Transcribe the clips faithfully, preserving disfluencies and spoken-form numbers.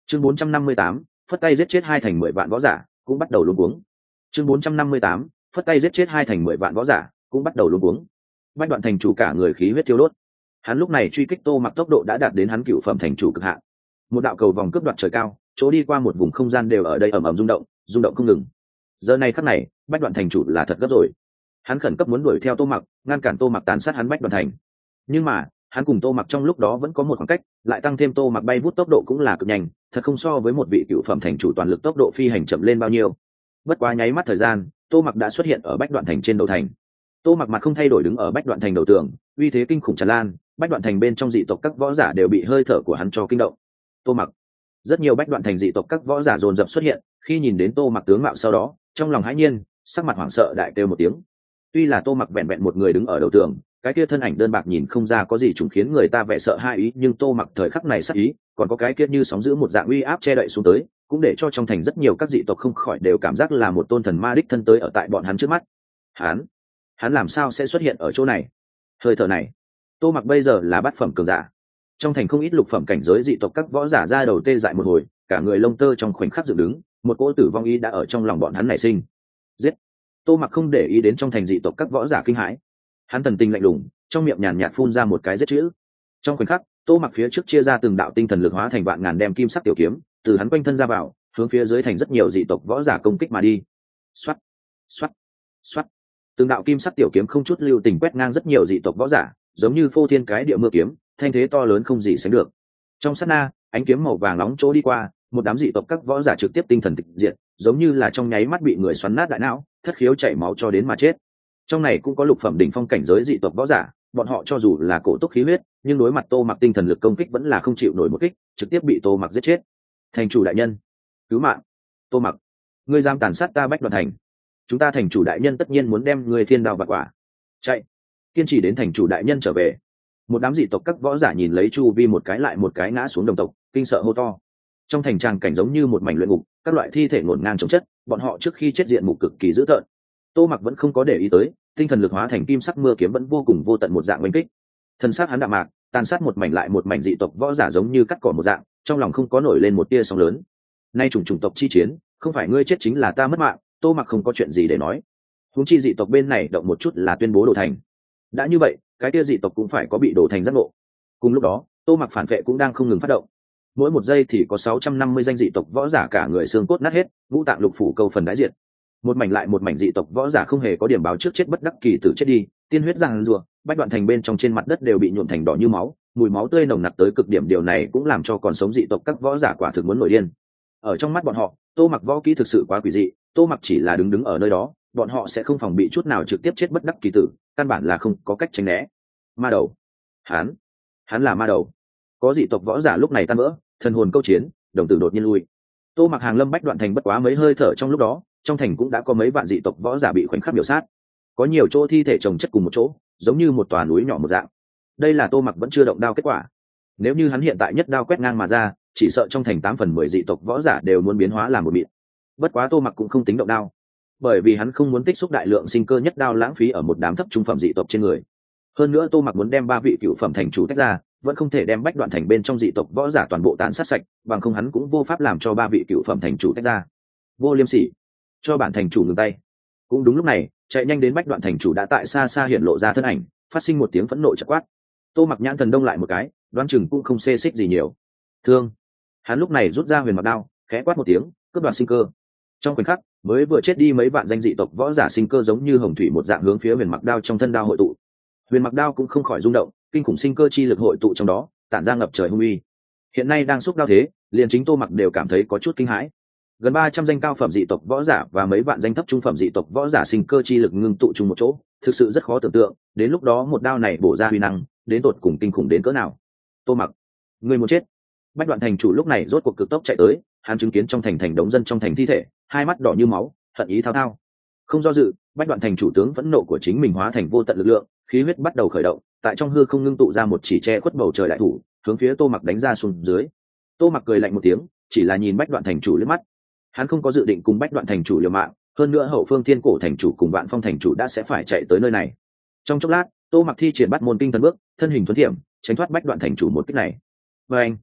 chương bốn trăm năm mươi tám, phất tay giết chết hai thành mười vạn võ giả cũng bắt đầu luống cuống. chương bốn trăm năm mươi tám, phất tay giết chết hai thành mười vạn võ giả cũng bắt đầu luống cuống. Bách Đoạn thành chủ cả người khí huyết thiêu đốt. Hắn lúc này truy kích Tô Mặc tốc độ đã đạt đến hắn cựu phẩm thành chủ cực hạn. Một đạo cầu vòng cướp đoạt trời cao, chỗ đi qua một vùng không gian đều ở đây ầm ầm rung động, rung động không ngừng. Giờ này khắc này, Bách Đoạn thành chủ là thật gấp rồi. Hắn khẩn cấp muốn đuổi theo Tô Mặc, ngăn cản Tô Mặc tàn sát hắn Bách Đoạn thành. Nhưng mà, hắn cùng Tô Mặc trong lúc đó vẫn có một khoảng cách, lại tăng thêm Tô Mặc bay vút tốc độ cũng là cực nhanh, thật không so với một vị cựu phẩm thành chủ toàn lực tốc độ phi hành chậm lên bao nhiêu. Bất quá nháy mắt thời gian, Tô Mặc đã xuất hiện ở Bách Đoạn thành trên đầu thành. Tô Mặc mặt không thay đổi đứng ở Bách Đoạn thành đầu tường, uy thế kinh khủng tràn lan, Bách Đoạn thành bên trong dị tộc các võ giả đều bị hơi thở của hắn cho kinh động. Tô Mặc, rất nhiều Bách Đoạn thành dị tộc các võ giả dồn dập xuất hiện, khi nhìn đến Tô Mặc tướng mạo sau đó, trong lòng hãi nhiên, sắc mặt hoảng sợ đại kêu một tiếng. Tuy là Tô Mặc vẹn vẹn một người đứng ở đầu tường, cái kia thân ảnh đơn bạc nhìn không ra có gì trùng khiến người ta vẻ sợ hai ý, nhưng Tô Mặc thời khắc này sắc ý, còn có cái kia như sóng giữ một dạng uy áp che đậy xuống tới, cũng để cho trong thành rất nhiều các dị tộc không khỏi đều cảm giác là một tôn thần ma đích thân tới ở tại bọn hắn trước mắt. Hắn, hắn làm sao sẽ xuất hiện ở chỗ này? Hơi thở này, Tô Mặc bây giờ là bát phẩm cường giả. Trong thành không ít lục phẩm cảnh giới dị tộc các võ giả ra đầu tê dại một hồi, cả người lông tơ trong khoảnh khắc dựng đứng, một cỗ tử vong ý đã ở trong lòng bọn hắn nảy sinh. Giết! Tô Mặc không để ý đến trong thành dị tộc các võ giả kinh hãi. Hắn thần tình lạnh lùng, trong miệng nhàn nhạt phun ra một cái giết chữ. Trong khoảnh khắc, Tô Mặc phía trước chia ra từng đạo tinh thần lực hóa thành vạn ngàn đem kim sắc tiểu kiếm, từ hắn quanh thân ra vào, hướng phía dưới thành rất nhiều dị tộc võ giả công kích mà đi. Xoát, xoát, xoát. Từng đạo kim sắc tiểu kiếm không chút lưu tình quét ngang rất nhiều dị tộc võ giả, giống như phô thiên cái địa mưa kiếm, thanh thế to lớn không gì sánh được. Trong sát na, ánh kiếm màu vàng nóng chỗ đi qua, một đám dị tộc các võ giả trực tiếp tinh thần tịch diệt, giống như là trong nháy mắt bị người xoắn nát đại não, thất khiếu chảy máu cho đến mà chết. Trong này cũng có lục phẩm đỉnh phong cảnh giới dị tộc võ giả, bọn họ cho dù là cổ túc khí huyết, nhưng đối mặt Tô Mặc tinh thần lực công kích vẫn là không chịu nổi một kích, trực tiếp bị Tô Mặc giết chết. Thành chủ đại nhân, cứu mạng! Tô Mặc, ngươi dám tàn sát ta Bách Đoạn thành, chúng ta thành chủ đại nhân tất nhiên muốn đem ngươi thiên đao vạn quả. Chạy! Kiên trì đến thành chủ đại nhân trở về. Một đám dị tộc các võ giả nhìn lấy chu vi một cái lại một cái ngã xuống đồng tộc, kinh sợ hô to. Trong thành tràng cảnh giống như một mảnh luyện ngục, các loại thi thể ngổn ngang chồng chất, bọn họ trước khi chết diện mục cực kỳ dữ tợn. Tô Mặc vẫn không có để ý tới, tinh thần lực hóa thành kim sắc mưa kiếm vẫn vô cùng vô tận một dạng oanh kích. Thân xác hắn đạm mạc, tàn sát một mảnh lại một mảnh dị tộc võ giả giống như cắt cỏ một dạng, trong lòng không có nổi lên một tia sóng lớn. Nay chủng chủng tộc chi chiến, không phải ngươi chết chính là ta mất mạng, Tô Mặc không có chuyện gì để nói. Huống chi dị tộc bên này động một chút là tuyên bố đổ thành. Đã như vậy, cái tia dị tộc cũng phải có bị đổ thành giác ngộ. Cùng lúc đó, Tô Mặc phản vệ cũng đang không ngừng phát động. Mỗi một giây thì có sáu trăm năm mươi danh dị tộc võ giả cả người xương cốt nát hết, ngũ tạng lục phủ câu phần đái diệt. Một mảnh lại một mảnh dị tộc võ giả không hề có điểm báo trước chết bất đắc kỳ tử chết đi, tiên huyết giằng rùa, Bách Đoạn thành bên trong trên mặt đất đều bị nhuộm thành đỏ như máu, mùi máu tươi nồng nặc tới cực điểm, điều này cũng làm cho còn sống dị tộc các võ giả quả thực muốn nổi điên. Ở trong mắt bọn họ, Tô Mặc võ kỹ thực sự quá quỷ dị, Tô Mặc chỉ là đứng đứng ở nơi đó, bọn họ sẽ không phòng bị chút nào trực tiếp chết bất đắc kỳ tử, căn bản là không có cách tránh né. Ma đầu, hắn, hắn là ma đầu. Có dị tộc võ giả lúc này tan vỡ, thần hồn câu chiến, đồng tử đột nhiên lui. Tô Mặc hàng lâm Bách Đoạn thành bất quá mấy hơi thở trong lúc đó, trong thành cũng đã có mấy vạn dị tộc võ giả bị khoảnh khắc biểu sát, có nhiều chỗ thi thể chồng chất cùng một chỗ, giống như một tòa núi nhỏ một dạng. Đây là Tô Mặc vẫn chưa động đao kết quả. Nếu như hắn hiện tại nhất đao quét ngang mà ra, chỉ sợ trong thành tám phần mười dị tộc võ giả đều muốn biến hóa làm một mịn. Bất quá Tô Mặc cũng không tính động đao, bởi vì hắn không muốn tích xúc đại lượng sinh cơ nhất đao lãng phí ở một đám thấp trung phẩm dị tộc trên người. Hơn nữa Tô Mặc muốn đem ba vị cựu phẩm thành chủ tách ra, vẫn không thể đem Bách Đoạn thành bên trong dị tộc võ giả toàn bộ tàn sát sạch, bằng không hắn cũng vô pháp làm cho ba vị cựu phẩm thành chủ tách ra. Vô liêm sỉ, cho bản thành chủ ngừng tay. Cũng đúng lúc này, chạy nhanh đến Bách Đoạn thành chủ đã tại xa xa hiện lộ ra thân ảnh, phát sinh một tiếng phẫn nộ chợt quát. Tô Mặc nhãn thần đông lại một cái, đoán chừng cũng không xê xích gì nhiều. Thương. Hắn lúc này rút ra huyền mặc đao, khẽ quát một tiếng, cướp đoạt sinh cơ. Trong khoảnh khắc, mới vừa chết đi mấy vạn danh dị tộc võ giả sinh cơ giống như hồng thủy một dạng hướng phía huyền mặc đao trong thân đao hội tụ. Huyền mặc đao cũng không khỏi rung động, kinh khủng sinh cơ chi lực hội tụ trong đó, tản ra ngập trời hung uy. Hiện nay đang xúc đao thế, liền chính Tô Mặc đều cảm thấy có chút kinh hãi. Gần ba trăm danh cao phẩm dị tộc võ giả và mấy vạn danh thấp trung phẩm dị tộc võ giả sinh cơ chi lực ngưng tụ chung một chỗ, thực sự rất khó tưởng tượng, đến lúc đó một đao này bổ ra uy năng, đến tột cùng kinh khủng đến cỡ nào. Tô Mặc, ngươi muốn chết. Bách Đoạn thành chủ lúc này rốt cuộc cực tốc chạy tới, hắn chứng kiến trong thành thành đống dân trong thành thi thể, hai mắt đỏ như máu, hận ý thao thao. Không do dự, Bách Đoạn thành chủ tướng phẫn nộ của chính mình hóa thành vô tận lực lượng, khí huyết bắt đầu khởi động, tại trong hư không ngưng tụ ra một chỉ che khuất bầu trời đại thủ, hướng phía Tô Mặc đánh ra xuống dưới. Tô Mặc cười lạnh một tiếng, chỉ là nhìn Bách Đoạn thành chủ liếc mắt. Hắn không có dự định cùng Bách Đoạn thành chủ liều mạng, hơn nữa Hậu Phương Thiên Cổ thành chủ cùng Vạn Phong thành chủ đã sẽ phải chạy tới nơi này. Trong chốc lát, Tô Mặc thi triển bắt môn kinh thần bước, thân hình thuần thiểm, tránh thoát Bách Đoạn thành chủ một kích này. Và anh,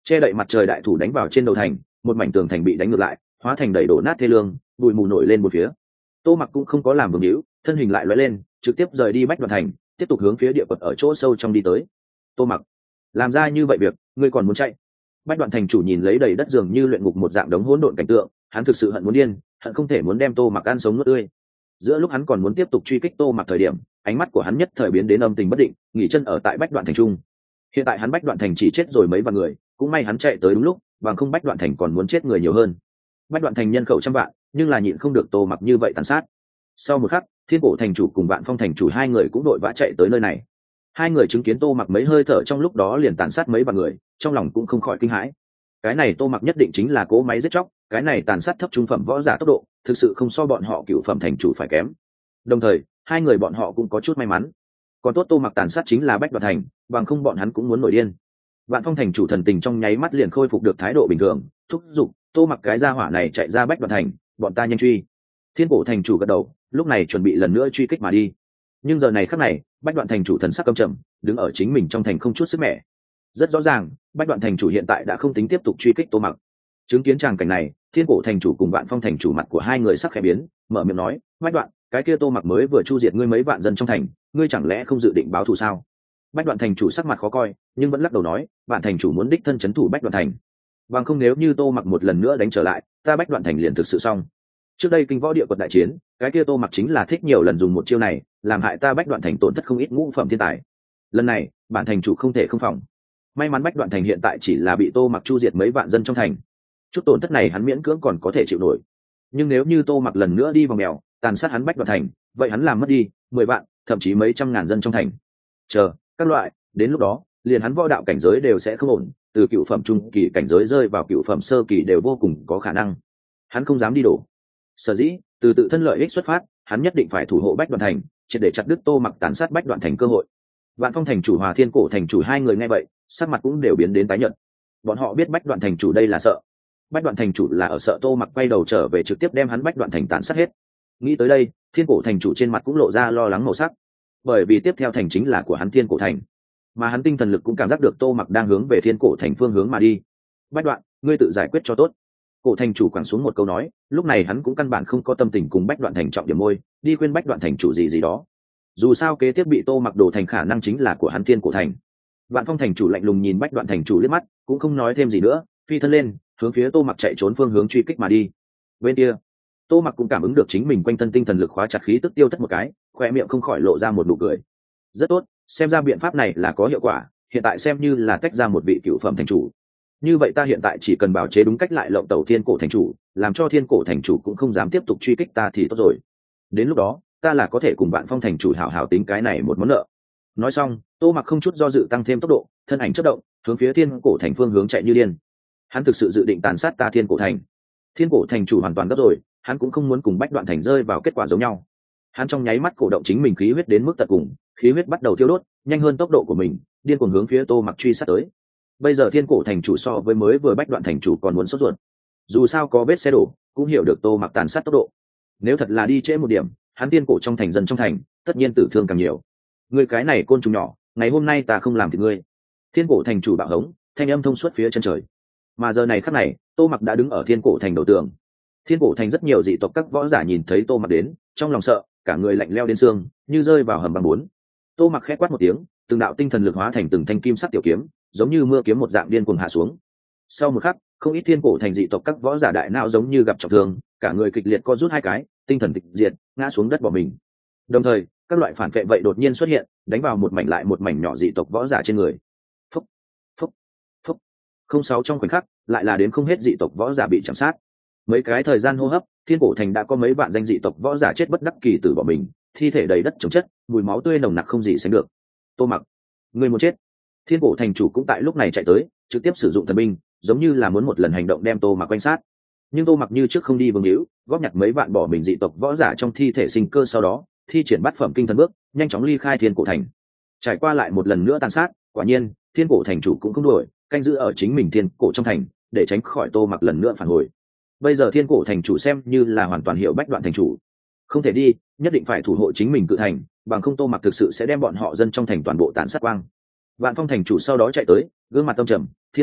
che đậy mặt trời đại thủ đánh vào trên đầu thành, một mảnh tường thành bị đánh ngược lại, hóa thành đầy đổ nát thê lương, bụi mù nổi lên một phía. Tô Mặc cũng không có làm vương hữu, thân hình lại lóe lên, trực tiếp rời đi Bách Đoạn thành, tiếp tục hướng phía địa quật ở chỗ sâu trong đi tới. Tô Mặc, làm ra như vậy việc, ngươi còn muốn chạy? Bách Đoạn thành chủ nhìn lấy đầy đất dường như luyện ngục một dạng đống hỗn độn cảnh tượng, hắn thực sự hận muốn điên, hận không thể muốn đem Tô Mặc ăn sống nuốt tươi. Giữa lúc hắn còn muốn tiếp tục truy kích Tô Mặc thời điểm, ánh mắt của hắn nhất thời biến đến âm tình bất định, nghỉ chân ở tại Bách Đoạn thành trung. Hiện tại hắn Bách Đoạn thành chỉ chết rồi mấy vạn người, cũng may hắn chạy tới đúng lúc, bằng không Bách Đoạn thành còn muốn chết người nhiều hơn. Bách Đoạn thành nhân khẩu trăm vạn, nhưng là nhịn không được Tô Mặc như vậy tàn sát. Sau một khắc, Thiên Cổ thành chủ cùng Vạn Phong thành chủ hai người cũng đội vã chạy tới nơi này. Hai người chứng kiến Tô Mặc mấy hơi thở trong lúc đó liền tàn sát mấy vạn người, trong lòng cũng không khỏi kinh hãi. Cái này Tô Mặc nhất định chính là cỗ máy giết chóc, cái này tàn sát thấp trung phẩm võ giả tốc độ, thực sự không so bọn họ cựu phẩm thành chủ phải kém. Đồng thời, hai người bọn họ cũng có chút may mắn. Còn tốt Tô Mặc tàn sát chính là Bách Đoạn thành, bằng không bọn hắn cũng muốn nổi điên. Vạn Phong thành chủ thần tình trong nháy mắt liền khôi phục được thái độ bình thường, thúc giục Tô Mặc cái gia hỏa này chạy ra Bách Đoạn thành, bọn ta nhanh truy. Thiên Cổ thành chủ gật đầu, lúc này chuẩn bị lần nữa truy kích mà đi. Nhưng giờ này khắc này, Bách Đoạn thành chủ thần sắc căm trầm, đứng ở chính mình trong thành không chút sức mẻ. Rất rõ ràng, Bách Đoạn thành chủ hiện tại đã không tính tiếp tục truy kích Tô Mặc. Chứng kiến tràng cảnh này, Thiên Cổ thành chủ cùng Vạn Phong thành chủ mặt của hai người sắc khẽ biến, mở miệng nói: "Bách Đoạn, cái kia Tô Mặc mới vừa chu diệt ngươi mấy vạn dân trong thành, ngươi chẳng lẽ không dự định báo thù sao?" Bách Đoạn thành chủ sắc mặt khó coi, nhưng vẫn lắc đầu nói: "Vạn thành chủ muốn đích thân chấn thủ Bách Đoạn thành, bằng không nếu như Tô Mặc một lần nữa đánh trở lại, ta Bách Đoạn thành liền thực sự xong. Trước đây kinh võ địa quật đại chiến, cái kia Tô Mặc chính là thích nhiều lần dùng một chiêu này, làm hại ta Bách Đoạn thành tổn thất không ít ngũ phẩm thiên tài. Lần này, bản thành chủ không thể không phòng. May mắn Bách Đoạn thành hiện tại chỉ là bị Tô Mặc chu diệt mấy vạn dân trong thành, chút tổn thất này hắn miễn cưỡng còn có thể chịu nổi. Nhưng nếu như Tô Mặc lần nữa đi vòng mèo, tàn sát hắn Bách Đoạn thành, vậy hắn làm mất đi mười vạn, thậm chí mấy trăm ngàn dân trong thành. Chờ, các loại, đến lúc đó, liền hắn võ đạo cảnh giới đều sẽ không ổn, từ cựu phẩm trung kỳ cảnh giới rơi vào cựu phẩm sơ kỳ đều vô cùng có khả năng. Hắn không dám đi đổ. Sở dĩ, từ tự thân lợi ích xuất phát, hắn nhất định phải thủ hộ Bách Đoạn thành, triệt để chặt đứt Tô Mặc tàn sát Bách Đoạn thành cơ hội. Vạn Phong thành chủ Hòa Thiên Cổ thành chủ hai người nghe vậy, sắc mặt cũng đều biến đến tái nhợt. Bọn họ biết Bách Đoạn thành chủ đây là sợ. Bách Đoạn thành chủ là ở sợ Tô Mặc quay đầu trở về trực tiếp đem hắn Bách Đoạn thành tàn sát hết. Nghĩ tới đây, Thiên Cổ thành chủ trên mặt cũng lộ ra lo lắng màu sắc, bởi vì tiếp theo thành chính là của hắn Thiên Cổ thành, mà hắn tinh thần lực cũng cảm giác được Tô Mặc đang hướng về Thiên Cổ thành phương hướng mà đi. Bách Đoạn, ngươi tự giải quyết cho tốt. Cổ thành chủ quẳng xuống một câu nói, lúc này hắn cũng căn bản không có tâm tình cùng Bách Đoạn thành trọng điểm môi đi khuyên Bách Đoạn thành chủ gì gì đó. Dù sao kế tiếp bị Tô Mặc đổ thành khả năng chính là của hắn Thiên Cổ thành. Vạn Phong thành chủ lạnh lùng nhìn Bách Đoạn thành chủ liếc mắt, cũng không nói thêm gì nữa, phi thân lên, hướng phía Tô Mặc chạy trốn phương hướng truy kích mà đi. Bên kia, Tô Mặc cũng cảm ứng được chính mình quanh thân tinh thần lực khóa chặt khí tức tiêu thất một cái, khoe miệng không khỏi lộ ra một nụ cười. Rất tốt, xem ra biện pháp này là có hiệu quả, hiện tại xem như là tách ra một vị cựu phẩm thành chủ. Như vậy ta hiện tại chỉ cần bảo chế đúng cách lại lộng tẩu Thiên Cổ thành chủ, làm cho Thiên Cổ thành chủ cũng không dám tiếp tục truy kích ta thì tốt rồi. Đến lúc đó, ta là có thể cùng Vạn Phong thành chủ hảo hảo tính cái này một món nợ. Nói xong, Tô Mặc không chút do dự tăng thêm tốc độ, thân ảnh chớp động, hướng phía Thiên Cổ thành phương hướng chạy như điên. Hắn thực sự dự định tàn sát ta Thiên Cổ thành. Thiên Cổ thành chủ hoàn toàn gấp rồi, hắn cũng không muốn cùng Bách Đoạn thành rơi vào kết quả giống nhau. Hắn trong nháy mắt cổ động chính mình khí huyết đến mức tận cùng, khí huyết bắt đầu thiêu đốt, nhanh hơn tốc độ của mình, điên cuồng hướng phía Tô Mặc truy sát tới. Bây giờ Thiên Cổ thành chủ so với mới vừa Bách Đoạn thành chủ còn muốn sốt ruột. Dù sao có vết xe đổ, cũng hiểu được Tô Mặc tàn sát tốc độ. Nếu thật là đi trễ một điểm, hắn Thiên Cổ trong thành dân trong thành, tất nhiên tử thương càng nhiều. Ngươi cái này côn trùng nhỏ, ngày hôm nay ta không làm thì ngươi. Thiên Cổ thành chủ bạo hống, thanh âm thông suốt phía chân trời. Mà giờ này khắc này, Tô Mặc đã đứng ở Thiên Cổ thành đầu tường. Thiên Cổ thành rất nhiều dị tộc các võ giả nhìn thấy Tô Mặc đến, trong lòng sợ, cả người lạnh leo đến xương, như rơi vào hầm băng bốn. Tô Mặc khẽ quát một tiếng, từng đạo tinh thần lực hóa thành từng thanh kim sắc tiểu kiếm, giống như mưa kiếm một dạng điên cuồng hạ xuống. Sau một khắc, không ít Thiên Cổ thành dị tộc các võ giả đại não giống như gặp trọng thương, cả người kịch liệt co rút hai cái, tinh thần tịch diệt, ngã xuống đất bỏ mình. Đồng thời, các loại phản vệ vậy đột nhiên xuất hiện, đánh vào một mảnh lại một mảnh nhỏ dị tộc võ giả trên người. Phúc, phúc, phúc. Không sáu trong khoảnh khắc, lại là đến không hết dị tộc võ giả bị chạm sát. Mấy cái thời gian hô hấp, Thiên Cổ thành đã có mấy vạn danh dị tộc võ giả chết bất đắc kỳ tử bỏ mình, thi thể đầy đất chồng chất, mùi máu tươi nồng nặc không gì sánh được. Tô Mặc, người muốn chết. Thiên Cổ thành chủ cũng tại lúc này chạy tới, trực tiếp sử dụng thần binh, giống như là muốn một lần hành động đem Tô Mặc quanh sát. Nhưng Tô Mặc như trước không đi vương hữu, góp nhặt mấy vạn bỏ mình dị tộc võ giả trong thi thể sinh cơ, sau đó thi triển bát phẩm kinh thần bước, nhanh chóng ly khai Thiên Cổ thành. Trải qua lại một lần nữa tàn sát, quả nhiên Thiên Cổ thành chủ cũng không đuổi, canh giữ ở chính mình Thiên Cổ trong thành, để tránh khỏi Tô Mặc lần nữa phản hồi. Bây giờ Thiên Cổ thành chủ xem như là hoàn toàn hiểu Bách Đoạn thành chủ, không thể đi, nhất định phải thủ hộ chính mình cự thành, bằng không Tô Mặc thực sự sẽ đem bọn họ dân trong thành toàn bộ tàn sát quang. Vạn Phong thành chủ sau đó chạy tới, gương mặt tâm trầm: Thiên Cổ,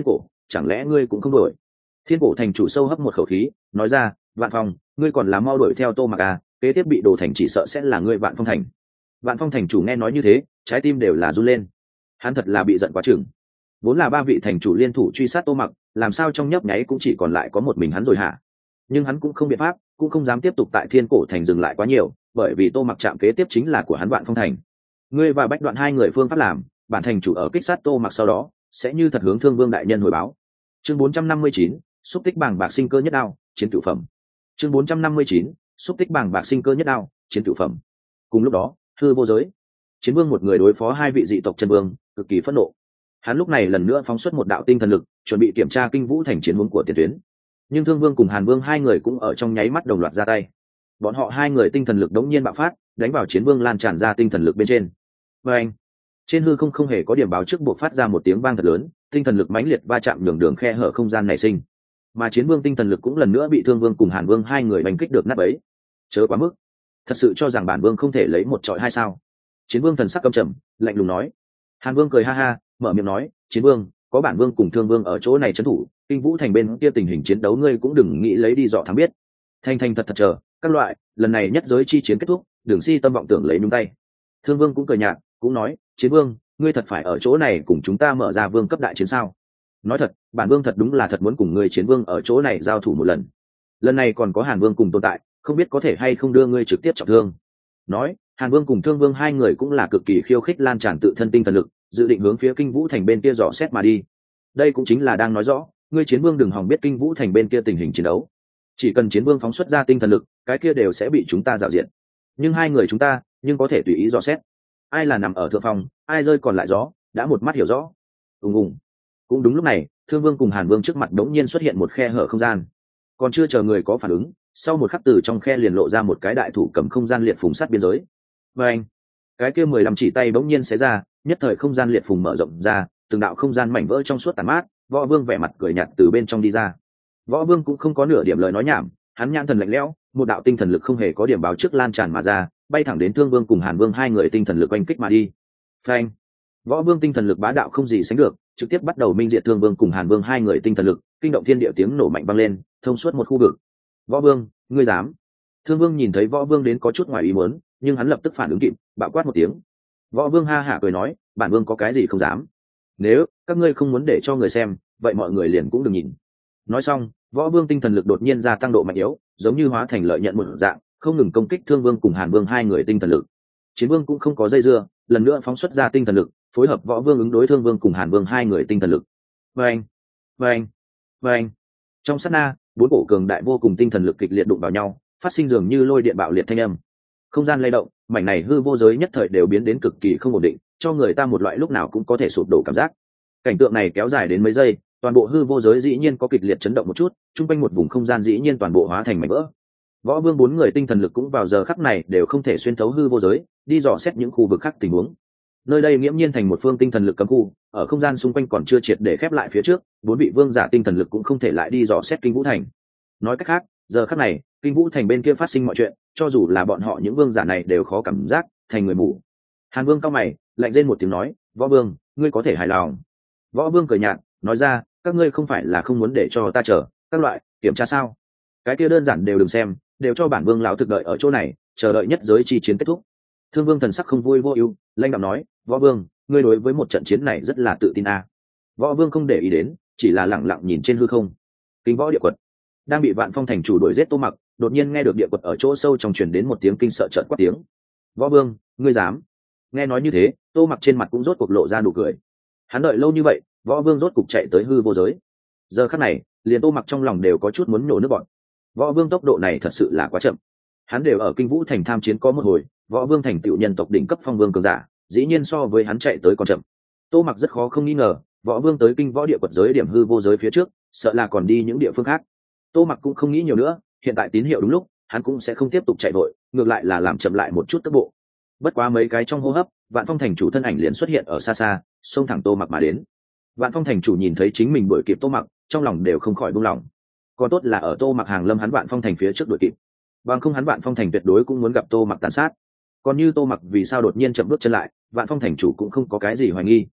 chẳng lẽ ngươi cũng không đổi? Thiên cổ thành chủ sâu hấp một khẩu khí, nói ra, Vạn Phong, ngươi còn là mau đuổi theo Tô Mặc à, kế tiếp bị đồ thành chỉ sợ sẽ là ngươi Vạn Phong thành. Vạn Phong thành chủ nghe nói như thế, trái tim đều là run lên. Hắn thật là bị giận quá chừng. Vốn là ba vị thành chủ liên thủ truy sát Tô Mặc, làm sao trong nhấp nháy cũng chỉ còn lại có một mình hắn rồi hả? Nhưng hắn cũng không biện pháp, cũng không dám tiếp tục tại Thiên cổ thành dừng lại quá nhiều, bởi vì Tô Mặc chạm kế tiếp chính là của hắn Vạn Phong thành. Ngươi và Bách Đoạn hai người phương pháp làm, bản thành chủ ở kích sát Tô Mặc sau đó, sẽ như thật hướng Thương Vương đại nhân hồi báo. Chương bốn trăm năm mươi chín, xúc tích bảng bạc sinh cơ nhất đao, chiến cửu phẩm. Chương bốn trăm năm mươi chín, xúc tích bảng bạc sinh cơ nhất đao, chiến cửu phẩm. Cùng lúc đó, hư vô giới, Chiến Vương một người đối phó hai vị dị tộc chân vương, cực kỳ phẫn nộ. Hắn lúc này lần nữa phóng xuất một đạo tinh thần lực, chuẩn bị kiểm tra kinh vũ thành chiến hướng của tiền tuyến. Nhưng Thương Vương cùng Hàn Vương hai người cũng ở trong nháy mắt đồng loạt ra tay. Bọn họ hai người tinh thần lực đống nhiên bạo phát, đánh vào Chiến Vương lan tràn ra tinh thần lực bên trên. Và anh, trên hư không không hề có điểm báo trước buộc phát ra một tiếng vang thật lớn, tinh thần lực mãnh liệt va chạm đường đường khe hở không gian nảy sinh. Mà Chiến Vương tinh thần lực cũng lần nữa bị Thương Vương cùng Hàn Vương hai người đánh kích được nát bấy. Chớ quá mức, thật sự cho rằng bản vương không thể lấy một trọi hai sao? Chiến Vương thần sắc căm trầm, lạnh lùng nói. Hàn Vương cười ha ha, mở miệng nói, Chiến Vương, có bản vương cùng Thương Vương ở chỗ này trấn thủ, kinh vũ thành bên kia tình hình chiến đấu ngươi cũng đừng nghĩ lấy đi dọ thắng biết. Thanh thanh thật thật chờ, các loại, lần này nhất giới chi chiến kết thúc, đường si tâm vọng tưởng lấy nhúng tay. Thương Vương cũng cười nhạt, cũng nói, Chiến Vương, ngươi thật phải ở chỗ này cùng chúng ta mở ra vương cấp đại chiến sao? Nói thật, bản vương thật đúng là thật muốn cùng ngươi Chiến Vương ở chỗ này giao thủ một lần. Lần này còn có Hàn Vương cùng tồn tại, không biết có thể hay không đưa ngươi trực tiếp trọng thương. Nói, Hàn Vương cùng Thương Vương hai người cũng là cực kỳ khiêu khích lan tràn tự thân tinh thần lực, dự định hướng phía kinh vũ thành bên kia dò xét mà đi. Đây cũng chính là đang nói rõ, ngươi Chiến Vương đừng hòng biết kinh vũ thành bên kia tình hình chiến đấu. Chỉ cần Chiến Vương phóng xuất ra tinh thần lực, cái kia đều sẽ bị chúng ta rào diện. Nhưng hai người chúng ta, nhưng có thể tùy ý dò xét. Ai là nằm ở thượng phòng, ai rơi còn lại gió, đã một mắt hiểu rõ. Ùng ùng. Cũng đúng lúc này, Thương Vương cùng Hàn Vương trước mặt đống nhiên xuất hiện một khe hở không gian. Còn chưa chờ người có phản ứng, sau một khắc từ trong khe liền lộ ra một cái đại thủ cầm không gian liệt phùng sát biên giới. Và anh, cái kia mười lăm chỉ tay bỗng nhiên xé ra, nhất thời không gian liệt phùng mở rộng ra, từng đạo không gian mảnh vỡ trong suốt tàn mát. Võ Vương vẻ mặt cười nhạt từ bên trong đi ra. Võ Vương cũng không có nửa điểm lời nói nhảm, hắn nhãn thần lạnh lẽo, một đạo tinh thần lực không hề có điểm báo trước lan tràn mà ra, bay thẳng đến Thương Vương cùng Hàn Vương hai người tinh thần lực oanh kích mà đi. Phanh! Võ Vương tinh thần lực bá đạo không gì sánh được, trực tiếp bắt đầu minh diệt Thương Vương cùng Hàn Vương hai người tinh thần lực, kinh động thiên địa tiếng nổ mạnh vang lên, thông suốt một khu vực. Võ Vương, ngươi dám? Thương Vương nhìn thấy Võ Vương đến có chút ngoài ý muốn, nhưng hắn lập tức phản ứng kịp, bạo quát một tiếng. Võ Vương ha hả cười nói, bản vương có cái gì không dám? Nếu các ngươi không muốn để cho người xem, vậy mọi người liền cũng đừng nhìn. Nói xong, Võ Vương tinh thần lực đột nhiên gia tăng độ mạnh yếu, giống như hóa thành lợi nhận một dạng, không ngừng công kích Thương Vương cùng Hàn Vương hai người tinh thần lực. Chiến Vương cũng không có dây dưa, lần nữa phóng xuất ra tinh thần lực, phối hợp Võ Vương ứng đối Thương Vương cùng Hàn Vương hai người tinh thần lực. Vâng, vâng, vâng. Trong sát na, bốn bộ cường đại vô cùng tinh thần lực kịch liệt đụng vào nhau, phát sinh dường như lôi điện bạo liệt thanh âm. Không gian lay động, mảnh này hư vô giới nhất thời đều biến đến cực kỳ không ổn định, cho người ta một loại lúc nào cũng có thể sụp đổ cảm giác. Cảnh tượng này kéo dài đến mấy giây, toàn bộ hư vô giới dĩ nhiên có kịch liệt chấn động một chút, trung quanh một vùng không gian dĩ nhiên toàn bộ hóa thành mảnh vỡ. Võ Vương bốn người tinh thần lực cũng vào giờ khắc này đều không thể xuyên thấu hư vô giới, đi dò xét những khu vực khác tình huống. Nơi đây nghiễm nhiên thành một phương tinh thần lực cấm khu, ở không gian xung quanh còn chưa triệt để khép lại phía trước, bốn vị vương giả tinh thần lực cũng không thể lại đi dò xét kinh vũ thành. Nói cách khác, giờ khắc này, kinh vũ thành bên kia phát sinh mọi chuyện, cho dù là bọn họ những vương giả này đều khó cảm giác, thành người mù. Hàn Vương cao mày, lạnh rên một tiếng nói, Võ Vương, ngươi có thể hài lòng. Võ Vương cười nhạt, nói ra, các ngươi không phải là không muốn để cho ta chờ, các loại kiểm tra sao? Cái kia đơn giản đều đừng xem, đều cho bản vương lão thực đợi ở chỗ này, chờ đợi nhất giới chi chiến kết thúc. Thương Vương thần sắc không vui vô ưu, lanh đạm nói, Võ Vương, ngươi đối với một trận chiến này rất là tự tin a. À. Võ Vương không để ý đến, chỉ là lẳng lặng nhìn trên hư không. Kinh võ địa quật đang bị Vạn Phong thành chủ đuổi giết Tô Mặc, đột nhiên nghe được địa quật ở chỗ sâu trong truyền đến một tiếng kinh sợ trợn quát tiếng. Võ Vương, ngươi dám? Nghe nói như thế, Tô Mặc trên mặt cũng rốt cuộc lộ ra nụ cười. Hắn đợi lâu như vậy, Võ Vương rốt cục chạy tới hư vô giới. Giờ khắc này, liền Tô Mặc trong lòng đều có chút muốn nổ nước bọt. Võ Vương tốc độ này thật sự là quá chậm. Hắn đều ở Kinh Vũ thành tham chiến có một hồi, Võ Vương thành tựu nhân tộc đỉnh cấp phong vương cường giả, dĩ nhiên so với hắn chạy tới còn chậm. Tô Mặc rất khó không nghi ngờ, Võ Vương tới kinh võ địa quật giới điểm hư vô giới phía trước, sợ là còn đi những địa phương khác. Tô Mặc cũng không nghĩ nhiều nữa, hiện tại tín hiệu đúng lúc, hắn cũng sẽ không tiếp tục chạy vội, ngược lại là làm chậm lại một chút tốc độ. Bất quá mấy cái trong hô hấp, Vạn Phong thành chủ thân ảnh liền xuất hiện ở xa xa, xông thẳng Tô Mặc mà đến. Vạn Phong thành chủ nhìn thấy chính mình đuổi kịp Tô Mặc, trong lòng đều không khỏi buông lòng. Còn tốt là ở Tô Mặc hàng lâm hắn Vạn Phong thành phía trước đuổi kịp, bằng không hắn Vạn Phong thành tuyệt đối cũng muốn gặp Tô Mặc tàn sát. Còn như Tô Mặc vì sao đột nhiên chậm bước chân lại, Vạn Phong thành chủ cũng không có cái gì hoài nghi.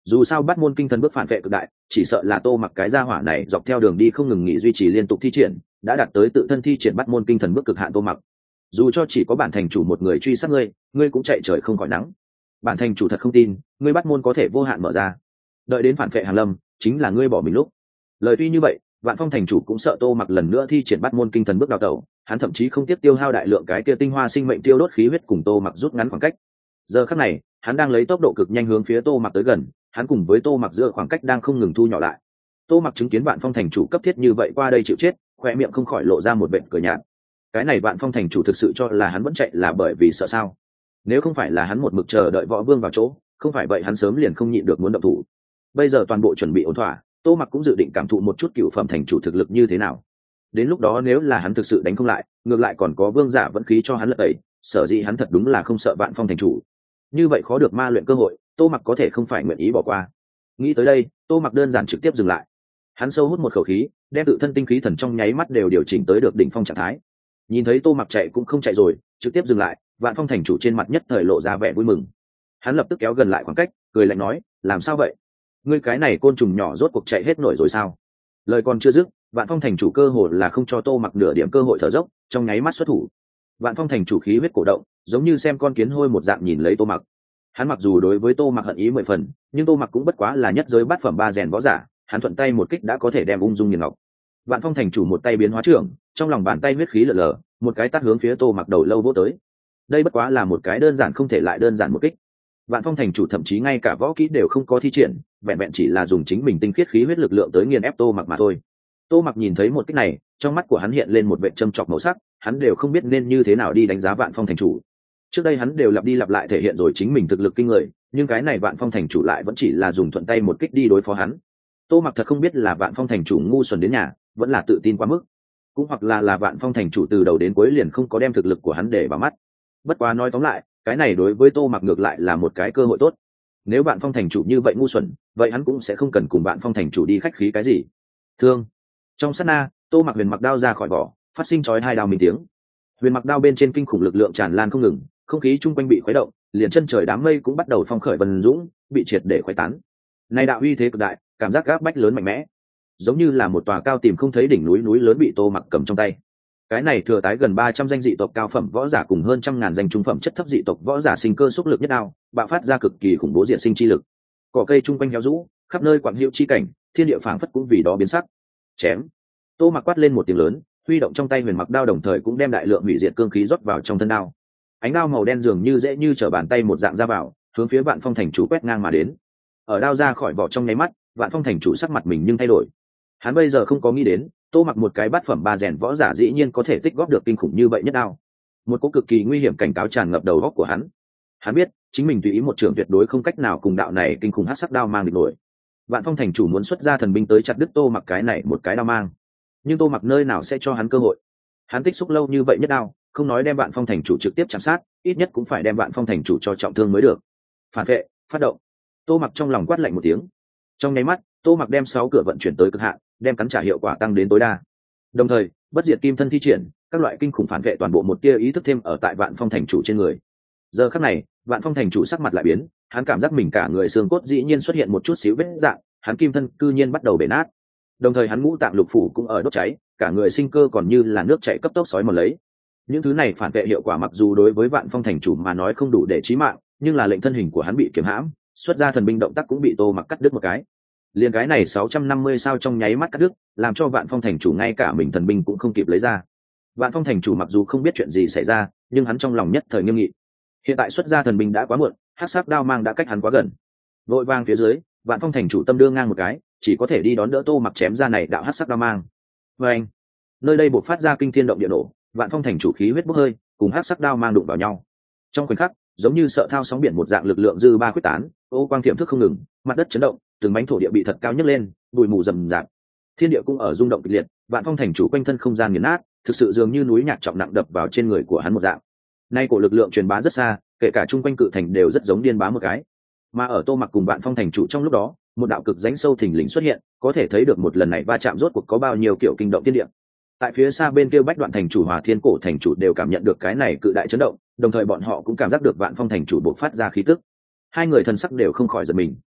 Dù sao bắt môn kinh thần bước phản vệ cực đại, chỉ sợ là Tô Mặc cái gia hỏa này dọc theo đường đi không ngừng nghỉ duy trì liên tục thi triển, đã đạt tới tự thân thi triển bắt môn kinh thần bước cực hạn. Tô Mặc, dù cho chỉ có bản thành chủ một người truy sát ngươi, ngươi cũng chạy trời không khỏi nắng. Bản thành chủ thật không tin ngươi bắt môn có thể vô hạn mở ra, đợi đến phản vệ hàn lâm chính là ngươi bỏ mình lúc. Lời tuy như vậy, Vạn Phong thành chủ cũng sợ Tô Mặc lần nữa thi triển bắt môn kinh thần bước đào tẩu, hắn thậm chí không tiếc tiêu hao đại lượng cái kia tinh hoa sinh mệnh tiêu đốt khí huyết cùng Tô Mặc rút ngắn khoảng cách. Giờ khắc này, hắn đang lấy tốc độ cực nhanh hướng phía Tô Mặc tới gần, hắn cùng với Tô Mặc giữa khoảng cách đang không ngừng thu nhỏ lại. Tô Mặc chứng kiến Vạn Phong thành chủ cấp thiết như vậy qua đây chịu chết, khoe miệng không khỏi lộ ra một vệt cười nhạt. Cái này Vạn Phong thành chủ thực sự cho là hắn vẫn chạy là bởi vì sợ sao? Nếu không phải là hắn một mực chờ đợi Võ Vương vào chỗ, không phải vậy hắn sớm liền không nhịn được muốn động thủ. Bây giờ toàn bộ chuẩn bị ổn thỏa, Tô Mặc cũng dự định cảm thụ một chút cựu phẩm thành chủ thực lực như thế nào. Đến lúc đó nếu là hắn thực sự đánh không lại, ngược lại còn có vương giả vẫn khí cho hắn lật tẩy, sở dĩ hắn thật đúng là không sợ Vạn Phong thành chủ. Như vậy khó được ma luyện cơ hội, Tô Mặc có thể không phải nguyện ý bỏ qua. Nghĩ tới đây, Tô Mặc đơn giản trực tiếp dừng lại. Hắn sâu hút một khẩu khí, đem tự thân tinh khí thần trong nháy mắt đều điều chỉnh tới được đỉnh phong trạng thái. Nhìn thấy Tô Mặc chạy cũng không chạy rồi, trực tiếp dừng lại, Vạn Phong thành chủ trên mặt nhất thời lộ ra vẻ vui mừng. Hắn lập tức kéo gần lại khoảng cách, cười lạnh nói, làm sao vậy? Ngươi cái này côn trùng nhỏ rốt cuộc chạy hết nổi rồi sao? Lời còn chưa dứt, Vạn Phong thành chủ cơ hồ là không cho Tô Mặc nửa điểm cơ hội thở dốc, trong nháy mắt xuất thủ. Vạn Phong thành chủ khí huyết cổ động, giống như xem con kiến hôi một dạng nhìn lấy Tô Mặc. Hắn mặc dù đối với Tô Mặc hận ý mười phần, nhưng Tô Mặc cũng bất quá là nhất giới bát phẩm ba rèn võ giả, hắn thuận tay một kích đã có thể đem ung dung nghiền ngọc. Vạn Phong thành chủ một tay biến hóa trưởng, trong lòng bàn tay huyết khí lở lở, một cái tát hướng phía Tô Mặc đầu lâu vỗ tới. Đây bất quá là một cái đơn giản không thể lại đơn giản một kích. Vạn Phong thành chủ thậm chí ngay cả võ kỹ đều không có thi triển, vẹn vẹn chỉ là dùng chính mình tinh khiết khí huyết lực lượng tới nghiền ép Tô Mặc mà thôi. Tô Mặc nhìn thấy một kích này, trong mắt của hắn hiện lên một vẻ châm chọc màu sắc, hắn đều không biết nên như thế nào đi đánh giá Vạn Phong thành chủ. Trước đây hắn đều lặp đi lặp lại thể hiện rồi chính mình thực lực kinh người, nhưng cái này Vạn Phong thành chủ lại vẫn chỉ là dùng thuận tay một kích đi đối phó hắn. Tô Mặc thật không biết là Vạn Phong thành chủ ngu xuẩn đến nhà, vẫn là tự tin quá mức, cũng hoặc là là Vạn Phong thành chủ từ đầu đến cuối liền không có đem thực lực của hắn để vào mắt. Bất quá nói tóm lại, cái này đối với Tô Mặc ngược lại là một cái cơ hội tốt. Nếu Vạn Phong thành chủ như vậy ngu xuẩn, vậy hắn cũng sẽ không cần cùng Vạn Phong thành chủ đi khách khí cái gì. Thương. Trong sát na, Tô Mặc huyền mặc đao ra khỏi vỏ, phát sinh chói hai đao minh tiếng. Huyền mặc đao bên trên kinh khủng lực lượng tràn lan không ngừng, không khí chung quanh bị khuấy động, liền chân trời đám mây cũng bắt đầu phong khởi vần dũng, bị triệt để khuấy tán. Này đạo uy thế cực đại, cảm giác gáp bách lớn mạnh mẽ, giống như là một tòa cao tìm không thấy đỉnh núi núi lớn bị Tô Mặc cầm trong tay. Cái này thừa tái gần ba trăm danh dị tộc cao phẩm võ giả cùng hơn trăm ngàn danh trung phẩm chất thấp dị tộc võ giả sinh cơ xúc lực nhất đao, bạo phát ra cực kỳ khủng bố diện sinh chi lực. Cỏ cây chung quanh héo rũ, khắp nơi quặng hữu chi cảnh, thiên địa phảng phất cũng vì đó biến sắc. Chém. Tô Mặc quát lên một tiếng lớn, huy động trong tay huyền mặc đao đồng thời cũng đem đại lượng hủy diệt cương khí rót vào trong thân đao. Ánh đao màu đen dường như dễ như trở bàn tay một dạng ra vào, hướng phía Vạn Phong thành chủ quét ngang mà đến. Ở đao ra khỏi vỏ trong nháy mắt, Vạn Phong thành chủ sắc mặt mình nhưng thay đổi. Hắn bây giờ không có nghĩ đến, Tô Mặc một cái bát phẩm ba rèn võ giả dĩ nhiên có thể tích góp được kinh khủng như vậy nhất đao. Một cú cực kỳ nguy hiểm cảnh cáo tràn ngập đầu óc của hắn. Hắn biết, chính mình tùy ý một trường tuyệt đối không cách nào cùng đạo này kinh khủng hắc sắc đao mang địch nổi. Vạn Phong thành chủ muốn xuất ra thần binh tới chặt đứt Tô Mặc cái này một cái đao mang, nhưng Tô Mặc nơi nào sẽ cho hắn cơ hội. Hắn tích xúc lâu như vậy nhất đao, không nói đem Vạn Phong thành chủ trực tiếp chạm sát, ít nhất cũng phải đem Vạn Phong thành chủ cho trọng thương mới được. Phản vệ, phát động. Tô Mặc trong lòng quát lạnh một tiếng. Trong nháy mắt, Tô Mặc đem sáu cửa vận chuyển tới cực hạn, đem cắn trả hiệu quả tăng đến tối đa. Đồng thời, bất diệt kim thân thi triển, các loại kinh khủng phản vệ toàn bộ một tia ý thức thêm ở tại Vạn Phong thành chủ trên người. Giờ khắc này, Vạn Phong thành chủ sắc mặt lại biến, hắn cảm giác mình cả người xương cốt dĩ nhiên xuất hiện một chút xíu vết dạng, hắn kim thân cư nhiên bắt đầu bể nát. Đồng thời hắn ngũ tạng lục phủ cũng ở đốt cháy, cả người sinh cơ còn như là nước chảy cấp tốc sói mòn lấy. Những thứ này phản vệ hiệu quả mặc dù đối với Vạn Phong thành chủ mà nói không đủ để chí mạng, nhưng là lệnh thân hình của hắn bị kiềm hãm, xuất ra thần binh động tác cũng bị Tô Mặc cắt đứt một cái. Liên cái này sáu trăm năm mươi sao trong nháy mắt cắt đứt, làm cho Vạn Phong thành chủ ngay cả mình thần binh cũng không kịp lấy ra. Vạn Phong thành chủ mặc dù không biết chuyện gì xảy ra, nhưng hắn trong lòng nhất thời nghiêm nghị. Hiện tại xuất ra thần binh đã quá muộn, hắc sắc đao mang đã cách hắn quá gần. Vội vàng phía dưới, Vạn Phong thành chủ tâm đưa ngang một cái, chỉ có thể đi đón đỡ Tô Mặc chém ra này đạo hắc sắc đao mang. Và anh, nơi đây bộc phát ra kinh thiên động địa nổ, Vạn Phong thành chủ khí huyết bốc hơi, cùng hắc sắc đao mang đụng vào nhau. Trong khoảnh khắc, giống như sợ thao sóng biển một dạng lực lượng dư ba quyết tán, ô quang thiểm thức không ngừng, mặt đất chấn động, từng mảnh thổ địa bị thật cao nhấc lên, bụi mù rầm rạp. Thiên địa cũng ở rung động kịch liệt, Vạn Phong thành chủ quanh thân không gian nghiền nát, thực sự dường như núi nhạc trọng nặng đập vào trên người của hắn một dạng. Nay cổ lực lượng truyền bá rất xa, kể cả trung quanh cự thành đều rất giống điên bá một cái. Mà ở Tô Mặc cùng Vạn Phong thành chủ trong lúc đó, một đạo cực rãnh sâu thình lình xuất hiện, có thể thấy được một lần này va chạm rốt cuộc có bao nhiêu kiểu kinh động thiên địa. Tại phía xa bên kia Bách Đoạn thành chủ Hòa Thiên cổ thành chủ đều cảm nhận được cái này cự đại chấn động, đồng thời bọn họ cũng cảm giác được Vạn Phong thành chủ bộc phát ra khí tức. Hai người thần sắc đều không khỏi giật mình.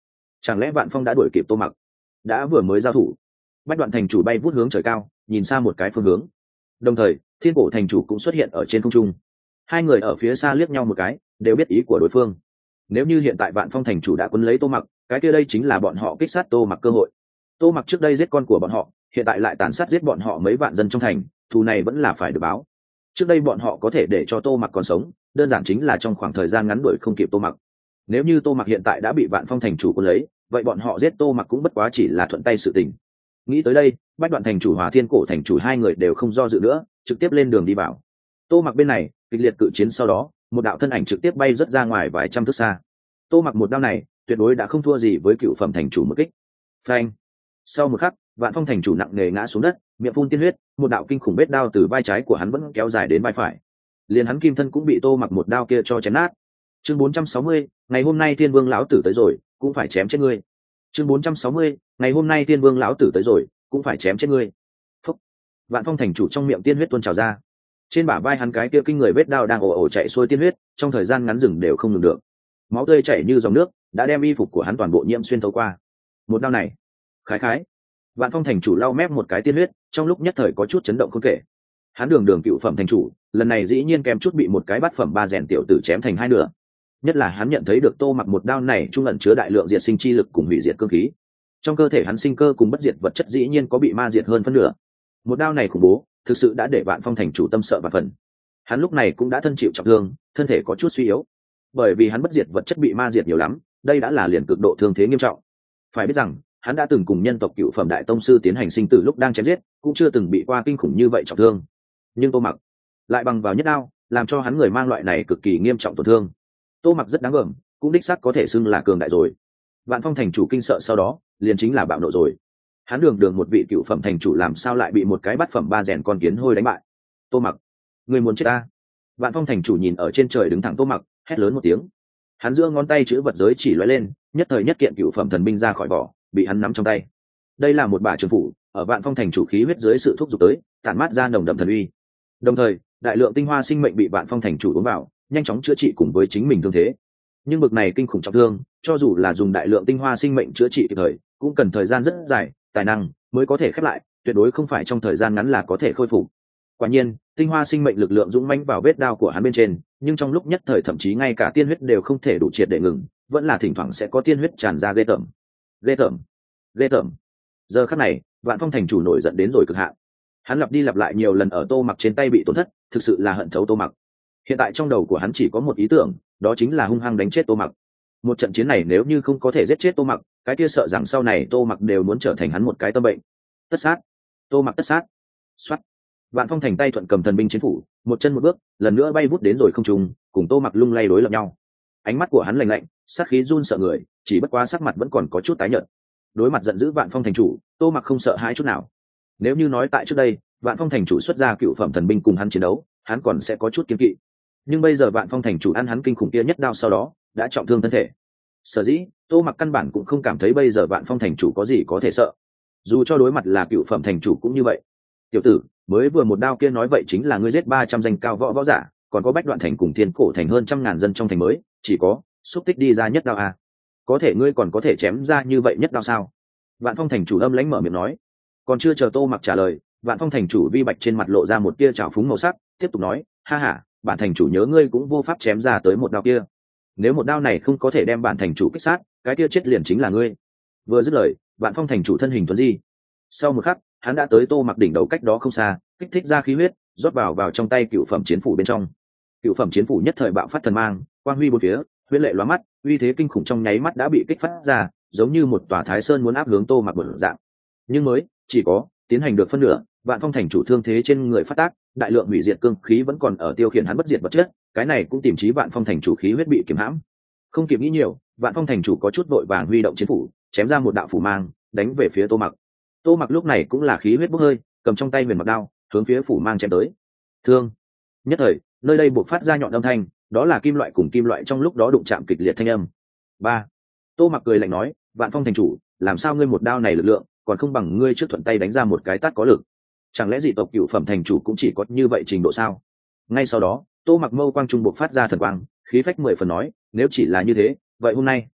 chẳng lẽ Vạn Phong đã đuổi kịp Tô Mặc? Đã vừa mới giao thủ, Bách Đoạn thành chủ bay vút hướng trời cao, nhìn xa một cái phương hướng. Đồng thời, Thiên Cổ thành chủ cũng xuất hiện ở trên không trung. Hai người ở phía xa liếc nhau một cái, đều biết ý của đối phương. Nếu như hiện tại Vạn Phong thành chủ đã quấn lấy Tô Mặc, cái kia đây chính là bọn họ kích sát Tô Mặc cơ hội. Tô Mặc trước đây giết con của bọn họ, hiện tại lại tàn sát giết bọn họ mấy vạn dân trong thành, thù này vẫn là phải được báo. Trước đây bọn họ có thể để cho Tô Mặc còn sống, đơn giản chính là trong khoảng thời gian ngắn đuổi không kịp Tô Mặc. Nếu như Tô Mặc hiện tại đã bị Vạn Phong thành chủ cuốn lấy, vậy bọn họ giết Tô Mặc cũng bất quá chỉ là thuận tay sự tình. Nghĩ tới đây, Bách Đoạn thành chủ Hòa Thiên Cổ thành chủ hai người đều không do dự nữa, trực tiếp lên đường đi vào. Tô Mặc bên này, kịch liệt cự chiến sau đó, một đạo thân ảnh trực tiếp bay rất ra ngoài vài trăm thước xa. Tô Mặc một đao này, tuyệt đối đã không thua gì với cựu phẩm thành chủ một kích. Phanh! Sau một khắc, Vạn Phong thành chủ nặng nề ngã xuống đất, miệng phun tiên huyết, một đạo kinh khủng vết đao từ vai trái của hắn vẫn kéo dài đến vai phải. Liền hắn kim thân cũng bị Tô Mặc một đao kia cho chém nát. Chương bốn trăm sáu mươi, ngày hôm nay Thiên Vương lão tử tới rồi, cũng phải chém chết ngươi. Chương bốn trăm sáu mươi, ngày hôm nay Thiên Vương lão tử tới rồi, cũng phải chém chết ngươi. Phúc! Vạn Phong thành chủ trong miệng tiên huyết tuôn trào ra. Trên bả vai hắn cái kia kinh người vết đao đang ồ ồ chạy xuôi tiên huyết, trong thời gian ngắn dừng đều không ngừng được. Máu tươi chảy như dòng nước, đã đem y phục của hắn toàn bộ nhiễm xuyên thấu qua. Một đao này, khái khái. Vạn Phong thành chủ lau mép một cái tiên huyết, trong lúc nhất thời có chút chấn động không kể. Hắn đường đường cựu phẩm thành chủ, lần này dĩ nhiên kèm chút bị một cái bát phẩm ba rèn tiểu tử chém thành hai nửa. Nhất là hắn nhận thấy được Tô Mặc một đao này trung ẩn chứa đại lượng diệt sinh chi lực cùng hủy diệt cương khí. Trong cơ thể hắn sinh cơ cùng bất diệt vật chất dĩ nhiên có bị ma diệt hơn phân nửa. Một đao này khủng bố, thực sự đã để Vạn Phong thành chủ tâm sợ và phần. Hắn lúc này cũng đã thân chịu trọng thương, thân thể có chút suy yếu. Bởi vì hắn bất diệt vật chất bị ma diệt nhiều lắm, đây đã là liền cực độ thương thế nghiêm trọng. Phải biết rằng, hắn đã từng cùng nhân tộc cựu phẩm đại tông sư tiến hành sinh tử lúc đang chém giết, cũng chưa từng bị qua kinh khủng như vậy trọng thương. Nhưng Tô Mặc lại bằng vào nhất đao, làm cho hắn người mang loại này cực kỳ nghiêm trọng tổn thương. Tô Mặc rất đáng gờm, cũng đích xác có thể xưng là cường đại rồi. Vạn Phong thành chủ kinh sợ sau đó, liền chính là bạo nộ rồi. Hắn đường đường một vị cựu phẩm thành chủ làm sao lại bị một cái bát phẩm ba rèn con kiến hôi đánh bại? Tô Mặc, người muốn chết ta? Vạn Phong thành chủ nhìn ở trên trời đứng thẳng Tô Mặc, hét lớn một tiếng. Hắn giơ ngón tay chữ vật giới chỉ lóe lên, nhất thời nhất kiện cựu phẩm thần binh ra khỏi vỏ, bị hắn nắm trong tay. Đây là một bả trường phủ, ở Vạn Phong thành chủ khí huyết dưới sự thúc giục tới, tản mát ra nồng đậm thần uy. Đồng thời, đại lượng tinh hoa sinh mệnh bị Vạn Phong thành chủ uống vào, nhanh chóng chữa trị cùng với chính mình thương thế. Nhưng bực này kinh khủng trọng thương, cho dù là dùng đại lượng tinh hoa sinh mệnh chữa trị kịp thời, cũng cần thời gian rất dài, tài năng mới có thể khép lại, tuyệt đối không phải trong thời gian ngắn là có thể khôi phục. Quả nhiên, tinh hoa sinh mệnh lực lượng dũng mãnh vào vết đao của hắn bên trên, nhưng trong lúc nhất thời thậm chí ngay cả tiên huyết đều không thể đủ triệt để ngừng, vẫn là thỉnh thoảng sẽ có tiên huyết tràn ra ghê tởm. Ghê tởm, ghê tởm. Giờ khắc này, Vạn Phong thành chủ nổi giận đến rồi cực hạn. Hắn lặp đi lặp lại nhiều lần ở Tô Mặc trên tay bị tổn thất, thực sự là hận thấu Tô Mặc. Hiện tại trong đầu của hắn chỉ có một ý tưởng, đó chính là hung hăng đánh chết Tô Mặc. Một trận chiến này nếu như không có thể giết chết Tô Mặc, cái kia sợ rằng sau này Tô Mặc đều muốn trở thành hắn một cái tâm bệnh. Tất sát, Tô Mặc tất sát. Soát. Vạn Phong thành tay thuận cầm thần binh chiến phủ, một chân một bước, lần nữa bay vút đến rồi không trung, cùng Tô Mặc lung lay đối lập nhau. Ánh mắt của hắn lạnh lạnh, sát khí run sợ người, chỉ bất quá sắc mặt vẫn còn có chút tái nhợt. Đối mặt giận dữ Vạn Phong thành chủ, Tô Mặc không sợ hãi chút nào. Nếu như nói tại trước đây, Vạn Phong thành chủ xuất ra cựu phẩm thần binh cùng hắn chiến đấu, hắn còn sẽ có chút kiêng kỵ. Nhưng bây giờ Vạn Phong thành chủ ăn hắn kinh khủng kia nhất đao sau đó, đã trọng thương thân thể. Sở dĩ, Tô Mặc căn bản cũng không cảm thấy bây giờ Vạn Phong thành chủ có gì có thể sợ. Dù cho đối mặt là cựu phẩm thành chủ cũng như vậy. Tiểu tử, mới vừa một đao kia nói vậy chính là ngươi giết ba trăm danh cao võ võ giả, còn có Bách Đoạn thành cùng Thiên Cổ thành hơn trăm ngàn dân trong thành mới, chỉ có xúc tích đi ra nhất đao à? Có thể ngươi còn có thể chém ra như vậy nhất đao sao? Vạn Phong thành chủ âm lãnh mở miệng nói. Còn chưa chờ Tô Mặc trả lời, Vạn Phong thành chủ vi bạch trên mặt lộ ra một tia trào phúng màu sắc, tiếp tục nói, ha ha, bản thành chủ nhớ ngươi cũng vô pháp chém ra tới một đao kia. Nếu một đao này không có thể đem bản thành chủ kích sát, cái kia chết liền chính là ngươi. Vừa dứt lời, Vạn Phong thành chủ thân hình tuấn di. Sau một khắc, hắn đã tới Tô Mặc đỉnh đầu cách đó không xa, kích thích ra khí huyết, rót vào vào trong tay cựu phẩm chiến phủ bên trong. Cựu phẩm chiến phủ nhất thời bạo phát thần mang, quang huy bốn phía, huyết lệ lóa mắt, uy thế kinh khủng trong nháy mắt đã bị kích phát ra, giống như một tòa Thái Sơn muốn áp hướng Tô Mặc một dạng. Nhưng mới chỉ có tiến hành được phân nửa, Vạn Phong thành chủ thương thế trên người phát tác, đại lượng hủy diệt cương khí vẫn còn ở tiêu khiển hắn bất diệt vật chất, cái này cũng tìm chí Vạn Phong thành chủ khí huyết bị kiềm hãm. Không kịp nghĩ nhiều, Vạn Phong thành chủ có chút vội vàng huy động chiến phủ, chém ra một đạo phủ mang, đánh về phía Tô Mặc. Tô Mặc lúc này cũng là khí huyết bốc hơi, cầm trong tay huyền mặc đao, hướng phía phủ mang chém tới. Thương. Nhất thời, nơi đây buộc phát ra nhọn âm thanh, đó là kim loại cùng kim loại trong lúc đó đụng chạm kịch liệt thanh âm. Ba. Tô Mặc cười lạnh nói, Vạn Phong thành chủ, làm sao ngươi một đao này lực lượng, còn không bằng ngươi trước thuận tay đánh ra một cái tát có lực. Chẳng lẽ dị tộc cựu phẩm thành chủ cũng chỉ có như vậy trình độ sao? Ngay sau đó, Tô Mặc mâu quang trung buộc phát ra thần quang, khí phách mười phần nói, nếu chỉ là như thế, vậy hôm nay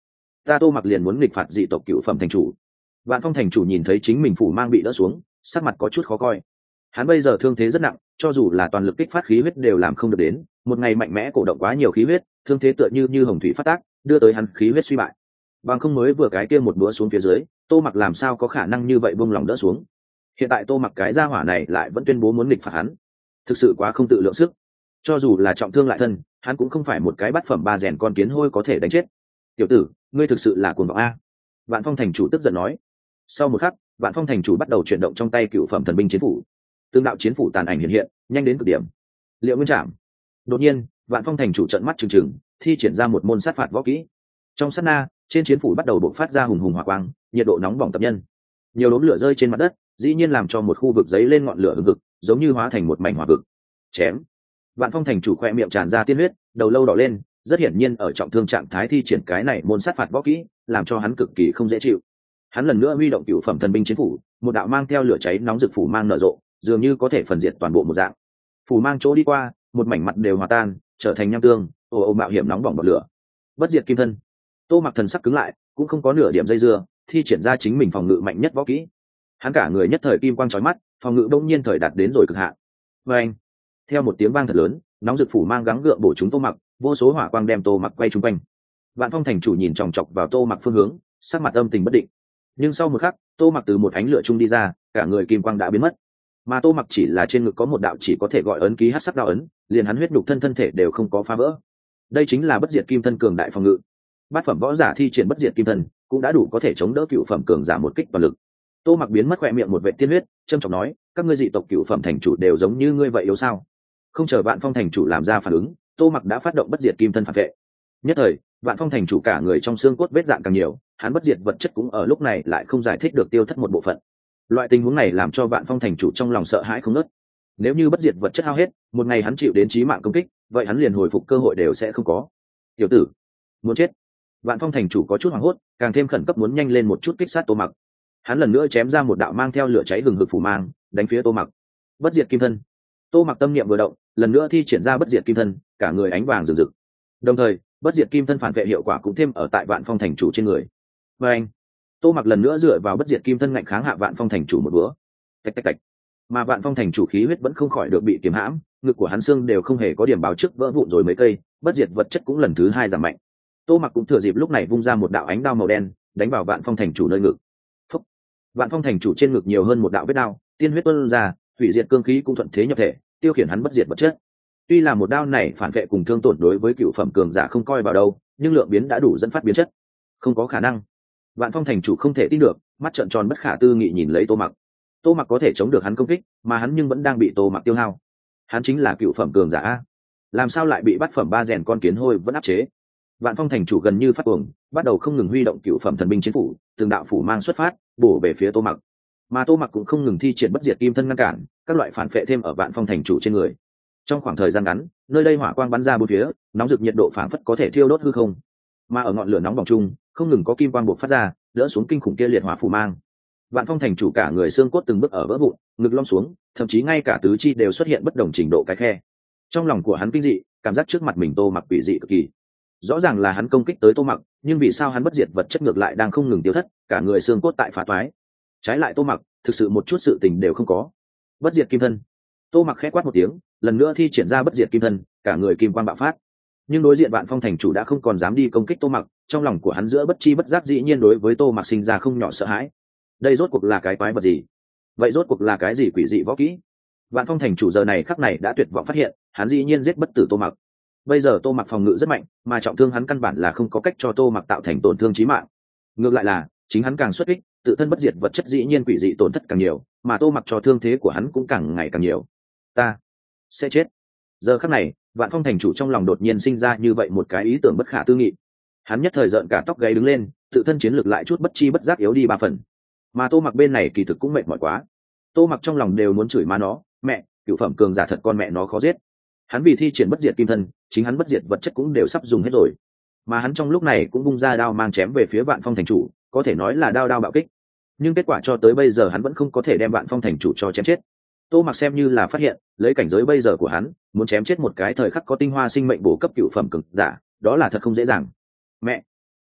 ta Tô Mặc liền muốn nghịch phạt dị tộc cựu phẩm thành chủ. Vạn Phong thành chủ nhìn thấy chính mình phủ mang bị đỡ xuống, sắc mặt có chút khó coi. Hắn bây giờ thương thế rất nặng, cho dù là toàn lực kích phát khí huyết đều làm không được đến, một ngày mạnh mẽ cổ động quá nhiều khí huyết, thương thế tựa như như hồng thủy phát tác, đưa tới hắn khí huyết suy bại. Bằng không mới vừa cái kia một búa xuống phía dưới, Tô Mặc làm sao có khả năng như vậy buông lòng đỡ xuống. Hiện tại Tô Mặc cái gia hỏa này lại vẫn tuyên bố muốn nghịch phạt hắn, thực sự quá không tự lượng sức. Cho dù là trọng thương lại thân, hắn cũng không phải một cái bát phẩm ba rèn con kiến hôi có thể đánh chết. Tiểu tử, ngươi thực sự là cuồng vọng a. Vạn Phong thành chủ tức giận nói. Sau một khắc, Vạn Phong thành chủ bắt đầu chuyển động trong tay cựu phẩm thần binh chiến phủ. Tương đạo chiến phủ tàn ảnh hiện hiện, nhanh đến cực điểm. Liệu Nguyên Trảm. Đột nhiên, Vạn Phong thành chủ trợn mắt trừng trừng, thi triển ra một môn sát phạt võ kỹ. Trong sát na, trên chiến phủ bắt đầu bộc phát ra hùng hùng hỏa quang, nhiệt độ nóng bỏng tập nhân. Nhiều đốm lửa rơi trên mặt đất, dĩ nhiên làm cho một khu vực giấy lên ngọn lửa hừng hực, giống như hóa thành một mảnh hỏa vực. Chém. Vạn Phong thành chủ khoe miệng tràn ra tiên huyết, đầu lâu đỏ lên, rất hiển nhiên ở trọng thương trạng thái thi triển cái này môn sát phạt võ kỹ, làm cho hắn cực kỳ không dễ chịu. Hắn lần nữa huy động cửu phẩm thần binh chiến phủ, một đạo mang theo lửa cháy nóng rực phủ mang nở rộ, dường như có thể phần diệt toàn bộ một dạng. Phủ mang chỗ đi qua, một mảnh mặt đều hòa tan, trở thành nham tương, ồ ồ mạo hiểm nóng bỏng bọt lửa. Bất diệt kim thân. Tô Mặc thần sắc cứng lại, cũng không có nửa điểm dây dưa, thi triển ra chính mình phòng ngự mạnh nhất võ kỹ. Hắn cả người nhất thời kim quang chói mắt, phòng ngự đông nhiên thời đạt đến rồi cực hạn. Và anh, theo một tiếng vang thật lớn, nóng rực phủ mang gắng gượng bổ chúng Tô Mặc, vô số hỏa quang đem Tô Mặc quay trung quanh. Vạn Phong thành chủ nhìn chòng chọc vào Tô Mặc phương hướng, sắc mặt âm tình bất định. Nhưng sau một khắc, Tô Mặc từ một ánh lửa trung đi ra, cả người kim quang đã biến mất. Mà Tô Mặc chỉ là trên ngực có một đạo chỉ có thể gọi ấn ký hắc sắc đạo ấn, liền hắn huyết nhục thân thân thể đều không có phá vỡ. Đây chính là bất diệt kim thân cường đại phòng ngự. Bát phẩm võ giả thi triển bất diệt kim thân, cũng đã đủ có thể chống đỡ cựu phẩm cường giả một kích toàn lực. Tô Mặc biến mất khỏe miệng một vệ tiên huyết, trầm trọng nói, các ngươi dị tộc cựu phẩm thành chủ đều giống như ngươi vậy yếu sao? Không chờ Vạn Phong thành chủ làm ra phản ứng, Tô Mặc đã phát động bất diệt kim thân phản vệ. Nhất thời, Vạn Phong thành chủ cả người trong xương cốt vết dạn càng nhiều, hắn bất diệt vật chất cũng ở lúc này lại không giải thích được tiêu thất một bộ phận. Loại tình huống này làm cho Vạn Phong thành chủ trong lòng sợ hãi không ngớt. Nếu như bất diệt vật chất hao hết, một ngày hắn chịu đến chí mạng công kích, vậy hắn liền hồi phục cơ hội đều sẽ không có. Tiểu tử, muốn chết. Vạn Phong thành chủ có chút hoảng hốt, càng thêm khẩn cấp muốn nhanh lên một chút kích sát Tô Mặc. Hắn lần nữa chém ra một đạo mang theo lửa cháy hừng hực phủ mang, đánh phía Tô Mặc. Bất diệt kim thân. Tô Mặc tâm niệm vừa động, lần nữa thi triển ra bất diệt kim thân, cả người ánh vàng rực rực. Đồng thời, bất diệt kim thân phản vệ hiệu quả cũng thêm ở tại Vạn Phong thành chủ trên người. Và anh, Tô Mặc lần nữa dựa vào bất diệt kim thân ngạnh kháng hạ Vạn Phong thành chủ một bữa. Tạch tạch tạch. Mà Vạn Phong thành chủ khí huyết vẫn không khỏi được bị kiềm hãm, ngực của hắn xương đều không hề có điểm báo trước vỡ vụn rồi mấy cây, bất diệt vật chất cũng lần thứ hai giảm mạnh. Tô Mặc cũng thừa dịp lúc này vung ra một đạo ánh đao màu đen, đánh vào Vạn Phong thành chủ nơi ngực. Phúc. Vạn Phong thành chủ trên ngực nhiều hơn một đạo vết đao, tiên huyết tuôn ra, hủy diệt cương khí cũng thuận thế nhập thể, tiêu khiển hắn bất diệt vật chất. Tuy là một đao này phản vệ cùng thương tổn đối với cựu phẩm cường giả không coi vào đâu, nhưng lượng biến đã đủ dẫn phát biến chất. Không có khả năng. Vạn Phong thành chủ không thể tin được, mắt trợn tròn bất khả tư nghị nhìn lấy Tô Mặc. Tô Mặc có thể chống được hắn công kích, mà hắn nhưng vẫn đang bị Tô Mặc tiêu hao. Hắn chính là cựu phẩm cường giả a, làm sao lại bị bắt phẩm ba rèn con kiến hôi vẫn áp chế? Vạn Phong thành chủ gần như phát cuồng, bắt đầu không ngừng huy động cựu phẩm thần binh chiến phủ, từng đạo phủ mang xuất phát, bổ về phía Tô Mặc. Mà Tô Mặc cũng không ngừng thi triển bất diệt kim thân ngăn cản, các loại phản phệ thêm ở Vạn Phong thành chủ trên người. Trong khoảng thời gian ngắn, nơi đây hỏa quang bắn ra bốn phía, nóng rực nhiệt độ phảng phất có thể thiêu đốt hư không. Mà ở ngọn lửa nóng bỏng chung, không ngừng có kim quang bộc phát ra, đỡ xuống kinh khủng kia liệt hỏa phủ mang. Vạn Phong thành chủ cả người xương cốt từng bước ở vỡ vụn, ngực lom xuống, thậm chí ngay cả tứ chi đều xuất hiện bất đồng trình độ cái khe. Trong lòng của hắn kinh dị, cảm giác trước mặt mình Tô Mặc quỷ dị cực kỳ. Rõ ràng là hắn công kích tới Tô Mặc, nhưng vì sao hắn bất diệt vật chất ngược lại đang không ngừng tiêu thất, cả người xương cốt tại phá toái. Trái lại Tô Mặc, thực sự một chút sự tình đều không có. Bất diệt kim thân. Tô Mặc khẽ quát một tiếng, lần nữa thi triển ra bất diệt kim thân, cả người kim quang bạo phát. Nhưng đối diện Vạn Phong thành chủ đã không còn dám đi công kích Tô Mặc, trong lòng của hắn giữa bất chi bất giác dĩ nhiên đối với Tô Mặc sinh ra không nhỏ sợ hãi. Đây rốt cuộc là cái quái vật gì? Vậy rốt cuộc là cái gì quỷ dị võ kỹ? Vạn Phong thành chủ giờ này khắc này đã tuyệt vọng phát hiện, hắn dĩ nhiên giết bất tử Tô Mặc. Bây giờ Tô Mặc phòng ngự rất mạnh, mà trọng thương hắn căn bản là không có cách cho Tô Mặc tạo thành tổn thương chí mạng. Ngược lại là, chính hắn càng xuất kích, tự thân bất diệt vật chất dĩ nhiên quỷ dị tổn thất càng nhiều, mà Tô Mặc cho thương thế của hắn cũng càng ngày càng nhiều. Ta sẽ chết. Giờ khắc này, Vạn Phong thành chủ trong lòng đột nhiên sinh ra như vậy một cái ý tưởng bất khả tư nghị. Hắn nhất thời giận cả tóc gáy đứng lên, tự thân chiến lực lại chút bất chi bất giác yếu đi ba phần. Mà Tô Mặc bên này kỳ thực cũng mệt mỏi quá. Tô Mặc trong lòng đều muốn chửi má nó, mẹ, cửu phẩm cường giả thật con mẹ nó khó giết. Hắn vì thi triển bất diệt kim thân, chính hắn bất diệt vật chất cũng đều sắp dùng hết rồi. Mà hắn trong lúc này cũng vung ra đao mang chém về phía Vạn Phong thành chủ, có thể nói là đao đao bạo kích. Nhưng kết quả cho tới bây giờ hắn vẫn không có thể đem Vạn Phong thành chủ cho chém chết. Tô Mặc xem như là phát hiện, lấy cảnh giới bây giờ của hắn, muốn chém chết một cái thời khắc có tinh hoa sinh mệnh bổ cấp cựu phẩm cường giả, đó là thật không dễ dàng. Mẹ,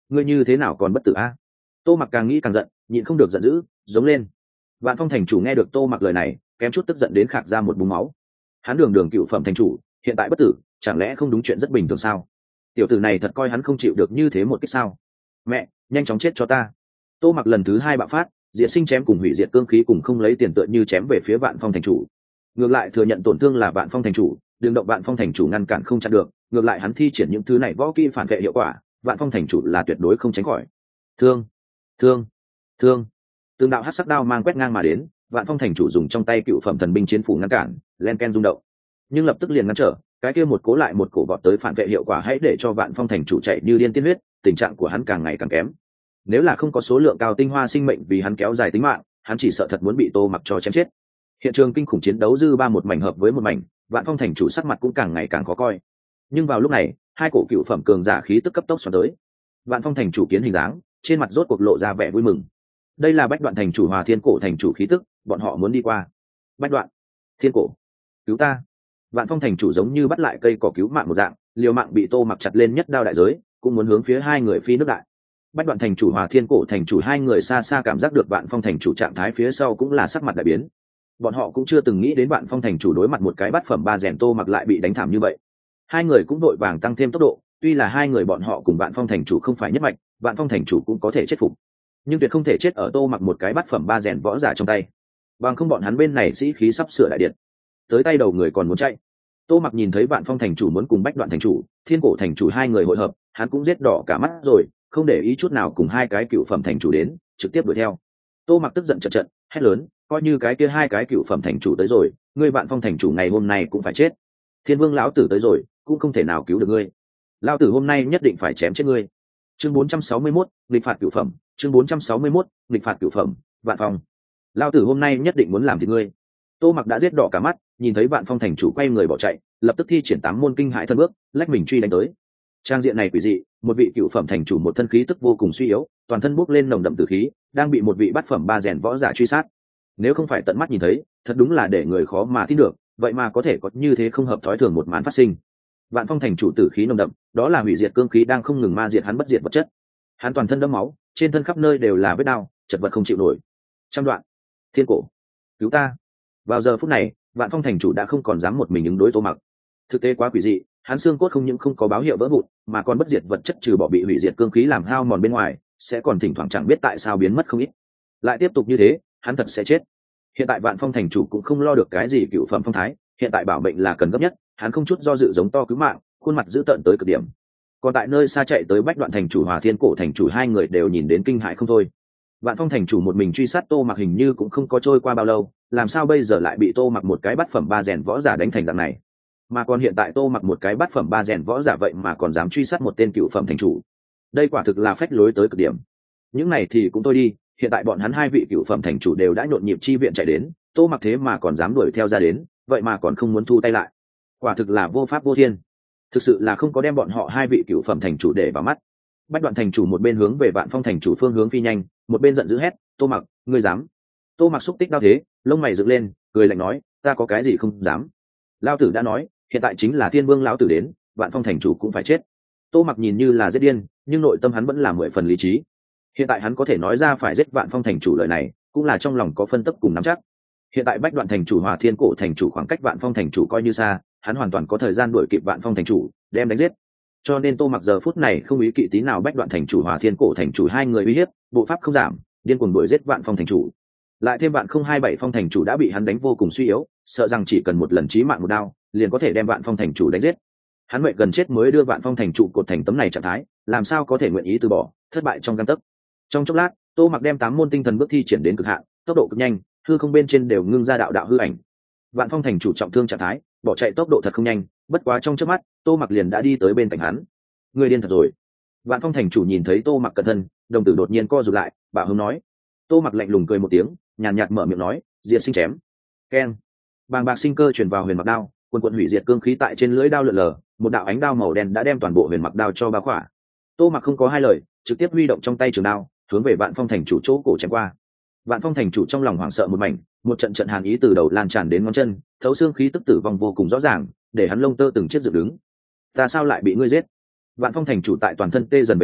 ngươi như thế nào còn bất tử a? Tô Mặc càng nghĩ càng giận, nhịn không được giận dữ, giống lên. Vạn Phong thành chủ nghe được Tô Mặc lời này, kém chút tức giận đến khạc ra một búng máu. Hắn đường đường cựu phẩm thành chủ, hiện tại bất tử, chẳng lẽ không đúng chuyện rất bình thường sao? Tiểu tử này thật coi hắn không chịu được như thế một cách sao? Mẹ, nhanh chóng chết cho ta! Tô Mặc lần thứ hai bạo phát, diệt sinh chém cùng hủy diệt cương khí cùng không lấy tiền tựa như chém về phía Vạn Phong thành chủ. Ngược lại thừa nhận tổn thương là Vạn Phong thành chủ, đường động Vạn Phong thành chủ ngăn cản không chặn được, ngược lại hắn thi triển những thứ này võ kỹ phản vệ hiệu quả, Vạn Phong thành chủ là tuyệt đối không tránh khỏi. Thương, thương, thương! Từng đạo hắc sắc đao mang quét ngang mà đến, Vạn Phong thành chủ dùng trong tay cựu phẩm thần binh chiến phủ ngăn cản, len ken rung động, nhưng lập tức liền ngăn trở, cái kia một cố lại một cổ vọt tới phản vệ hiệu quả, hãy để cho Vạn Phong thành chủ chạy như điên tiên huyết, tình trạng của hắn càng ngày càng kém. Nếu là không có số lượng cao tinh hoa sinh mệnh vì hắn kéo dài tính mạng, hắn chỉ sợ thật muốn bị Tô Mặc cho chém chết. Hiện trường kinh khủng chiến đấu dư ba một mảnh hợp với một mảnh, Vạn Phong thành chủ sắc mặt cũng càng ngày càng khó coi. Nhưng vào lúc này, hai cổ cựu phẩm cường giả khí tức cấp tốc xoắn tới. Vạn Phong thành chủ kiến hình dáng, trên mặt rốt cuộc lộ ra vẻ vui mừng. Đây là Bách Đoạn thành chủ Hòa Thiên cổ thành chủ khí tức, bọn họ muốn đi qua. Bách Đoạn, Thiên cổ, cứu ta! Vạn Phong thành chủ giống như bắt lại cây cỏ cứu mạng một dạng, liều mạng bị Tô Mặc chặt lên nhất đao đại giới, cũng muốn hướng phía hai người phi nước đại. Bách Đoạn thành chủ Hòa Thiên cổ thành chủ hai người xa xa cảm giác được Vạn Phong thành chủ trạng thái phía sau cũng là sắc mặt đại biến. Bọn họ cũng chưa từng nghĩ đến Vạn Phong thành chủ đối mặt một cái bát phẩm ba rèn Tô Mặc lại bị đánh thảm như vậy. Hai người cũng đội vàng tăng thêm tốc độ, tuy là hai người bọn họ cùng Vạn Phong thành chủ không phải nhất mạch, Vạn Phong thành chủ cũng có thể chết phục, nhưng tuyệt không thể chết ở Tô Mặc một cái bát phẩm ba rèn võ giả trong tay. Bằng không bọn hắn bên này sĩ khí sắp sửa đại điện, tới tay đầu người còn muốn chạy. Tô Mặc nhìn thấy Vạn Phong thành chủ muốn cùng Bách Đoạn thành chủ, Thiên cổ thành chủ hai người hội hợp, hắn cũng giết đỏ cả mắt rồi, không để ý chút nào cùng hai cái cựu phẩm thành chủ đến, trực tiếp đuổi theo. Tô Mặc tức giận trận trận, hét lớn, coi như cái kia hai cái cựu phẩm thành chủ tới rồi, ngươi Vạn Phong thành chủ ngày hôm nay cũng phải chết. Thiên Vương lão tử tới rồi, cũng không thể nào cứu được ngươi. Lão tử hôm nay nhất định phải chém chết ngươi. Chương bốn trăm sáu mươi mốt, nghịch phạt cựu phẩm, chương bốn trăm sáu mươi mốt, nghịch phạt cựu phẩm, Vạn Phong. Lão tử hôm nay nhất định muốn làm thịt ngươi. Tô Mặc đã giết đỏ cả mắt, nhìn thấy Vạn Phong thành chủ quay người bỏ chạy, lập tức thi triển tám môn kinh hãi thân bước, lách mình truy đánh tới. Trang diện này quỷ dị, một vị cựu phẩm thành chủ một thân khí tức vô cùng suy yếu, toàn thân bốc lên nồng đậm tử khí, đang bị một vị bát phẩm ba rèn võ giả truy sát. Nếu không phải tận mắt nhìn thấy, thật đúng là để người khó mà tin được, vậy mà có thể có như thế không hợp thói thường một màn phát sinh. Vạn Phong thành chủ tử khí nồng đậm, đó là hủy diệt cương khí đang không ngừng ma diệt hắn bất diệt vật chất. Hắn toàn thân đẫm máu, trên thân khắp nơi đều là vết đao, chật vật không chịu nổi. Trăm đoạn, Thiên cổ, cứu ta! Vào giờ phút này, Vạn Phong thành chủ đã không còn dám một mình ứng đối Tô Mặc. Thực tế quá quỷ dị, hắn xương cốt không những không có báo hiệu vỡ vụn, mà còn bất diệt vật chất trừ bỏ bị hủy diệt cương khí làm hao mòn bên ngoài, sẽ còn thỉnh thoảng chẳng biết tại sao biến mất không ít. Lại tiếp tục như thế, hắn thật sẽ chết. Hiện tại Vạn Phong thành chủ cũng không lo được cái gì cựu phẩm phong thái, hiện tại bảo mệnh là cần gấp nhất, hắn không chút do dự giống to cứu mạng, khuôn mặt dữ tợn tới cực điểm. Còn tại nơi xa chạy tới Bách Đoạn thành chủ Hòa Thiên cổ thành chủ hai người đều nhìn đến kinh hãi không thôi. Vạn Phong thành chủ một mình truy sát Tô Mặc hình như cũng không có trôi qua bao lâu, làm sao bây giờ lại bị Tô Mặc một cái bát phẩm ba rèn võ giả đánh thành dạng này? Mà còn hiện tại Tô Mặc một cái bát phẩm ba rèn võ giả vậy mà còn dám truy sát một tên cựu phẩm thành chủ. Đây quả thực là phách lối tới cực điểm. Những này thì cũng thôi đi, hiện tại bọn hắn hai vị cựu phẩm thành chủ đều đã nhộn nhịp chi viện chạy đến, Tô Mặc thế mà còn dám đuổi theo ra đến, vậy mà còn không muốn thu tay lại. Quả thực là vô pháp vô thiên. Thực sự là không có đem bọn họ hai vị cựu phẩm thành chủ để vào mắt. Bách Đoạn thành chủ một bên hướng về Vạn Phong thành chủ phương hướng phi nhanh, một bên giận dữ hét, Tô Mặc, ngươi dám? Tô Mặc xúc tích đao thế, lông mày dựng lên, cười lạnh nói, ta có cái gì không dám? Lão tử đã nói, hiện tại chính là Thiên Vương lão tử đến, Vạn Phong thành chủ cũng phải chết. Tô Mặc nhìn như là giết điên, nhưng nội tâm hắn vẫn là mười phần lý trí. Hiện tại hắn có thể nói ra phải giết Vạn Phong thành chủ lời này, cũng là trong lòng có phân tích cùng nắm chắc. Hiện tại Bách Đoạn thành chủ Hòa Thiên cổ thành chủ khoảng cách Vạn Phong thành chủ coi như xa, hắn hoàn toàn có thời gian đuổi kịp Vạn Phong thành chủ, đem đánh giết. Cho nên Tô Mặc giờ phút này không ý kỵ tí nào Bách Đoạn thành chủ Hòa Thiên cổ thành chủ hai người uy hiếp, bộ pháp không giảm, điên cuồng đuổi giết Vạn Phong thành chủ. Lại thêm Vạn không hai bảy Phong thành chủ đã bị hắn đánh vô cùng suy yếu, sợ rằng chỉ cần một lần chí mạng một đao, liền có thể đem Vạn Phong thành chủ đánh giết. Hắn mệnh gần chết mới đưa Vạn Phong thành chủ cột thành tấm này trạng thái, làm sao có thể nguyện ý từ bỏ, thất bại trong gang tấc. Trong chốc lát, Tô Mặc đem tám môn tinh thần bước thi triển đến cực hạn, tốc độ cực nhanh, hư không bên trên đều ngưng ra đạo đạo hư ảnh. Vạn Phong thành chủ trọng thương trạng thái, bỏ chạy tốc độ thật không nhanh, bất quá trong chớp mắt, Tô Mặc liền đã đi tới bên cạnh hắn. Người điên thật rồi. Vạn Phong thành chủ nhìn thấy Tô Mặc cẩn thân, đồng tử đột nhiên co rụt lại, bạo hứng nói. Tô Mặc lạnh lùng cười một tiếng, nhàn nhạt mở miệng nói, diệt sinh chém. Keng. Bàng bạc sinh cơ truyền vào huyền mặc đao, quần quần hủy diệt cương khí tại trên lưỡi đao lượn lờ, một đạo ánh đao màu đen đã đem toàn bộ huyền mặc đao cho bao khỏa. Tô Mặc không có hai lời, trực tiếp huy động trong tay trường đao, hướng về Vạn Phong thành chủ chỗ cổ chém qua. Vạn Phong thành chủ trong lòng hoảng sợ một mảnh, một trận trận hàn ý từ đầu lan tràn đến ngón chân, thấu xương khí tức tử vong vô cùng rõ ràng, để hắn lông tơ từng chiếc dựng đứng. Ta sao lại bị ngươi giết? Vạn Phong thành chủ tại toàn thân tê dần về sau,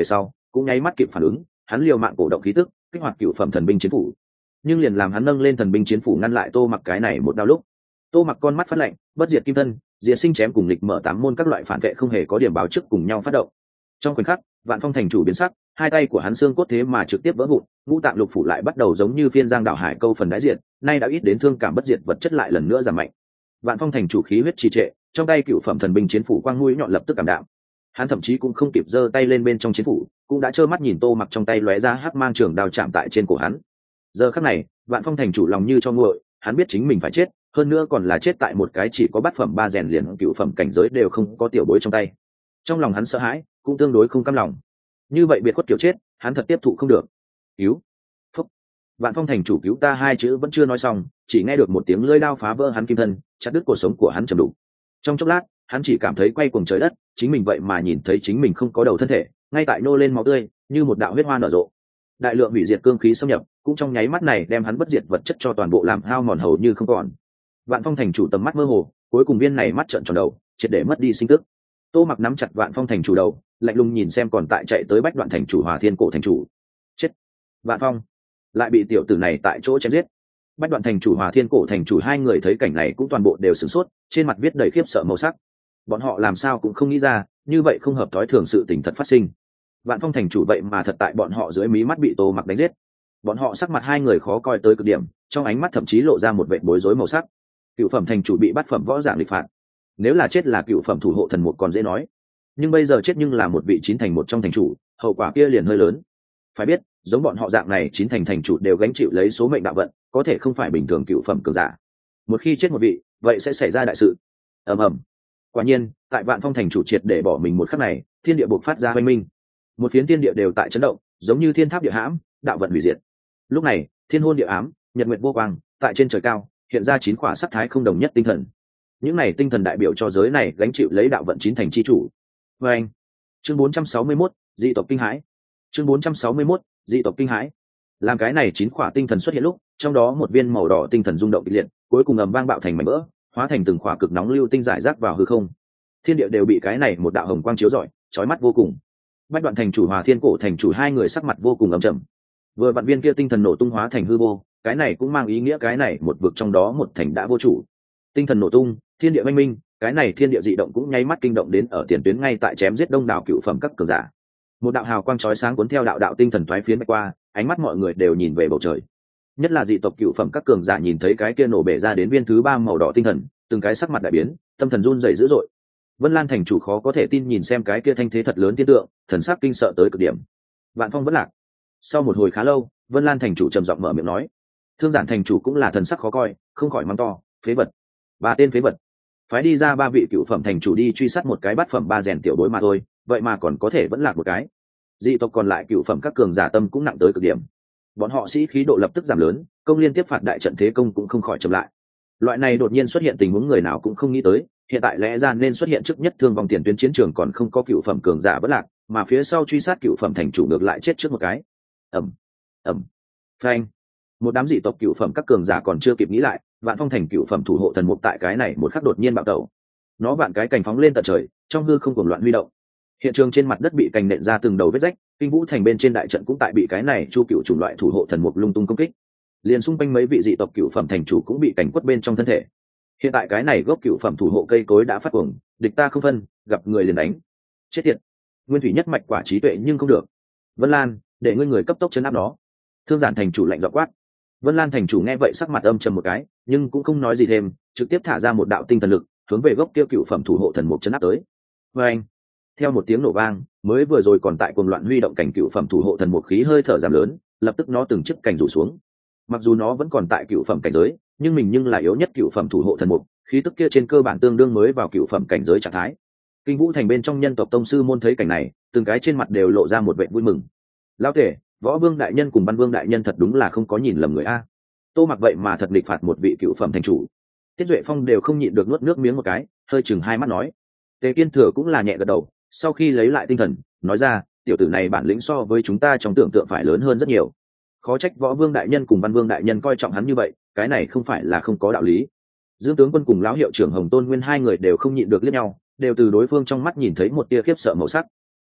cũng nháy mắt kịp phản ứng, hắn liều mạng cổ động khí tức, kích hoạt cựu phẩm thần binh chiến phủ. Nhưng liền làm hắn nâng lên thần binh chiến phủ ngăn lại Tô Mặc cái này một đao lúc, Tô Mặc con mắt phát lạnh, bất diệt kim thân, diệt sinh chém cùng lịch mở tám môn các loại phản vệ không hề có điểm báo trước cùng nhau phát động. Trong khoảnh khắc, Vạn Phong thành chủ biến sắc, hai tay của hắn xương cốt thế mà trực tiếp vỡ vụn, ngũ tạng lục phủ lại bắt đầu giống như phiên giang đảo hải câu phần đáy diệt, nay đã ít đến thương cảm bất diệt vật chất lại lần nữa giảm mạnh. Vạn Phong thành chủ khí huyết trì trệ, trong tay cựu phẩm thần binh chiến phủ quang mũi nhọn lập tức cảm đạm. Hắn thậm chí cũng không kịp giơ tay lên bên trong chiến phủ, cũng đã trơ mắt nhìn Tô Mặc trong tay lóe ra hắc mang trường đao chạm tại trên cổ hắn. Giờ khắc này, Vạn Phong thành chủ lòng như cho nguội, hắn biết chính mình phải chết, hơn nữa còn là chết tại một cái chỉ có bát phẩm ba rèn liền cựu phẩm cảnh giới đều không có tiểu bối trong tay. Trong lòng hắn sợ hãi, cũng tương đối không cam lòng. Như vậy biệt khuất kiểu chết, hắn thật tiếp thụ không được. Cứu! Phúc! Vạn Phong thành chủ cứu ta hai chữ vẫn chưa nói xong, chỉ nghe được một tiếng lưỡi đao phá vỡ hắn kim thân, chặt đứt cuộc sống của hắn trầm đủ. Trong chốc lát, hắn chỉ cảm thấy quay cuồng trời đất, chính mình vậy mà nhìn thấy chính mình không có đầu thân thể, ngay tại nô lên máu tươi, như một đạo huyết hoa nở rộ. Đại lượng hủy diệt cương khí xâm nhập, cũng trong nháy mắt này đem hắn bất diệt vật chất cho toàn bộ làm hao mòn hầu như không còn. Vạn Phong thành chủ tầm mắt mơ hồ, cuối cùng viên này mắt trợn tròn đầu, triệt để mất đi sinh tức. Tô Mặc nắm chặt Vạn Phong thành chủ đầu, lạnh lùng nhìn xem còn tại chạy tới Bách Đoạn thành chủ Hòa Thiên cổ thành chủ. Chết! Vạn Phong lại bị tiểu tử này tại chỗ chém giết. Bách Đoạn thành chủ Hòa Thiên cổ thành chủ hai người thấy cảnh này cũng toàn bộ đều sửng sốt, trên mặt viết đầy khiếp sợ màu sắc. Bọn họ làm sao cũng không nghĩ ra, như vậy không hợp thói thường sự tình thật phát sinh. Vạn Phong thành chủ vậy mà thật tại bọn họ dưới mí mắt bị Tô Mặc đánh giết. Bọn họ sắc mặt hai người khó coi tới cực điểm, trong ánh mắt thậm chí lộ ra một vẻ bối rối màu sắc. Cựu phẩm thành chủ bị bắt phẩm võ dạng lịch phạt, nếu là chết là cựu phẩm thủ hộ thần một còn dễ nói, nhưng bây giờ chết nhưng là một vị chín thành một trong thành chủ, hậu quả kia liền hơi lớn. Phải biết, giống bọn họ dạng này chín thành thành chủ đều gánh chịu lấy số mệnh đạo vận, có thể không phải bình thường cựu phẩm cường giả. Một khi chết một vị, vậy sẽ xảy ra đại sự. ầm ầm. Quả nhiên, tại Vạn Phong thành chủ triệt để bỏ mình một khắc này, thiên địa bộc phát ra hoành minh, một phiến thiên địa đều tại chấn động, giống như thiên tháp địa hãm, đạo vận hủy diệt. Lúc này, thiên hôn địa ám, nhật nguyệt vô quang, tại trên trời cao hiện ra chín quả sắc thái không đồng nhất tinh thần. Những này tinh thần đại biểu cho giới này gánh chịu lấy đạo vận chín thành chi chủ. Và anh, chương bốn trăm sáu mươi mốt, dị tộc kinh hãi. Chương bốn trăm sáu mươi mốt, dị tộc kinh hãi. Làm cái này chín quả tinh thần xuất hiện lúc, trong đó một viên màu đỏ tinh thần rung động kịch liệt, cuối cùng ầm vang bạo thành mảnh vỡ, hóa thành từng quả cực nóng lưu tinh giải rác vào hư không. Thiên địa đều bị cái này một đạo hồng quang chiếu rọi, chói mắt vô cùng. Bách Đoạn thành chủ Hòa Thiên cổ thành chủ hai người sắc mặt vô cùng ầm trầm. Vừa vạn viên kia tinh thần nổ tung hóa thành hư vô, cái này cũng mang ý nghĩa cái này một vực trong đó một thành đã vô chủ. Tinh thần nổ tung, thiên địa oanh minh, cái này thiên địa dị động cũng nháy mắt kinh động đến ở tiền tuyến ngay tại chém giết đông đảo cựu phẩm các cường giả. Một đạo hào quang chói sáng cuốn theo đạo đạo tinh thần thoái phiến bay qua, ánh mắt mọi người đều nhìn về bầu trời. Nhất là dị tộc cựu phẩm các cường giả nhìn thấy cái kia nổ bể ra đến viên thứ ba màu đỏ tinh thần, từng cái sắc mặt đại biến, tâm thần run rẩy dữ dội. Vân Lan thành chủ khó có thể tin nhìn xem cái kia thanh thế thật lớn thiên tượng, thần sắc kinh sợ tới cực điểm. Vạn Phong vẫn lạc. Sau một hồi khá lâu, Vân Lan thành chủ trầm giọng mở miệng nói. Thương Giản thành chủ cũng là thần sắc khó coi, không khỏi mắng to, phế vật. Ba tên phế vật. Phái đi ra ba vị cựu phẩm thành chủ đi truy sát một cái bát phẩm ba rèn tiểu bối mà thôi, vậy mà còn có thể vẫn lạc một cái. Dị tộc còn lại cựu phẩm các cường giả tâm cũng nặng tới cực điểm. Bọn họ sĩ khí độ lập tức giảm lớn, công liên tiếp phạt đại trận thế công cũng không khỏi chậm lại. Loại này đột nhiên xuất hiện tình huống người nào cũng không nghĩ tới, hiện tại lẽ ra nên xuất hiện trước nhất thương vong tiền tuyến chiến trường còn không có cựu phẩm cường giả vẫn lạc, mà phía sau truy sát cựu phẩm thành chủ ngược lại chết trước một cái. Ầm, ầm, phanh. Một đám dị tộc cựu phẩm các cường giả còn chưa kịp nghĩ lại, Vạn Phong thành cựu phẩm thủ hộ thần mục tại cái này một khắc đột nhiên bạo tẩu. Nó vạn cái cành phóng lên tận trời, trong hư không cuồng loạn huy động. Hiện trường trên mặt đất bị cành nện ra từng đầu vết rách, Kinh Vũ thành bên trên đại trận cũng tại bị cái này chu cựu chủng loại thủ hộ thần mục lung tung công kích. Liền xung quanh mấy vị dị tộc cựu phẩm thành chủ cũng bị cảnh quất bên trong thân thể. Hiện tại cái này gốc cựu phẩm thủ hộ cây cối đã phát cuồng, địch ta không phân, gặp người liền đánh. Chết tiệt. Nguyên thủy nhất mạch quả trí tuệ nhưng không được. Vân Lan, để ngươi người cấp tốc chấn áp nó. Thương Giản thành chủ lạnh giọng quát. Vân Lan thành chủ nghe vậy sắc mặt âm trầm một cái, nhưng cũng không nói gì thêm, trực tiếp thả ra một đạo tinh thần lực, hướng về gốc kia cựu phẩm thủ hộ thần mục chấn áp tới. Và anh, theo một tiếng nổ vang, mới vừa rồi còn tại cuồng loạn huy động cảnh cựu phẩm thủ hộ thần mục khí hơi thở giảm lớn, lập tức nó từng chiếc cành rủ xuống. Mặc dù nó vẫn còn tại cựu phẩm cảnh giới, nhưng mình nhưng là yếu nhất cựu phẩm thủ hộ thần mục, khí tức kia trên cơ bản tương đương mới vào cựu phẩm cảnh giới trạng thái. Kinh Vũ thành bên trong nhân tộc tông sư môn thấy cảnh này, từng cái trên mặt đều lộ ra một vẻ vui mừng. Lão tể, Võ Vương đại nhân cùng Văn Vương đại nhân thật đúng là không có nhìn lầm người a. Tô Mặc vậy mà thật nghịch phạt một vị cựu phẩm thành chủ. Tiết Duệ Phong đều không nhịn được nuốt nước miếng một cái, hơi chừng hai mắt nói. Tề Kiên Thừa cũng là nhẹ gật đầu, sau khi lấy lại tinh thần, nói ra, tiểu tử này bản lĩnh so với chúng ta trong tưởng tượng phải lớn hơn rất nhiều. Khó trách Võ Vương đại nhân cùng Văn Vương đại nhân coi trọng hắn như vậy, cái này không phải là không có đạo lý. Dương tướng quân cùng lão hiệu trưởng Hồng Tôn Nguyên hai người đều không nhịn được liếc nhau, đều từ đối phương trong mắt nhìn thấy một tia khiếp sợ màu sắc.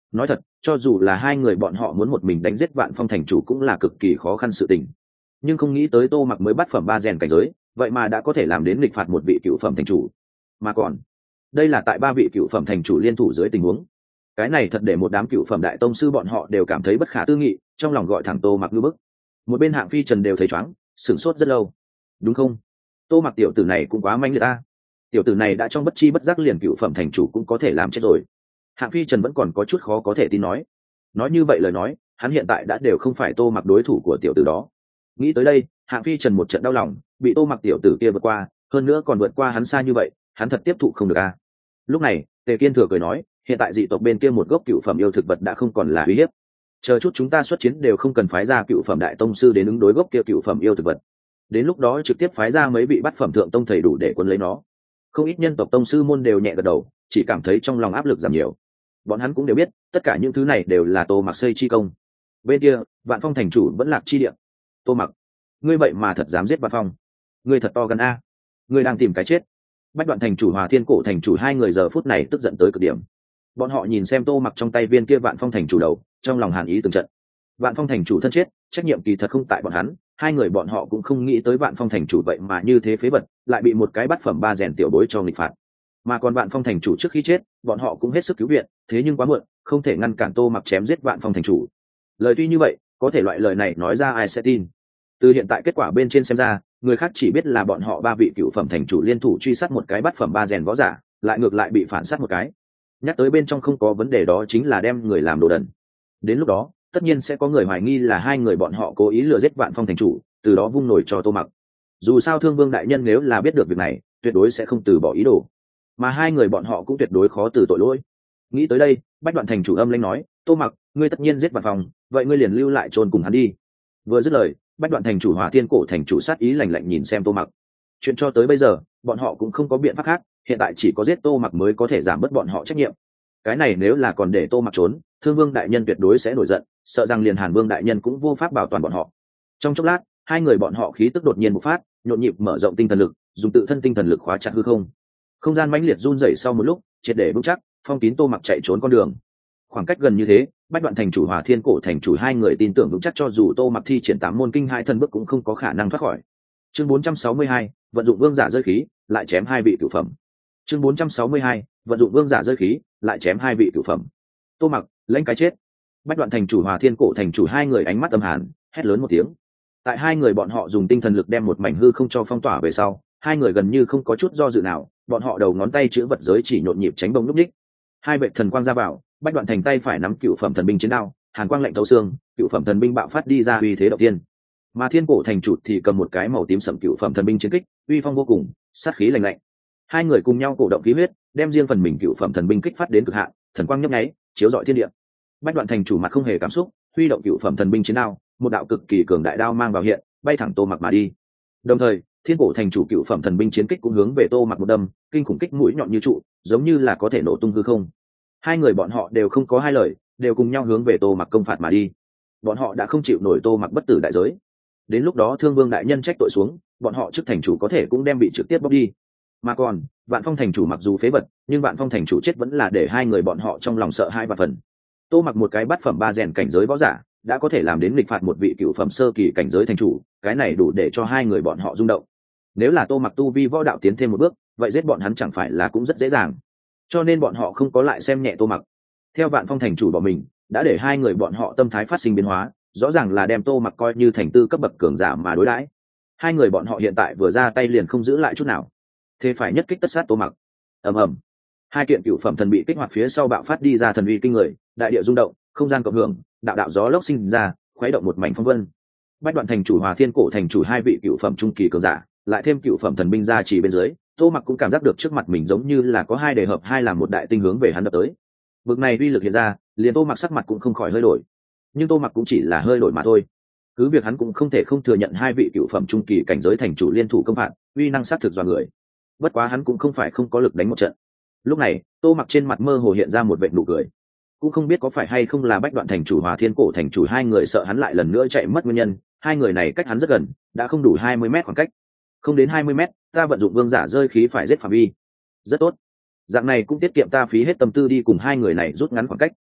nói thật, cho dù là hai người bọn họ muốn một mình đánh giết Vạn Phong thành chủ cũng là cực kỳ khó khăn sự tình, nhưng không nghĩ tới Tô Mặc mới bắt phẩm ba rèn cảnh giới, vậy mà đã có thể làm đến nghịch phạt một vị cựu phẩm thành chủ, mà còn đây là tại ba vị cựu phẩm thành chủ liên thủ dưới tình huống. Cái này thật để một đám cựu phẩm đại tông sư bọn họ đều cảm thấy bất khả tư nghị, trong lòng gọi thẳng Tô Mặc ngư bức. Một bên Hạng Phi Trần đều thấy chóng, sửng sốt rất lâu. Đúng không? Tô Mặc tiểu tử này cũng quá manh liệt ta. Tiểu tử này đã trong bất chi bất giác liền cựu phẩm thành chủ cũng có thể làm chết rồi. Hạng Phi Trần vẫn còn có chút khó có thể tin nói. Nói như vậy lời nói, hắn hiện tại đã đều không phải Tô Mặc đối thủ của tiểu tử đó. Nghĩ tới đây, Hạng Phi Trần một trận đau lòng, bị Tô Mặc tiểu tử kia vượt qua, hơn nữa còn vượt qua hắn xa như vậy, hắn thật tiếp thụ không được a. Lúc này, Tề Kiên Thừa cười nói, hiện tại dị tộc bên kia một gốc cựu phẩm yêu thực vật đã không còn là uy hiếp. Chờ chút chúng ta xuất chiến đều không cần phái ra cựu phẩm đại tông sư đến ứng đối gốc kia cựu phẩm yêu thực vật. Đến lúc đó trực tiếp phái ra mấy vị bắt phẩm thượng tông thầy đủ để quân lấy nó. Không ít nhân tộc tông sư môn đều nhẹ gật đầu, chỉ cảm thấy trong lòng áp lực giảm nhiều. Bọn hắn cũng đều biết, tất cả những thứ này đều là Tô Mặc xây chi công. Bên kia, Vạn Phong thành chủ vẫn lạc chi địa. Tô Mặc, ngươi vậy mà thật dám giết Vạn Phong? Ngươi thật to gan a! Ngươi đang tìm cái chết. Bách Đoạn thành chủ Hòa Thiên Cổ thành chủ hai người giờ phút này tức giận tới cực điểm. Bọn họ nhìn xem Tô Mặc trong tay viên kia Vạn Phong thành chủ đầu, trong lòng hàn ý từng trận. Vạn Phong thành chủ thân chết, trách nhiệm kỳ thật không tại bọn hắn, hai người bọn họ cũng không nghĩ tới Vạn Phong thành chủ vậy mà như thế phế vật, lại bị một cái bát phẩm ba rèn tiểu bối cho nghịch phạt. Mà còn Vạn Phong thành chủ trước khi chết, bọn họ cũng hết sức cứu viện, thế nhưng quá muộn, không thể ngăn cản Tô Mặc chém giết Vạn Phong thành chủ. Lời tuy như vậy, có thể loại lời này nói ra ai sẽ tin? Từ hiện tại kết quả bên trên xem ra, người khác chỉ biết là bọn họ ba vị cựu phẩm thành chủ liên thủ truy sát một cái bát phẩm ba rèn võ giả, lại ngược lại bị phản sát một cái. Nhắc tới bên trong không có vấn đề đó chính là đem người làm đồ đần. Đến lúc đó, tất nhiên sẽ có người hoài nghi là hai người bọn họ cố ý lừa giết Vạn Phong thành chủ, từ đó vung nổi cho Tô Mặc. Dù sao Thương Vương đại nhân nếu là biết được việc này, tuyệt đối sẽ không từ bỏ ý đồ, mà hai người bọn họ cũng tuyệt đối khó từ tội lỗi. Nghĩ tới đây, Bách Đoạn thành chủ âm lãnh nói, Tô Mặc, ngươi tất nhiên giết Vạn Phong, vậy ngươi liền lưu lại chôn cùng hắn đi. Vừa dứt lời, Bách Đoạn thành chủ Hòa Thiên Cổ thành chủ sát ý lạnh lạnh nhìn xem Tô Mặc. Chuyện cho tới bây giờ, bọn họ cũng không có biện pháp khác, hiện tại chỉ có giết Tô Mặc mới có thể giảm bớt bọn họ trách nhiệm. Cái này nếu là còn để Tô Mặc trốn, Thương Vương đại nhân tuyệt đối sẽ nổi giận, sợ rằng liền Hàn Vương đại nhân cũng vô pháp bảo toàn bọn họ. Trong chốc lát, hai người bọn họ khí tức đột nhiên bộc phát, nhộn nhịp mở rộng tinh thần lực, dùng tự thân tinh thần lực khóa chặt hư không. Không gian mãnh liệt run rẩy sau một lúc, triệt để vững chắc, phong kín Tô Mặc chạy trốn con đường. Khoảng cách gần như thế, Bách Đoạn thành chủ Hòa Thiên Cổ thành chủ hai người tin tưởng vững chắc cho dù Tô Mặc thi triển tám môn kinh hai thần bước cũng không có khả năng thoát khỏi. Chương bốn trăm sáu mươi hai, vận dụng vương giả rơi khí, lại chém hai vị cửu phẩm. Chương bốn trăm sáu mươi hai, vận dụng vương giả rơi khí, lại chém hai vị cửu phẩm. Tô Mặc, lãnh cái chết. Bách Đoạn thành chủ Hòa Thiên Cổ thành chủ hai người ánh mắt âm hàn, hét lớn một tiếng. Tại hai người bọn họ dùng tinh thần lực đem một mảnh hư không cho phong tỏa về sau, hai người gần như không có chút do dự nào, bọn họ đầu ngón tay chữ vật giới chỉ nhộn nhịp tránh bông lúc ních. Hai vệ thần quang ra vào, Bách Đoạn thành tay phải nắm cựu phẩm thần binh chiến đao, hàn quang lạnh thấu xương, cựu phẩm thần binh bạo phát đi ra uy thế đầu tiên. Mà Thiên Cổ thành chủ thì cầm một cái màu tím sẫm cựu phẩm thần binh chiến kích, uy phong vô cùng, sát khí lạnh lạnh. Hai người cùng nhau cổ động khí huyết, đem riêng phần mình cựu phẩm thần binh kích phát đến cực hạn, thần quang nhấp nháy, chiếu rọi thiên địa. Bách Đoạn thành chủ mặt không hề cảm xúc, huy động cựu phẩm thần binh chiến đao, một đạo cực kỳ cường đại đao mang vào hiện, bay thẳng Tô Mặc mà đi. Đồng thời, Thiên Cổ thành chủ cựu phẩm thần binh chiến kích cũng hướng về Tô Mặc một đâm, kinh khủng kích mũi nhọn như trụ, giống như là có thể nổ tung hư không. Hai người bọn họ đều không có hai lời, đều cùng nhau hướng về Tô Mặc công phạt mà đi. Bọn họ đã không chịu nổi Tô Mặc bất tử đại giới. Đến lúc đó Thương Vương đại nhân trách tội xuống, bọn họ chức thành chủ có thể cũng đem bị trực tiếp bóc đi. Mà còn, Vạn Phong thành chủ mặc dù phế vật, nhưng Vạn Phong thành chủ chết vẫn là để hai người bọn họ trong lòng sợ hai và phần. Tô Mặc một cái bát phẩm ba rèn cảnh giới võ giả, đã có thể làm đến nghịch phạt một vị cựu phẩm sơ kỳ cảnh giới thành chủ, cái này đủ để cho hai người bọn họ rung động. Nếu là Tô Mặc tu vi võ đạo tiến thêm một bước, vậy giết bọn hắn chẳng phải là cũng rất dễ dàng. Cho nên bọn họ không có lại xem nhẹ Tô Mặc. Theo Vạn Phong thành chủ bỏ mình, đã để hai người bọn họ tâm thái phát sinh biến hóa, rõ ràng là đem Tô Mặc coi như thành tư cấp bậc cường giả mà đối đãi. Hai người bọn họ hiện tại vừa ra tay liền không giữ lại chút nào, thế phải nhất kích tất sát Tô Mặc. Ầm ầm, hai kiện cựu phẩm thần bị kích hoạt phía sau bạo phát đi ra thần uy kinh người, đại địa rung động, không gian cộng hưởng, đạo đạo gió lốc sinh ra, khuấy động một mảnh phong vân. Bách Đoạn thành chủ Hòa Thiên Cổ thành chủ hai vị cựu phẩm trung kỳ cường giả, lại thêm cựu phẩm thần binh ra chỉ bên dưới, Tô Mặc cũng cảm giác được trước mặt mình giống như là có hai đề hợp hai làm một đại tinh hướng về hắn đập tới. Bực này uy lực hiện ra, liền Tô Mặc sắc mặt cũng không khỏi hơi đổi. Nhưng Tô Mặc cũng chỉ là hơi đổi mà thôi. Cứ việc hắn cũng không thể không thừa nhận hai vị cựu phẩm trung kỳ cảnh giới thành chủ liên thủ công phạt, uy năng sát thực dọa người. Bất quá hắn cũng không phải không có lực đánh một trận. Lúc này, Tô Mặc trên mặt mơ hồ hiện ra một vệt nụ cười. Cũng không biết có phải hay không là Bách Đoạn thành chủ Hòa Thiên Cổ thành chủ hai người sợ hắn lại lần nữa chạy mất nguyên nhân, hai người này cách hắn rất gần, đã không đủ hai mươi mét khoảng cách. Không đến hai mươi mét, ta vận dụng vương giả rơi khí phải giết phạm vi. Rất tốt. Dạng này cũng tiết kiệm ta phí hết tâm tư đi cùng hai người này rút ngắn khoảng cách.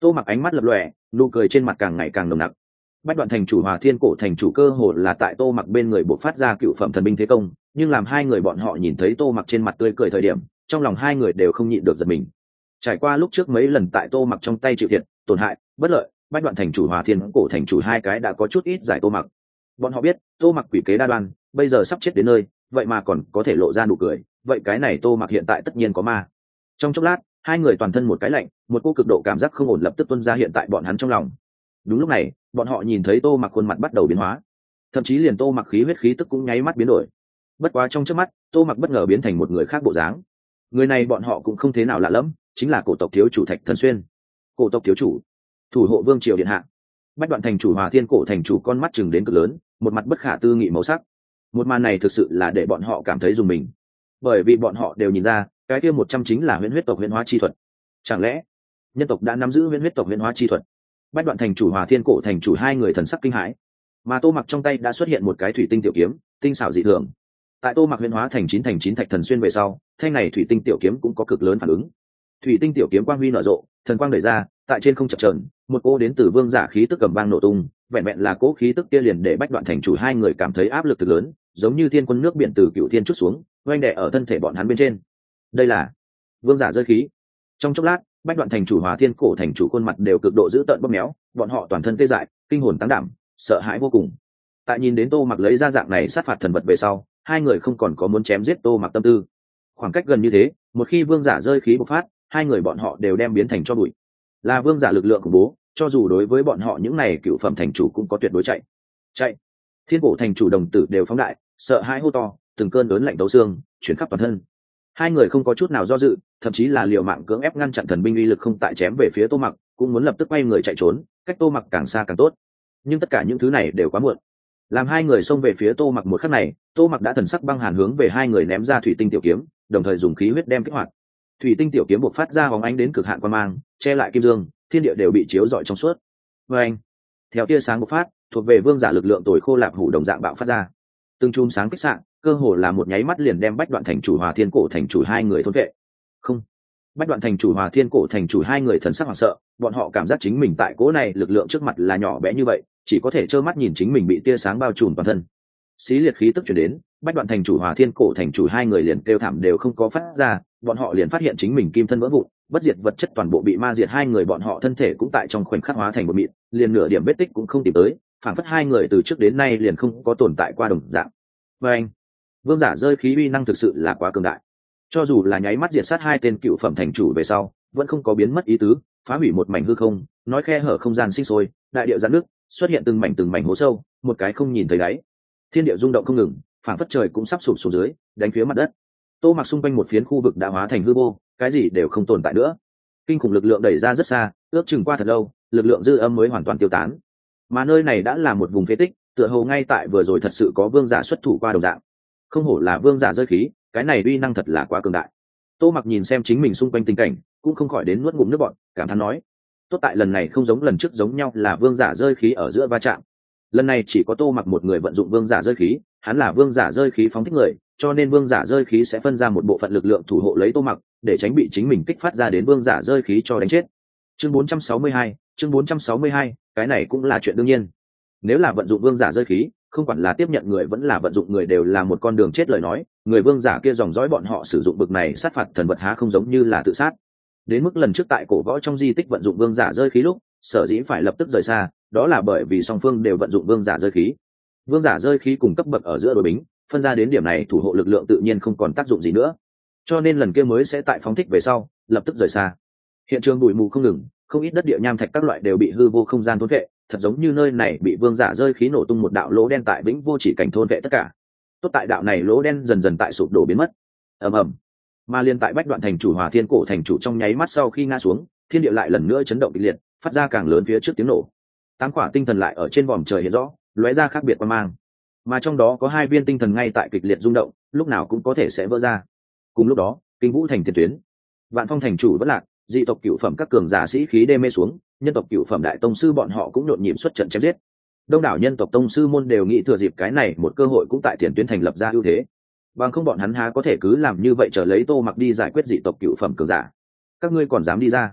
Tô Mặc ánh mắt lập lòe, nụ cười trên mặt càng ngày càng nồng nặc. Bách Đoạn thành chủ Hòa Thiên cổ thành chủ cơ hồ là tại Tô Mặc bên người buộc phát ra cựu phẩm thần binh thế công, nhưng làm hai người bọn họ nhìn thấy Tô Mặc trên mặt tươi cười thời điểm, trong lòng hai người đều không nhịn được giật mình. Trải qua lúc trước mấy lần tại Tô Mặc trong tay chịu thiệt, tổn hại, bất lợi, Bách Đoạn thành chủ Hòa Thiên cổ thành chủ hai cái đã có chút ít giải Tô Mặc. Bọn họ biết, Tô Mặc quỷ kế đa đoan, bây giờ sắp chết đến nơi, vậy mà còn có thể lộ ra nụ cười, vậy cái này Tô Mặc hiện tại tất nhiên có ma. Trong chốc lát, hai người toàn thân một cái lạnh, một cô cực độ cảm giác không ổn lập tức tuôn ra hiện tại bọn hắn trong lòng. Đúng lúc này, bọn họ nhìn thấy Tô Mặc khuôn mặt bắt đầu biến hóa, thậm chí liền Tô Mặc khí huyết khí tức cũng nháy mắt biến đổi. Bất quá trong chớp mắt, Tô Mặc bất ngờ biến thành một người khác bộ dáng. Người này bọn họ cũng không thế nào lạ lẫm, chính là cổ tộc thiếu chủ Thạch Thần Xuyên. Cổ tộc thiếu chủ, thủ hộ vương triều điện hạ. Bách Đoạn thành chủ Hòa Thiên cổ thành chủ con mắt chừng đến cực lớn, một mặt bất khả tư nghị màu sắc. Một màn này thực sự là để bọn họ cảm thấy rùng mình, bởi vì bọn họ đều nhìn ra, cái kia một trăm chính là huyễn huyết tộc huyễn hóa chi thuật. Chẳng lẽ nhân tộc đã nắm giữ huyễn huyết tộc huyễn hóa chi thuật? Bách Đoạn thành chủ Hòa Thiên cổ thành chủ hai người thần sắc kinh hãi, mà Tô Mặc trong tay đã xuất hiện một cái thủy tinh tiểu kiếm, tinh xảo dị thường. Tại Tô Mặc huyễn hóa thành chín thành chín Thạch Thần Xuyên về sau, thanh này thủy tinh tiểu kiếm cũng có cực lớn phản ứng. Thủy tinh tiểu kiếm quang huy nở rộ, thần quang đẩy ra, tại trên không chập chờn, một cỗ đến từ vương giả khí tức cầm vang nổ tung, vẹn vẹn là cỗ khí tức kia liền để Bách Đoạn thành chủ hai người cảm thấy áp lực thực lớn, giống như thiên quân nước biển từ cựu thiên chút xuống, oanh đè ở thân thể bọn hắn bên trên. Đây là vương giả rơi khí. Trong chốc lát, Bách Đoạn thành chủ Hòa Thiên cổ thành chủ khuôn mặt đều cực độ dữ tợn bóp méo, bọn họ toàn thân tê dại, kinh hồn tăng đảm, sợ hãi vô cùng. Tại nhìn đến Tô Mặc lấy ra dạng này sát phạt thần vật về sau, hai người không còn có muốn chém giết Tô Mặc tâm tư. Khoảng cách gần như thế, một khi vương giả rơi khí bộc phát, hai người bọn họ đều đem biến thành tro bụi. Là vương giả lực lượng khủng bố, cho dù đối với bọn họ những này cựu phẩm thành chủ cũng có tuyệt đối chạy. Chạy! Thiên cổ thành chủ đồng tử đều phóng đại, sợ hãi hô to, từng cơn đớn lạnh tấu xương chuyển khắp toàn thân. Hai người không có chút nào do dự, thậm chí là liều mạng cưỡng ép ngăn chặn thần binh uy lực không tại chém về phía Tô Mặc, cũng muốn lập tức quay người chạy trốn, cách Tô Mặc càng xa càng tốt. Nhưng tất cả những thứ này đều quá muộn. Làm hai người xông về phía Tô Mặc một khắc này, Tô Mặc đã thần sắc băng hàn hướng về hai người ném ra thủy tinh tiểu kiếm, đồng thời dùng khí huyết đem kích hoạt. Thủy tinh tiểu kiếm bộc phát ra hóng ánh đến cực hạn quang mang, che lại kim dương, thiên địa đều bị chiếu rọi trong suốt. Và anh, theo tia sáng bộc phát, thuộc về vương giả lực lượng tồi khô lạp hủ đồng dạng bạo phát ra. Từng chùm sáng kích xạ, cơ hồ là một nháy mắt liền đem Bách Đoạn thành chủ Hòa Thiên cổ thành chủ hai người thôn vệ. Không, Bách Đoạn thành chủ Hòa Thiên cổ thành chủ hai người thần sắc hoảng sợ, bọn họ cảm giác chính mình tại cỗ này lực lượng trước mặt là nhỏ bé như vậy, chỉ có thể trơ mắt nhìn chính mình bị tia sáng bao trùm toàn thân. Xí liệt khí tức truyền đến, Bách Đoạn thành chủ Hòa Thiên cổ thành chủ hai người liền kêu thảm đều không có phát ra, bọn họ liền phát hiện chính mình kim thân vỡ vụn, bất diệt vật chất toàn bộ bị ma diệt, hai người bọn họ thân thể cũng tại trong khoảnh khắc hóa thành một mịn, liền nửa điểm vết tích cũng không tìm tới, phản phất hai người từ trước đến nay liền không có tồn tại qua đồng dạng. Và anh, vương giả rơi khí uy năng thực sự là quá cường đại, cho dù là nháy mắt diệt sát hai tên cựu phẩm thành chủ về sau, vẫn không có biến mất ý tứ, phá hủy một mảnh hư không, nói khe hở không gian sinh sôi, đại địa giãn nước, xuất hiện từng mảnh từng mảnh hố sâu, một cái không nhìn thấy đáy. Thiên địa rung động không ngừng, phản phất trời cũng sắp sụp xuống dưới, đánh phía mặt đất. Tô Mặc xung quanh một phiến khu vực đã hóa thành hư vô, cái gì đều không tồn tại nữa. Kinh khủng lực lượng đẩy ra rất xa, ước chừng qua thật lâu, lực lượng dư âm mới hoàn toàn tiêu tán. Mà nơi này đã là một vùng phế tích, tựa hồ ngay tại vừa rồi thật sự có vương giả xuất thủ qua đồng dạng. Không hổ là vương giả rơi khí, cái này uy năng thật là quá cường đại. Tô Mặc nhìn xem chính mình xung quanh tình cảnh, cũng không khỏi đến nuốt ngụm nước bọt, cảm thán nói: tốt tại lần này không giống lần trước giống nhau là vương giả rơi khí ở giữa va chạm. Lần này chỉ có Tô Mặc một người vận dụng vương giả rơi khí, hắn là vương giả rơi khí phóng thích người, cho nên vương giả rơi khí sẽ phân ra một bộ phận lực lượng thủ hộ lấy Tô Mặc, để tránh bị chính mình kích phát ra đến vương giả rơi khí cho đánh chết. Chương bốn trăm sáu mươi hai, chương bốn trăm sáu mươi hai, cái này cũng là chuyện đương nhiên. Nếu là vận dụng vương giả rơi khí, không quản là tiếp nhận người vẫn là vận dụng người đều là một con đường chết lời nói, người vương giả kia dòng dõi bọn họ sử dụng bực này sát phạt thần vật há không giống như là tự sát. Đến mức lần trước tại cổ võ trong di tích vận dụng vương giả rơi khí lúc, sở dĩ phải lập tức rời xa, đó là bởi vì song phương đều vận dụng vương giả rơi khí. Vương giả rơi khí cùng cấp bậc ở giữa đối bính, phân ra đến điểm này thủ hộ lực lượng tự nhiên không còn tác dụng gì nữa, cho nên lần kia mới sẽ tại phóng thích về sau lập tức rời xa. Hiện trường bụi mù không ngừng, không ít đất địa nham thạch các loại đều bị hư vô không gian thôn vệ, thật giống như nơi này bị vương giả rơi khí nổ tung một đạo lỗ đen tại vĩnh vô chỉ cảnh thôn vệ tất cả. Tốt tại đạo này lỗ đen dần dần tại sụp đổ biến mất. ầm ầm, mà liên tại Bách Đoạn thành chủ Hòa Thiên cổ thành chủ trong nháy mắt sau khi ngã xuống, thiên địa lại lần nữa chấn động kịch liệt, phát ra càng lớn phía trước tiếng nổ. Tám quả tinh thần lại ở trên vòm trời hiện rõ, lóe ra khác biệt quang mang, mà trong đó có hai viên tinh thần ngay tại kịch liệt rung động, lúc nào cũng có thể sẽ vỡ ra. Cùng lúc đó, Kinh Vũ thành tiền tuyến, Vạn Phong thành chủ vẫn lạc, dị tộc cửu phẩm các cường giả sĩ khí đê mê xuống, nhân tộc cửu phẩm đại tông sư bọn họ cũng nhộn nhịp xuất trận chém giết. Đông đảo nhân tộc tông sư môn đều nghĩ thừa dịp cái này một cơ hội cũng tại tiền tuyến thành lập ra ưu thế. Bằng không bọn hắn há có thể cứ làm như vậy chờ lấy Tô Mặc đi giải quyết dị tộc cửu phẩm cường giả. Các ngươi còn dám đi ra?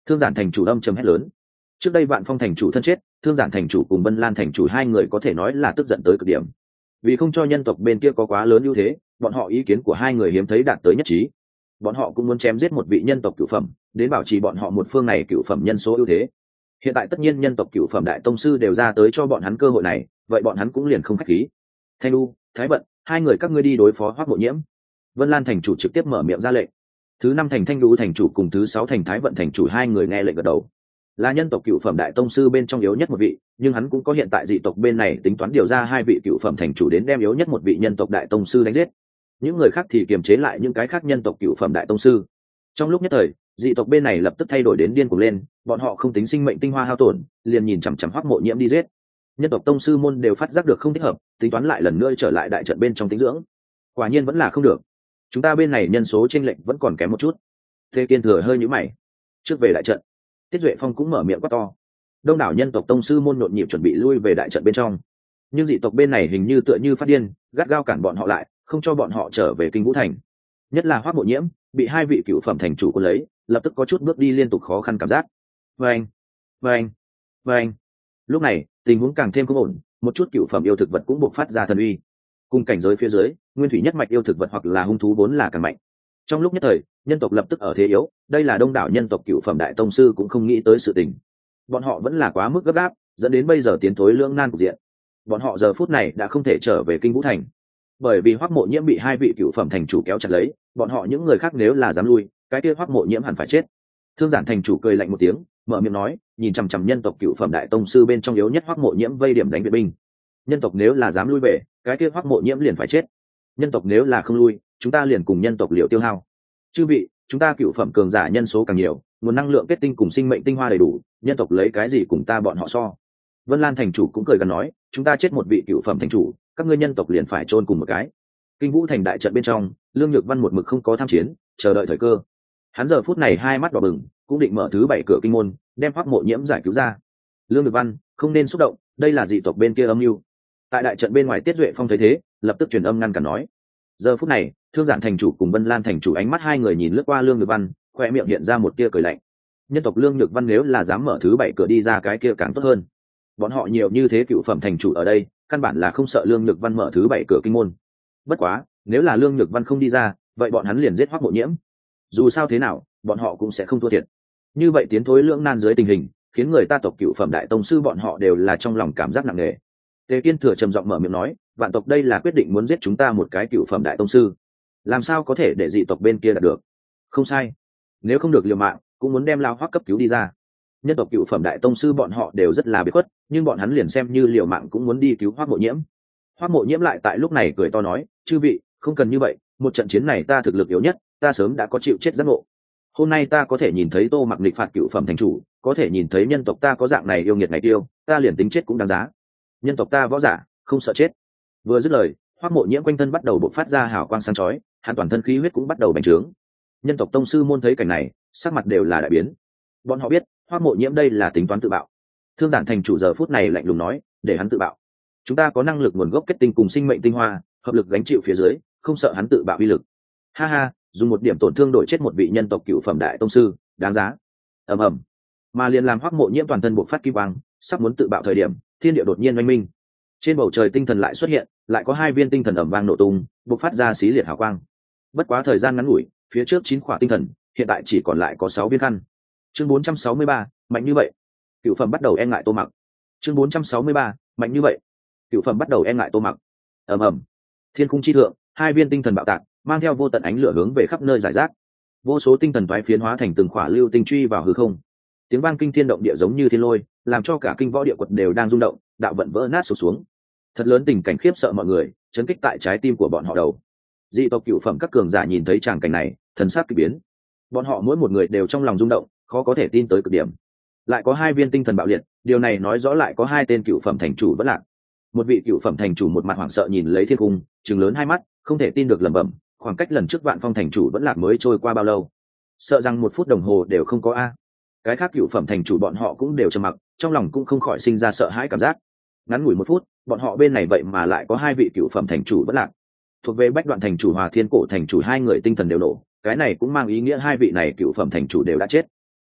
Thương Giản thành chủ âm trầm hét lớn. Trước đây Vạn Phong thành chủ thân chết, Thương Giản thành chủ cùng Vân Lan thành chủ hai người có thể nói là tức giận tới cực điểm. Vì không cho nhân tộc bên kia có quá lớn ưu thế, bọn họ ý kiến của hai người hiếm thấy đạt tới nhất trí. Bọn họ cũng muốn chém giết một vị nhân tộc cửu phẩm, đến bảo trì bọn họ một phương này cửu phẩm nhân số ưu thế. Hiện tại tất nhiên nhân tộc cửu phẩm đại tông sư đều ra tới cho bọn hắn cơ hội này, vậy bọn hắn cũng liền không khách khí. Thanh Du, Thái Vận, hai người các ngươi đi đối phó Hoắc Mộ Nhiễm. Vân Lan thành chủ trực tiếp mở miệng ra lệnh. Thứ năm thành Thanh Du thành chủ cùng thứ sáu thành Thái Vận thành chủ hai người nghe lệnh gật đầu. Là nhân tộc cửu phẩm đại tông sư bên trong yếu nhất một vị, nhưng hắn cũng có hiện tại dị tộc bên này tính toán điều ra hai vị cửu phẩm thành chủ đến đem yếu nhất một vị nhân tộc đại tông sư đánh giết. Những người khác thì kiềm chế lại những cái khác nhân tộc cửu phẩm đại tông sư. Trong lúc nhất thời, dị tộc bên này lập tức thay đổi đến điên cuồng lên, bọn họ không tính sinh mệnh tinh hoa hao tổn, liền nhìn chằm chằm Hoắc Mộ Nhiễm đi giết. Nhân tộc tông sư môn đều phát giác được không thích hợp, tính toán lại lần nữa trở lại đại trận bên trong tĩnh dưỡng. Quả nhiên vẫn là không được. Chúng ta bên này nhân số chênh lệch vẫn còn kém một chút. Thế Kiên Thừa hơi nhíu mày. Trước về đại trận, Tiết Duệ Phong cũng mở miệng quát to. Đông đảo nhân tộc tông sư môn nhộn nhịp chuẩn bị lui về đại trận bên trong. Nhưng dị tộc bên này hình như tựa như phát điên, gắt gao cản bọn họ lại, không cho bọn họ trở về Kinh Vũ thành. Nhất là Hoắc Mộ Nhiễm, bị hai vị cựu phẩm thành chủ cuốn lấy, lập tức có chút bước đi liên tục khó khăn cảm giác. Vâng, vâng, vâng. Lúc này, tình huống càng thêm không ổn, một chút cựu phẩm yêu thực vật cũng bộc phát ra thần uy. Cùng cảnh giới phía dưới, nguyên thủy nhất mạch yêu thực vật hoặc là hung thú vốn là càng mạnh. Trong lúc nhất thời, nhân tộc lập tức ở thế yếu, đây là đông đảo nhân tộc cựu phẩm đại tông sư cũng không nghĩ tới sự tình. Bọn họ vẫn là quá mức gấp gáp, dẫn đến bây giờ tiến thối lưỡng nan cục diện. Bọn họ giờ phút này đã không thể trở về Kinh Vũ thành, bởi vì Hoắc Mộ Nhiễm bị hai vị cựu phẩm thành chủ kéo chặt lấy, bọn họ những người khác nếu là dám lui, cái kia Hoắc Mộ Nhiễm hẳn phải chết. Thương Giản thành chủ cười lạnh một tiếng, mở miệng nói, nhìn chằm chằm nhân tộc cựu phẩm đại tông sư bên trong yếu nhất Hoắc Mộ Nhiễm vây điểm đánh viện binh. Nhân tộc nếu là dám lui về, cái kia Hoắc Mộ Nhiễm liền phải chết. Nhân tộc nếu là không lui, chúng ta liền cùng nhân tộc liều tiêu hao. Chư vị, chúng ta cựu phẩm cường giả nhân số càng nhiều, nguồn năng lượng kết tinh cùng sinh mệnh tinh hoa đầy đủ, nhân tộc lấy cái gì cùng ta bọn họ so? Vân Lan thành chủ cũng cười gần nói, chúng ta chết một vị cựu phẩm thành chủ, các ngươi nhân tộc liền phải chôn cùng một cái. Kinh Vũ thành đại trận bên trong, Lương Nhược Văn một mực không có tham chiến, chờ đợi thời cơ. Hắn giờ phút này hai mắt đỏ bừng, cũng định mở thứ bảy cửa kinh môn, đem Hoắc Mộ Nhiễm giải cứu ra. Lương Nhược Văn, không nên xúc động, đây là dị tộc bên kia âm mưu. Tại đại trận bên ngoài, Tiết Duệ Phong thấy thế, lập tức truyền âm ngăn cản nói. Giờ phút này, Thương Giản thành chủ cùng Vân Lan thành chủ ánh mắt hai người nhìn lướt qua Lương Nhược Văn, khoe miệng hiện ra một tia cười lạnh. Nhân tộc Lương Nhược Văn nếu là dám mở thứ bảy cửa đi ra cái kia càng tốt hơn. Bọn họ nhiều như thế cựu phẩm thành chủ ở đây, căn bản là không sợ Lương Nhược Văn mở thứ bảy cửa kinh môn. Bất quá, nếu là Lương Nhược Văn không đi ra, vậy bọn hắn liền giết Hoắc Mộ Nhiễm. Dù sao thế nào, bọn họ cũng sẽ không thua thiệt. Như vậy tiến thối lưỡng nan dưới tình hình, khiến người ta tộc cựu phẩm đại tông sư bọn họ đều là trong lòng cảm giác nặng nề. Tề Kiên Thừa trầm giọng mở miệng nói, vạn tộc đây là quyết định muốn giết chúng ta một cái cựu phẩm đại tông sư, làm sao có thể để dị tộc bên kia đạt được? Không sai, nếu không được liều mạng, cũng muốn đem lao Hoắc cấp cứu đi ra. Nhân tộc cựu phẩm đại tông sư bọn họ đều rất là biệt khuất, nhưng bọn hắn liền xem như liều mạng cũng muốn đi cứu Hoắc Mộ Nhiễm. Hoắc Mộ Nhiễm lại tại lúc này cười to nói, chư vị, không cần như vậy, một trận chiến này ta thực lực yếu nhất, ta sớm đã có chịu chết giác ngộ. Hôm nay ta có thể nhìn thấy Tô Mặc nghịch phạt cựu phẩm thành chủ, có thể nhìn thấy nhân tộc ta có dạng này yêu nghiệt này tiêu, ta liền tính chết cũng đáng giá. Nhân tộc ta võ giả, không sợ chết. Vừa dứt lời, Hoắc Mộ Nhiễm quanh thân bắt đầu bộc phát ra hào quang sáng chói, hắn toàn thân khí huyết cũng bắt đầu bành trướng. Nhân tộc tông sư môn thấy cảnh này, sắc mặt đều là đại biến. Bọn họ biết, Hoắc Mộ Nhiễm đây là tính toán tự bạo. Thương Giản thành chủ giờ phút này lạnh lùng nói, để hắn tự bạo. Chúng ta có năng lực nguồn gốc kết tinh cùng sinh mệnh tinh hoa, hợp lực gánh chịu phía dưới, không sợ hắn tự bạo uy lực. Ha ha, dùng một điểm tổn thương đổi chết một vị nhân tộc cựu phẩm đại tông sư, đáng giá. Ầm ầm. Mà liền làm Hoắc Mộ Nhiễm toàn thân bộc phát kim quang, sắp muốn tự bạo thời điểm, thiên địa đột nhiên oanh minh. Trên bầu trời tinh thần lại xuất hiện, lại có hai viên tinh thần ầm vang nổ tung, bộc phát ra xí liệt hào quang. Bất quá thời gian ngắn ngủi, phía trước chín khỏa tinh thần, hiện tại chỉ còn lại có sáu viên căn. Chương bốn trăm sáu mươi ba, mạnh như vậy. Cựu phẩm bắt đầu e ngại Tô Mặc. Chương bốn trăm sáu mươi ba, mạnh như vậy. Cựu phẩm bắt đầu e ngại Tô Mặc. Ầm ầm. Thiên khung chi thượng, hai viên tinh thần bạo tạc, mang theo vô tận ánh lửa hướng về khắp nơi rải rác. Vô số tinh thần toái phiến hóa thành từng khỏa lưu tinh truy vào hư không. Tiếng vang kinh thiên động địa giống như thiên lôi, làm cho cả kinh võ địa quật đều đang rung động, đạo vận vỡ nát sụp xuống. Thật lớn tình cảnh khiếp sợ mọi người, chấn kích tại trái tim của bọn họ đầu. Dị tộc cựu phẩm các cường giả nhìn thấy tràng cảnh này, thần sắc kỳ biến. Bọn họ mỗi một người đều trong lòng rung động, khó có thể tin tới cực điểm. Lại có hai viên tinh thần bạo liệt, điều này nói rõ lại có hai tên cựu phẩm thành chủ vẫn lạc. Một vị cựu phẩm thành chủ một mặt hoảng sợ nhìn lấy thiên cung, trừng lớn hai mắt, không thể tin được lẩm bẩm, khoảng cách lần trước Vạn Phong thành chủ vẫn lạc mới trôi qua bao lâu? Sợ rằng một phút đồng hồ đều không có a. Cái khác cựu phẩm thành chủ bọn họ cũng đều trầm mặc, trong lòng cũng không khỏi sinh ra sợ hãi cảm giác. Ngắn ngủi một phút, bọn họ bên này vậy mà lại có hai vị cựu phẩm thành chủ vẫn lạc. Thuộc về Bách Đoạn thành chủ Hòa Thiên Cổ thành chủ hai người tinh thần đều nổ, cái này cũng mang ý nghĩa hai vị này cựu phẩm thành chủ đều đã chết.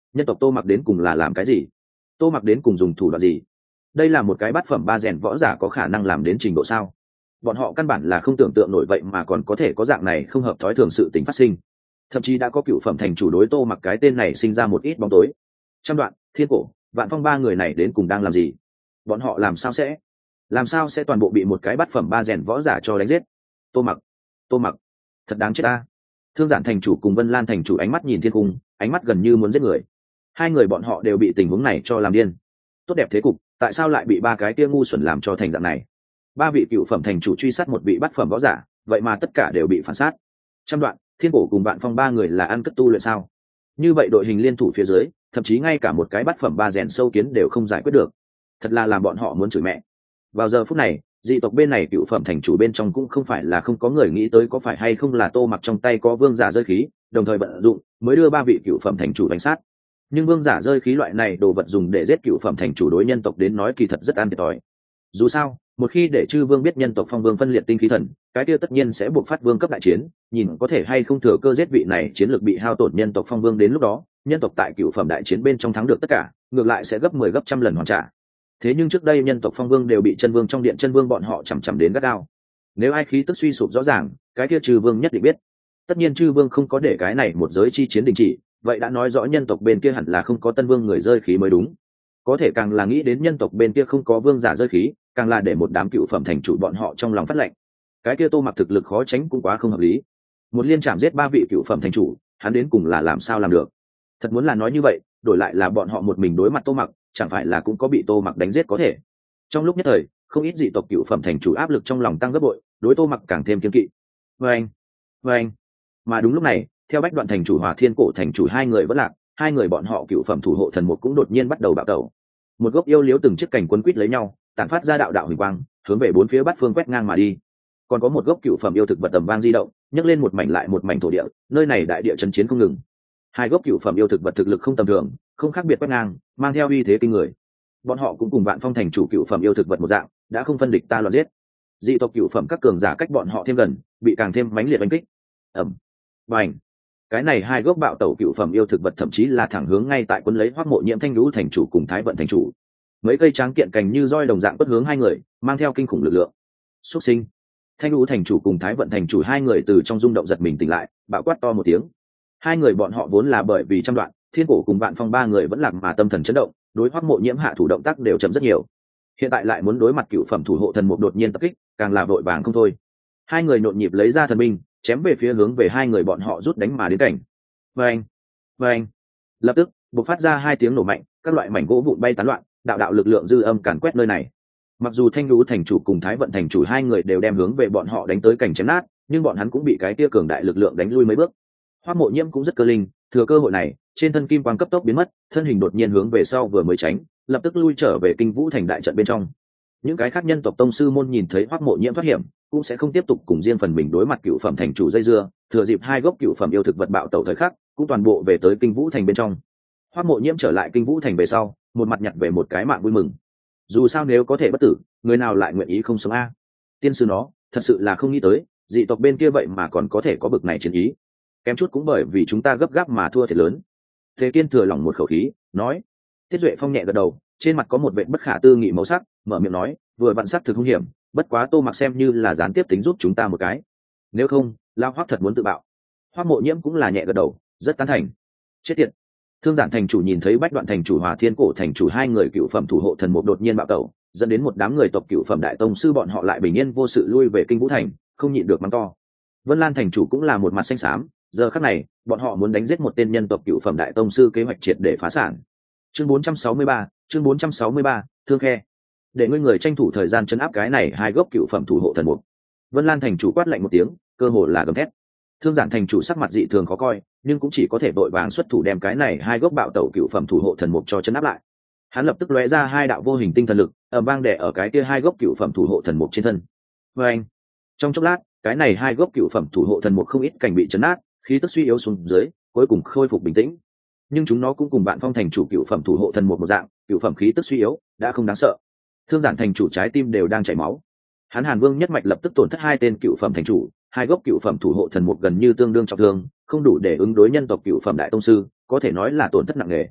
nhân tộc Tô Mặc đến cùng là làm cái gì? Tô Mặc đến cùng dùng thủ đoạn gì? Đây là một cái bát phẩm ba rèn võ giả có khả năng làm đến trình độ sao? Bọn họ căn bản là không tưởng tượng nổi, vậy mà còn có thể có dạng này không hợp thói thường sự tình phát sinh. Thậm chí đã có cựu phẩm thành chủ đối Tô Mặc cái tên này sinh ra một ít bóng tối. Trăm Đoạn, Thiên Cổ, Vạn Phong ba người này đến cùng đang làm gì? Bọn họ làm sao sẽ làm sao sẽ toàn bộ bị một cái bát phẩm ba rèn võ giả cho đánh giết? Tô Mặc, Tô Mặc, thật đáng chết ta. Thương Giản thành chủ cùng Vân Lan thành chủ ánh mắt nhìn thiên cung, ánh mắt gần như muốn giết người. Hai người bọn họ đều bị tình huống này cho làm điên. Tốt đẹp thế cục, tại sao lại bị ba cái kia ngu xuẩn làm cho thành dạng này? Ba vị cựu phẩm thành chủ truy sát một vị bát phẩm võ giả, vậy mà tất cả đều bị phản sát. Trăm Đoạn, Thiên Cổ cùng Vạn Phong ba người là ăn cất tu luyện sao? Như vậy đội hình liên thủ phía dưới, thậm chí ngay cả một cái bát phẩm ba rèn sâu kiến đều không giải quyết được. Thật là làm bọn họ muốn chửi mẹ. Vào giờ phút này, dị tộc bên này cựu phẩm thành chủ bên trong cũng không phải là không có người nghĩ tới có phải hay không là Tô Mặc trong tay có vương giả rơi khí, đồng thời vận dụng mới đưa ba vị cựu phẩm thành chủ đánh sát. Nhưng vương giả rơi khí loại này đồ vật dùng để giết cựu phẩm thành chủ đối nhân tộc đến nói kỳ thật rất an thiệt thòi. Dù sao, một khi để chư vương biết nhân tộc phong vương phân liệt tinh khí thần, cái kia tất nhiên sẽ buộc phát vương cấp đại chiến, nhìn có thể hay không thừa cơ giết vị này chiến lược bị hao tổn nhân tộc phong vương, đến lúc đó nhân tộc tại cựu phẩm đại chiến bên trong thắng được tất cả, ngược lại sẽ gấp mười gấp trăm lần hoàn trả. Thế nhưng trước đây nhân tộc phong vương đều bị chân vương trong điện chân vương bọn họ chằm chằm đến gắt gao. Nếu ai khí tức suy sụp rõ ràng, cái kia chư vương nhất định biết. Tất nhiên chư vương không có để cái này một giới chi chiến đình chỉ, vậy đã nói rõ nhân tộc bên kia hẳn là không có tân vương người rơi khí mới đúng. Có thể càng là nghĩ đến nhân tộc bên kia không có vương giả rơi khí, càng là để một đám cựu phẩm thành chủ bọn họ trong lòng phát lệnh. Cái kia Tô Mặc thực lực khó tránh cũng quá không hợp lý. Một liên chạm giết ba vị cựu phẩm thành chủ, hắn đến cùng là làm sao làm được? Thật muốn là nói như vậy, đổi lại là bọn họ một mình đối mặt Tô Mặc, chẳng phải là cũng có bị Tô Mặc đánh giết có thể. Trong lúc nhất thời, không ít dị tộc cựu phẩm thành chủ áp lực trong lòng tăng gấp bội, đối Tô Mặc càng thêm kiêng kỵ. Vâng, vâng. Mà đúng lúc này, theo Bách Đoạn thành chủ Hòa Thiên Cổ thành chủ hai người vẫn lạc, hai người bọn họ cựu phẩm thủ hộ thần mục cũng đột nhiên bắt đầu bạo tẩu. Một gốc yêu liễu từng chiếc cành quấn quít lấy nhau, tản phát ra đạo đạo huỳnh quang, hướng về bốn phía bát phương quét ngang mà đi. Còn có một gốc cựu phẩm yêu thực vật tầm vang di động, nhấc lên một mảnh lại một mảnh thổ địa, nơi này đại địa chấn chiến không ngừng. Hai gốc cựu phẩm yêu thực vật thực lực không tầm thường, không khác biệt quét ngang, mang theo uy thế kinh người. Bọn họ cũng cùng Vạn Phong thành chủ cựu phẩm yêu thực vật một dạng, đã không phân địch ta loạn giết. Dị tộc cựu phẩm các cường giả cách bọn họ thêm gần, bị càng thêm mãnh liệt đánh kích. Ầm, bành. Cái này hai gốc bạo tẩu cựu phẩm yêu thực vật thậm chí là thẳng hướng ngay tại quân lấy Hoắc Mộ Nhiễm Thanh Lũ thành chủ cùng Thái Vận thành chủ. Mấy cây tráng kiện cành như roi đồng dạng quất hướng hai người, mang theo kinh khủng lực lượng. Xuất sinh. Thanh Lũ thành chủ cùng Thái Vận thành chủ hai người từ trong rung động giật mình tỉnh lại, bạo quát to một tiếng. Hai người bọn họ vốn là bởi vì Trăm Đoạn, Thiên Cổ cùng Vạn Phong ba người vẫn lạc mà tâm thần chấn động, đối Hoắc Mộ Nhiễm hạ thủ động tác đều chậm rất nhiều. Hiện tại lại muốn đối mặt cựu phẩm thủ hộ thần mục đột nhiên tập kích, càng là vội vàng không thôi. Hai người nhộn nhịp lấy ra thần binh, chém về phía hướng về hai người bọn họ rút đánh mà đến cảnh. Vâng, vâng. Lập tức, bộc phát ra hai tiếng nổ mạnh, các loại mảnh gỗ vụn bay tán loạn, đạo đạo lực lượng dư âm càn quét nơi này. Mặc dù Thanh Lũ thành chủ cùng Thái Vận thành chủ hai người đều đem hướng về bọn họ đánh tới cảnh chém nát, nhưng bọn hắn cũng bị cái tia cường đại lực lượng đánh lui mấy bước. Hoắc Mộ Nhiễm cũng rất cơ linh, thừa cơ hội này, trên thân kim quang cấp tốc biến mất, thân hình đột nhiên hướng về sau vừa mới tránh, lập tức lui trở về Kinh Vũ thành đại trận bên trong. Những cái khác nhân tộc tông sư môn nhìn thấy Hoắc Mộ Nhiễm thoát hiểm, cũng sẽ không tiếp tục cùng riêng phần mình đối mặt cựu phẩm thành chủ dây dưa, thừa dịp hai gốc cựu phẩm yêu thực vật bạo tẩu thời khắc, cũng toàn bộ về tới Kinh Vũ thành bên trong. Hoắc Mộ Nhiễm trở lại Kinh Vũ thành về sau, một mặt nhặt về một cái mạng vui mừng. Dù sao nếu có thể bất tử, người nào lại nguyện ý không sống a? Tiên sư nó, thật sự là không nghĩ tới, dị tộc bên kia vậy mà còn có thể có bực này chiến ý. Kém chút cũng bởi vì chúng ta gấp gáp mà thua thiệt lớn. Thế Kiên thừa lòng một khẩu khí, nói. Tiết Duệ Phong nhẹ gật đầu, trên mặt có một vẻ bất khả tư nghị màu sắc, mở miệng nói, vừa vặn sắc thực hung hiểm, bất quá Tô Mặc xem như là gián tiếp tính giúp chúng ta một cái. Nếu không, lao Hoắc thật muốn tự bạo. Hoắc Mộ Nhiễm cũng là nhẹ gật đầu, rất tán thành. Chết tiệt. Thương Giản thành chủ nhìn thấy Bách Đoạn thành chủ Hòa Thiên Cổ thành chủ hai người cựu phẩm thủ hộ thần mục đột nhiên bạo tẩu, dẫn đến một đám người tộc cựu phẩm đại tông sư bọn họ lại bình yên vô sự lui về Kinh Vũ thành, không nhịn được mắng to. Vân Lan thành chủ cũng là một mặt xanh xám, giờ khắc này, bọn họ muốn đánh giết một tên nhân tộc cựu phẩm đại tông sư kế hoạch triệt để phá sản. Chương bốn trăm sáu mươi ba, chương bốn trăm sáu mươi ba, Thương Khe. Để ngươi người tranh thủ thời gian chấn áp cái này hai gốc cựu phẩm thủ hộ thần mục. Vân Lan thành chủ quát lạnh một tiếng, cơ hồ là gầm thét. Thương Giản thành chủ sắc mặt dị thường khó coi, nhưng cũng chỉ có thể vội vàng xuất thủ đem cái này hai gốc bạo tẩu cựu phẩm thủ hộ thần mục cho chấn áp lại. Hắn lập tức lóe ra hai đạo vô hình tinh thần lực, ầm vang đè ở cái kia hai gốc cựu phẩm thủ hộ thần mục trên thân. Và anh, trong chốc lát, cái này hai gốc cựu phẩm thủ hộ thần mục không ít cảnh bị chấn nát, khí tức suy yếu xuống dưới, cuối cùng khôi phục bình tĩnh. Nhưng chúng nó cũng cùng Vạn Phong thành chủ cựu phẩm thủ hộ thần mục một dạng, cựu phẩm khí tức suy yếu, đã không đáng sợ. Thương Giản thành chủ trái tim đều đang chảy máu. Hắn Hàn Vương nhất mạch lập tức tổn thất hai tên cựu phẩm thành chủ, hai gốc cựu phẩm thủ hộ thần mục gần như tương đương trọng thương, không đủ để ứng đối nhân tộc cựu phẩm đại tông sư, có thể nói là tổn thất nặng nề.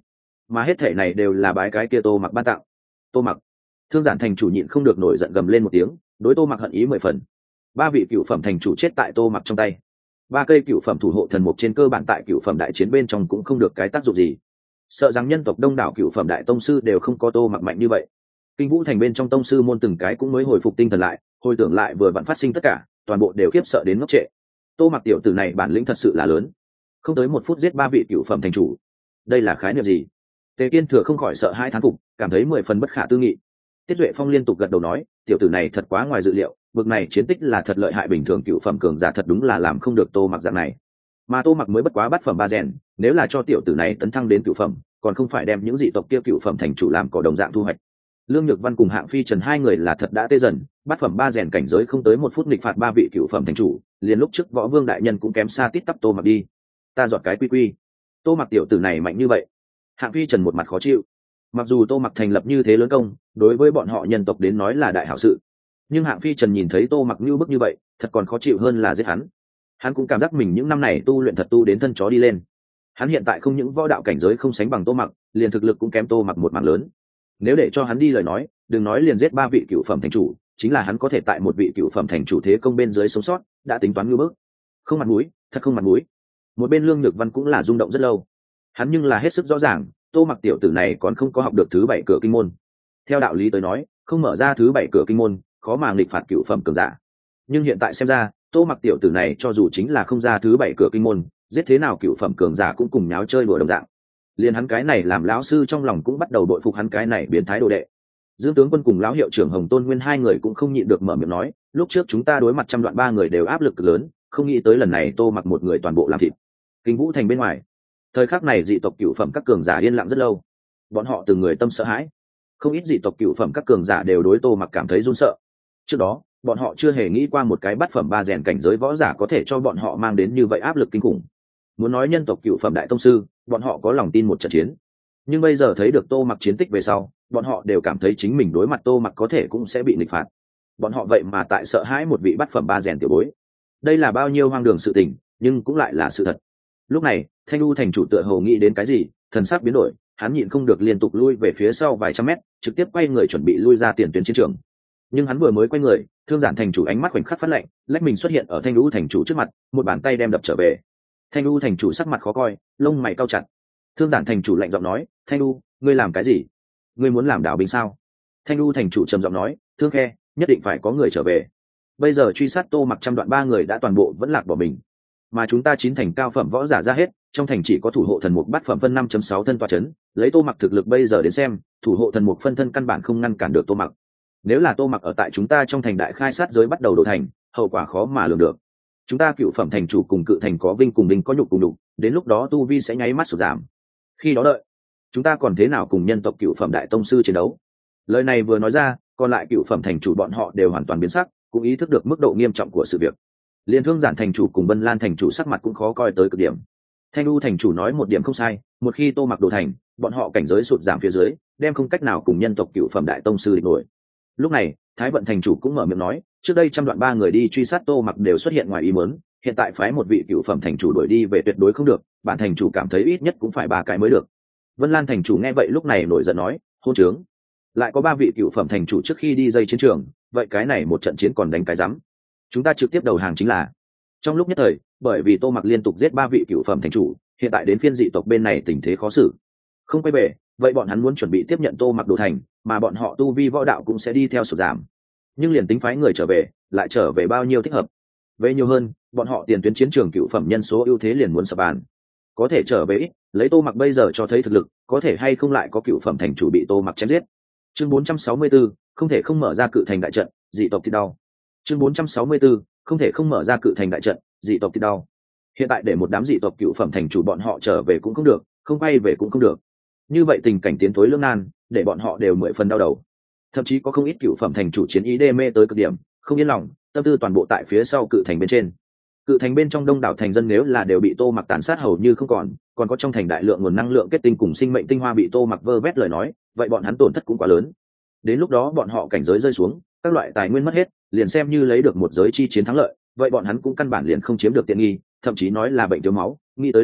mà hết thể này đều là bái cái kia Tô Mặc ban tặng. Tô Mặc. Thương Giản thành chủ nhịn không được nổi giận gầm lên một tiếng, đối Tô Mặc hận ý mười phần. Ba vị cựu phẩm thành chủ chết tại Tô Mặc trong tay. Ba cây cựu phẩm thủ hộ thần mục trên cơ bản tại cựu phẩm đại chiến bên trong cũng không được cái tác dụng gì. Sợ rằng nhân tộc đông đảo cựu phẩm đại tông sư đều không có Tô Mặc mạnh như vậy. Kinh Vũ thành bên trong tông sư môn từng cái cũng mới hồi phục tinh thần lại, hồi tưởng lại vừa vặn phát sinh tất cả, toàn bộ đều khiếp sợ đến ngốc trệ. Tô Mặc tiểu tử này bản lĩnh thật sự là lớn, không tới một phút giết ba vị cựu phẩm thành chủ, đây là khái niệm gì? Tề Kiên Thừa không khỏi sợ hai thán phục, cảm thấy mười phần bất khả tư nghị. Tiết Duệ Phong liên tục gật đầu nói, tiểu tử này thật quá ngoài dự liệu, bực này chiến tích là thật lợi hại, bình thường cựu phẩm cường giả thật đúng là làm không được Tô Mặc dạng này. Mà Tô Mặc mới bất quá bát phẩm ba rèn, nếu là cho tiểu tử này tấn thăng đến cựu phẩm, còn không phải đem những dị tộc kia cựu phẩm thành chủ làm cỏ đồng dạng thu hoạch. Lương Nhược Văn cùng Hạng Phi Trần hai người là thật đã tê dần, bát phẩm ba rèn cảnh giới không tới một phút nghịch phạt ba vị cựu phẩm thành chủ, liền lúc trước Võ Vương đại nhân cũng kém xa tít tắp Tô Mặc đi. Ta dọn cái quy quy, Tô Mặc tiểu tử này mạnh như vậy. Hạng Phi Trần một mặt khó chịu. Mặc dù Tô Mặc thành lập như thế lớn công, đối với bọn họ nhân tộc đến nói là đại hảo sự, nhưng Hạng Phi Trần nhìn thấy Tô Mặc như bức như vậy, thật còn khó chịu hơn là giết hắn. Hắn cũng cảm giác mình những năm này tu luyện thật tu đến thân chó đi lên. Hắn hiện tại không những võ đạo cảnh giới không sánh bằng Tô Mặc, liền thực lực cũng kém Tô Mặc một mảng lớn. Nếu để cho hắn đi lời nói, đừng nói liền giết ba vị cựu phẩm thành chủ, chính là hắn có thể tại một vị cựu phẩm thành chủ thế công bên dưới sống sót, đã tính toán như bước. Không mặt mũi, thật không mặt mũi. Một bên Lương Nhược Văn cũng là rung động rất lâu. Hắn nhưng là hết sức rõ ràng, Tô Mặc tiểu tử này còn không có học được thứ bảy cửa kinh môn. Theo đạo lý tới nói, không mở ra thứ bảy cửa kinh môn, khó mà nghịch phạt cựu phẩm cường giả. Nhưng hiện tại xem ra, Tô Mặc tiểu tử này cho dù chính là không ra thứ bảy cửa kinh môn, giết thế nào cựu phẩm cường giả cũng cùng nháo chơi đùa đồng dạng. Liên hắn cái này làm lão sư trong lòng cũng bắt đầu đội phục hắn cái này biến thái đồ đệ. Dương tướng quân cùng lão hiệu trưởng Hồng Tôn Nguyên hai người cũng không nhịn được mở miệng nói, lúc trước chúng ta đối mặt trăm đoạn ba người đều áp lực lớn, không nghĩ tới lần này Tô Mặc một người toàn bộ làm thịt. Kinh Vũ thành bên ngoài, thời khắc này dị tộc cựu phẩm các cường giả yên lặng rất lâu, bọn họ từng người tâm sợ hãi. Không ít dị tộc cựu phẩm các cường giả đều đối Tô Mặc cảm thấy run sợ. Trước đó, bọn họ chưa hề nghĩ qua một cái bát phẩm ba rèn cảnh giới võ giả có thể cho bọn họ mang đến như vậy áp lực kinh khủng. Muốn nói nhân tộc cựu phẩm đại tông sư, bọn họ có lòng tin một trận chiến. Nhưng bây giờ thấy được Tô Mặc chiến tích về sau, bọn họ đều cảm thấy chính mình đối mặt Tô Mặc có thể cũng sẽ bị nghịch phạt. Bọn họ vậy mà tại sợ hãi một vị bát phẩm ba rèn tiểu bối. Đây là bao nhiêu hoang đường sự tình, nhưng cũng lại là sự thật. Lúc này, Thanh U thành chủ tựa hồ nghĩ đến cái gì, thần sắc biến đổi, hắn nhịn không được liên tục lui về phía sau vài trăm mét, trực tiếp quay người chuẩn bị lui ra tiền tuyến chiến trường. Nhưng hắn vừa mới quay người, Thương Giản thành chủ ánh mắt khoảnh khắc phát lạnh, lách mình xuất hiện ở Thanh U thành chủ trước mặt, một bàn tay đem đập trở về. Thanh U thành chủ sắc mặt khó coi, lông mày cau chặt. Thương Giản thành chủ lạnh giọng nói, Thanh U, ngươi làm cái gì? Ngươi muốn làm đảo binh sao? Thanh U thành chủ trầm giọng nói, Thương Khe, nhất định phải có người trở về. Bây giờ truy sát Tô Mặc trăm đoạn ba người đã toàn bộ vẫn lạc bỏ mình, mà chúng ta chín thành cao phẩm võ giả ra hết, trong thành chỉ có thủ hộ thần mục bát phẩm phân năm chấm sáu thân tọa chấn, lấy Tô Mặc thực lực bây giờ đến xem, thủ hộ thần mục phân thân căn bản không ngăn cản được Tô Mặc. Nếu là Tô Mặc ở tại chúng ta trong thành đại khai sát giới bắt đầu đổ thành, hậu quả khó mà lường được. Chúng ta cựu phẩm thành chủ cùng cự thành có vinh cùng vinh có nhục cùng nhục, đến lúc đó tu vi sẽ nháy mắt sụt giảm. Khi đó đợi, chúng ta còn thế nào cùng nhân tộc cựu phẩm đại tông sư chiến đấu? Lời này vừa nói ra, còn lại cựu phẩm thành chủ bọn họ đều hoàn toàn biến sắc, cũng ý thức được mức độ nghiêm trọng của sự việc. Liên Thương Giản thành chủ cùng Vân Lan thành chủ sắc mặt cũng khó coi tới cực điểm. Thanh U thành chủ nói một điểm không sai, một khi Tô Mặc đồ thành, bọn họ cảnh giới sụt giảm phía dưới, đem không cách nào cùng nhân tộc cựu phẩm đại tông sư địch nổi. Lúc này, Thái Vận thành chủ cũng mở miệng nói, trước đây trăm đoạn ba người đi truy sát Tô Mặc đều xuất hiện ngoài ý muốn, hiện tại phái một vị cựu phẩm thành chủ đuổi đi về tuyệt đối không được, bản thành chủ cảm thấy ít nhất cũng phải ba cái mới được. Vân Lan thành chủ nghe vậy lúc này nổi giận nói, hôn trướng, lại có ba vị cựu phẩm thành chủ trước khi đi dây chiến trường, vậy cái này một trận chiến còn đánh cái rắm? Chúng ta trực tiếp đầu hàng chính là. Trong lúc nhất thời, bởi vì Tô Mặc liên tục giết ba vị cựu phẩm thành chủ, hiện tại đến phiên dị tộc bên này tình thế khó xử. Không quay về, vậy bọn hắn muốn chuẩn bị tiếp nhận Tô Mặc đồ thành, mà bọn họ tu vi võ đạo cũng sẽ đi theo sụt giảm. Nhưng liền tính phái người trở về, lại trở về bao nhiêu thích hợp? Về nhiều hơn, bọn họ tiền tuyến chiến trường cựu phẩm nhân số ưu thế liền muốn sập bàn. Có thể trở về ít, lấy Tô Mặc bây giờ cho thấy thực lực, có thể hay không lại có cựu phẩm thành chủ bị Tô Mặc chém giết. Chương bốn trăm sáu mươi tư, không thể không mở ra cự thành đại trận, dị tộc thì đau. Chương bốn trăm sáu mươi tư, không thể không mở ra cự thành đại trận, dị tộc thì đau. Hiện tại để một đám dị tộc cựu phẩm thành chủ bọn họ trở về cũng không được, không quay về cũng không được. Như vậy tình cảnh tiến thối lưỡng nan, để bọn họ đều mười phần đau đầu. Thậm chí có không ít cựu phẩm thành chủ chiến ý đê mê tới cực điểm, không yên lòng, tâm tư toàn bộ tại phía sau cự thành bên trên. Cự thành bên trong đông đảo thành dân nếu là đều bị Tô Mặc tàn sát hầu như không còn, còn có trong thành đại lượng nguồn năng lượng kết tinh cùng sinh mệnh tinh hoa bị Tô Mặc vơ vét lời nói, vậy bọn hắn tổn thất cũng quá lớn. Đến lúc đó bọn họ cảnh giới rơi xuống, các loại tài nguyên mất hết, liền xem như lấy được một giới chi chiến thắng lợi, vậy bọn hắn cũng căn bản liền không chiếm được tiện nghi, thậm chí nói là bệnh thiếu máu. Nghĩ tới đây,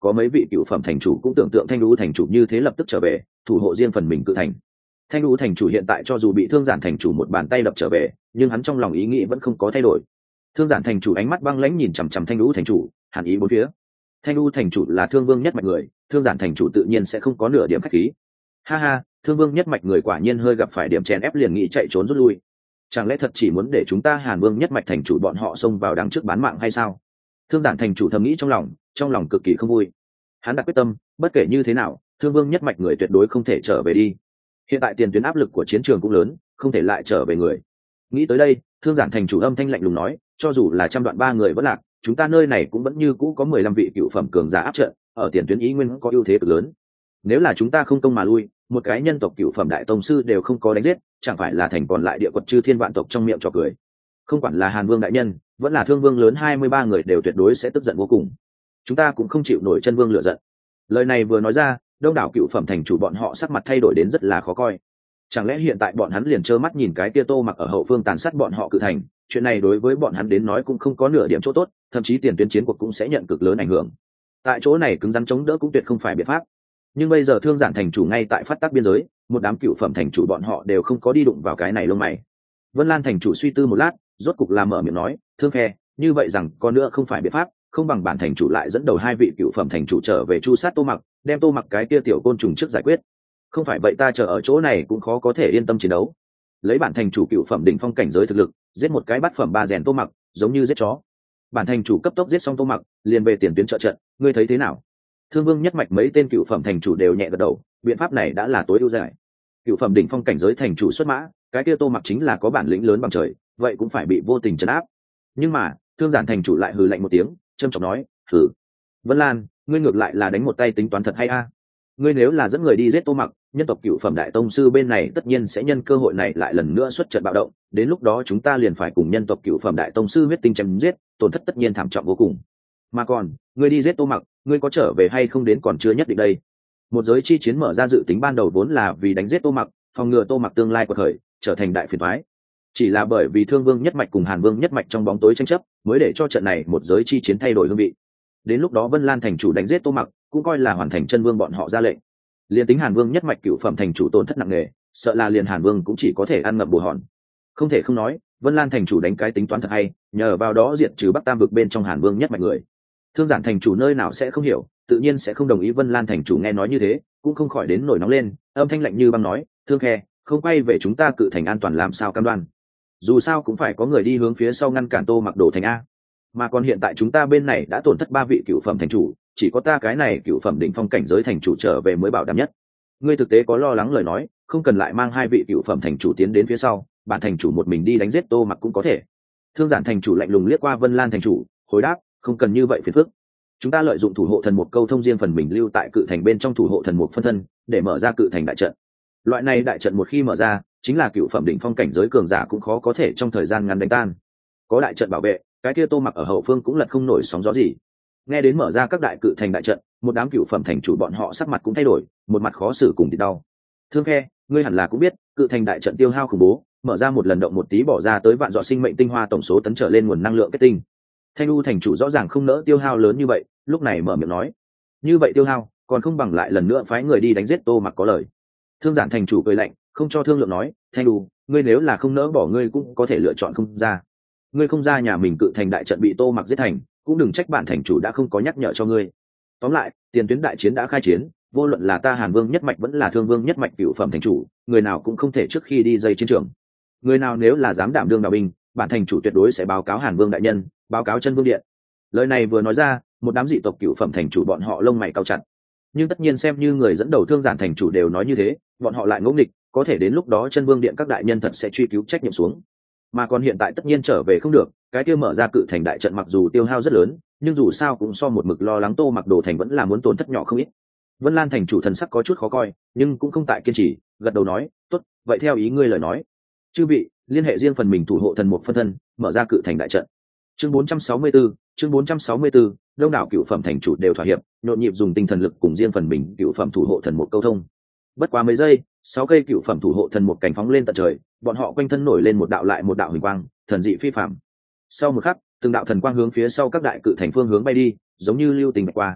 có mấy vị cựu phẩm thành chủ cũng tưởng tượng thanh lũ thành chủ như thế lập tức trở về thủ hộ riêng phần mình cự thành. Thanh lũ thành chủ hiện tại cho dù bị thương giản thành chủ một bàn tay đập trở về, nhưng hắn trong lòng ý nghĩ vẫn không có thay đổi. Thương giản thành chủ ánh mắt băng lãnh nhìn chằm chằm thanh lũ thành chủ, hàn ý bốn phía. Thanh lũ thành chủ là thương vương nhất mạch người, thương giản thành chủ tự nhiên sẽ không có nửa điểm khách khí. Ha ha, thương vương nhất mạch người quả nhiên hơi gặp phải điểm chèn ép liền nghĩ chạy trốn rút lui. Chẳng lẽ thật chỉ muốn để chúng ta hàn vương nhất mạch thành chủ bọn họ xông vào đằng trước bán mạng hay sao? Thương giản thành chủ thầm nghĩ trong lòng, trong lòng cực kỳ không vui. Hắn đặt quyết tâm, bất kể như thế nào, thương vương nhất mạch người tuyệt đối không thể trở về đi. Hiện tại tiền tuyến áp lực của chiến trường cũng lớn, không thể lại trở về người. Nghĩ tới đây, thương giản thành chủ âm thanh lạnh lùng nói, cho dù là trăm đoạn ba người vẫn lạc, chúng ta nơi này cũng vẫn như cũ có mười lăm vị cựu phẩm cường giả áp trận, ở tiền tuyến ý nguyên có ưu thế cực lớn. Nếu là chúng ta không công mà lui, một cái nhân tộc cựu phẩm đại tông sư đều không có đánh giết, chẳng phải là thành còn lại địa quật chư thiên vạn tộc trong miệng trò cười. Không quản là Hàn Vương đại nhân, vẫn là Thương Vương lớn hai mươi ba người đều tuyệt đối sẽ tức giận vô cùng. Chúng ta cũng không chịu nổi chân vương lựa giận. Lời này vừa nói ra, đông đảo cựu phẩm thành chủ bọn họ sắc mặt thay đổi đến rất là khó coi. Chẳng lẽ hiện tại bọn hắn liền trơ mắt nhìn cái kia Tô Mặc ở hậu phương tàn sát bọn họ cự thành, chuyện này đối với bọn hắn đến nói cũng không có nửa điểm chỗ tốt, thậm chí tiền tuyến chiến cuộc cũng sẽ nhận cực lớn ảnh hưởng. Tại chỗ này cứng rắn chống đỡ cũng tuyệt không phải biện pháp. Nhưng bây giờ Thương Giản thành chủ ngay tại phát tác biên giới, một đám cựu phẩm thành chủ bọn họ đều không có đi đụng vào cái này lông mày. Vân Lan thành chủ suy tư một lát, rốt cục làm mở miệng nói, Thương Khe, như vậy rằng có nữa không phải biện pháp, không bằng bản thành chủ lại dẫn đầu hai vị cựu phẩm thành chủ trở về chu sát Tô Mặc, đem Tô Mặc cái kia tiểu côn trùng trước giải quyết. Không phải vậy ta chờ ở chỗ này cũng khó có thể yên tâm chiến đấu. Lấy bản thành chủ cựu phẩm đỉnh phong cảnh giới thực lực, giết một cái bát phẩm ba rèn Tô Mặc, giống như giết chó. Bản thành chủ cấp tốc giết xong Tô Mặc, liền về tiền tuyến trợ trận, ngươi thấy thế nào? Thương Vương nhất mạch mấy tên cựu phẩm thành chủ đều nhẹ gật đầu, biện pháp này đã là tối ưu giải. Cựu phẩm đỉnh phong cảnh giới thành chủ xuất mã, cái kia Tô Mặc chính là có bản lĩnh lớn bằng trời, vậy cũng phải bị vô tình trấn áp. Nhưng mà, Thương Giản thành chủ lại hừ lạnh một tiếng, trầm trọng nói, "Hừ, Vân Lan, ngươi ngược lại là đánh một tay tính toán thật hay a. Ngươi nếu là dẫn người đi giết Tô Mặc, nhân tộc cựu phẩm đại tông sư bên này tất nhiên sẽ nhân cơ hội này lại lần nữa xuất trận bạo động, đến lúc đó chúng ta liền phải cùng nhân tộc cựu phẩm đại tông sư huyết tinh chém giết, tổn thất tất nhiên thảm trọng vô cùng. Mà còn, ngươi đi giết Tô Mặc, ngươi có trở về hay không đến còn chưa nhất định đây." Một giới chi chiến mở ra dự tính ban đầu vốn là vì đánh giết Tô Mặc, phòng ngừa Tô Mặc tương lai quật khởi, trở thành đại phiền toái. Chỉ là bởi vì Thương Vương nhất mạch cùng Hàn Vương nhất mạch trong bóng tối tranh chấp, mới để cho trận này một giới chi chiến thay đổi hương vị. Đến lúc đó Vân Lan thành chủ đánh giết Tô Mặc, cũng coi là hoàn thành chân vương bọn họ ra lệnh. Liên tính Hàn Vương nhất mạch cựu phẩm thành chủ tổn thất nặng nề, sợ là liền Hàn Vương cũng chỉ có thể ăn ngậm bồ hòn. Không thể không nói, Vân Lan thành chủ đánh cái tính toán thật hay, nhờ vào đó diệt trừ Bắc Tam vực bên trong Hàn Vương nhất mạch người. Thương Giản thành chủ nơi nào sẽ không hiểu, tự nhiên sẽ không đồng ý Vân Lan thành chủ nghe nói như thế, cũng không khỏi đến nổi nóng lên, âm thanh lạnh như băng nói, "Thương Khe, không quay về chúng ta cự thành an toàn làm sao cam đoan? Dù sao cũng phải có người đi hướng phía sau ngăn cản Tô Mặc đổ thành a. Mà còn hiện tại chúng ta bên này đã tổn thất ba vị cựu phẩm thành chủ, chỉ có ta cái này cựu phẩm đỉnh phong cảnh giới thành chủ trở về mới bảo đảm nhất. Ngươi thực tế có lo lắng lời nói, không cần lại mang hai vị cựu phẩm thành chủ tiến đến phía sau, bản thành chủ một mình đi đánh giết Tô Mặc cũng có thể." Thương Giản thành chủ lạnh lùng liếc qua Vân Lan thành chủ, hồi đáp, "Không cần như vậy phiền phức. Chúng ta lợi dụng thủ hộ thần mục câu thông riêng phần mình lưu tại cự thành bên trong thủ hộ thần mục phân thân, để mở ra cự thành đại trận. Loại này đại trận một khi mở ra, chính là cựu phẩm đỉnh phong cảnh giới cường giả cũng khó có thể trong thời gian ngắn đánh tan. Có đại trận bảo vệ, cái kia Tô Mặc ở hậu phương cũng lật không nổi sóng gió gì." Nghe đến mở ra các đại cự thành đại trận, một đám cựu phẩm thành chủ bọn họ sắc mặt cũng thay đổi, một mặt khó xử cùng thì đau. "Thương Khe, ngươi hẳn là cũng biết, cự thành đại trận tiêu hao khủng bố, mở ra một lần động một tí bỏ ra tới vạn dọa sinh mệnh tinh hoa tổng số tấn trở lên nguồn năng lượng kết tinh. Thanh U thành chủ rõ ràng không nỡ tiêu hao lớn như vậy, lúc này mở miệng nói, như vậy tiêu hao, còn không bằng lại lần nữa phái người đi đánh giết Tô Mặc có lời." Thương Giản thành chủ cười lạnh, không cho thương lượng nói, "Thanh U, ngươi nếu là không nỡ bỏ ngươi cũng có thể lựa chọn không ra. Ngươi không ra nhà mình cự thành đại trận bị Tô Mặc giết thành, cũng đừng trách bản thành chủ đã không có nhắc nhở cho ngươi. Tóm lại, tiền tuyến đại chiến đã khai chiến, vô luận là ta Hàn Vương nhất mạch vẫn là Thương Vương nhất mạch cựu phẩm thành chủ, người nào cũng không thể trước khi đi dây chiến trường. Người nào nếu là dám đảm đương đạo binh, bản thành chủ tuyệt đối sẽ báo cáo Hàn Vương đại nhân, báo cáo chân vương điện." Lời này vừa nói ra, một đám dị tộc cựu phẩm thành chủ bọn họ lông mày cau chặt. Nhưng tất nhiên xem như người dẫn đầu Thương Giản thành chủ đều nói như thế, bọn họ lại ngỗ nghịch, có thể đến lúc đó chân vương điện các đại nhân thật sẽ truy cứu trách nhiệm xuống. Mà còn hiện tại tất nhiên trở về không được, cái kia mở ra cự thành đại trận mặc dù tiêu hao rất lớn, nhưng dù sao cũng so một mực lo lắng Tô Mặc đồ thành vẫn là muốn tổn thất nhỏ không ít. Vân Lan thành chủ thần sắc có chút khó coi, nhưng cũng không tại kiên trì, gật đầu nói, "Tốt, vậy theo ý ngươi lời nói, chư vị liên hệ riêng phần mình thủ hộ thần một phân thân, mở ra cự thành đại trận." Chương bốn trăm sáu mươi 44, chương bốn trăm sáu mươi 44, đông đảo cựu phẩm thành chủ đều thỏa hiệp, nhộn nhịp dùng tinh thần lực cùng riêng phần mình cựu phẩm thủ hộ thần một câu thông. Bất quá mấy giây, sáu cây cựu phẩm thủ hộ thần một cánh phóng lên tận trời, bọn họ quanh thân nổi lên một đạo lại một đạo huỳnh quang, thần dị phi phàm. Sau một khắc, từng đạo thần quang hướng phía sau các đại cự thành phương hướng bay đi, giống như lưu tình bạch qua.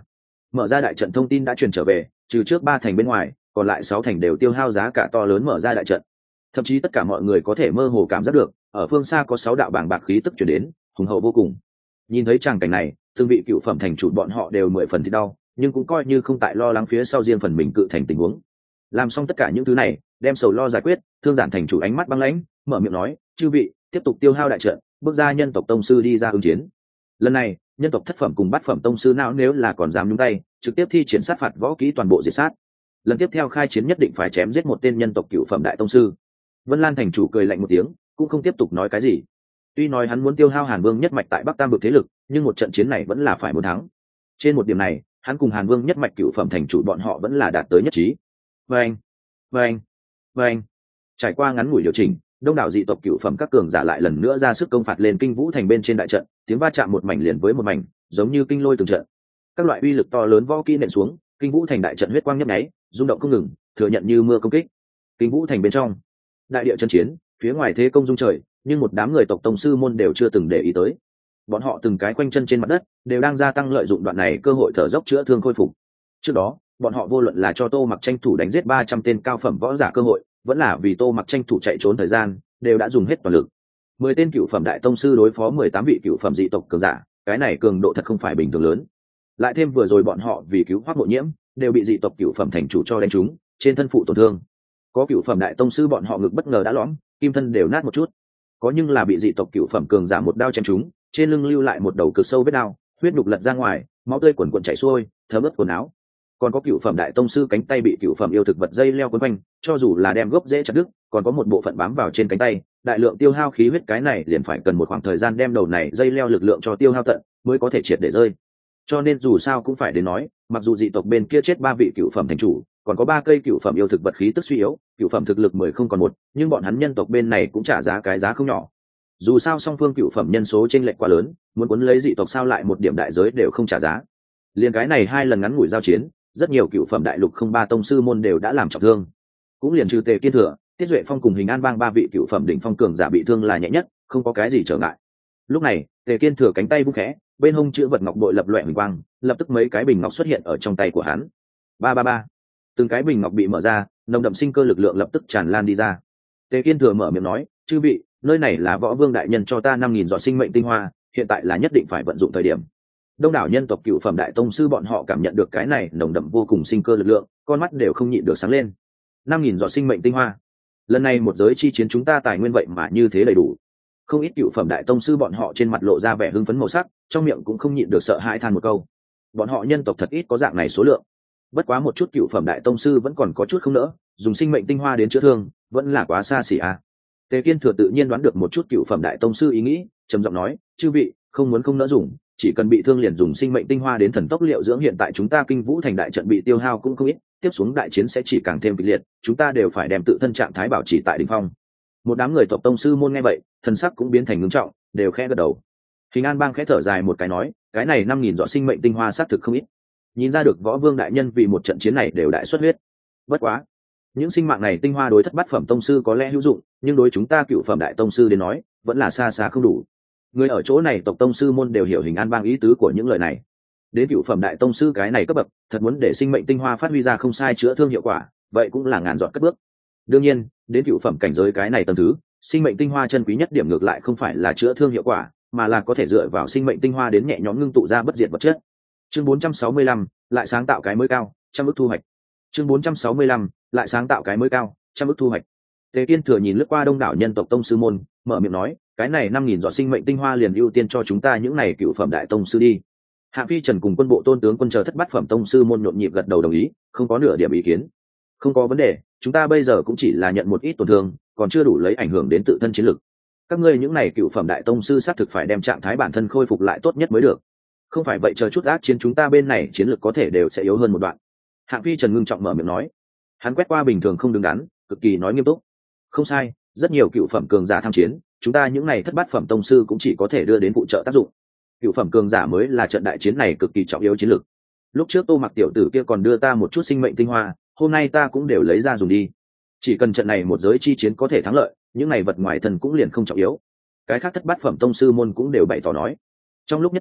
Mở ra đại trận thông tin đã truyền trở về, trừ trước ba thành bên ngoài, còn lại sáu thành đều tiêu hao giá cả to lớn mở ra đại trận. Thậm chí tất cả mọi người có thể mơ hồ cảm giác được, ở phương xa có sáu đạo bảng bạc khí tức truyền đến, hùng hậu vô cùng. Nhìn thấy tràng cảnh này, từng vị cựu phẩm thành chủ bọn họ đều mười phần thì đau, nhưng cũng coi như không tại lo lắng phía sau riêng phần mình cự thành tình huống. Làm xong tất cả những thứ này, đem sầu lo giải quyết, Thương Giản thành chủ ánh mắt băng lãnh, mở miệng nói, chư vị tiếp tục tiêu hao đại trận, bước ra nhân tộc tông sư đi ra ứng chiến. Lần này nhân tộc thất phẩm cùng bát phẩm tông sư não nếu là còn dám nhúng tay, trực tiếp thi triển sát phạt võ kỹ toàn bộ diệt sát. Lần tiếp theo khai chiến nhất định phải chém giết một tên nhân tộc cựu phẩm đại tông sư. Vân Lan thành chủ cười lạnh một tiếng, cũng không tiếp tục nói cái gì. Tuy nói hắn muốn tiêu hao Hàn Vương nhất mạch tại Bắc Tam vực thế lực, nhưng một trận chiến này vẫn là phải muốn thắng. Trên một điểm này, hắn cùng Hàn Vương nhất mạch cựu phẩm thành chủ bọn họ vẫn là đạt tới nhất trí. Vâng, vâng, vâng. Trải qua ngắn ngủi điều chỉnh, đông đảo dị tộc cựu phẩm các cường giả lại lần nữa ra sức công phạt lên Kinh Vũ thành bên trên đại trận, tiếng va chạm một mảnh liền với một mảnh, giống như kinh lôi từng trận. Các loại uy lực to lớn võ kỹ nện xuống, Kinh Vũ thành đại trận huyết quang nhấp nháy, rung động không ngừng, thừa nhận như mưa công kích. Kinh Vũ thành bên trong, đại địa chân chiến, phía ngoài thế công dung trời, nhưng một đám người tộc tông sư môn đều chưa từng để ý tới. Bọn họ từng cái quanh chân trên mặt đất, đều đang gia tăng lợi dụng đoạn này cơ hội thở dốc chữa thương khôi phục. Trước đó, bọn họ vô luận là cho Tô Mặc tranh thủ đánh giết ba trăm tên cao phẩm võ giả cơ hội, vẫn là vì Tô Mặc tranh thủ chạy trốn thời gian, đều đã dùng hết toàn lực. Mười tên cựu phẩm đại tông sư đối phó mười tám vị cựu phẩm dị tộc cường giả, cái này cường độ thật không phải bình thường lớn. Lại thêm vừa rồi bọn họ vì cứu Hoắc Mộ Nhiễm, đều bị dị tộc cựu phẩm thành chủ cho đánh trúng, trên thân phụ tổn thương. Có cựu phẩm đại tông sư bọn họ ngực bất ngờ đã lõm, kim thân đều nát một chút. Có nhưng là bị dị tộc cựu phẩm cường giả một đao chém trúng, trên lưng lưu lại một đầu cực sâu vết đao, huyết đục lật ra ngoài, máu tươi quần quần chảy xuôi, thấm ướt quần áo. Còn có cựu phẩm đại tông sư cánh tay bị cựu phẩm yêu thực vật dây leo quấn quanh, cho dù là đem gốc dễ chặt đứt, còn có một bộ phận bám vào trên cánh tay, đại lượng tiêu hao khí huyết, cái này liền phải cần một khoảng thời gian đem đầu này dây leo lực lượng cho tiêu hao tận, mới có thể triệt để rơi. Cho nên dù sao cũng phải đến nói, mặc dù dị tộc bên kia chết ba vị cựu phẩm thành chủ, còn có ba cây cựu phẩm yêu thực vật khí tức suy yếu, cựu phẩm thực lực mười không còn một, nhưng bọn hắn nhân tộc bên này cũng trả giá cái giá không nhỏ. Dù sao song phương cựu phẩm nhân số chênh lệch quá lớn, muốn cuốn lấy dị tộc sao lại một điểm đại giới đều không trả giá. Liên cái này hai lần ngắn ngủi giao chiến, rất nhiều cựu phẩm đại lục không ba tông sư môn đều đã làm trọng thương. Cũng liền trừ Tề Kiên Thừa, Tiết Duệ Phong cùng Hình An Bang ba vị cựu phẩm đỉnh phong cường giả bị thương là nhẹ nhất, không có cái gì trở ngại. Lúc này, Tề Kiên Thừa cánh tay vung khẽ, bên hông chữ vật ngọc bội lập loè huỳnh quang, lập tức mấy cái bình ngọc xuất hiện ở trong tay của hắn. Ba ba ba. Từng cái bình ngọc bị mở ra, nồng đậm sinh cơ lực lượng lập tức tràn lan đi ra. Tề Kiên Thừa mở miệng nói, chư vị, nơi này là Võ Vương đại nhân cho ta năm nghìn giọt sinh mệnh tinh hoa, hiện tại là nhất định phải vận dụng thời điểm. Đông đảo nhân tộc cựu phẩm đại tông sư bọn họ cảm nhận được cái này nồng đậm vô cùng sinh cơ lực lượng, con mắt đều không nhịn được sáng lên. Năm nghìn giọt sinh mệnh tinh hoa, lần này một giới chi chiến chúng ta tài nguyên vậy mà như thế đầy đủ. Không ít cựu phẩm đại tông sư bọn họ trên mặt lộ ra vẻ hưng phấn màu sắc, trong miệng cũng không nhịn được sợ hãi than một câu. Bọn họ nhân tộc thật ít có dạng này số lượng. Bất quá một chút cựu phẩm đại tông sư vẫn còn có chút không nỡ, dùng sinh mệnh tinh hoa đến chữa thương, vẫn là quá xa xỉ à. Tề Kiên Thừa tự nhiên đoán được một chút cựu phẩm đại tông sư ý nghĩ, trầm giọng nói, chư vị, không muốn không nỡ dùng, chỉ cần bị thương liền dùng sinh mệnh tinh hoa đến thần tốc liệu dưỡng. Hiện tại chúng ta Kinh Vũ thành đại trận bị tiêu hao cũng không ít, tiếp xuống đại chiến sẽ chỉ càng thêm kịch liệt, chúng ta đều phải đem tự thân trạng thái bảo trì tại đỉnh phong. Một đám người tộc tông sư môn nghe vậy, thần sắc cũng biến thành ngưng trọng, đều khẽ gật đầu. Hình An Bang khẽ thở dài một cái nói, cái này năm nghìn giọt sinh mệnh tinh hoa xác thực không ít. Nhìn ra được Võ Vương đại nhân vì một trận chiến này đều đại xuất huyết. Bất quá, những sinh mạng này tinh hoa đối thất bát phẩm tông sư có lẽ hữu dụng, nhưng đối chúng ta cựu phẩm đại tông sư đến nói, vẫn là xa xa không đủ. Người ở chỗ này tộc tông sư môn đều hiểu Hình An Bang ý tứ của những lời này. Đến cựu phẩm đại tông sư cái này cấp bậc, thật muốn để sinh mệnh tinh hoa phát huy ra không sai chữa thương hiệu quả, vậy cũng là ngàn dọn cất bước. Đương nhiên, đến cựu phẩm cảnh giới cái này tầng thứ, sinh mệnh tinh hoa chân quý nhất điểm ngược lại không phải là chữa thương hiệu quả, mà là có thể dựa vào sinh mệnh tinh hoa đến nhẹ nhõm ngưng tụ ra bất diệt vật chất. Chương bốn trăm sáu mươi lăm, lại sáng tạo cái mới cao, trăm ức thu hoạch. Chương bốn trăm sáu mươi lăm, lại sáng tạo cái mới cao, trăm ức thu hoạch. Tề Kiên Thừa nhìn lướt qua đông đảo nhân tộc tông sư môn, mở miệng nói, cái này năm nghìn giọt sinh mệnh tinh hoa liền ưu tiên cho chúng ta những này cựu phẩm đại tông sư đi. Hạ Phi Trần cùng quân bộ tôn tướng quân chờ thất bát phẩm tông sư môn nhộn nhịp gật đầu đồng ý, không có nửa điểm ý kiến. Không có vấn đề, chúng ta bây giờ cũng chỉ là nhận một ít tổn thương, còn chưa đủ lấy ảnh hưởng đến tự thân chiến lực. Các ngươi những này cựu phẩm đại tông sư xác thực phải đem trạng thái bản thân khôi phục lại tốt nhất mới được. Không phải vậy chờ chút ác chiến chúng ta bên này chiến lực có thể đều sẽ yếu hơn một đoạn. Hạng Phi Trần ngưng trọng mở miệng nói. Hắn quét qua bình thường không đứng đắn, cực kỳ nói nghiêm túc. Không sai, rất nhiều cựu phẩm cường giả tham chiến, chúng ta những này thất bát phẩm tông sư cũng chỉ có thể đưa đến phụ trợ tác dụng. Cựu phẩm cường giả mới là trận đại chiến này cực kỳ trọng yếu chiến lược. Lúc trước Tô Mặc tiểu tử kia còn đưa ta một chút sinh mệnh tinh hoa, hôm nay ta cũng đều lấy ra dùng đi. Chỉ cần trận này một giới chi chiến có thể thắng lợi, những này vật ngoài thân cũng liền không trọng yếu. Cái khác thất bát phẩm tông sư môn cũng đều bày tỏ nói. Trong lúc nhất thời,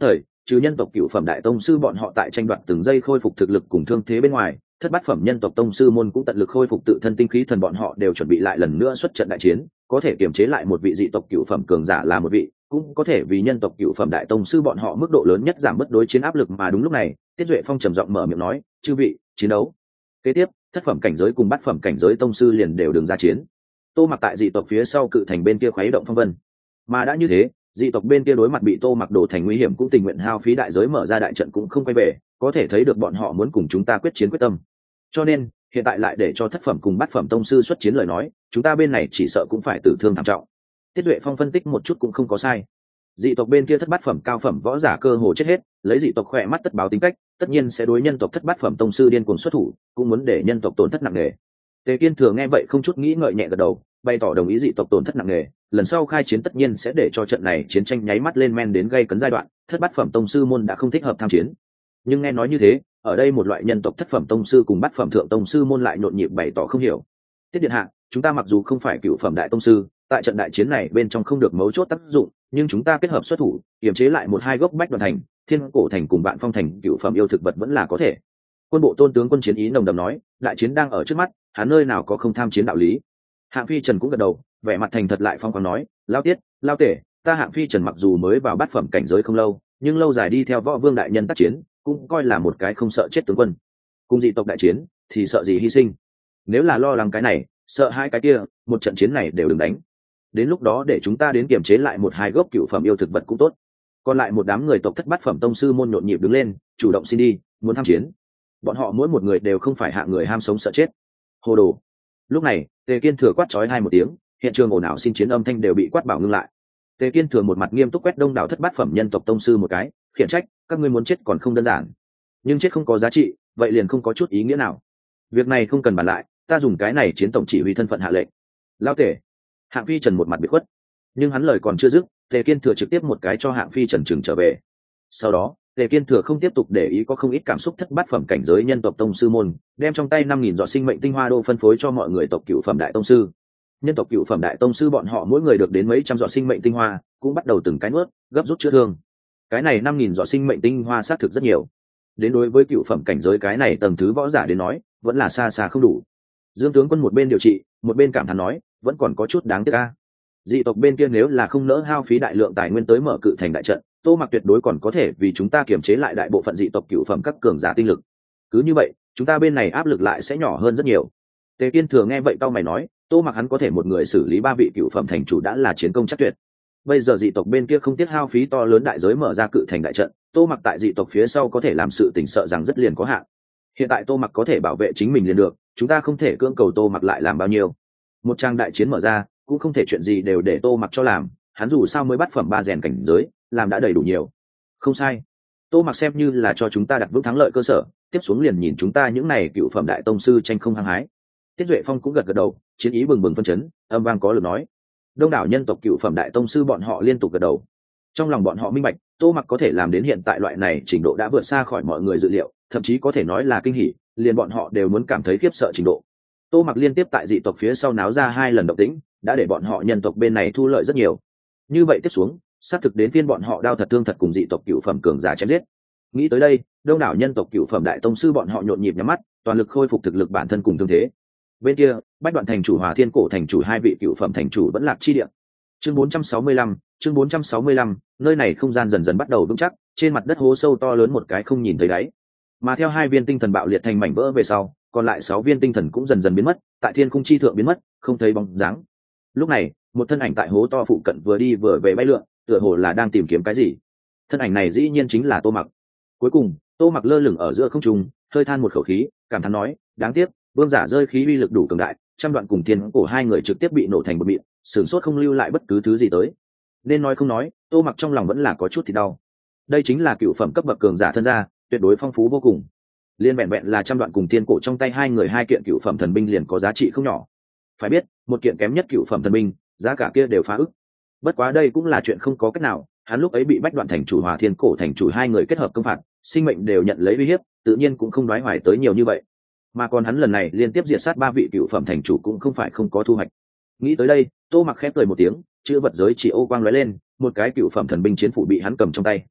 trừ nhân tộc cựu phẩm đại tông sư bọn họ tại tranh đoạt từng giây khôi phục thực lực cùng thương thế bên ngoài, thất bát phẩm nhân tộc tông sư môn cũng tận lực khôi phục tự thân tinh khí thần, bọn họ đều chuẩn bị lại lần nữa xuất trận đại chiến, có thể kiềm chế lại một vị dị tộc cựu phẩm cường giả là một vị, cũng có thể vì nhân tộc cựu phẩm đại tông sư bọn họ mức độ lớn nhất giảm bớt đối chiến áp lực. Mà đúng lúc này, Tiết Duệ Phong trầm giọng mở miệng nói, chư vị, chiến đấu kế tiếp, thất phẩm cảnh giới cùng bát phẩm cảnh giới tông sư liền đều đường ra chiến. Tô Mặc tại dị tộc phía sau cự thành bên kia khuấy động phong vân, mà đã như thế, dị tộc bên kia đối mặt bị Tô Mặc đổ thành nguy hiểm cũng tình nguyện hao phí đại giới mở ra đại trận cũng không quay về, có thể thấy được bọn họ muốn cùng chúng ta quyết chiến quyết tâm. Cho nên hiện tại lại để cho thất phẩm cùng bát phẩm tông sư xuất chiến lời nói, chúng ta bên này chỉ sợ cũng phải tử thương thảm trọng. Tiết Duệ Phong phân tích một chút cũng không có sai. Dị tộc bên kia thất bát phẩm cao phẩm võ giả cơ hồ chết hết, lấy dị tộc khỏe mắt tất báo tính cách, tất nhiên sẽ đối nhân tộc thất bát phẩm tông sư điên cuồng xuất thủ, cũng muốn để nhân tộc tổn thất nặng nề. Tề Kiên Thừa nghe vậy không chút nghĩ ngợi nhẹ gật đầu, bày tỏ đồng ý dị tộc tổn thất nặng nề, lần sau khai chiến tất nhiên sẽ để cho trận này chiến tranh nháy mắt lên men đến gây cấn giai đoạn, thất bát phẩm tông sư môn đã không thích hợp tham chiến. Nhưng nghe nói như thế, ở đây một loại nhân tộc thất phẩm tông sư cùng bát phẩm thượng tông sư môn lại nhộn nhịp bày tỏ không hiểu. Tiết điện hạ, chúng ta mặc dù không phải cựu phẩm đại tông sư, tại trận đại chiến này bên trong không được mấu chốt tác dụng, nhưng chúng ta kết hợp xuất thủ, kiềm chế lại một hai gốc bách đoàn thành, thiên cổ thành cùng bạn phong thành cựu phẩm yêu thực vật vẫn là có thể. Quân bộ tôn tướng quân chiến ý nồng đậm nói, đại chiến đang ở trước mắt, hắn nơi nào có không tham chiến đạo lý. Hạng Phi Trần cũng gật đầu, vẻ mặt thành thật lại phong khoáng nói, lao tiết, lao tể, ta Hạng Phi Trần mặc dù mới vào bát phẩm cảnh giới không lâu, nhưng lâu dài đi theo võ vương đại nhân tác chiến, cũng coi là một cái không sợ chết tướng quân. Cùng dị tộc đại chiến thì sợ gì hy sinh, nếu là lo lắng cái này, sợ hai cái kia, một trận chiến này đều đừng đánh. Đến lúc đó để chúng ta đến kiềm chế lại một hai gốc cựu phẩm yêu thực vật cũng tốt. Còn lại một đám người tộc thất bát phẩm tông sư môn nhộn nhịp đứng lên, chủ động xin đi, muốn tham chiến. Bọn họ mỗi một người đều không phải hạ người ham sống sợ chết. Hồ đồ. Lúc này, Tề Kiên Thừa quát chói hai một tiếng, hiện trường ồn ào xin chiến âm thanh đều bị quát bảo ngưng lại. Tề Kiên Thừa một mặt nghiêm túc quét đông đảo thất bát phẩm nhân tộc tông sư một cái, khiển trách, các ngươi muốn chết còn không đơn giản, nhưng chết không có giá trị, vậy liền không có chút ý nghĩa nào. Việc này không cần bàn lại, ta dùng cái này chiến tổng chỉ huy thân phận hạ lệnh. Lao tể. Hạng Phi Trần một mặt bị khuất, nhưng hắn lời còn chưa dứt, Tề Kiên Thừa trực tiếp một cái cho Hạng Phi Trần trừng trở về. Sau đó, Tề Kiên Thừa không tiếp tục để ý có không ít cảm xúc thất bát phẩm cảnh giới nhân tộc tông sư môn, đem trong tay năm nghìn giọt sinh mệnh tinh hoa đô phân phối cho mọi người tộc cựu phẩm đại tông sư. Nhân tộc cựu phẩm đại tông sư bọn họ mỗi người được đến mấy trăm giọt sinh mệnh tinh hoa, cũng bắt đầu từng cái nuốt, gấp rút chữa thương. Cái này năm nghìn giọt sinh mệnh tinh hoa xác thực rất nhiều. Đến đối với cựu phẩm cảnh giới cái này tầng thứ võ giả đến nói, vẫn là xa xa không đủ. Dương tướng quân một bên điều trị, một bên cảm thán nói, vẫn còn có chút đáng tiếc a. Dị tộc bên kia nếu là không nỡ hao phí đại lượng tài nguyên tới mở cự thành đại trận, Tô Mặc tuyệt đối còn có thể vì chúng ta kiềm chế lại đại bộ phận dị tộc cựu phẩm các cường giả tinh lực. Cứ như vậy, chúng ta bên này áp lực lại sẽ nhỏ hơn rất nhiều. Tề Kiên Thừa nghe vậy tao mày nói, Tô Mặc hắn có thể một người xử lý ba vị cựu phẩm thành chủ đã là chiến công chắc tuyệt. Bây giờ dị tộc bên kia không tiếc hao phí to lớn đại giới mở ra cự thành đại trận, Tô Mặc tại dị tộc phía sau có thể làm sự tình sợ rằng rất liền có hạn. Hiện tại Tô Mặc có thể bảo vệ chính mình liền được, chúng ta không thể cưỡng cầu Tô Mặc lại làm bao nhiêu. Một trang đại chiến mở ra, cũng không thể chuyện gì đều để Tô Mặc cho làm, hắn dù sao mới bắt phẩm ba rèn cảnh giới, làm đã đầy đủ nhiều. Không sai, Tô Mặc xem như là cho chúng ta đặt vững thắng lợi cơ sở, tiếp xuống liền nhìn chúng ta những này cựu phẩm đại tông sư tranh không hăng hái. Tiết Duệ Phong cũng gật gật đầu, chiến ý bừng bừng phân chấn, âm vang có lực nói. Đông đảo nhân tộc cựu phẩm đại tông sư bọn họ liên tục gật đầu. Trong lòng bọn họ minh bạch, Tô Mặc có thể làm đến hiện tại loại này trình độ đã vượt xa khỏi mọi người dự liệu, thậm chí có thể nói là kinh hỉ, liền bọn họ đều muốn cảm thấy khiếp sợ trình độ. Tô Mặc liên tiếp tại dị tộc phía sau náo ra hai lần động tĩnh, đã để bọn họ nhân tộc bên này thu lợi rất nhiều. Như vậy tiếp xuống, xác thực đến phiên bọn họ đao thật thương thật cùng dị tộc cựu phẩm cường giả chém giết. Nghĩ tới đây, đông đảo nhân tộc cựu phẩm đại tông sư bọn họ nhộn nhịp nhắm mắt, toàn lực khôi phục thực lực bản thân cùng thương thế. Bên kia, Bách Đoạn thành chủ Hòa Thiên Cổ thành chủ hai vị cựu phẩm thành chủ vẫn lạc chi địa. Chương bốn trăm sáu mươi lăm, chương bốn trăm sáu mươi lăm, nơi này không gian dần dần bắt đầu vững chắc, trên mặt đất hố sâu to lớn một cái không nhìn thấy đáy. Mà theo hai viên tinh thần bạo liệt thành mảnh vỡ về sau, còn lại sáu viên tinh thần cũng dần dần biến mất, tại thiên khung chi thượng biến mất, không thấy bóng dáng. Lúc này, một thân ảnh tại hố to phụ cận vừa đi vừa về bay lượn, tựa hồ là đang tìm kiếm cái gì. Thân ảnh này dĩ nhiên chính là Tô Mặc. Cuối cùng, Tô Mặc lơ lửng ở giữa không trung, hơi than một khẩu khí, cảm thán nói, đáng tiếc, vương giả rơi khí uy lực đủ cường đại, trăm đoạn cùng thiên cổ hai người trực tiếp bị nổ thành một mịn, sửng sốt không lưu lại bất cứ thứ gì tới. Nên nói không nói, Tô Mặc trong lòng vẫn là có chút thì đau. Đây chính là cựu phẩm cấp bậc cường giả thân gia, tuyệt đối phong phú vô cùng. Liên vẹn vẹn là trăm đoạn cùng thiên cổ trong tay hai người hai kiện cựu phẩm thần binh liền có giá trị không nhỏ. Phải biết, một kiện kém nhất cựu phẩm thần binh, giá cả kia đều phá ức. Bất quá đây cũng là chuyện không có cách nào, hắn lúc ấy bị Bách Đoạn thành chủ Hòa Thiên Cổ thành chủ hai người kết hợp công phạt, sinh mệnh đều nhận lấy uy hiếp, tự nhiên cũng không đoái hoài tới nhiều như vậy. Mà còn hắn lần này liên tiếp diệt sát ba vị cựu phẩm thành chủ cũng không phải không có thu hoạch. Nghĩ tới đây, Tô Mặc khép cười một tiếng, chữ vật giới chỉ ô quang lóe lên, một cái cựu phẩm thần binh chiến phủ bị hắn cầm trong tay.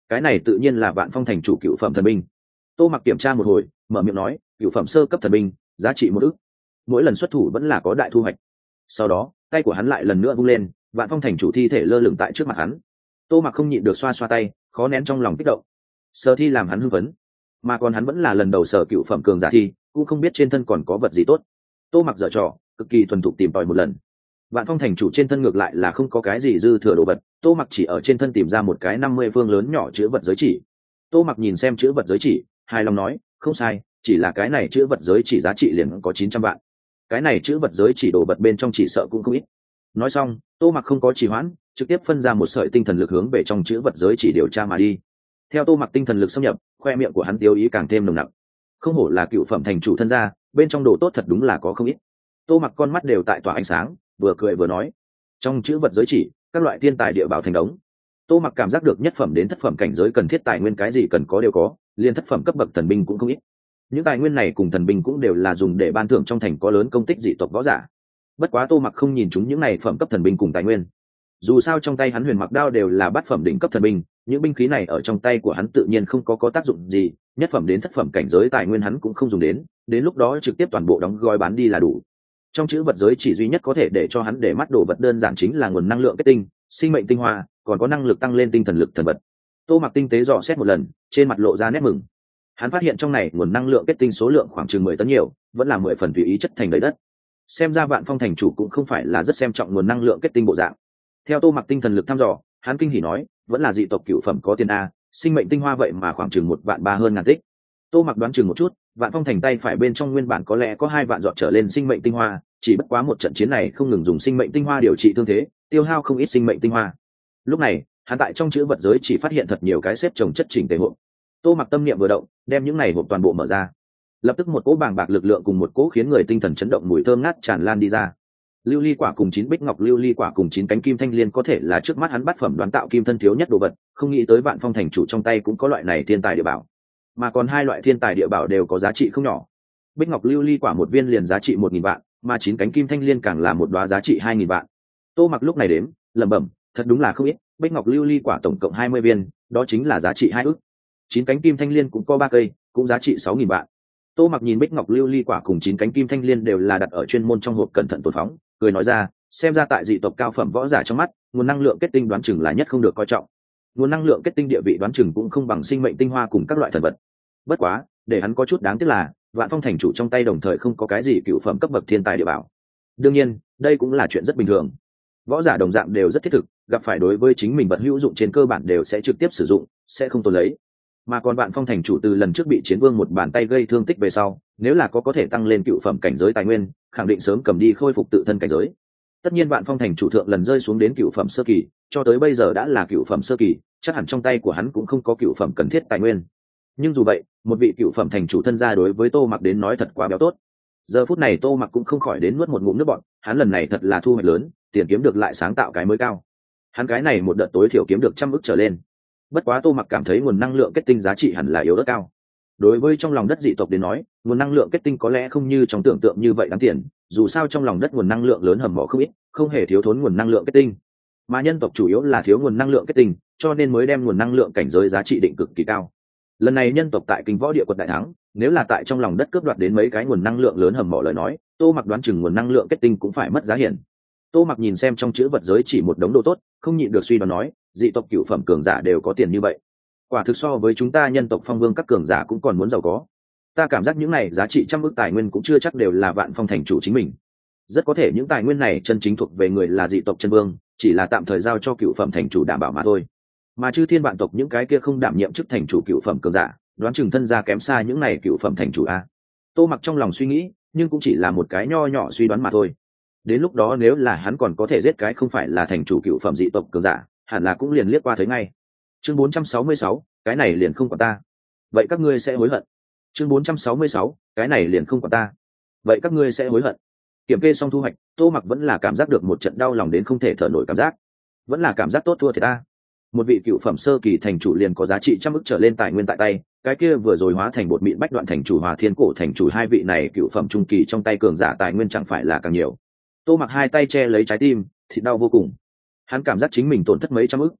cái này tự nhiên là Vạn Phong thành chủ cựu phẩm thần binh. Tô Mặc kiểm tra một hồi, mở miệng nói, cựu phẩm sơ cấp thần binh, giá trị một ức, mỗi lần xuất thủ vẫn là có đại thu hoạch. Sau đó tay của hắn lại lần nữa vung lên, Vạn Phong thành chủ thi thể lơ lửng tại trước mặt hắn. Tô Mặc không nhịn được xoa xoa tay, khó nén trong lòng kích động. Sơ thi làm hắn hưng phấn, mà còn hắn vẫn là lần đầu sở cựu phẩm cường giả thi, cũng không biết trên thân còn có vật gì tốt. Tô Mặc dở trò, cực kỳ thuần thục tìm tòi một lần. Vạn Phong thành chủ trên thân ngược lại là không có cái gì dư thừa đồ vật, Tô Mặc chỉ ở trên thân tìm ra một cái năm mươi phương lớn nhỏ chữ vật giới chỉ. Tô Mặc nhìn xem chữ vật giới chỉ, hài lòng nói, không sai, chỉ là cái này chữ vật giới chỉ giá trị liền có chín trăm vạn. Cái này chữ vật giới chỉ đồ vật bên trong chỉ sợ cũng không ít. Nói xong, Tô Mặc không có trì hoãn, trực tiếp phân ra một sợi tinh thần lực hướng về trong chữ vật giới chỉ điều tra mà đi. Theo Tô Mặc tinh thần lực xâm nhập, khoe miệng của hắn tiêu ý càng thêm nồng nặc. Không hổ là cựu phẩm thành chủ thân gia, bên trong đồ tốt thật đúng là có không ít. Tô Mặc con mắt đều tại tỏa ánh sáng, vừa cười vừa nói, trong chữ vật giới chỉ các loại thiên tài địa bảo thành đống. Tô Mặc cảm giác được nhất phẩm đến thất phẩm cảnh giới cần thiết tài nguyên cái gì cần có đều có, liên thất phẩm cấp bậc thần binh cũng không ít. Những tài nguyên này cùng thần binh cũng đều là dùng để ban thưởng trong thành có lớn công tích dị tộc võ giả. Bất quá Tô Mặc không nhìn chúng những này phẩm cấp thần binh cùng tài nguyên. Dù sao trong tay hắn huyền mặc đao đều là bát phẩm đỉnh cấp thần binh, những binh khí này ở trong tay của hắn tự nhiên không có có tác dụng gì, nhất phẩm đến thất phẩm cảnh giới tài nguyên hắn cũng không dùng đến, đến lúc đó trực tiếp toàn bộ đóng gói bán đi là đủ. Trong chữ vật giới chỉ duy nhất có thể để cho hắn để mắt đồ vật đơn giản chính là nguồn năng lượng kết tinh, sinh mệnh tinh hoa, còn có năng lực tăng lên tinh thần lực thần vật. Tô Mặc tinh tế dò xét một lần, trên mặt lộ ra nét mừng. Hắn phát hiện trong này nguồn năng lượng kết tinh số lượng khoảng chừng mười tấn nhiều, vẫn là mười phần tùy ý chất thành đầy đất. Xem ra Vạn Phong thành chủ cũng không phải là rất xem trọng nguồn năng lượng kết tinh bộ dạng. Theo Tô Mặc tinh thần lực thăm dò, hắn kinh hỉ nói, vẫn là dị tộc cửu phẩm có tiền a, sinh mệnh tinh hoa vậy mà khoảng chừng một vạn ba hơn ngàn tích. Tô Mặc đoán chừng một chút, Vạn Phong thành tay phải bên trong nguyên bản có lẽ có hai vạn giọt trở lên sinh mệnh tinh hoa, chỉ bất quá một trận chiến này không ngừng dùng sinh mệnh tinh hoa điều trị thương thế, tiêu hao không ít sinh mệnh tinh hoa. Lúc này, hắn tại trong chữ vật giới chỉ phát hiện thật nhiều cái xếp chồng chất chỉnh tề hộp. Tô Mặc tâm niệm vừa động, đem những này hộp toàn bộ mở ra. Lập tức một cỗ bàng bạc lực lượng cùng một cỗ khiến người tinh thần chấn động mùi thơm ngát tràn lan đi ra. Lưu ly quả cùng chín bích ngọc lưu ly quả cùng chín cánh kim thanh liên có thể là trước mắt hắn bát phẩm đoán tạo kim thân thiếu nhất đồ vật, không nghĩ tới Vạn Phong thành chủ trong tay cũng có loại này thiên tài địa bảo. Mà còn hai loại thiên tài địa bảo đều có giá trị không nhỏ. Bích ngọc lưu ly quả một viên liền giá trị một nghìn vạn, mà chín cánh kim thanh liên càng là một đóa giá trị hai nghìn vạn. Tô Mặc lúc này đếm, lẩm bẩm, thật đúng là không ít, bích ngọc lưu ly quả tổng cộng hai mươi viên, đó chính là giá trị hai ức. Chín cánh kim thanh liên cũng có ba cây, cũng giá trị sáu nghìn vạn. Tô Mặc nhìn bích ngọc lưu ly quả cùng chín cánh kim thanh liên đều là đặt ở chuyên môn trong hộp cẩn thận tồn phóng, cười nói ra, xem ra tại dị tộc cao phẩm võ giả trong mắt, nguồn năng lượng kết tinh đoán chừng là nhất không được coi trọng. Nguồn năng lượng kết tinh địa vị đoán chừng cũng không bằng sinh mệnh tinh hoa cùng các loại thần vật. Bất quá, để hắn có chút đáng tiếc là, Vạn Phong thành chủ trong tay đồng thời không có cái gì cựu phẩm cấp bậc thiên tài địa bảo. Đương nhiên, đây cũng là chuyện rất bình thường. Võ giả đồng dạng đều rất thiết thực, gặp phải đối với chính mình vật hữu dụng trên cơ bản đều sẽ trực tiếp sử dụng, sẽ không tồn lấy. Mà còn Vạn Phong thành chủ từ lần trước bị chiến vương một bàn tay gây thương tích về sau, nếu là có có thể tăng lên cựu phẩm cảnh giới tài nguyên, khẳng định sớm cầm đi khôi phục tự thân cảnh giới. Tất nhiên Vạn Phong thành chủ thượng lần rơi xuống đến cựu phẩm sơ kỳ, cho tới bây giờ đã là cựu phẩm sơ kỳ, chắc hẳn trong tay của hắn cũng không có cựu phẩm cần thiết tài nguyên. Nhưng dù vậy, một vị cựu phẩm thành chủ thân gia đối với Tô Mặc đến nói thật quá béo tốt. Giờ phút này Tô Mặc cũng không khỏi đến nuốt một ngụm nước bọt, hắn lần này thật là thu hoạch lớn, tiền kiếm được lại sáng tạo cái mới cao. Hắn cái này một đợt tối thiểu kiếm được trăm ức trở lên. Bất quá Tô Mặc cảm thấy nguồn năng lượng kết tinh giá trị hẳn là yếu rất cao. Đối với trong lòng đất dị tộc đến nói, nguồn năng lượng kết tinh có lẽ không như trong tưởng tượng như vậy đáng tiền, dù sao trong lòng đất nguồn năng lượng lớn hầm mỏ không ít, không hề thiếu thốn nguồn năng lượng kết tinh. Mà nhân tộc chủ yếu là thiếu nguồn năng lượng kết tinh, cho nên mới đem nguồn năng lượng cảnh giới giá trị định cực kỳ cao. Lần này nhân tộc tại Kinh Võ Địa quật đại thắng, nếu là tại trong lòng đất cướp đoạt đến mấy cái nguồn năng lượng lớn hầm mỏ lời nói, Tô Mặc đoán chừng nguồn năng lượng kết tinh cũng phải mất giá hiển. Tô Mặc nhìn xem trong chữ vật giới chỉ một đống đồ tốt, không nhịn được suy đoán nói, dị tộc cửu phẩm cường giả đều có tiền như vậy, quả thực so với chúng ta nhân tộc phong vương các cường giả cũng còn muốn giàu có. Ta cảm giác những này giá trị trăm ức tài nguyên cũng chưa chắc đều là Vạn Phong thành chủ chính mình, rất có thể những tài nguyên này chân chính thuộc về người là dị tộc chân vương, chỉ là tạm thời giao cho cửu phẩm thành chủ đảm bảo mà thôi. Mà chư thiên vạn tộc những cái kia không đảm nhiệm chức thành chủ cửu phẩm cường giả, đoán chừng thân gia kém xa những này cửu phẩm thành chủ a. Tô Mặc trong lòng suy nghĩ, nhưng cũng chỉ là một cái nho nhỏ suy đoán mà thôi. Đến lúc đó nếu là hắn còn có thể giết cái không phải là thành chủ cửu phẩm dị tộc cường giả, hẳn là cũng liền liếc qua thấy ngay. Chương bốn trăm sáu mươi sáu, cái này liền không quản ta. Vậy các ngươi sẽ hối hận. Chương bốn trăm sáu mươi sáu, cái này liền không quản ta. Vậy các ngươi sẽ hối hận. Kiểm kê xong thu hoạch, Tô Mặc vẫn là cảm giác được một trận đau lòng đến không thể thở nổi cảm giác. Vẫn là cảm giác tốt thua thiệt ta. Một vị cựu phẩm sơ kỳ thành chủ liền có giá trị trăm ức trở lên tài nguyên tại tay, cái kia vừa rồi hóa thành bột mịn bách đoạn thành chủ Hòa Thiên Cổ thành chủ hai vị này cựu phẩm trung kỳ trong tay cường giả tài nguyên chẳng phải là càng nhiều. Tô Mặc hai tay che lấy trái tim, thịt đau vô cùng. Hắn cảm giác chính mình tổn thất mấy trăm ức.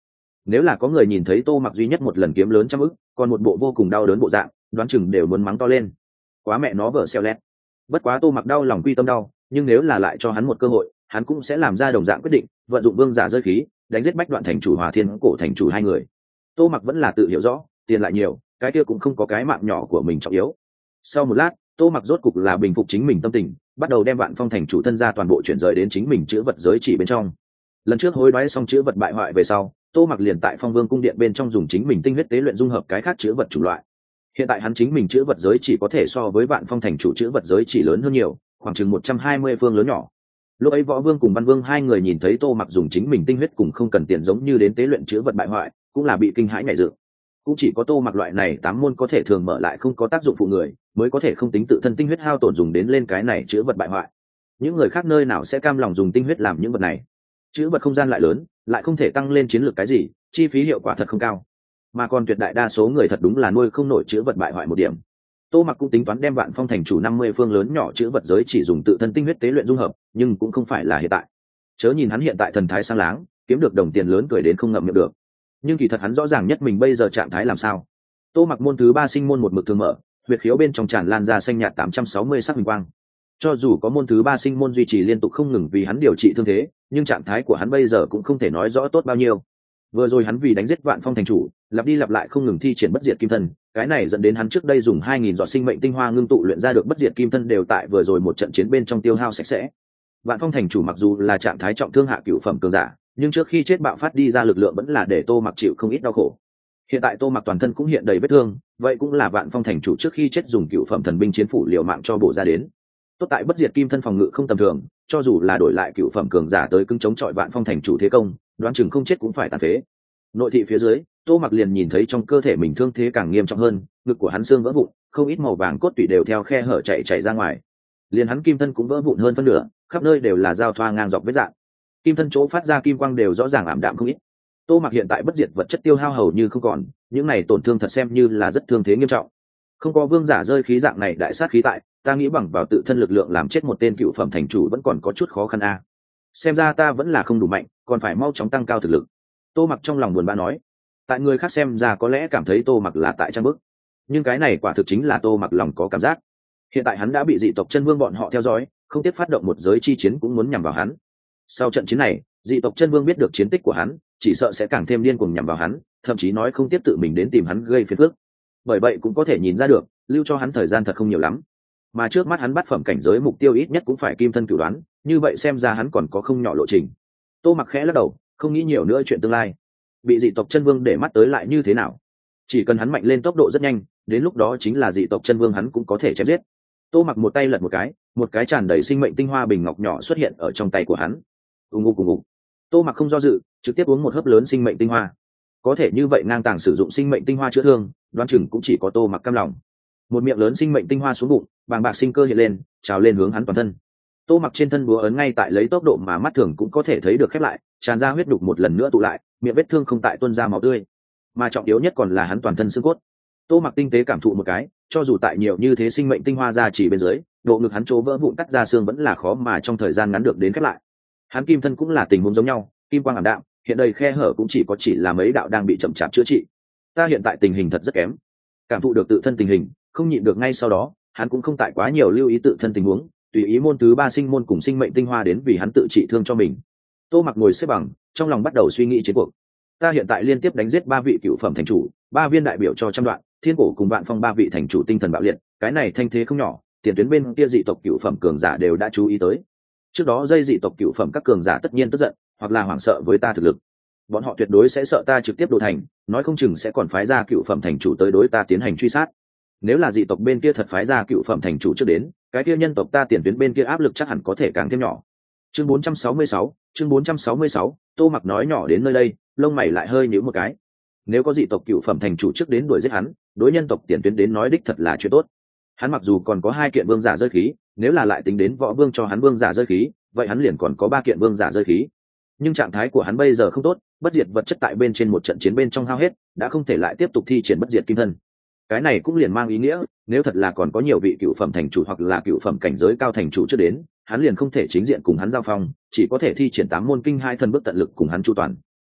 Nếu là có người nhìn thấy Tô Mặc duy nhất một lần kiếm lớn trăm ức, còn một bộ vô cùng đau đớn bộ dạng, đoán chừng đều muốn mắng to lên. Quá mẹ nó vợ xeo lét. Bất quá Tô Mặc đau lòng quy tâm đau, nhưng nếu là lại cho hắn một cơ hội, hắn cũng sẽ làm ra đồng dạng quyết định, vận dụng vương giả rơi khí, đánh giết Bách Đoạn thành chủ Hòa Thiên cổ thành chủ hai người. Tô Mặc vẫn là tự hiểu rõ, tiền lại nhiều, cái kia cũng không có cái mạng nhỏ của mình trọng yếu. Sau một lát, Tô Mặc rốt cục là bình phục chính mình tâm tình, bắt đầu đem Vạn Phong thành chủ thân gia toàn bộ chuyển rời đến chính mình chữ vật giới chỉ bên trong. Lần trước hối đoái xong chữ vật bại hoại về sau, Tô Mặc liền tại Phong Vương cung điện bên trong dùng chính mình tinh huyết tế luyện dung hợp cái khác chữ vật chủng loại. Hiện tại hắn chính mình chữ vật giới chỉ có thể so với Vạn Phong thành chủ chữ vật giới chỉ lớn hơn nhiều, khoảng chừng một trăm hai mươi phương lớn nhỏ. Lúc ấy Võ Vương cùng Văn Vương hai người nhìn thấy Tô Mặc dùng chính mình tinh huyết cùng không cần tiền giống như đến tế luyện chữ vật bại hoại, cũng là bị kinh hãi nhảy dựng. Cũng chỉ có Tô Mặc loại này tám môn có thể thường mở lại không có tác dụng phụ người, mới có thể không tính tự thân tinh huyết hao tổn dùng đến lên cái này chữ vật bại hoại. Những người khác nơi nào sẽ cam lòng dùng tinh huyết làm những vật này? Chữ vật không gian lại lớn, lại không thể tăng lên chiến lược cái gì, chi phí hiệu quả thật không cao. Mà còn tuyệt đại đa số người thật đúng là nuôi không nổi chữ vật bại hoại một điểm. Tô Mặc cũng tính toán đem Vạn Phong thành chủ năm mươi phương lớn nhỏ chữ vật giới chỉ dùng tự thân tinh huyết tế luyện dung hợp, nhưng cũng không phải là hiện tại. Chớ nhìn hắn hiện tại thần thái sang láng, kiếm được đồng tiền lớn cười đến không ngậm miệng được. Nhưng kỳ thật hắn rõ ràng nhất mình bây giờ trạng thái làm sao. Tô Mặc môn thứ ba sinh môn một mực thường mở, huyệt khiếu bên trong tràn lan ra xanh nhạt tám trăm sáu mươi sắc huỳnh quang. Cho dù có môn thứ ba sinh môn duy trì liên tục không ngừng vì hắn điều trị thương thế, nhưng trạng thái của hắn bây giờ cũng không thể nói rõ tốt bao nhiêu. Vừa rồi hắn vì đánh giết Vạn Phong thành chủ, lặp đi lặp lại không ngừng thi triển bất diệt kim thân, cái này dẫn đến hắn trước đây dùng hai nghìn giọt sinh mệnh tinh hoa ngưng tụ luyện ra được bất diệt kim thân đều tại vừa rồi một trận chiến bên trong tiêu hao sạch sẽ. Vạn Phong thành chủ mặc dù là trạng thái trọng thương hạ cửu phẩm cường giả, nhưng trước khi chết bạo phát đi ra lực lượng vẫn là để Tô Mặc chịu không ít đau khổ. Hiện tại Tô Mặc toàn thân cũng hiện đầy vết thương, vậy cũng là Vạn Phong thành chủ trước khi chết dùng cửu phẩm thần binh chiến phủ liều mạng cho bổ ra đến. Tốt tại bất diệt kim thân phòng ngự không tầm thường, cho dù là đổi lại cửu phẩm cường giả tới cứng chống chọi Vạn Phong thành chủ thế công, đoán chừng không chết cũng phải tàn phế. Nội thị phía dưới, Tô Mặc liền nhìn thấy trong cơ thể mình thương thế càng nghiêm trọng hơn, ngực của hắn xương vỡ vụn, không ít màu vàng cốt tủy đều theo khe hở chạy chạy ra ngoài. Liền hắn kim thân cũng vỡ vụn hơn phân nửa, khắp nơi đều là dao thoa ngang dọc vết rạn. Kim thân chỗ phát ra kim quang đều rõ ràng ảm đạm không ít. Tô Mặc hiện tại bất diệt vật chất tiêu hao hầu như không còn, những này tổn thương thật xem như là rất thương thế nghiêm trọng. Không có vương giả rơi khí dạng này đại sát khí tại, ta nghĩ bằng vào tự thân lực lượng làm chết một tên cựu phẩm thành chủ vẫn còn có chút khó khăn a. Xem ra ta vẫn là không đủ mạnh, còn phải mau chóng tăng cao thực lực. Tô Mặc trong lòng buồn bã nói. Tại người khác xem ra có lẽ cảm thấy Tô Mặc là tại trang bức, nhưng cái này quả thực chính là Tô Mặc lòng có cảm giác. Hiện tại hắn đã bị dị tộc chân vương bọn họ theo dõi, không tiếp phát động một giới chi chiến cũng muốn nhằm vào hắn. Sau trận chiến này, dị tộc chân vương biết được chiến tích của hắn, chỉ sợ sẽ càng thêm điên cuồng nhằm vào hắn, thậm chí nói không tiếp tự mình đến tìm hắn gây phiền phức. Bởi vậy cũng có thể nhìn ra được, lưu cho hắn thời gian thật không nhiều lắm. Mà trước mắt hắn bắt phẩm cảnh giới mục tiêu ít nhất cũng phải kim thân cửu đoán, như vậy xem ra hắn còn có không nhỏ lộ trình. Tô Mặc khẽ lắc đầu, không nghĩ nhiều nữa chuyện tương lai. Bị dị tộc chân vương để mắt tới lại như thế nào? Chỉ cần hắn mạnh lên tốc độ rất nhanh, đến lúc đó chính là dị tộc chân vương hắn cũng có thể chém giết. Tô Mặc một tay lật một cái, một cái tràn đầy sinh mệnh tinh hoa bình ngọc nhỏ xuất hiện ở trong tay của hắn. Ùng ục ùng ục. Tô Mặc không do dự, trực tiếp uống một hớp lớn sinh mệnh tinh hoa. Có thể như vậy ngang tàng sử dụng sinh mệnh tinh hoa chữa thương, đoán chừng cũng chỉ có Tô Mặc cam lòng. Một miệng lớn sinh mệnh tinh hoa xuống bụng, bàng bạc sinh cơ hiện lên, trào lên hướng hắn toàn thân. Tô Mặc trên thân búa ấn ngay tại lấy tốc độ mà mắt thường cũng có thể thấy được khép lại, tràn ra huyết đục một lần nữa tụ lại, miệng vết thương không tại tuôn ra máu tươi. Mà trọng yếu nhất còn là hắn toàn thân xương cốt. Tô Mặc tinh tế cảm thụ một cái, cho dù tại nhiều như thế sinh mệnh tinh hoa ra chỉ bên dưới, độ ngực hắn chỗ vỡ vụn cắt ra xương vẫn là khó mà trong thời gian ngắn được đến khép lại. Hắn kim thân cũng là tình huống giống nhau, kim quang ảm đạm, hiện đây khe hở cũng chỉ có chỉ là mấy đạo đang bị chậm chạp chữa trị. Ta hiện tại tình hình thật rất kém. Cảm thụ được tự thân tình hình, không nhịn được ngay sau đó, hắn cũng không tại quá nhiều lưu ý tự thân tình huống, tùy ý môn thứ ba sinh môn cùng sinh mệnh tinh hoa đến vì hắn tự trị thương cho mình. Tô Mặc ngồi xếp bằng, trong lòng bắt đầu suy nghĩ chiến cuộc. Ta hiện tại liên tiếp đánh giết ba vị cựu phẩm thành chủ, ba viên đại biểu cho trăm đoạn, thiên cổ cùng vạn phong ba vị thành chủ tinh thần bạo liệt, cái này thanh thế không nhỏ, tiền tuyến bên kia dị tộc cựu phẩm cường giả đều đã chú ý tới. Trước đó dây dị tộc cựu phẩm các cường giả tất nhiên tức giận, hoặc là hoảng sợ với ta thực lực. Bọn họ tuyệt đối sẽ sợ ta trực tiếp đổ thành, nói không chừng sẽ còn phái ra cựu phẩm thành chủ tới đối ta tiến hành truy sát. Nếu là dị tộc bên kia thật phái ra cựu phẩm thành chủ trước đến, cái kia nhân tộc ta tiền tuyến bên kia áp lực chắc hẳn có thể càng thêm nhỏ. Chương bốn trăm sáu mươi sáu, chương bốn trăm sáu mươi sáu, Tô Mặc nói nhỏ đến nơi đây, lông mày lại hơi nhíu một cái. Nếu có dị tộc cựu phẩm thành chủ trước đến đuổi giết hắn, đối nhân tộc tiền tuyến đến nói đích thật là chuyện tốt. Hắn mặc dù còn có hai kiện vương giả rơi khí, nếu là lại tính đến võ vương cho hắn vương giả rơi khí, vậy hắn liền còn có ba kiện vương giả rơi khí. Nhưng trạng thái của hắn bây giờ không tốt, bất diệt vật chất tại bên trên một trận chiến bên trong hao hết, đã không thể lại tiếp tục thi triển bất diệt kim thân. Cái này cũng liền mang ý nghĩa, nếu thật là còn có nhiều vị cựu phẩm thành chủ hoặc là cựu phẩm cảnh giới cao thành chủ trước đến, hắn liền không thể chính diện cùng hắn giao phong, chỉ có thể thi triển tám môn kinh hai thần bước tận lực cùng hắn chu toàn.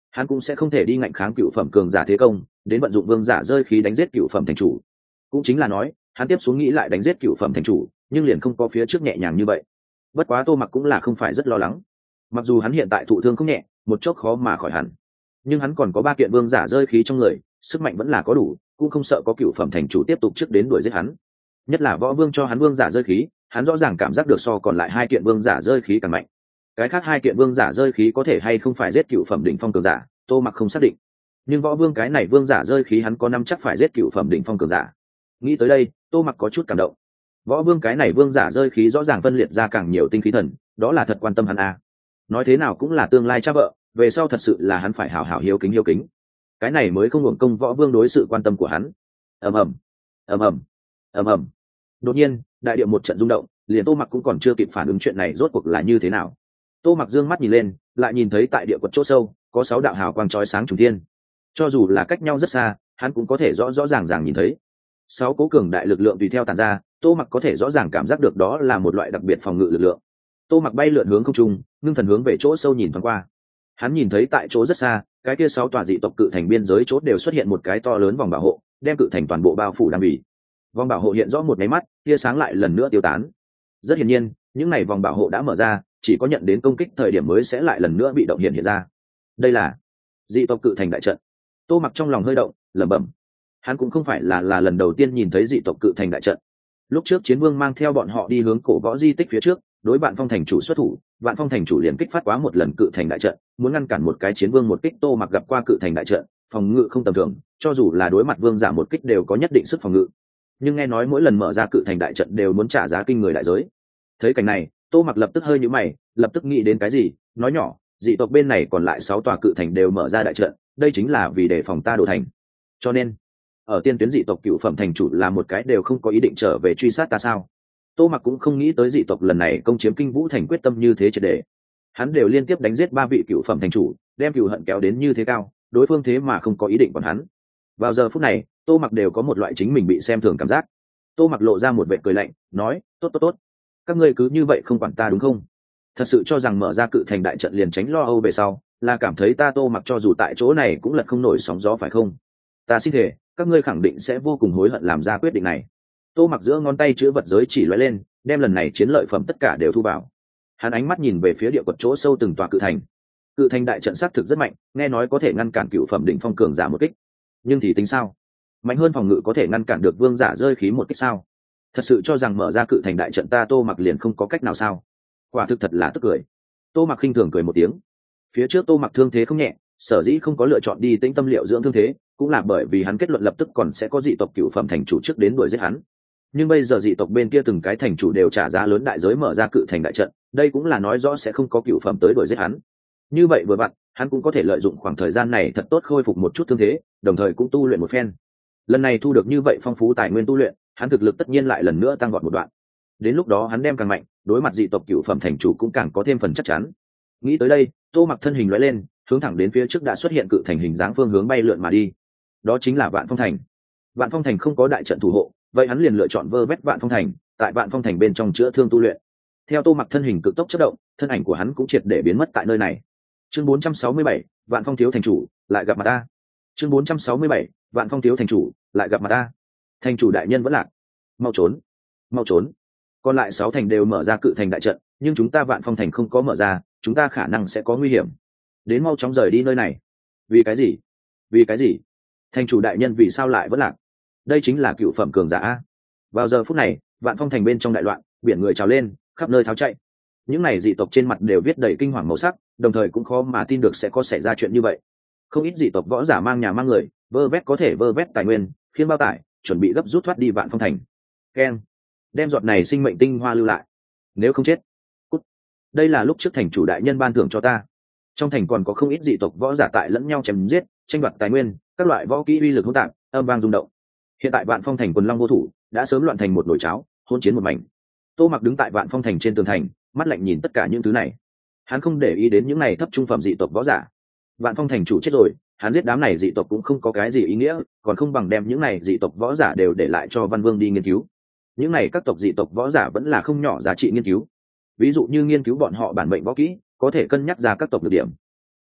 hắn cũng sẽ không thể đi ngạnh kháng cựu phẩm cường giả thế công, đến vận dụng vương giả rơi khí đánh giết cựu phẩm thành chủ. Cũng chính là nói, hắn tiếp xuống nghĩ lại đánh giết cựu phẩm thành chủ, nhưng liền không có phía trước nhẹ nhàng như vậy. Bất quá Tô Mặc cũng là không phải rất lo lắng. Mặc dù hắn hiện tại thụ thương không nhẹ, một chốc khó mà khỏi hẳn, nhưng hắn còn có ba kiện vương giả rơi khí trong người, sức mạnh vẫn là có đủ, cũng không sợ có cựu phẩm thành chủ tiếp tục trước đến đuổi giết hắn. Nhất là võ vương cho hắn vương giả rơi khí, hắn rõ ràng cảm giác được so còn lại hai kiện vương giả rơi khí càng mạnh. Cái khác hai kiện vương giả rơi khí có thể hay không phải giết cựu phẩm đỉnh phong cường giả, Tô Mặc không xác định. Nhưng võ vương cái này vương giả rơi khí hắn có năm chắc phải giết cựu phẩm đỉnh phong cường giả. Nghĩ tới đây, Tô Mặc có chút cảm động. Võ vương cái này vương giả rơi khí rõ ràng phân liệt ra càng nhiều tinh khí thần, đó là thật quan tâm hắn à. Nói thế nào cũng là tương lai cha vợ, về sau thật sự là hắn phải hảo hảo hiếu kính hiếu kính. Cái này mới không hưởng công võ vương đối sự quan tâm của hắn. Ầm ầm, ầm ầm, ầm ầm. Đột nhiên, đại địa một trận rung động, liền Tô Mặc cũng còn chưa kịp phản ứng chuyện này rốt cuộc là như thế nào. Tô Mặc dương mắt nhìn lên, lại nhìn thấy tại địa quật chỗ sâu có sáu đạo hào quang chói sáng trùng thiên. Cho dù là cách nhau rất xa, hắn cũng có thể rõ rõ ràng ràng nhìn thấy. Sáu cố cường đại lực lượng tùy theo tàn ra, Tô Mặc có thể rõ ràng cảm giác được đó là một loại đặc biệt phòng ngự lực lượng. Tô Mặc bay lượn hướng không trung, ngưng thần hướng về chỗ sâu nhìn thoáng qua. Hắn nhìn thấy tại chỗ rất xa, cái kia sáu tòa dị tộc cự thành biên giới chỗ đều xuất hiện một cái to lớn vòng bảo hộ, đem cự thành toàn bộ bao phủ đang bì. Vòng bảo hộ hiện rõ một máy mắt, tia sáng lại lần nữa tiêu tán. Rất hiển nhiên, những này vòng bảo hộ đã mở ra, chỉ có nhận đến công kích thời điểm mới sẽ lại lần nữa bị động hiện hiện ra. Đây là dị tộc cự thành đại trận. Tô Mặc trong lòng hơi động, lẩm bẩm. Hắn cũng không phải là là lần đầu tiên nhìn thấy dị tộc cự thành đại trận. Lúc trước Chiến Vương mang theo bọn họ đi hướng cổ võ di tích phía trước, đối Vạn Phong thành chủ xuất thủ, Vạn Phong thành chủ liền kích phát quá một lần cự thành đại trận, muốn ngăn cản một cái Chiến Vương một kích. Tô Mặc gặp qua cự thành đại trận, phòng ngự không tầm thường, cho dù là đối mặt vương giả một kích đều có nhất định sức phòng ngự. Nhưng nghe nói mỗi lần mở ra cự thành đại trận đều muốn trả giá kinh người đại giới. Thấy cảnh này, Tô Mặc lập tức hơi nhíu mày, lập tức nghĩ đến cái gì, nói nhỏ, dị tộc bên này còn lại sáu tòa cự thành đều mở ra đại trận, đây chính là vì đề phòng ta đổ thành. Cho nên, ở tiên tuyến dị tộc cựu phẩm thành chủ là một cái đều không có ý định trở về truy sát ta sao? Tô Mặc cũng không nghĩ tới dị tộc lần này công chiếm Kinh Vũ thành quyết tâm như thế triệt để. Hắn đều liên tiếp đánh giết ba vị cựu phẩm thành chủ, đem cựu hận kéo đến như thế cao, đối phương thế mà không có ý định còn hắn. Vào giờ phút này, Tô Mặc đều có một loại chính mình bị xem thường cảm giác. Tô Mặc lộ ra một vẻ cười lạnh, nói, tốt tốt tốt, các ngươi cứ như vậy không quản ta đúng không? Thật sự cho rằng mở ra cự thành đại trận liền tránh lo âu về sau, là cảm thấy ta Tô Mặc cho dù tại chỗ này cũng lật không nổi sóng gió phải không? Ta xin thề, các ngươi khẳng định sẽ vô cùng hối hận làm ra quyết định này. Tô Mặc giữa ngón tay chữ vật giới chỉ lóe lên, đem lần này chiến lợi phẩm tất cả đều thu vào. Hắn ánh mắt nhìn về phía địa quật chỗ sâu từng tòa cự thành. Cự thành đại trận xác thực rất mạnh, nghe nói có thể ngăn cản cựu phẩm đỉnh phong cường giả một kích. Nhưng thì tính sao? Mạnh hơn phòng ngự có thể ngăn cản được vương giả rơi khí một kích sao? Thật sự cho rằng mở ra cự thành đại trận ta Tô Mặc liền không có cách nào sao? Quả thực thật là tức cười. Tô Mặc khinh thường cười một tiếng. Phía trước Tô Mặc thương thế không nhẹ, sở dĩ không có lựa chọn đi tĩnh tâm liệu dưỡng thương thế, cũng là bởi vì hắn kết luận lập tức còn sẽ có dị tộc cựu phẩm thành chủ trước đến đuổi giết hắn. Nhưng bây giờ dị tộc bên kia từng cái thành chủ đều trả giá lớn đại giới mở ra cự thành đại trận, đây cũng là nói rõ sẽ không có cựu phẩm tới đuổi giết hắn. Như vậy vừa vặn, hắn cũng có thể lợi dụng khoảng thời gian này thật tốt khôi phục một chút thương thế, đồng thời cũng tu luyện một phen. Lần này thu được như vậy phong phú tài nguyên tu luyện, hắn thực lực tất nhiên lại lần nữa tăng vọt một đoạn. Đến lúc đó hắn đem càng mạnh, đối mặt dị tộc cựu phẩm thành chủ cũng càng có thêm phần chắc chắn. Nghĩ tới đây, Tô Mặc thân hình lóe lên, hướng thẳng đến phía trước đã xuất hiện cự thành hình dáng phương hướng bay lượn mà đi. Đó chính là Vạn Phong thành. Vạn Phong thành không có đại trận thủ hộ, vậy hắn liền lựa chọn vơ vét Vạn Phong thành, tại Vạn Phong thành bên trong chữa thương tu luyện. Theo Tô Mặc thân hình cực tốc chớp động, thân ảnh của hắn cũng triệt để biến mất tại nơi này. Chương bốn trăm sáu mươi bảy, Vạn Phong thiếu thành chủ, lại gặp mặt ta. Chương bốn trăm sáu mươi bảy, Vạn Phong thiếu thành chủ, lại gặp mặt ta. Thành chủ đại nhân vẫn lạc. Mau trốn, mau trốn. Còn lại sáu thành đều mở ra cự thành đại trận, nhưng chúng ta Vạn Phong thành không có mở ra, chúng ta khả năng sẽ có nguy hiểm. Đến mau chóng rời đi nơi này. Vì cái gì? Vì cái gì? Thành chủ đại nhân vì sao lại vẫn lạc? Đây chính là cựu phẩm cường giả. Vào giờ phút này, Vạn Phong thành bên trong đại loạn, biển người trào lên, khắp nơi tháo chạy. Những này dị tộc trên mặt đều viết đầy kinh hoàng màu sắc, đồng thời cũng khó mà tin được sẽ có xảy ra chuyện như vậy. Không ít dị tộc võ giả mang nhà mang người, vơ vét có thể vơ vét tài nguyên, khiến bao tải, chuẩn bị gấp rút thoát đi Vạn Phong thành. Keng, đem giọt này sinh mệnh tinh hoa lưu lại. Nếu không chết, cút. Đây là lúc trước thành chủ đại nhân ban thưởng cho ta. Trong thành còn có không ít dị tộc võ giả tại lẫn nhau chém giết, tranh đoạt tài nguyên, các loại võ kỹ uy lực hỗn tạp, âm vang rung động. Hiện tại Vạn Phong thành quần long vô thủ, đã sớm loạn thành một nồi cháo, hỗn chiến một mảnh. Tô Mặc đứng tại Vạn Phong thành trên tường thành, mắt lạnh nhìn tất cả những thứ này. Hắn không để ý đến những này thấp trung phẩm dị tộc võ giả. Vạn Phong thành chủ chết rồi, hắn giết đám này dị tộc cũng không có cái gì ý nghĩa, còn không bằng đem những này dị tộc võ giả đều để lại cho Văn Vương đi nghiên cứu. Những này các tộc dị tộc võ giả vẫn là không nhỏ giá trị nghiên cứu. Ví dụ như nghiên cứu bọn họ bản mệnh võ kỹ, có thể cân nhắc ra các tộc nhược điểm.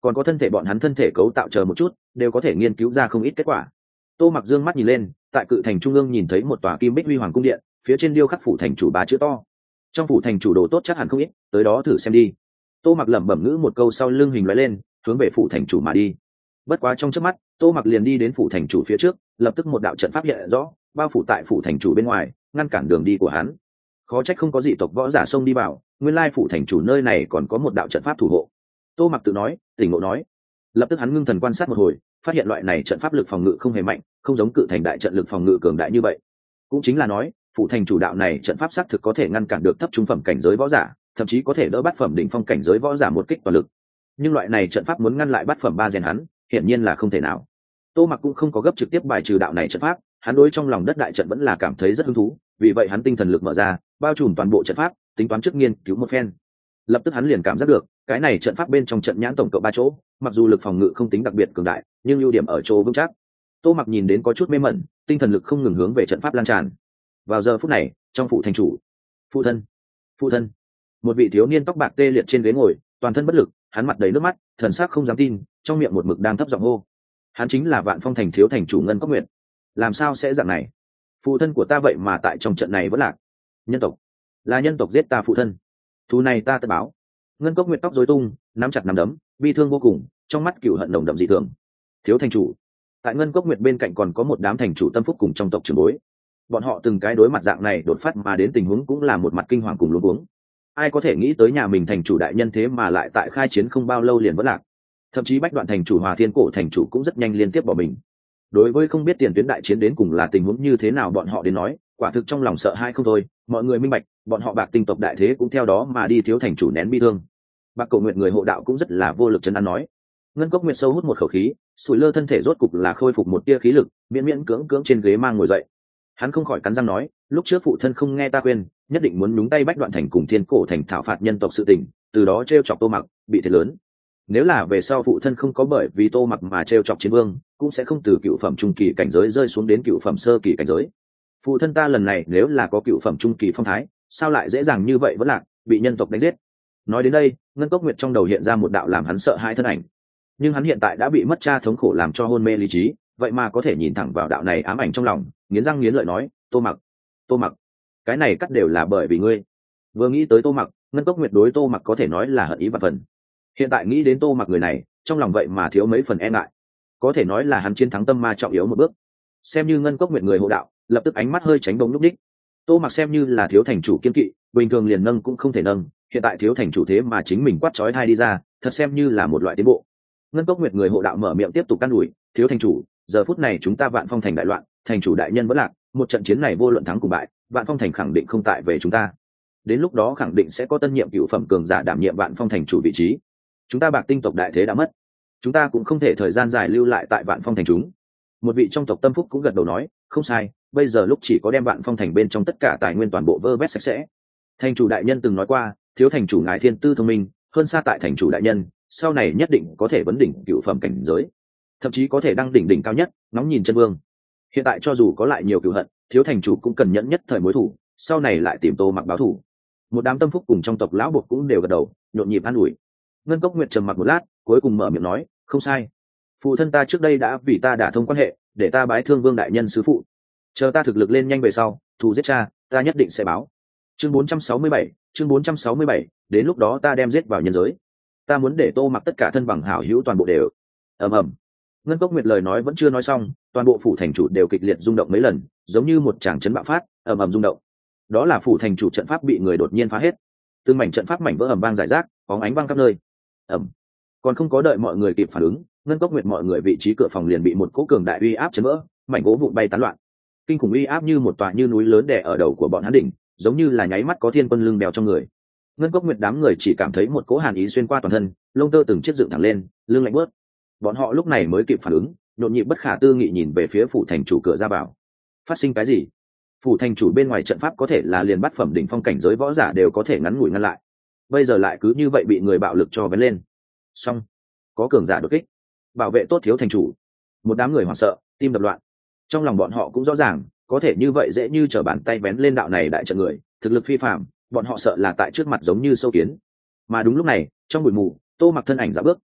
còn có thân thể bọn hắn thân thể cấu tạo chờ một chút đều có thể nghiên cứu ra không ít kết quả. Tô Mặc dương mắt nhìn lên, tại cự thành trung ương nhìn thấy một tòa kim bích huy hoàng cung điện, phía trên điêu khắc phủ thành chủ ba chữ to. Trong phủ thành chủ đồ tốt chắc hẳn không ít, tới đó thử xem đi. Tô Mặc lẩm bẩm ngữ một câu sau lưng hình lóe lên, hướng về phủ thành chủ mà đi. Bất quá trong chớp mắt, Tô Mặc liền đi đến phủ thành chủ phía trước, lập tức một đạo trận pháp hiện rõ, bao phủ tại phủ thành chủ bên ngoài, ngăn cản đường đi của hắn. Khó trách không có dị tộc võ giả xông đi vào, nguyên lai phủ thành chủ nơi này còn có một đạo trận pháp thủ hộ. Tô Mặc tự nói, tỉnh ngộ nói. Lập tức hắn ngưng thần quan sát một hồi, phát hiện loại này trận pháp lực phòng ngự không hề mạnh, không giống cự thành đại trận lực phòng ngự cường đại như vậy. Cũng chính là nói, phủ thành chủ đạo này trận pháp xác thực có thể ngăn cản được thấp trung phẩm cảnh giới võ giả, thậm chí có thể đỡ bát phẩm đỉnh phong cảnh giới võ giả một kích toàn lực. Nhưng loại này trận pháp muốn ngăn lại bát phẩm ba rèn hắn, hiển nhiên là không thể nào. Tô Mặc cũng không có gấp trực tiếp bài trừ đạo này trận pháp, hắn đối trong lòng đất đại trận vẫn là cảm thấy rất hứng thú, vì vậy hắn tinh thần lực mở ra, bao trùm toàn bộ trận pháp, tính toán trước nghiên cứu một phen. Lập tức hắn liền cảm giác được, cái này trận pháp bên trong trận nhãn tổng cộng ba chỗ, mặc dù lực phòng ngự không tính đặc biệt cường đại, nhưng ưu điểm ở chỗ vững chắc. Tô Mặc nhìn đến có chút mê mẩn, tinh thần lực không ngừng hướng về trận pháp lan tràn. Vào giờ phút này, trong phủ thành chủ, phụ thân, phụ thân, một vị thiếu niên tóc bạc tê liệt trên ghế ngồi, toàn thân bất lực, hắn mặt đầy nước mắt, thần sắc không dám tin, trong miệng một mực đang thấp giọng hô. Hắn chính là Vạn Phong thành thiếu thành chủ Ngân Cốc Nguyệt. Làm sao sẽ dạng này? Phụ thân của ta vậy mà tại trong trận này vẫn lạc. Nhân tộc, là nhân tộc giết ta phụ thân. Thù này ta tất báo. Ngân Cốc Nguyệt tóc rối tung, nắm chặt nắm đấm, bi thương vô cùng, trong mắt cừu hận nồng đậm dị thường. Thiếu thành chủ. Tại Ngân Cốc Nguyệt bên cạnh còn có một đám thành chủ tâm phúc cùng trong tộc trưởng bối. Bọn họ từng cái đối mặt dạng này đột phát mà đến tình huống cũng là một mặt kinh hoàng cùng luống cuống. Ai có thể nghĩ tới nhà mình thành chủ đại nhân thế mà lại tại khai chiến không bao lâu liền vẫn lạc. Thậm chí Bách Đoạn thành chủ Hòa Thiên Cổ thành chủ cũng rất nhanh liên tiếp bỏ mình. Đối với không biết tiền tuyến đại chiến đến cùng là tình huống như thế nào, bọn họ đến nói, quả thực trong lòng sợ hãi không thôi. Mọi người minh bạch, bọn họ Bạc Tinh tộc đại thế cũng theo đó mà đi, thiếu thành chủ nén bi thương. Bạc Cổ Nguyệt người hộ đạo cũng rất là vô lực trấn an nói. Ngân Cốc Nguyệt sâu hút một khẩu khí, sủi lơ thân thể rốt cục là khôi phục một tia khí lực, miễn miễn cưỡng cưỡng trên ghế mang ngồi dậy. Hắn không khỏi cắn răng nói, lúc trước phụ thân không nghe ta khuyên, nhất định muốn nhúng tay Bách Đoạn thành cùng Thiên Cổ thành thảo phạt nhân tộc sự tình, từ đó trêu chọc Tô Mặc, bị thiệt lớn. Nếu là về sau phụ thân không có bởi vì Tô Mặc mà trêu chọc chiến vương, cũng sẽ không từ cựu phẩm trung kỳ cảnh giới rơi xuống đến cựu phẩm sơ kỳ cảnh giới. Phụ thân ta lần này nếu là có cựu phẩm trung kỳ phong thái, sao lại dễ dàng như vậy vẫn lạc, bị nhân tộc đánh giết. Nói đến đây, Ngân Cốc Nguyệt trong đầu hiện ra một đạo làm hắn sợ hãi thân ảnh. Nhưng hắn hiện tại đã bị mất cha thống khổ làm cho hôn mê lý trí, vậy mà có thể nhìn thẳng vào đạo này ám ảnh trong lòng, nghiến răng nghiến lợi nói, Tô Mặc, Tô Mặc, cái này cắt đều là bởi vì ngươi. Vừa nghĩ tới Tô Mặc, Ngân Cốc Nguyệt đối Tô Mặc có thể nói là hận ý vạn phần. Hiện tại nghĩ đến Tô Mặc người này, trong lòng vậy mà thiếu mấy phần e ngại, có thể nói là hắn chiến thắng tâm ma trọng yếu một bước. Xem như Ngân Cốc Nguyệt người hộ đạo, lập tức ánh mắt hơi tránh bóng lúc đích. Tô Mặc xem như là thiếu thành chủ kiên kỵ, bình thường liền nâng cũng không thể nâng, hiện tại thiếu thành chủ thế mà chính mình quát chói tai đi ra, thật xem như là một loại tiến bộ. Ngân Cốc Nguyệt người hộ đạo mở miệng tiếp tục can đuổi, thiếu thành chủ, giờ phút này chúng ta Vạn Phong thành đại loạn, thành chủ đại nhân vẫn lạc, một trận chiến này vô luận thắng cùng bại, Vạn Phong thành khẳng định không tại về chúng ta. Đến lúc đó khẳng định sẽ có tân nhiệm cựu phẩm cường giả đảm nhiệm Vạn Phong thành chủ vị trí. Chúng ta Bạc Tinh tộc đại thế đã mất, chúng ta cũng không thể thời gian dài lưu lại tại Vạn Phong thành chúng. Một vị trong tộc tâm phúc cũng gật đầu nói, không sai, bây giờ lúc chỉ có đem Vạn Phong thành bên trong tất cả tài nguyên toàn bộ vơ vét sạch sẽ. Thành chủ đại nhân từng nói qua, thiếu thành chủ ngài thiên tư thông minh, hơn xa tại thành chủ đại nhân, sau này nhất định có thể vấn đỉnh cựu phẩm cảnh giới, thậm chí có thể đăng đỉnh đỉnh cao nhất, ngóng nhìn chân vương. Hiện tại cho dù có lại nhiều cựu hận, thiếu thành chủ cũng cần nhẫn nhất thời mối thủ, sau này lại tìm Tô Mặc báo thủ. Một đám tâm phúc cùng trong tộc lão buộc cũng đều gật đầu, nhộn nhịp an ủi. Ngân Cốc Nguyệt trầm mặc một lát, cuối cùng mở miệng nói, không sai, phụ thân ta trước đây đã vì ta đả thông quan hệ, để ta bái thương vương đại nhân sứ phụ, chờ ta thực lực lên nhanh về sau, thù giết cha ta nhất định sẽ báo. Chương bốn trăm sáu mươi bảy, chương bốn trăm sáu mươi bảy, đến lúc đó ta đem giết vào nhân giới, ta muốn để Tô Mặc tất cả thân bằng hảo hữu toàn bộ đều. Ầm ầm. Ngân Cốc Nguyệt lời nói vẫn chưa nói xong, toàn bộ phủ thành chủ đều kịch liệt rung động mấy lần, giống như một tràng chấn bạo phát, ầm ầm rung động. Đó là phủ thành chủ trận pháp bị người đột nhiên phá hết, từng mảnh trận pháp mảnh vỡ ầm vang rải rác, bóng ánh vang khắp nơi. Ầm. Còn không có đợi mọi người kịp phản ứng, Ngân Cốc Nguyệt mọi người vị trí cửa phòng liền bị một cỗ cường đại uy áp chấn vỡ, mảnh gỗ vụn bay tán loạn. Kinh khủng uy áp như một tòa như núi lớn đè ở đầu của bọn hắn đỉnh, giống như là nháy mắt có thiên quân lưng đèo trong người. Ngân Cốc Nguyệt đám người chỉ cảm thấy một cỗ hàn ý xuyên qua toàn thân, lông tơ từng chiếc dựng thẳng lên, lưng lạnh bớt. Bọn họ lúc này mới kịp phản ứng, nhộn nhịp bất khả tư nghị nhìn về phía phủ thành chủ cửa ra vào. Phát sinh cái gì? Phủ thành chủ bên ngoài trận pháp có thể là liền bắt phẩm đỉnh phong cảnh giới võ giả đều có thể ngắn ngủi ngăn lại, bây giờ lại cứ như vậy bị người bạo lực cho vén lên. Xong, có cường giả đột kích, bảo vệ tốt thiếu thành chủ. Một đám người hoảng sợ, tim đập loạn. Trong lòng bọn họ cũng rõ ràng, có thể như vậy dễ như trở bàn tay vén lên đạo này đại trận người, thực lực phi phàm, bọn họ sợ là tại trước mặt giống như sâu kiến. Mà đúng lúc này, trong bụi mù, Tô Mặc thân ảnh dạo bước,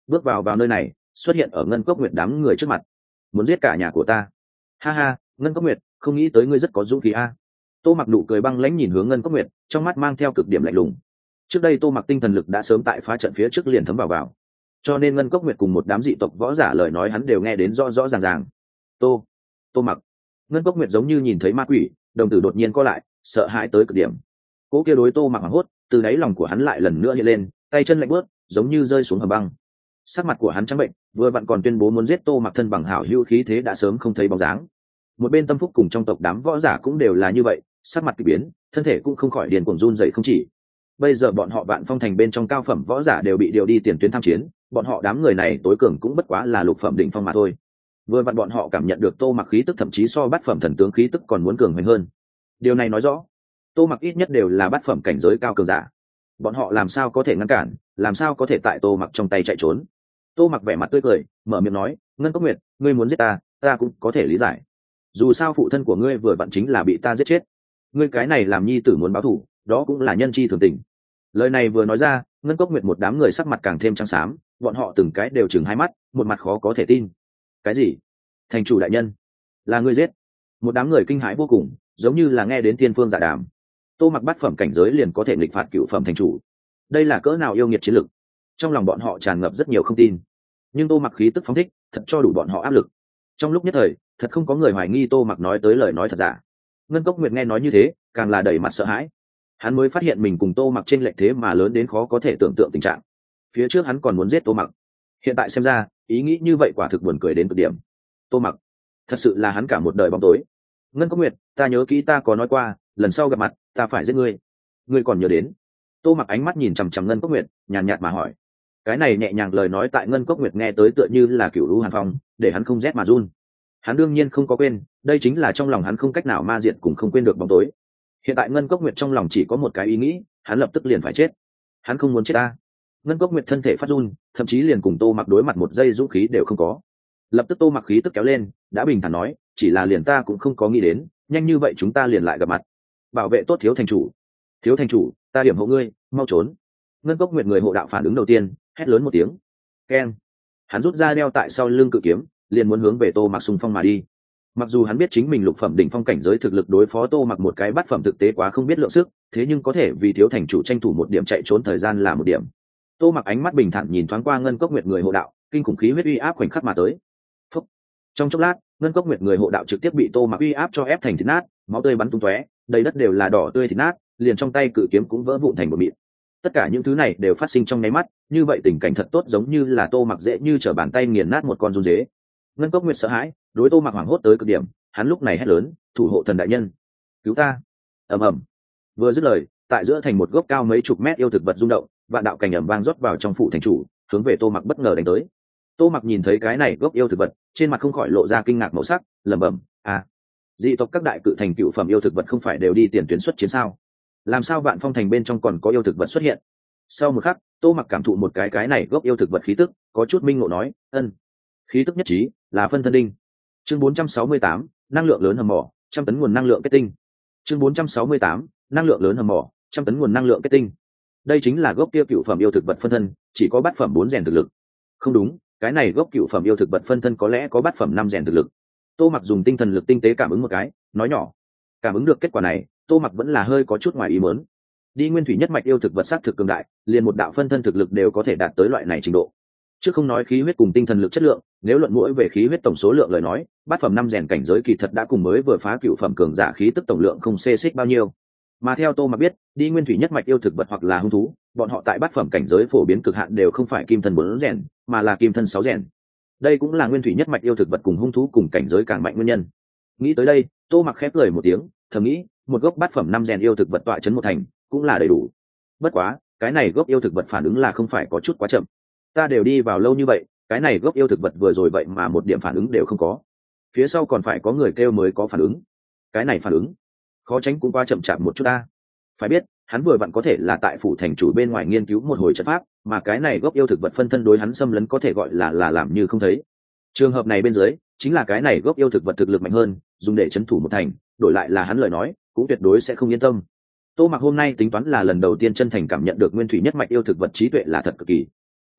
bước vào vào nơi này, xuất hiện ở Ngân Cốc Nguyệt đám người trước mặt. Muốn giết cả nhà của ta? Ha ha, Ngân Cốc Nguyệt, không nghĩ tới ngươi rất có dũng khí a. Tô Mặc nụ cười băng lãnh nhìn hướng Ngân Cốc Nguyệt, trong mắt mang theo cực điểm lạnh lùng. Trước đây Tô Mặc tinh thần lực đã sớm tại phá trận phía trước liền thấm vào vào, cho nên Ngân Cốc Nguyệt cùng một đám dị tộc võ giả lời nói hắn đều nghe đến rõ rõ ràng ràng. Tô, Tô Mặc. Ngân Cốc Nguyệt giống như nhìn thấy ma quỷ, đồng tử đột nhiên co lại, sợ hãi tới cực điểm. Cố kia đối Tô Mặc hoảng hốt, từ đáy lòng của hắn lại lần nữa hiện lên, tay chân lạnh buốt, giống như rơi xuống hầm băng. Sắc mặt của hắn trắng bệnh, vừa vặn còn tuyên bố muốn giết Tô Mặc thân bằng hảo hữu khí thế đã sớm không thấy bóng dáng. Một bên Tâm Phúc cùng trong tộc đám võ giả cũng đều là như vậy, sắc mặt kỳ biến, thân thể cũng không khỏi điên cuồng run rẩy không chỉ. Bây giờ bọn họ Vạn Phong thành bên trong cao phẩm võ giả đều bị điều đi tiền tuyến tham chiến, bọn họ đám người này tối cường cũng bất quá là lục phẩm đỉnh phong mà thôi. Vừa vặn bọn họ cảm nhận được Tô Mặc khí tức thậm chí so bát phẩm thần tướng khí tức còn muốn cường hoành hơn. Điều này nói rõ, Tô Mặc ít nhất đều là bát phẩm cảnh giới cao cường giả. Bọn họ làm sao có thể ngăn cản, làm sao có thể tại Tô Mặc trong tay chạy trốn? Tô Mặc vẻ mặt tươi cười, mở miệng nói, Ngân Cốc Nguyệt, ngươi muốn giết ta, ta cũng có thể lý giải. Dù sao phụ thân của ngươi vừa vặn chính là bị ta giết chết, ngươi cái này làm nhi tử muốn báo thù, đó cũng là nhân chi thường tình. Lời này vừa nói ra, Ngân Cốc Nguyệt một đám người sắc mặt càng thêm trắng xám, bọn họ từng cái đều chừng hai mắt, một mặt khó có thể tin. Cái gì? Thành chủ đại nhân, là ngươi giết? Một đám người kinh hãi vô cùng, giống như là nghe đến thiên phương giả đàm. Tô Mặc bát phẩm cảnh giới liền có thể nghịch phạt cửu phẩm thành chủ, đây là cỡ nào yêu nghiệt chiến lực? Trong lòng bọn họ tràn ngập rất nhiều không tin, nhưng Tô Mặc khí tức phóng thích, thật cho đủ bọn họ áp lực. Trong lúc nhất thời, thật không có người hoài nghi Tô Mặc nói tới lời nói thật giả. Ngân Cốc Nguyệt nghe nói như thế, càng là đầy mặt sợ hãi. Hắn mới phát hiện mình cùng Tô Mặc trên lệch thế mà lớn đến khó có thể tưởng tượng tình trạng. Phía trước hắn còn muốn giết Tô Mặc, hiện tại xem ra, ý nghĩ như vậy quả thực buồn cười đến cực điểm. Tô Mặc, thật sự là hắn cả một đời bóng tối. Ngân Cốc Nguyệt, ta nhớ kỹ ta có nói qua, lần sau gặp mặt, ta phải giết ngươi. Ngươi còn nhớ đến? Tô Mặc ánh mắt nhìn chằm chằm Ngân Cốc Nguyệt, nhàn nhạt mà hỏi. Cái này nhẹ nhàng lời nói tại Ngân Cốc Nguyệt nghe tới tựa như là cửu lũ hàn phong, để hắn không rét mà run. Hắn đương nhiên không có quên, đây chính là trong lòng hắn không cách nào ma diệt cũng không quên được bóng tối. Hiện tại Ngân Cốc Nguyệt trong lòng chỉ có một cái ý nghĩ, hắn lập tức liền phải chết. Hắn không muốn chết ta. Ngân Cốc Nguyệt thân thể phát run, thậm chí liền cùng Tô Mặc đối mặt một giây dũng khí đều không có. Lập tức Tô Mặc khí tức kéo lên, đã bình thản nói, chỉ là liền ta cũng không có nghĩ đến, nhanh như vậy chúng ta liền lại gặp mặt. Bảo vệ tốt thiếu thành chủ. Thiếu thành chủ, ta điểm hộ ngươi, mau trốn. Ngân Cốc Nguyệt người hộ đạo phản ứng đầu tiên, hét lớn một tiếng. Keng. Hắn rút ra đeo tại sau lưng cự kiếm, liền muốn hướng về Tô Mặc xung phong mà đi. Mặc dù hắn biết chính mình lục phẩm đỉnh phong cảnh giới thực lực đối phó Tô Mặc một cái bát phẩm thực tế quá không biết lượng sức, thế nhưng có thể vì thiếu thành chủ tranh thủ một điểm chạy trốn thời gian là một điểm. Tô Mặc ánh mắt bình thản nhìn thoáng qua Ngân Cốc Nguyệt người hộ đạo, kinh khủng khí huyết uy áp khoảnh khắc mà tới. Phúc. Trong chốc lát, Ngân Cốc Nguyệt người hộ đạo trực tiếp bị Tô Mặc uy áp cho ép thành thịt nát, máu tươi bắn tung tóe, đầy đất đều là đỏ tươi thịt nát, liền trong tay cự kiếm cũng vỡ vụn thành một mịn. Tất cả những thứ này đều phát sinh trong nháy mắt, như vậy tình cảnh thật tốt giống như là Tô Mặc dễ như trở bàn tay nghiền nát một con run dế. Ngân Cốc Nguyệt sợ hãi, đối Tô Mặc hoảng hốt tới cực điểm, hắn lúc này hét lớn, thủ hộ thần đại nhân, cứu ta. Ầm ầm. Vừa dứt lời, tại giữa thành một gốc cao mấy chục mét yêu thực vật rung động, vạn đạo cảnh ầm vang rót vào trong phủ thành chủ, hướng về Tô Mặc bất ngờ đánh tới. Tô Mặc nhìn thấy cái này gốc yêu thực vật, trên mặt không khỏi lộ ra kinh ngạc màu sắc, lẩm bẩm, à, dị tộc các đại cự thành cựu phẩm yêu thực vật không phải đều đi tiền tuyến xuất chiến sao? Làm sao Vạn Phong thành bên trong còn có yêu thực vật xuất hiện? Sau một khắc, Tô Mặc cảm thụ một cái cái này gốc yêu thực vật khí tức, có chút minh ngộ nói, ân, khí tức nhất trí, là phân thân đinh. Chương bốn trăm sáu mươi tám, năng lượng lớn hầm mỏ, trăm tấn nguồn năng lượng kết tinh. Chương bốn trăm sáu mươi tám, năng lượng lớn hầm mỏ, trăm tấn nguồn năng lượng kết tinh. Đây chính là gốc kia cựu phẩm yêu thực vật phân thân, chỉ có bát phẩm bốn rèn thực lực. Không đúng, cái này gốc cựu phẩm yêu thực vật phân thân có lẽ có bát phẩm năm rèn thực lực. Tô Mặc dùng tinh thần lực tinh tế cảm ứng một cái, nói nhỏ. Cảm ứng được kết quả này, Tô Mặc vẫn là hơi có chút ngoài ý muốn. Đi nguyên thủy nhất mạch yêu thực vật sát thực cường đại, liền một đạo phân thân thực lực đều có thể đạt tới loại này trình độ. Chứ không nói khí huyết cùng tinh thần lực chất lượng, nếu luận mỗi về khí huyết tổng số lượng lời nói, bát phẩm năm rèn cảnh giới kỳ thật đã cùng mới vừa phá cựu phẩm cường giả khí tức tổng lượng không xê xích bao nhiêu. Mà theo Tô Mặc biết, đi nguyên thủy nhất mạch yêu thực vật hoặc là hung thú, bọn họ tại bát phẩm cảnh giới phổ biến cực hạn đều không phải kim thân bốn rèn, mà là kim thân sáu rèn. Đây cũng là nguyên thủy nhất mạch yêu thực vật cùng hung thú cùng cảnh giới càng mạnh nguyên nhân. Nghĩ tới đây, Tô Mặc khép cười một tiếng, thầm nghĩ, một gốc bát phẩm năm rèn yêu thực vật tọa chấn một thành, cũng là đầy đủ. Bất quá, cái này gốc yêu thực vật phản ứng là không phải có chút quá chậm. Ta đều đi vào lâu như vậy, cái này gốc yêu thực vật vừa rồi vậy mà một điểm phản ứng đều không có. Phía sau còn phải có người kêu mới có phản ứng. Cái này phản ứng, khó tránh cũng qua chậm chạp một chút ta. Phải biết, hắn vừa vặn có thể là tại phủ thành chủ bên ngoài nghiên cứu một hồi trận pháp, mà cái này gốc yêu thực vật phân thân đối hắn xâm lấn có thể gọi là là làm như không thấy. Trường hợp này bên dưới, chính là cái này gốc yêu thực vật thực lực mạnh hơn, dùng để trấn thủ một thành, đổi lại là hắn lời nói, cũng tuyệt đối sẽ không yên tâm. Tô Mặc hôm nay tính toán là lần đầu tiên chân thành cảm nhận được nguyên thủy nhất mạch yêu thực vật trí tuệ là thật cực kỳ.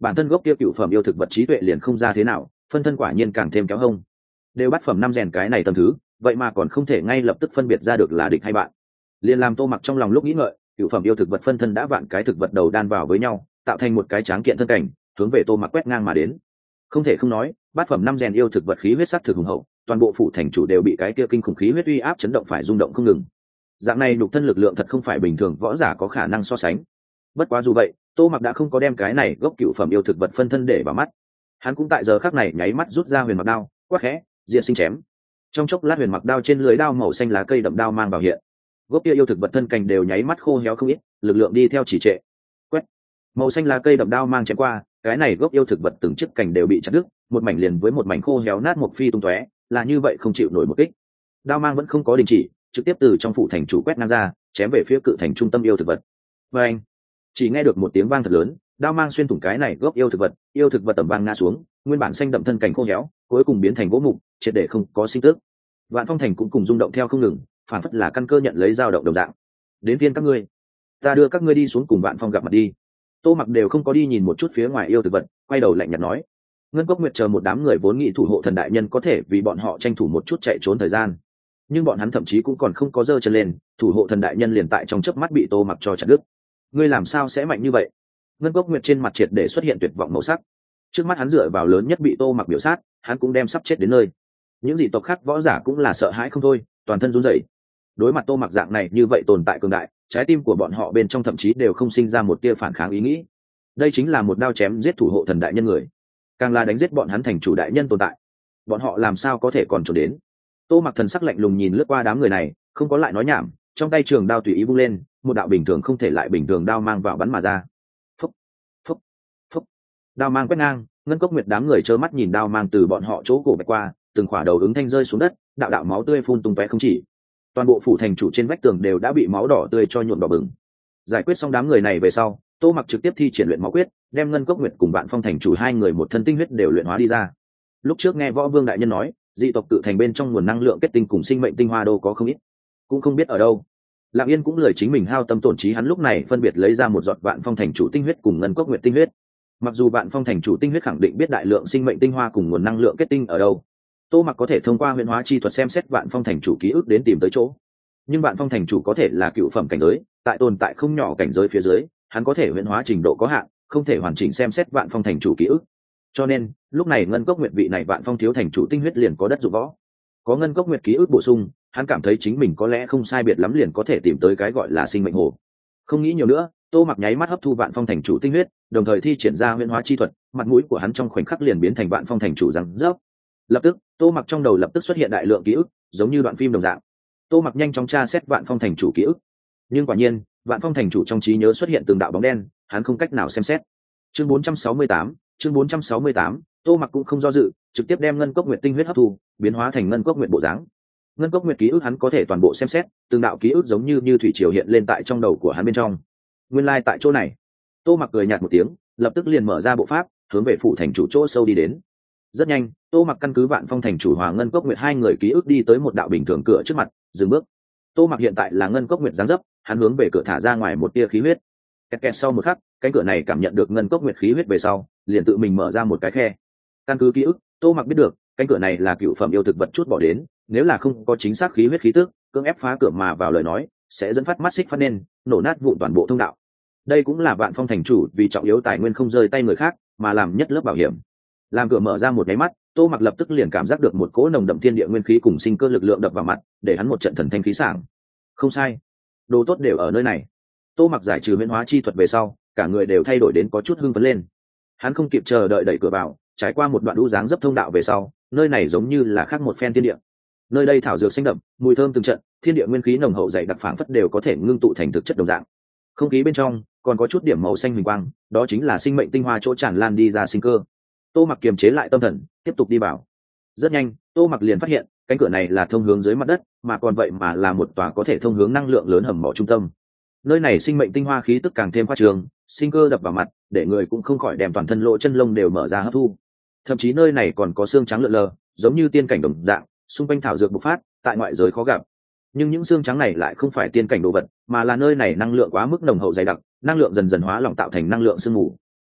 bản thân gốc kia cựu phẩm yêu thực vật trí tuệ liền không ra thế nào, phân thân quả nhiên càng thêm kéo hông. Đều bắt phẩm năm rèn cái này tầm thứ, vậy mà còn không thể ngay lập tức phân biệt ra được là địch hay bạn. Liền làm Tô Mặc trong lòng lúc nghĩ ngợi, cựu phẩm yêu thực vật phân thân đã vạn cái thực vật đầu đan vào với nhau, tạo thành một cái tráng kiện thân cảnh, hướng về Tô Mặc quét ngang mà đến. Không thể không nói, bát phẩm năm rèn yêu thực vật khí huyết sắc thực hùng hậu, toàn bộ phủ thành chủ đều bị cái kia kinh khủng khí huyết uy áp chấn động phải rung động không ngừng. Dạng này nhục thân lực lượng thật không phải bình thường võ giả có khả năng so sánh. Bất quá dù vậy, Tô Mặc đã không có đem cái này gốc cựu phẩm yêu thực vật phân thân để vào mắt. Hắn cũng tại giờ khắc này nháy mắt rút ra huyền mặc đao, quát khẽ, diện sinh chém. Trong chốc lát huyền mặc đao trên lưới đao màu xanh lá cây đậm đao mang vào hiện. Gốc kia yêu thực vật thân cành đều nháy mắt khô héo không ít, lực lượng đi theo chỉ trệ. Quét. Màu xanh lá cây đậm đao mang chém qua, cái này gốc yêu thực vật từng chiếc cành đều bị chặt đứt, một mảnh liền với một mảnh khô héo nát một phi tung tóe, là như vậy không chịu nổi một kích. Đao mang vẫn không có đình chỉ, trực tiếp từ trong phủ thành chủ quét ngang ra, chém về phía cự thành trung tâm yêu thực vật. Và anh, chỉ nghe được một tiếng vang thật lớn, đao mang xuyên thủng cái này gốc yêu thực vật, yêu thực vật tầm vang ngã xuống, nguyên bản xanh đậm thân cành khô héo, cuối cùng biến thành gỗ mục, triệt để không có sinh tức. Vạn Phong Thành cũng cùng rung động theo không ngừng, phản phất là căn cơ nhận lấy dao động đồng dạng. Đến phiên các ngươi, ta đưa các ngươi đi xuống cùng Vạn Phong gặp mặt đi. Tô Mặc đều không có đi nhìn một chút phía ngoài yêu thực vật, quay đầu lạnh nhạt nói. Ngân Cốc Nguyệt chờ một đám người vốn nghĩ thủ hộ thần đại nhân có thể vì bọn họ tranh thủ một chút chạy trốn thời gian, nhưng bọn hắn thậm chí cũng còn không có giơ chân lên, thủ hộ thần đại nhân liền tại trong chớp mắt bị Tô Mặc cho chặt đứt. Ngươi làm sao sẽ mạnh như vậy? Ngân Cốc Nguyệt trên mặt triệt để xuất hiện tuyệt vọng màu sắc. Trước mắt hắn dựa vào lớn nhất bị Tô Mặc biểu sát, hắn cũng đem sắp chết đến nơi. Những dị tộc khác võ giả cũng là sợ hãi không thôi, toàn thân run rẩy. Đối mặt Tô Mặc dạng này như vậy tồn tại cường đại, trái tim của bọn họ bên trong thậm chí đều không sinh ra một tia phản kháng ý nghĩ. Đây chính là một đao chém giết thủ hộ thần đại nhân người, càng là đánh giết bọn hắn thành chủ đại nhân tồn tại, bọn họ làm sao có thể còn trốn đến? Tô Mặc thần sắc lạnh lùng nhìn lướt qua đám người này, không có lại nói nhảm, trong tay trường đao tùy ý vung lên, một đạo bình thường không thể lại bình thường đao mang vào bắn mà ra. Phúc, phúc, phúc. Đao mang quét ngang, Ngân Cốc Nguyệt đám người trơ mắt nhìn đao mang từ bọn họ chỗ cổ bạch qua, từng khỏa đầu ứng thanh rơi xuống đất, đạo đạo máu tươi phun tung tóe không chỉ. Toàn bộ phủ thành chủ trên vách tường đều đã bị máu đỏ tươi cho nhuộm đỏ bừng. Giải quyết xong đám người này về sau, Tô Mặc trực tiếp thi triển luyện máu quyết, đem Ngân Cốc Nguyệt cùng Vạn Phong thành chủ hai người một thân tinh huyết đều luyện hóa đi ra. Lúc trước nghe Võ Vương đại nhân nói, dị tộc tự thành bên trong nguồn năng lượng kết tinh cùng sinh mệnh tinh hoa đô có không ít, cũng không biết ở đâu. Lặng Yên cũng lời chính mình hao tâm tổn trí, hắn lúc này phân biệt lấy ra một giọt Vạn Phong thành chủ tinh huyết cùng Ngân Cốc Nguyệt tinh huyết. Mặc dù Vạn Phong thành chủ tinh huyết khẳng định biết đại lượng sinh mệnh tinh hoa cùng nguồn năng lượng kết tinh ở đâu, Tô Mặc có thể thông qua huyền hóa chi thuật xem xét Vạn Phong thành chủ ký ức đến tìm tới chỗ. Nhưng Vạn Phong thành chủ có thể là cựu phẩm cảnh giới, tại tồn tại không nhỏ cảnh giới phía dưới, hắn có thể huyền hóa trình độ có hạn, không thể hoàn chỉnh xem xét Vạn Phong thành chủ ký ức. Cho nên, lúc này Ngân Cốc Nguyệt vị này Vạn Phong thiếu thành chủ tinh huyết liền có đất dụng võ. Có Ngân Cốc Nguyệt ký ức bổ sung, hắn cảm thấy chính mình có lẽ không sai biệt lắm liền có thể tìm tới cái gọi là sinh mệnh hồ. Không nghĩ nhiều nữa, Tô Mặc nháy mắt hấp thu Vạn Phong thành chủ tinh huyết, đồng thời thi triển ra huyền hóa chi thuật, mặt mũi của hắn trong khoảnh khắc liền biến thành Vạn Phong thành chủ răng rớp. Lập tức, Tô Mặc trong đầu lập tức xuất hiện đại lượng ký ức, giống như đoạn phim đồng dạng. Tô Mặc nhanh chóng tra xét Vạn Phong thành chủ ký ức, nhưng quả nhiên, Vạn Phong thành chủ trong trí nhớ xuất hiện từng đạo bóng đen, hắn không cách nào xem xét. Chương bốn trăm sáu mươi tám, chương bốn trăm sáu mươi tám, Tô Mặc cũng không do dự, trực tiếp đem Ngân Cốc Nguyệt tinh huyết hấp thu, biến hóa thành Ngân Cốc Nguyệt bộ dáng. Ngân Cốc Nguyệt ký ức hắn có thể toàn bộ xem xét, từng đạo ký ức giống như như thủy triều hiện lên tại trong đầu của hắn bên trong. Nguyên lai like tại chỗ này. Tô Mặc cười nhạt một tiếng, lập tức liền mở ra bộ pháp, hướng về phủ thành chủ chỗ sâu đi đến. Rất nhanh, Tô Mặc căn cứ Vạn Phong thành chủ hòa Ngân Cốc Nguyệt hai người ký ức đi tới một đạo bình thường cửa trước mặt, dừng bước. Tô Mặc hiện tại là Ngân Cốc Nguyệt dáng dấp, hắn hướng về cửa thả ra ngoài một tia khí huyết. Kẹt kẹt sau một khắc, cánh cửa này cảm nhận được Ngân Cốc Nguyệt khí huyết về sau, liền tự mình mở ra một cái khe. Căn cứ ký ức, Tô Mặc biết được, cánh cửa này là cựu phẩm yêu thực vật chút bỏ đến, nếu là không có chính xác khí huyết khí tức, cưỡng ép phá cửa mà vào lời nói, sẽ dẫn phát mắt xích phát nên, nổ nát vụn toàn bộ thông đạo. Đây cũng là Vạn Phong thành chủ vì trọng yếu tài nguyên không rơi tay người khác, mà làm nhất lớp bảo hiểm. Làm cửa mở ra một cái mắt, Tô Mặc lập tức liền cảm giác được một cỗ nồng đậm thiên địa nguyên khí cùng sinh cơ lực lượng đập vào mặt, để hắn một trận thần thanh khí sảng. Không sai, đồ tốt đều ở nơi này. Tô Mặc giải trừ huyễn hóa chi thuật về sau, cả người đều thay đổi đến có chút hưng phấn lên. Hắn không kịp chờ đợi đẩy cửa vào, trải qua một đoạn đu dáng dấp thông đạo về sau, nơi này giống như là khác một phen thiên địa. Nơi đây thảo dược xanh đậm, mùi thơm từng trận, thiên địa nguyên khí nồng hậu dày đặc phảng phất đều có thể ngưng tụ thành thực chất đồng dạng. Không khí bên trong còn có chút điểm màu xanh huỳnh quang, đó chính là sinh mệnh tinh hoa chỗ tràn lan đi ra sinh cơ. Tô Mặc kiềm chế lại tâm thần, tiếp tục đi vào. Rất nhanh, Tô Mặc liền phát hiện, cánh cửa này là thông hướng dưới mặt đất, mà còn vậy mà là một tòa có thể thông hướng năng lượng lớn hầm mỏ trung tâm. Nơi này sinh mệnh tinh hoa khí tức càng thêm khoa trương, sinh cơ đập vào mặt, để người cũng không khỏi đem toàn thân lỗ chân lông đều mở ra hấp thu. Thậm chí nơi này còn có xương trắng lượn lờ, giống như tiên cảnh đồng dạng, xung quanh thảo dược bộc phát, tại ngoại giới khó gặp. Nhưng những xương trắng này lại không phải tiên cảnh đồ vật, mà là nơi này năng lượng quá mức nồng hậu dày đặc, năng lượng dần dần hóa lỏng tạo thành năng lượng sương mù.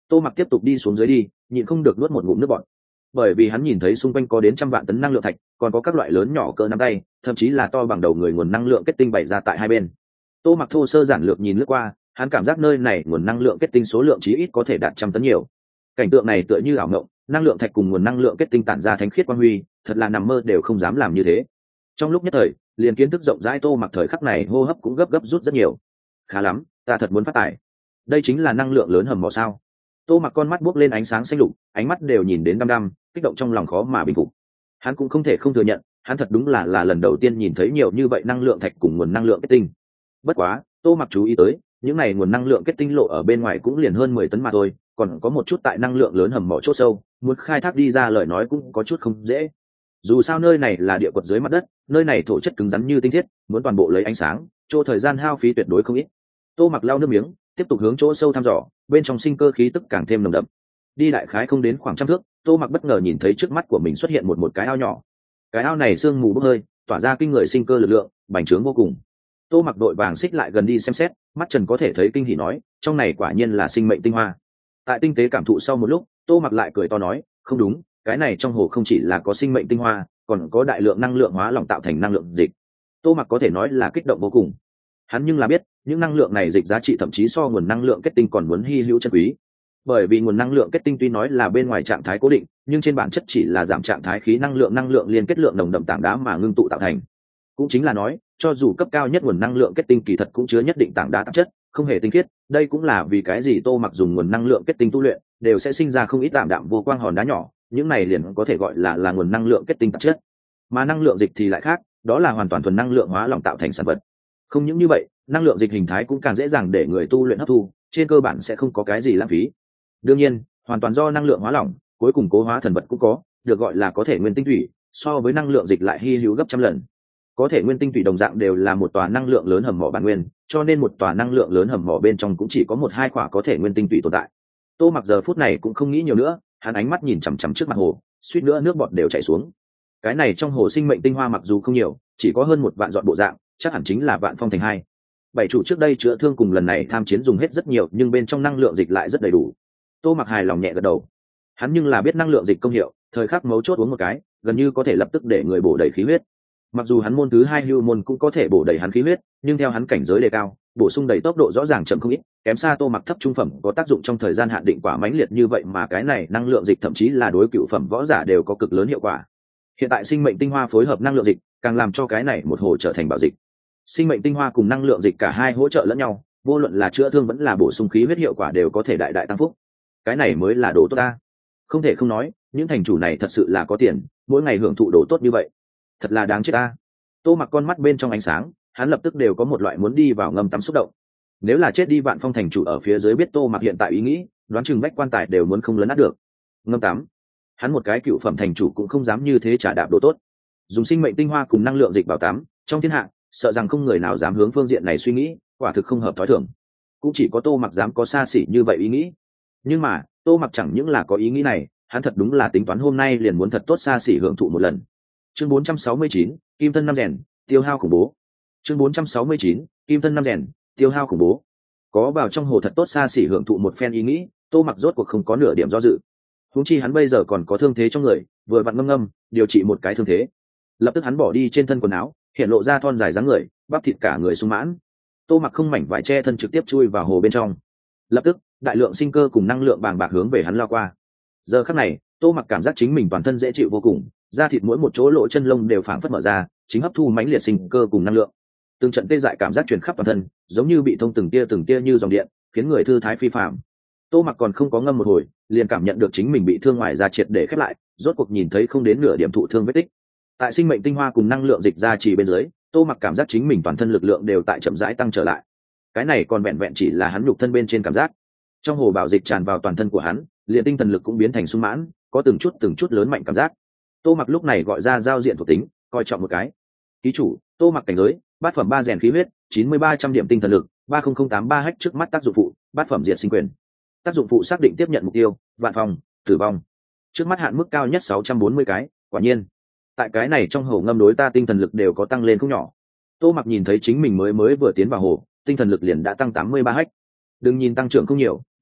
Tô Mặc tiếp tục đi xuống dưới đi, nhịn không được nuốt một ngụm nước bọt, bởi vì hắn nhìn thấy xung quanh có đến trăm vạn tấn năng lượng thạch, còn có các loại lớn nhỏ cỡ nắm tay, thậm chí là to bằng đầu người nguồn năng lượng kết tinh bày ra tại hai bên. Tô Mặc thô sơ giản lược nhìn lướt qua, hắn cảm giác nơi này nguồn năng lượng kết tinh số lượng chí ít có thể đạt trăm tấn nhiều. Cảnh tượng này tựa như ảo mộng, năng lượng thạch cùng nguồn năng lượng kết tinh tản ra thánh khiết quang huy, thật là nằm mơ đều không dám làm như thế. Trong lúc nhất thời, liền kiến thức rộng rãi Tô Mặc thời khắc này hô hấp cũng gấp gấp rút rất nhiều. Khá lắm, ta thật muốn phát tài. Đây chính là năng lượng lớn hầm mỏ sao? Tô Mặc con mắt buốc lên ánh sáng xanh lục, ánh mắt đều nhìn đến đăm đăm, kích động trong lòng khó mà bình phục. Hắn cũng không thể không thừa nhận, hắn thật đúng là là lần đầu tiên nhìn thấy nhiều như vậy năng lượng thạch cùng nguồn năng lượng kết tinh. Bất quá, Tô Mặc chú ý tới, những này nguồn năng lượng kết tinh lộ ở bên ngoài cũng liền hơn mười tấn mà thôi, còn có một chút tại năng lượng lớn hầm mỏ chỗ sâu, muốn khai thác đi ra lời nói cũng có chút không dễ. Dù sao nơi này là địa quật dưới mặt đất, nơi này thổ chất cứng rắn như tinh thiết, muốn toàn bộ lấy ánh sáng, chỗ thời gian hao phí tuyệt đối không ít. Tô Mặc lau nước miếng, tiếp tục hướng chỗ sâu thăm dò, bên trong sinh cơ khí tức càng thêm nồng đậm. Đi đại khái không đến khoảng trăm thước, Tô Mặc bất ngờ nhìn thấy trước mắt của mình xuất hiện một một cái ao nhỏ. Cái ao này sương mù bốc hơi, tỏa ra kinh người sinh cơ lực lượng, bành trướng vô cùng. Tô Mặc đội vàng xích lại gần đi xem xét, mắt trần có thể thấy kinh hỉ nói, trong này quả nhiên là sinh mệnh tinh hoa. Tại tinh tế cảm thụ sau một lúc, Tô Mặc lại cười to nói, không đúng, cái này trong hồ không chỉ là có sinh mệnh tinh hoa, còn có đại lượng năng lượng hóa lỏng tạo thành năng lượng dịch. Tô Mặc có thể nói là kích động vô cùng. Hắn nhưng là biết, những năng lượng này dịch giá trị thậm chí so nguồn năng lượng kết tinh còn muốn hy hữu chân quý. Bởi vì nguồn năng lượng kết tinh tuy nói là bên ngoài trạng thái cố định, nhưng trên bản chất chỉ là giảm trạng thái khí năng lượng năng lượng liên kết lượng nồng đậm tảng đá mà ngưng tụ tạo thành. Cũng chính là nói, cho dù cấp cao nhất nguồn năng lượng kết tinh kỳ thật cũng chứa nhất định tảng đá tạp chất, không hề tinh khiết. Đây cũng là vì cái gì Tô Mặc dùng nguồn năng lượng kết tinh tu luyện, đều sẽ sinh ra không ít tạm đạm vô quang hòn đá nhỏ, những này liền có thể gọi là là nguồn năng lượng kết tinh tạp chất. Mà năng lượng dịch thì lại khác, đó là hoàn toàn thuần năng lượng hóa lỏng tạo thành sản vật. Không những như vậy, năng lượng dịch hình thái cũng càng dễ dàng để người tu luyện hấp thu, trên cơ bản sẽ không có cái gì lãng phí. Đương nhiên, hoàn toàn do năng lượng hóa lỏng, cuối cùng cố hóa thần vật cũng có, được gọi là có thể nguyên tinh thủy, so với năng lượng dịch lại hy hữu gấp trăm lần. Có thể nguyên tinh thủy đồng dạng đều là một tòa năng lượng lớn hầm mỏ bản nguyên, cho nên một tòa năng lượng lớn hầm mỏ bên trong cũng chỉ có một hai quả có thể nguyên tinh thủy tồn tại. Tô Mặc giờ phút này cũng không nghĩ nhiều nữa, hắn ánh mắt nhìn chằm chằm trước mặt hồ, suýt nữa nước bọt đều chảy xuống. Cái này trong hồ sinh mệnh tinh hoa mặc dù không nhiều, chỉ có hơn một vạn dọn bộ dạng, chắc hẳn chính là vạn phong thành hai. Bảy chủ trước đây chữa thương cùng lần này tham chiến dùng hết rất nhiều, nhưng bên trong năng lượng dịch lại rất đầy đủ. Tô Mặc hài lòng nhẹ gật đầu. Hắn nhưng là biết năng lượng dịch công hiệu, thời khắc mấu chốt uống một cái, gần như có thể lập tức để người bổ đầy khí huyết. Mặc dù hắn môn thứ hai hưu môn cũng có thể bổ đầy hắn khí huyết, nhưng theo hắn cảnh giới đề cao, bổ sung đầy tốc độ rõ ràng chậm không ít, kém xa Tô Mặc thấp trung phẩm có tác dụng trong thời gian hạn định quả mãnh liệt như vậy, mà cái này năng lượng dịch thậm chí là đối cựu phẩm võ giả đều có cực lớn hiệu quả. Hiện tại sinh mệnh tinh hoa phối hợp năng lượng dịch, càng làm cho cái này một hồ trở thành bảo dịch. Sinh mệnh tinh hoa cùng năng lượng dịch cả hai hỗ trợ lẫn nhau, vô luận là chữa thương vẫn là bổ sung khí huyết hiệu quả đều có thể đại đại tăng phúc. Cái này mới là đồ tốt ta. Không thể không nói, những thành chủ này thật sự là có tiền, mỗi ngày hưởng thụ đồ tốt như vậy, thật là đáng chết ta. Tô Mặc con mắt bên trong ánh sáng, hắn lập tức đều có một loại muốn đi vào ngâm tắm xúc động. Nếu là chết đi Vạn Phong thành chủ ở phía dưới biết Tô Mặc hiện tại ý nghĩ, đoán chừng bách quan tài đều muốn không lấn át được. Ngâm tắm, hắn một cái cựu phẩm thành chủ cũng không dám như thế trả đạp đồ tốt. Dùng sinh mệnh tinh hoa cùng năng lượng dịch bảo tắm, trong thiên hạ, sợ rằng không người nào dám hướng phương diện này suy nghĩ, quả thực không hợp thói thường. Cũng chỉ có Tô Mặc dám có xa xỉ như vậy ý nghĩ. Nhưng mà, Tô Mặc chẳng những là có ý nghĩ này, hắn thật đúng là tính toán hôm nay liền muốn thật tốt xa xỉ hưởng thụ một lần. Chương bốn trăm sáu mươi chín, Kim thân năm rèn, tiêu hao khủng bố. Chương bốn trăm sáu mươi chín, Kim thân năm rèn, tiêu hao khủng bố. Có vào trong hồ thật tốt xa xỉ hưởng thụ một phen ý nghĩ, Tô Mặc rốt cuộc không có nửa điểm do dự. Huống chi hắn bây giờ còn có thương thế trong người, vừa vặn ngâm ngâm điều trị một cái thương thế. Lập tức hắn bỏ đi trên thân quần áo, hiện lộ ra thon dài dáng người, bắp thịt cả người sung mãn. Tô Mặc không mảnh vải che thân trực tiếp chui vào hồ bên trong. Lập tức, đại lượng sinh cơ cùng năng lượng bàng bạc hướng về hắn lao qua. Giờ khắc này, Tô Mặc cảm giác chính mình toàn thân dễ chịu vô cùng, da thịt mỗi một chỗ lỗ chân lông đều phảng phất mở ra, chính hấp thu mãnh liệt sinh cơ cùng năng lượng. Từng trận tê dại cảm giác truyền khắp toàn thân, giống như bị thông từng tia từng tia như dòng điện, khiến người thư thái phi phàm. Tô Mặc còn không có ngâm một hồi, liền cảm nhận được chính mình bị thương ngoài da triệt để khép lại, rốt cuộc nhìn thấy không đến nửa điểm thụ thương vết tích. Tại sinh mệnh tinh hoa cùng năng lượng dịch ra chỉ bên dưới, Tô Mặc cảm giác chính mình toàn thân lực lượng đều tại chậm rãi tăng trở lại. Cái này còn vẹn vẹn chỉ là hắn nhục thân bên trên cảm giác. Trong hồ bảo dịch tràn vào toàn thân của hắn, liền tinh thần lực cũng biến thành sung mãn, có từng chút từng chút lớn mạnh cảm giác. Tô Mặc lúc này gọi ra giao diện thuộc tính, coi trọng một cái. Ký chủ, Tô Mặc cảnh giới, bát phẩm ba rèn khí huyết, chín mươi ba trăm điểm tinh thần lực, ba không không tám ba hách trước mắt tác dụng phụ, bát phẩm diệt sinh quyền. Tác dụng phụ xác định tiếp nhận mục tiêu, vạn phòng, tử vong. Trước mắt hạn mức cao nhất sáu trăm bốn mươi cái, quả nhiên. Tại cái này trong hồ ngâm đối ta tinh thần lực đều có tăng lên không nhỏ. Tô Mặc nhìn thấy chính mình mới mới vừa tiến vào hồ, tinh thần lực liền đã tăng tám mươi ba hách. Đừng nhìn tăng trưởng không nhiều,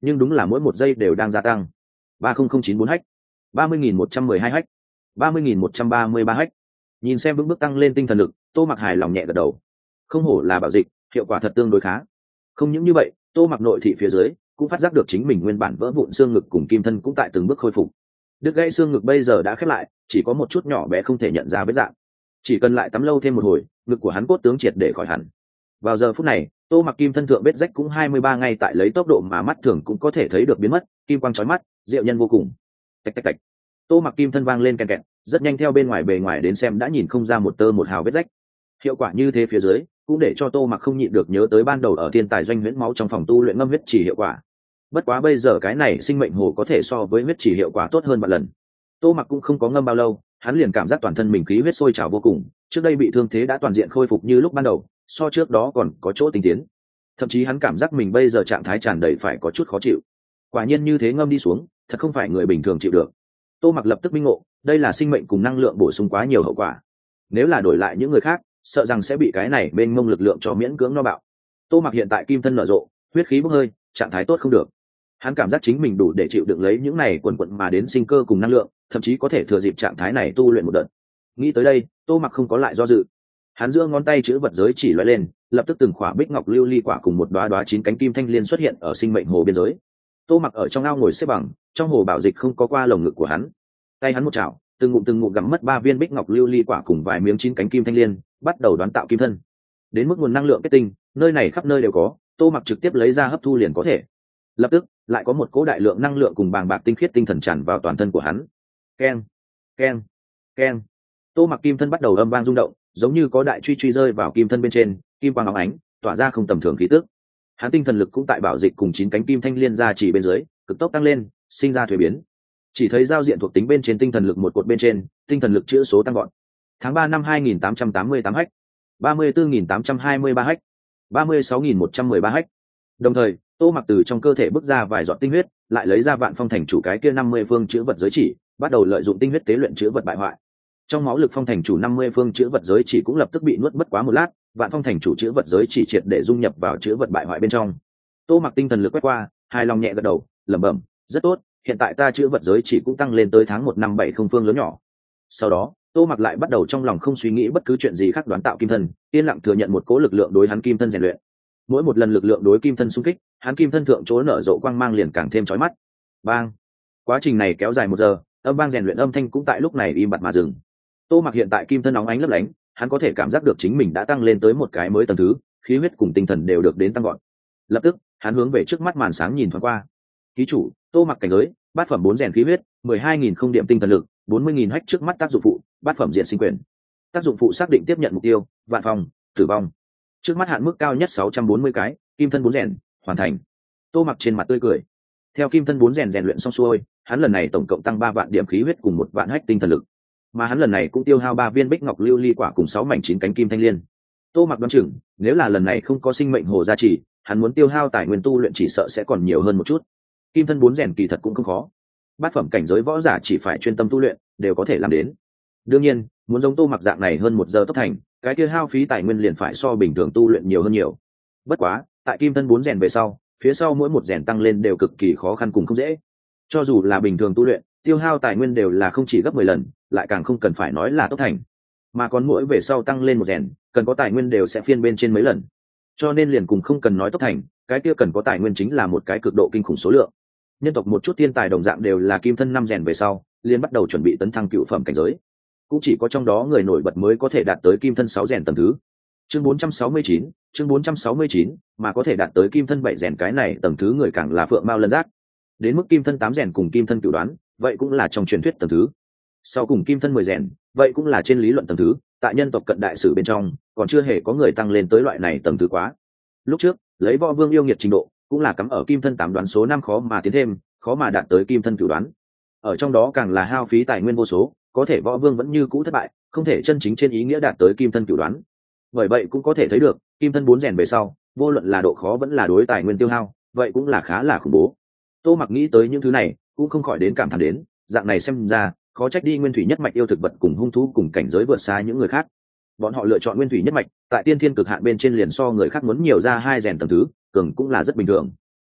nhưng đúng là mỗi một giây đều đang gia tăng. Ba không không chín bốn hách, ba mươi nghìn một trăm mười hai hách, ba mươi nghìn một trăm ba mươi ba hách. Nhìn xem vững bước tăng lên tinh thần lực, Tô Mặc hài lòng nhẹ gật đầu. Không hổ là bảo dịch, hiệu quả thật tương đối khá. Không những như vậy, Tô Mặc nội thị phía dưới cũng phát giác được chính mình nguyên bản vỡ vụn xương ngực cùng kim thân cũng tại từng bước khôi phục. Đứt gãy xương ngực bây giờ đã khép lại, chỉ có một chút nhỏ bé không thể nhận ra vết dạng. Chỉ cần lại tắm lâu thêm một hồi, ngực của hắn cốt tướng triệt để khỏi hẳn. Vào giờ phút này, Tô Mặc kim thân thượng vết rách cũng hai mươi ba ngay tại lấy tốc độ mà mắt thường cũng có thể thấy được biến mất, kim quang chói mắt, diệu nhân vô cùng. Tạch tạch tạch. Tô Mặc kim thân vang lên kèn kẹt, rất nhanh theo bên ngoài bề ngoài đến xem đã nhìn không ra một tơ một hào vết rách. Hiệu quả như thế phía dưới, cũng để cho Tô Mặc không nhịn được nhớ tới ban đầu ở thiên tài doanh huyễn máu trong phòng tu luyện ngâm huyết chỉ hiệu quả. Bất quá bây giờ cái này sinh mệnh hồ có thể so với huyết chỉ hiệu quả tốt hơn vạn lần. Tô Mặc cũng không có ngâm bao lâu, hắn liền cảm giác toàn thân mình khí huyết sôi trào vô cùng, trước đây bị thương thế đã toàn diện khôi phục như lúc ban đầu, so trước đó còn có chỗ tinh tiến. Thậm chí hắn cảm giác mình bây giờ trạng thái tràn đầy phải có chút khó chịu. Quả nhiên như thế ngâm đi xuống, thật không phải người bình thường chịu được. Tô Mặc lập tức minh ngộ, đây là sinh mệnh cùng năng lượng bổ sung quá nhiều hậu quả. Nếu là đổi lại những người khác, sợ rằng sẽ bị cái này bên mông lực lượng cho miễn cưỡng no bạo. Tô Mặc hiện tại kim thân nở rộ, huyết khí bốc hơi, trạng thái tốt không được. Hắn cảm giác chính mình đủ để chịu đựng lấy những này quần quận mà đến sinh cơ cùng năng lượng, thậm chí có thể thừa dịp trạng thái này tu luyện một đợt. Nghĩ tới đây, Tô Mặc không có lại do dự. Hắn giơ ngón tay chữ vật giới chỉ lóe lên, lập tức từng khỏa bích ngọc lưu ly quả cùng một đóa đóa chín cánh kim thanh liên xuất hiện ở sinh mệnh hồ biên giới. Tô Mặc ở trong ao ngồi xếp bằng, trong hồ bảo dịch không có qua lồng ngực của hắn. Tay hắn một chảo, từng ngụm từng ngụm gặm mất ba viên bích ngọc lưu ly quả cùng vài miếng chín cánh kim thanh liên, bắt đầu đoán tạo kim thân. Đến mức nguồn năng lượng kết tinh, nơi này khắp nơi đều có, Tô Mặc trực tiếp lấy ra hấp thu liền có thể. Lập tức, lại có một cỗ đại lượng năng lượng cùng bàng bạc tinh khiết tinh thần tràn vào toàn thân của hắn. Keng, keng, keng. Tô Mặc kim thân bắt đầu âm vang rung động, giống như có đại truy truy rơi vào kim thân bên trên, kim quang óng ánh, tỏa ra không tầm thường khí tức. Hắn tinh thần lực cũng tại bảo dịch cùng chín cánh kim thanh liên ra chỉ bên dưới, cực tốc tăng lên, sinh ra thuế biến. Chỉ thấy giao diện thuộc tính bên trên tinh thần lực một cột bên trên, tinh thần lực chữ số tăng gọn. Tháng ba năm hai nghìn tám trăm tám mươi tám hách, ba mươi tư nghìn tám trăm hai mươi ba hách, ba mươi sáu nghìn một trăm mười ba hách. Đồng thời, Tô Mặc từ trong cơ thể bước ra vài giọt tinh huyết, lại lấy ra Vạn Phong thành chủ cái kia năm mươi phương chữ vật giới chỉ, bắt đầu lợi dụng tinh huyết tế luyện chữ vật bại hoại. Trong máu lực Phong thành chủ năm mươi phương chữ vật giới chỉ cũng lập tức bị nuốt bất quá một lát, Vạn Phong thành chủ chữ vật giới chỉ triệt để dung nhập vào chữ vật bại hoại bên trong. Tô Mặc tinh thần lực quét qua, hài lòng nhẹ gật đầu, lẩm bẩm, rất tốt, hiện tại ta chữ vật giới chỉ cũng tăng lên tới tháng một năm bảy không phương lớn nhỏ. Sau đó, Tô Mặc lại bắt đầu trong lòng không suy nghĩ bất cứ chuyện gì khác đoán tạo kim thân, yên lặng thừa nhận một cố lực lượng đối hắn kim thân rèn luyện. Mỗi một lần lực lượng đối kim thân xung kích, hắn kim thân thượng chỗ nở rộ quang mang liền càng thêm chói mắt. Bang! Quá trình này kéo dài một giờ, âm vang rèn luyện âm thanh cũng tại lúc này im bặt mà dừng. Tô Mặc hiện tại kim thân óng ánh lấp lánh, hắn có thể cảm giác được chính mình đã tăng lên tới một cái mới tầng thứ, khí huyết cùng tinh thần đều được đến tăng gọn. Lập tức, hắn hướng về trước mắt màn sáng nhìn thoáng qua. Ký chủ, Tô Mặc cảnh giới, bát phẩm bốn rèn khí huyết, mười hai nghìn không điểm tinh thần lực, bốn mươi nghìn hách trước mắt tác dụng phụ, bát phẩm diện sinh quyền. Tác dụng phụ xác định tiếp nhận mục tiêu, Vạn Phong, tử vong. Trước mắt hạn mức cao nhất sáu trăm bốn mươi cái, kim thân bốn rèn, hoàn thành. Tô Mặc trên mặt tươi cười. Theo kim thân bốn rèn rèn luyện xong xuôi, hắn lần này tổng cộng tăng ba vạn điểm khí huyết cùng một vạn hách tinh thần lực. Mà hắn lần này cũng tiêu hao ba viên bích ngọc lưu ly quả cùng sáu mảnh chín cánh kim thanh liên. Tô Mặc đoán chừng, nếu là lần này không có sinh mệnh hồ gia trì, hắn muốn tiêu hao tài nguyên tu luyện chỉ sợ sẽ còn nhiều hơn một chút. Kim thân bốn rèn kỳ thật cũng không khó. Bát phẩm cảnh giới võ giả chỉ phải chuyên tâm tu luyện, đều có thể làm đến. Đương nhiên, muốn giống Tô Mặc dạng này hơn một giờ tốc thành, cái kia hao phí tài nguyên liền phải so bình thường tu luyện nhiều hơn nhiều. Bất quá, tại kim thân bốn rèn về sau, phía sau mỗi một rèn tăng lên đều cực kỳ khó khăn cùng không dễ. Cho dù là bình thường tu luyện, tiêu hao tài nguyên đều là không chỉ gấp mười lần, lại càng không cần phải nói là tốc thành. Mà còn mỗi về sau tăng lên một rèn, cần có tài nguyên đều sẽ phiên bên trên mấy lần. Cho nên liền cùng không cần nói tốc thành, cái kia cần có tài nguyên chính là một cái cực độ kinh khủng số lượng. Nhân tộc một chút thiên tài đồng dạng đều là kim thân năm rèn về sau, liền bắt đầu chuẩn bị tấn thăng cựu phẩm cảnh giới. Cũng chỉ có trong đó người nổi bật mới có thể đạt tới kim thân sáu rèn tầng thứ. Chương bốn trăm sáu mươi chín, chương bốn trăm sáu mươi chín, mà có thể đạt tới kim thân bảy rèn cái này tầng thứ người càng là phượng mao lân giác. Đến mức kim thân tám rèn cùng kim thân cửu đoán, vậy cũng là trong truyền thuyết tầng thứ. Sau cùng kim thân mười rèn, vậy cũng là trên lý luận tầng thứ, tại nhân tộc cận đại sử bên trong, còn chưa hề có người tăng lên tới loại này tầng thứ quá. Lúc trước, lấy võ vương yêu nghiệt trình độ, cũng là cắm ở kim thân tám đoán số năm khó mà tiến thêm, khó mà đạt tới kim thân cửu đoán. Ở trong đó càng là hao phí tài nguyên vô số, có thể võ vương vẫn như cũ thất bại, không thể chân chính trên ý nghĩa đạt tới kim thân cửu đoán. Bởi vậy cũng có thể thấy được, kim thân bốn rèn về sau, vô luận là độ khó vẫn là đối tài nguyên tiêu hao, vậy cũng là khá là khủng bố. Tô Mặc nghĩ tới những thứ này, cũng không khỏi đến cảm thán đến, dạng này xem ra, khó trách đi nguyên thủy nhất mạch yêu thực vật cùng hung thú cùng cảnh giới vượt xa những người khác. Bọn họ lựa chọn nguyên thủy nhất mạch, tại tiên thiên cực hạn bên trên liền so người khác muốn nhiều ra hai rèn tầng thứ, cường cũng là rất bình thường.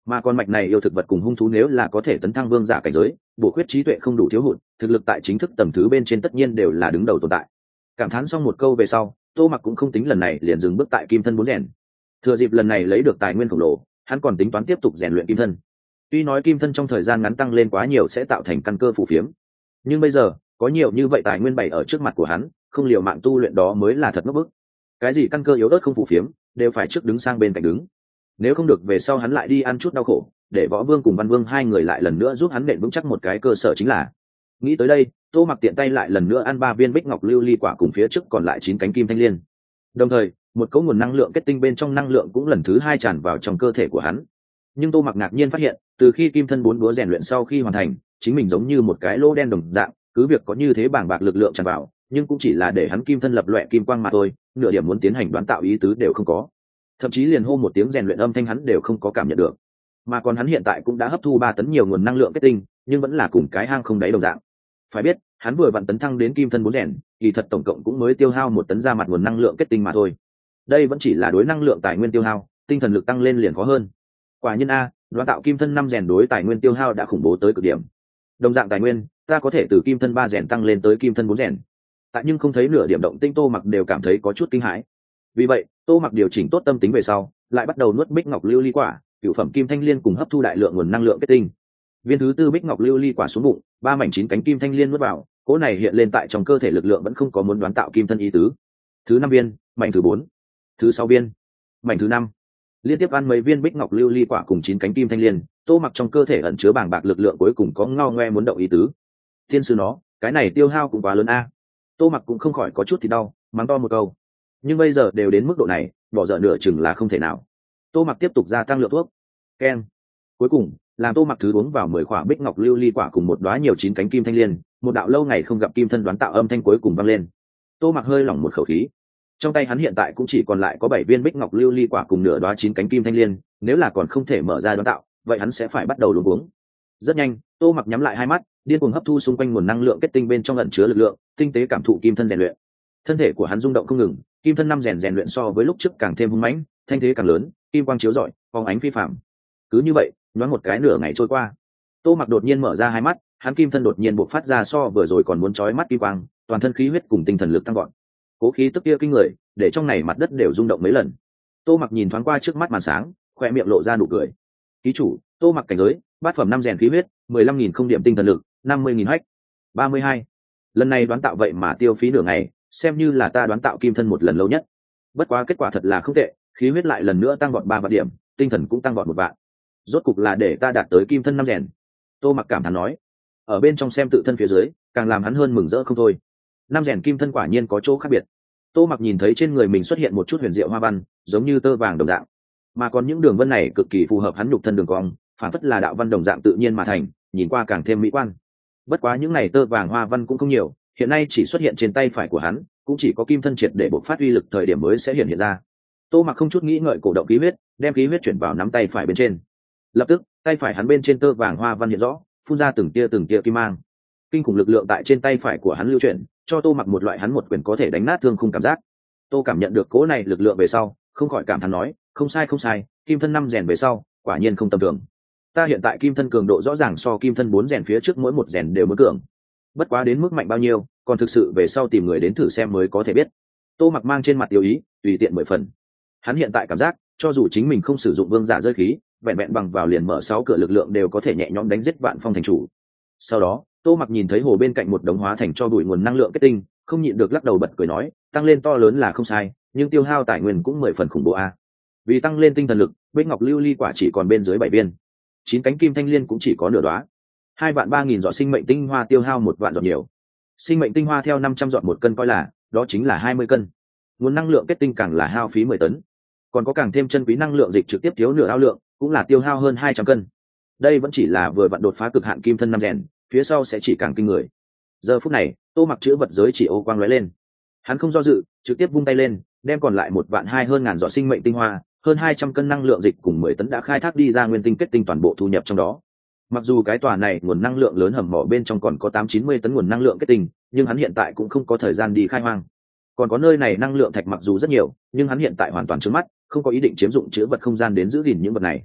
Mà con mạch này yêu thực vật cùng hung thú nếu là có thể tấn thăng vương giả cảnh giới, bổ khuyết trí tuệ không đủ thiếu hụt, thực lực tại chính thức tầm thứ bên trên tất nhiên đều là đứng đầu tồn tại. Cảm thán xong một câu về sau, Tô Mặc cũng không tính lần này liền dừng bước tại kim thân bốn rèn. Thừa dịp lần này lấy được tài nguyên khổng lồ, hắn còn tính toán tiếp tục rèn luyện kim thân. Tuy nói kim thân trong thời gian ngắn tăng lên quá nhiều sẽ tạo thành căn cơ phù phiếm, nhưng bây giờ có nhiều như vậy tài nguyên bày ở trước mặt của hắn, không liều mạng tu luyện đó mới là thật ngốc bức. Cái gì căn cơ yếu ớt không phù phiếm, đều phải trước đứng sang bên cạnh đứng. Nếu không được về sau hắn lại đi ăn chút đau khổ, để Võ Vương cùng Văn Vương hai người lại lần nữa giúp hắn nện vững chắc một cái cơ sở chính là. Nghĩ tới đây, Tô Mặc tiện tay lại lần nữa ăn ba viên bích ngọc lưu ly quả cùng phía trước còn lại chín cánh kim thanh liên. Đồng thời, một cấu nguồn năng lượng kết tinh bên trong năng lượng cũng lần thứ hai tràn vào trong cơ thể của hắn. Nhưng Tô Mặc ngạc nhiên phát hiện, từ khi kim thân bốn búa rèn luyện sau khi hoàn thành, chính mình giống như một cái lỗ đen đồng dạng, cứ việc có như thế bàng bạc lực lượng tràn vào, nhưng cũng chỉ là để hắn kim thân lập loè kim quang mà thôi, nửa điểm muốn tiến hành đoán tạo ý tứ đều không có. Thậm chí liền hô một tiếng rèn luyện âm thanh hắn đều không có cảm nhận được. Mà còn hắn hiện tại cũng đã hấp thu ba tấn nhiều nguồn năng lượng kết tinh, nhưng vẫn là cùng cái hang không đáy đồng dạng. Phải biết, hắn vừa vặn tấn thăng đến kim thân bốn rèn, kỳ thật tổng cộng cũng mới tiêu hao một tấn ra mặt nguồn năng lượng kết tinh mà thôi. Đây vẫn chỉ là đối năng lượng tài nguyên tiêu hao, tinh thần lực tăng lên liền khó hơn. Quả nhiên a, đoán tạo kim thân năm rèn đối tài nguyên tiêu hao đã khủng bố tới cực điểm. Đồng dạng tài nguyên, ta có thể từ kim thân ba rèn tăng lên tới kim thân bốn rèn. Tại nhưng không thấy nửa điểm động tinh, Tô Mặc đều cảm thấy có chút kinh hãi. Vì vậy, Tô Mặc điều chỉnh tốt tâm tính về sau, lại bắt đầu nuốt bích ngọc lưu ly quả, cửu phẩm kim thanh liên cùng hấp thu đại lượng nguồn năng lượng kết tinh. Viên thứ tư bích ngọc lưu ly quả xuống bụng, ba mảnh chín cánh kim thanh liên nuốt vào, cỗ này hiện lên tại trong cơ thể lực lượng vẫn không có muốn đoán tạo kim thân ý tứ. Thứ năm viên, mảnh thứ bốn, thứ sáu viên, mảnh thứ năm. Liên tiếp ăn mấy viên bích ngọc lưu ly quả cùng chín cánh kim thanh liên, Tô Mặc trong cơ thể ẩn chứa bàng bạc lực lượng cuối cùng có ngao ngoe muốn động ý tứ. Thiên sư nó, cái này tiêu hao cũng quá lớn a. Tô Mặc cũng không khỏi có chút thì đau, mắng to một câu. Nhưng bây giờ đều đến mức độ này, bỏ dở nửa chừng là không thể nào. Tô Mặc tiếp tục gia tăng lượng thuốc. Keng. Cuối cùng, làm Tô Mặc thứ uống vào mười quả bích ngọc lưu ly quả cùng một đóa nhiều chín cánh kim thanh liên, một đạo lâu ngày không gặp kim thân đoán tạo âm thanh cuối cùng vang lên. Tô Mặc hơi lỏng một khẩu khí. Trong tay hắn hiện tại cũng chỉ còn lại có bảy viên bích ngọc lưu ly quả cùng nửa đóa chín cánh kim thanh liên, nếu là còn không thể mở ra đoán tạo, vậy hắn sẽ phải bắt đầu luống uống. Rất nhanh, Tô Mặc nhắm lại hai mắt, điên cuồng hấp thu xung quanh nguồn năng lượng kết tinh bên trong ẩn chứa lực lượng, tinh tế cảm thụ kim thân rèn luyện. Thân thể của hắn rung động không ngừng, kim thân năm rèn rèn luyện so với lúc trước càng thêm hung mãnh, thanh thế càng lớn, kim quang chiếu rọi, phóng ánh phi phàm. Cứ như vậy, nhoáng một cái nửa ngày trôi qua, Tô Mặc đột nhiên mở ra hai mắt, hắn kim thân đột nhiên bộc phát ra so vừa rồi còn muốn chói mắt kim quang, toàn thân khí huyết cùng tinh thần lực tăng vọt. Cố khí tức kia kinh người, để trong này mặt đất đều rung động mấy lần. Tô Mặc nhìn thoáng qua trước mắt màn sáng, khoe miệng lộ ra nụ cười. Ký chủ, Tô Mặc cảnh giới, bát phẩm năm rèn khí huyết, mười lăm nghìn không điểm tinh thần lực, năm mươi nghìn hách. ba mươi hai. Lần này đoán tạo vậy mà tiêu phí nửa ngày, xem như là ta đoán tạo kim thân một lần lâu nhất. Bất quá kết quả thật là không tệ, khí huyết lại lần nữa tăng vọt ba vạn điểm, tinh thần cũng tăng vọt một vạn. Rốt cục là để ta đạt tới kim thân năm rèn. Tô Mặc cảm thán nói. Ở bên trong xem tự thân phía dưới, càng làm hắn hơn mừng rỡ không thôi. Năm rèn kim thân quả nhiên có chỗ khác biệt. Tô Mặc nhìn thấy trên người mình xuất hiện một chút huyền diệu hoa văn, giống như tơ vàng đồng dạng, mà còn những đường vân này cực kỳ phù hợp hắn nhục thân đường cong, phản phất là đạo văn đồng dạng tự nhiên mà thành, nhìn qua càng thêm mỹ quan. Bất quá những này tơ vàng hoa văn cũng không nhiều, hiện nay chỉ xuất hiện trên tay phải của hắn, cũng chỉ có kim thân triệt để bộc phát uy lực thời điểm mới sẽ hiện hiện ra. Tô Mặc không chút nghĩ ngợi cổ động khí huyết, đem khí huyết chuyển vào nắm tay phải bên trên. Lập tức, tay phải hắn bên trên tơ vàng hoa văn hiện rõ, phun ra từng tia từng tia kim mang. Kinh khủng lực lượng tại trên tay phải của hắn lưu chuyển, cho Tô Mặc một loại hắn một quyền có thể đánh nát thương khung cảm giác. Tô cảm nhận được cỗ này lực lượng về sau, không khỏi cảm thán nói, không sai không sai, kim thân năm rèn về sau, quả nhiên không tầm thường. Ta hiện tại kim thân cường độ rõ ràng so kim thân bốn rèn phía trước mỗi một rèn đều muốn cường. Bất quá đến mức mạnh bao nhiêu, còn thực sự về sau tìm người đến thử xem mới có thể biết. Tô Mặc mang trên mặt tiêu ý, tùy tiện mười phần. Hắn hiện tại cảm giác, cho dù chính mình không sử dụng vương giả rơi khí, vẹn vẹn bằng vào liền mở sáu cửa lực lượng đều có thể nhẹ nhõm đánh giết vạn phong thành chủ. Sau đó, Tô Mặc nhìn thấy hồ bên cạnh một đống hóa thành cho bụi nguồn năng lượng kết tinh, không nhịn được lắc đầu bật cười nói, tăng lên to lớn là không sai, nhưng tiêu hao tài nguyên cũng mười phần khủng bố a. Vì tăng lên tinh thần lực, bích ngọc lưu ly quả chỉ còn bên dưới bảy viên, chín cánh kim thanh liên cũng chỉ có nửa đóa, hai vạn ba nghìn giọt sinh mệnh tinh hoa tiêu hao một vạn giọt nhiều. Sinh mệnh tinh hoa theo năm trăm giọt một cân coi là, đó chính là hai mươi cân. Nguồn năng lượng kết tinh càng là hao phí mười tấn. Còn có càng thêm chân quý năng lượng dịch trực tiếp thiếu nửa ao lượng, cũng là tiêu hao hơn hai trăm cân. Đây vẫn chỉ là vừa vặn đột phá cực hạn kim thân năm rèn, phía sau sẽ chỉ càng kinh người. Giờ phút này, Tô Mặc chữ vật giới chỉ ô quang lóe lên. Hắn không do dự, trực tiếp vung tay lên, đem còn lại một vạn hai hơn ngàn giọt sinh mệnh tinh hoa, hơn hai trăm cân năng lượng dịch cùng mười tấn đã khai thác đi ra nguyên tinh kết tinh toàn bộ thu nhập trong đó. Mặc dù cái tòa này nguồn năng lượng lớn hầm mỏ bên trong còn có tám chín mươi tấn nguồn năng lượng kết tinh, nhưng hắn hiện tại cũng không có thời gian đi khai hoang. Còn có nơi này năng lượng thạch mặc dù rất nhiều, nhưng hắn hiện tại hoàn toàn trướng mắt, không có ý định chiếm dụng chứa vật không gian đến giữ gìn những vật này.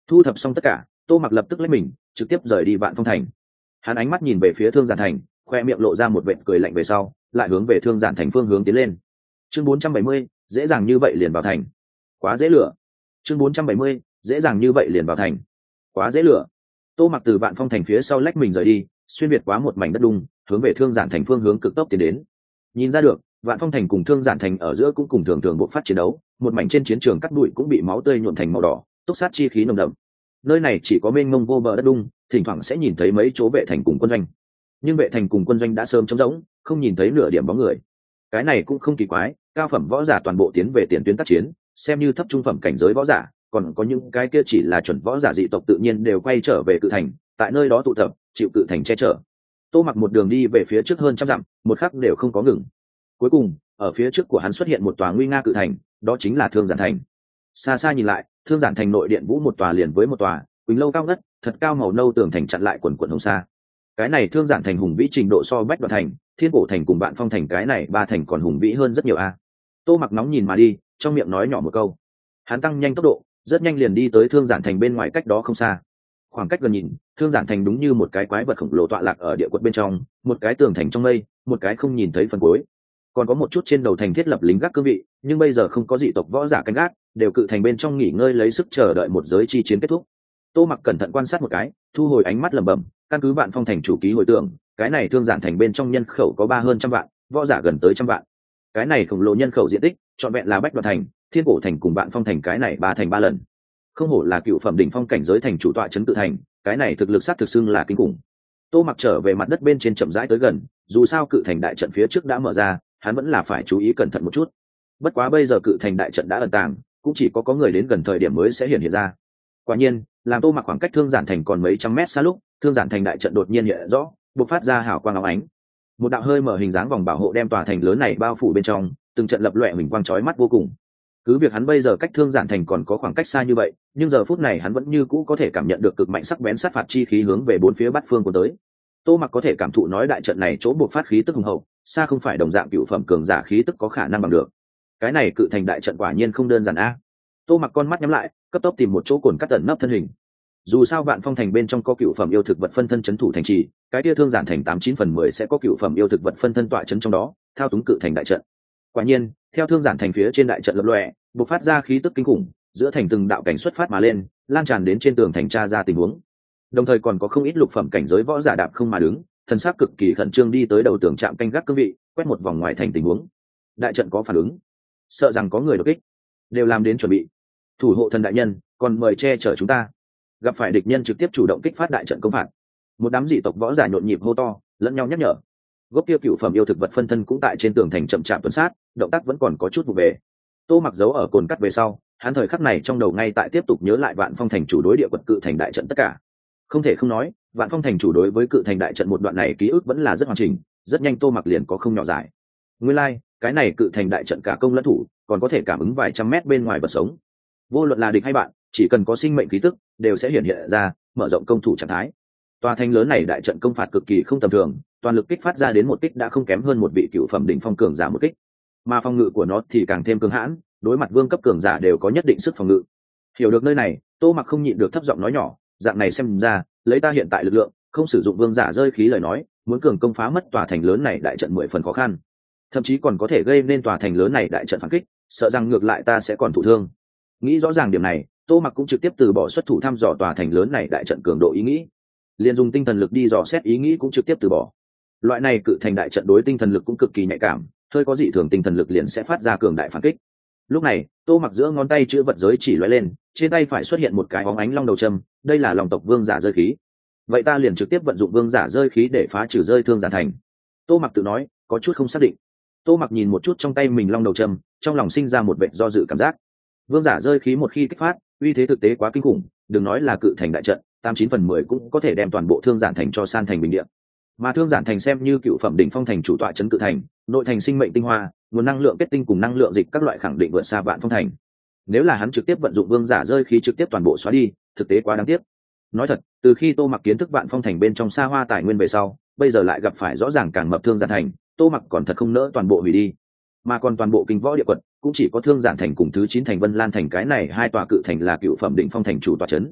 Thu thập xong tất cả, Tô Mặc lập tức lấy mình trực tiếp rời đi Vạn Phong thành. Hắn ánh mắt nhìn về phía Thương Giản thành, khoe miệng lộ ra một vệt cười lạnh về sau, lại hướng về Thương Giản thành phương hướng tiến lên. Chương bốn trăm bảy mươi, dễ dàng như vậy liền vào thành, quá dễ lửa. Chương bốn trăm bảy mươi, dễ dàng như vậy liền vào thành, quá dễ lửa. Tô Mặc từ Vạn Phong thành phía sau lách mình rời đi, xuyên việt quá một mảnh đất đung, hướng về Thương Giản thành phương hướng cực tốc tiến đến. Nhìn ra được, Vạn Phong thành cùng Thương Giản thành ở giữa cũng cùng thường thường bộ phát chiến đấu, một mảnh trên chiến trường cắt bụi cũng bị máu tươi nhuộm thành màu đỏ, túc sát chi khí nồng đậm. Nơi này chỉ có mênh mông vô bờ đất đung, thỉnh thoảng sẽ nhìn thấy mấy chỗ vệ thành cùng quân doanh, nhưng vệ thành cùng quân doanh đã sớm trống rỗng, không nhìn thấy nửa điểm bóng người. Cái này cũng không kỳ quái, cao phẩm võ giả toàn bộ tiến về tiền tuyến tác chiến, xem như thấp trung phẩm cảnh giới võ giả, còn có những cái kia chỉ là chuẩn võ giả dị tộc tự nhiên đều quay trở về cự thành, tại nơi đó tụ tập, chịu cự thành che chở. Tô Mặc một đường đi về phía trước hơn trăm dặm, một khắc đều không có ngừng. Cuối cùng, ở phía trước của hắn xuất hiện một tòa nguy nga cự thành, đó chính là Thương Giản thành. Xa xa nhìn lại, Thương Giản thành nội điện vũ một tòa liền với một tòa, quỳnh lâu cao ngất, thật cao màu nâu tường thành chặn lại quần quần hồng xa. Cái này Thương Giản thành hùng vĩ trình độ so Bách Đoạt thành, Thiên Cổ thành cùng Vạn Phong thành cái này ba thành còn hùng vĩ hơn rất nhiều a. Tô Mặc nóng nhìn mà đi, trong miệng nói nhỏ một câu. Hắn tăng nhanh tốc độ, rất nhanh liền đi tới Thương Giản thành bên ngoài cách đó không xa. Khoảng cách gần nhìn, Thương Giản thành đúng như một cái quái vật khổng lồ tọa lạc ở địa quật bên trong, một cái tường thành trong mây, một cái không nhìn thấy phần cuối. Còn có một chút trên đầu thành thiết lập lính gác cương vị, nhưng bây giờ không có dị tộc võ giả canh gác, đều cự thành bên trong nghỉ ngơi lấy sức chờ đợi một giới chi chiến kết thúc. Tô Mặc cẩn thận quan sát một cái, thu hồi ánh mắt lẩm bẩm, căn cứ Vạn Phong thành chủ ký hồi tưởng, cái này Thương Giản thành bên trong nhân khẩu có ba hơn trăm vạn, võ giả gần tới trăm vạn. Cái này khổng lồ nhân khẩu diện tích, trọn vẹn là Bách Đoạt thành, Thiên Cổ thành cùng Vạn Phong thành cái này ba thành ba lần. Không hổ là cựu phẩm đỉnh phong cảnh giới thành chủ tọa trấn tự thành, cái này thực lực sát thực xưng là kinh khủng. Tô Mặc trở về mặt đất bên trên chậm rãi tới gần, dù sao cự thành đại trận phía trước đã mở ra, hắn vẫn là phải chú ý cẩn thận một chút. Bất quá bây giờ cự thành đại trận đã ẩn tàng, cũng chỉ có có người đến gần thời điểm mới sẽ hiện hiện ra. Quả nhiên, làm Tô Mặc khoảng cách Thương Giản thành còn mấy trăm mét xa lúc, Thương Giản thành đại trận đột nhiên hiện rõ, bộc phát ra hào quang óng ánh. Một đạo hơi mở hình dáng vòng bảo hộ đem tòa thành lớn này bao phủ bên trong, từng trận lập loè huỳnh quang chói mắt vô cùng. Cứ việc hắn bây giờ cách Thương Giản thành còn có khoảng cách xa như vậy, nhưng giờ phút này hắn vẫn như cũ có thể cảm nhận được cực mạnh sắc bén sát phạt chi khí hướng về bốn phía bát phương của tới. Tô Mặc có thể cảm thụ nói đại trận này chỗ bộc phát khí tức hùng hậu, xa không phải đồng dạng cựu phẩm cường giả khí tức có khả năng bằng được. Cái này cự thành đại trận quả nhiên không đơn giản a. Tô Mặc con mắt nhắm lại, cấp tốc tìm một chỗ cồn cắt tận nấp thân hình. Dù sao Vạn Phong thành bên trong có cựu phẩm yêu thực vật phân thân chấn thủ thành trì, cái kia Thương Giản thành tám chín phần mười sẽ có cựu phẩm yêu thực vật phân thân tọa chấn trong đó, thao túng cự thành đại trận. Quả nhiên, theo Thương Giản thành phía trên đại trận lập lòe, bộc phát ra khí tức kinh khủng, giữa thành từng đạo cảnh xuất phát mà lên, lan tràn đến trên tường thành tra ra tình huống. Đồng thời còn có không ít lục phẩm cảnh giới võ giả đạp không mà đứng, thần sắc cực kỳ khẩn trương đi tới đầu tường trạm canh gác cương vị, quét một vòng ngoài thành tình huống. Đại trận có phản ứng, sợ rằng có người đột kích, đều làm đến chuẩn bị. Thủ hộ thần đại nhân, còn mời che chở chúng ta. Gặp phải địch nhân trực tiếp chủ động kích phát đại trận công phạt. Một đám dị tộc võ giả nhộn nhịp hô to, lẫn nhau nhắc nhở. Gốc kia cựu phẩm yêu thực vật phân thân cũng tại trên tường thành chậm chạp tuần sát, động tác vẫn còn có chút vụ về. Tô Mặc giấu ở cồn cắt về sau, hắn thời khắc này trong đầu ngay tại tiếp tục nhớ lại Vạn Phong thành chủ đối địa quật cự thành đại trận tất cả. Không thể không nói, Vạn Phong thành chủ đối với cự thành đại trận một đoạn này ký ức vẫn là rất hoàn chỉnh, rất nhanh Tô Mặc liền có không nhỏ giải. Nguyên lai, like, cái này cự thành đại trận cả công lẫn thủ, còn có thể cảm ứng vài trăm mét bên ngoài vật sống. Vô luận là địch hay bạn, chỉ cần có sinh mệnh khí tức, đều sẽ hiện hiện ra, mở rộng công thủ trạng thái. Tòa thành lớn này đại trận công phạt cực kỳ không tầm thường, toàn lực kích phát ra đến một kích đã không kém hơn một vị cựu phẩm đỉnh phong cường giả một kích, mà phòng ngự của nó thì càng thêm cường hãn, đối mặt vương cấp cường giả đều có nhất định sức phòng ngự. Hiểu được nơi này, Tô Mặc không nhịn được thấp giọng nói nhỏ, dạng này xem ra, lấy ta hiện tại lực lượng, không sử dụng vương giả rơi khí lời nói, muốn cường công phá mất tòa thành lớn này đại trận mười phần khó khăn, thậm chí còn có thể gây nên tòa thành lớn này đại trận phản kích, sợ rằng ngược lại ta sẽ còn thụ thương. Nghĩ rõ ràng điểm này, Tô Mặc cũng trực tiếp từ bỏ xuất thủ thăm dò tòa thành lớn này đại trận cường độ ý nghĩ, liền dùng tinh thần lực đi dò xét ý nghĩ cũng trực tiếp từ bỏ. Loại này cự thành đại trận đối tinh thần lực cũng cực kỳ nhạy cảm, hơi có dị thường tinh thần lực liền sẽ phát ra cường đại phản kích. Lúc này, Tô Mặc giữa ngón tay chữ vật giới chỉ lóe lên, trên tay phải xuất hiện một cái bóng ánh long đầu châm, đây là lòng tộc vương giả rơi khí. Vậy ta liền trực tiếp vận dụng vương giả rơi khí để phá trừ rơi Thương Giản thành. Tô Mặc tự nói, có chút không xác định. Tô Mặc nhìn một chút trong tay mình long đầu châm, trong lòng sinh ra một vẻ do dự cảm giác. Vương giả rơi khí một khi kích phát, uy thế thực tế quá kinh khủng, đừng nói là cự thành đại trận, tám chín phần mười cũng có thể đem toàn bộ Thương Giản thành cho san thành bình địa. Mà Thương Giản thành xem như cựu phẩm đỉnh phong thành chủ tọa trấn cự thành, nội thành sinh mệnh tinh hoa, nguồn năng lượng kết tinh cùng năng lượng dịch các loại khẳng định vượt xa Vạn Phong thành. Nếu là hắn trực tiếp vận dụng vương giả rơi khí trực tiếp toàn bộ xóa đi, thực tế quá đáng tiếc. Nói thật, từ khi Tô Mặc kiến thức Vạn Phong thành bên trong xa hoa tài nguyên về sau, bây giờ lại gặp phải rõ ràng càng mập Thương Giản thành, Tô Mặc còn thật không nỡ toàn bộ hủy đi. Mà còn toàn bộ kinh võ địa quận, cũng chỉ có Thương Giản thành cùng thứ chín thành Vân Lan thành cái này hai tòa cự thành là cựu phẩm đỉnh phong thành chủ tọa trấn.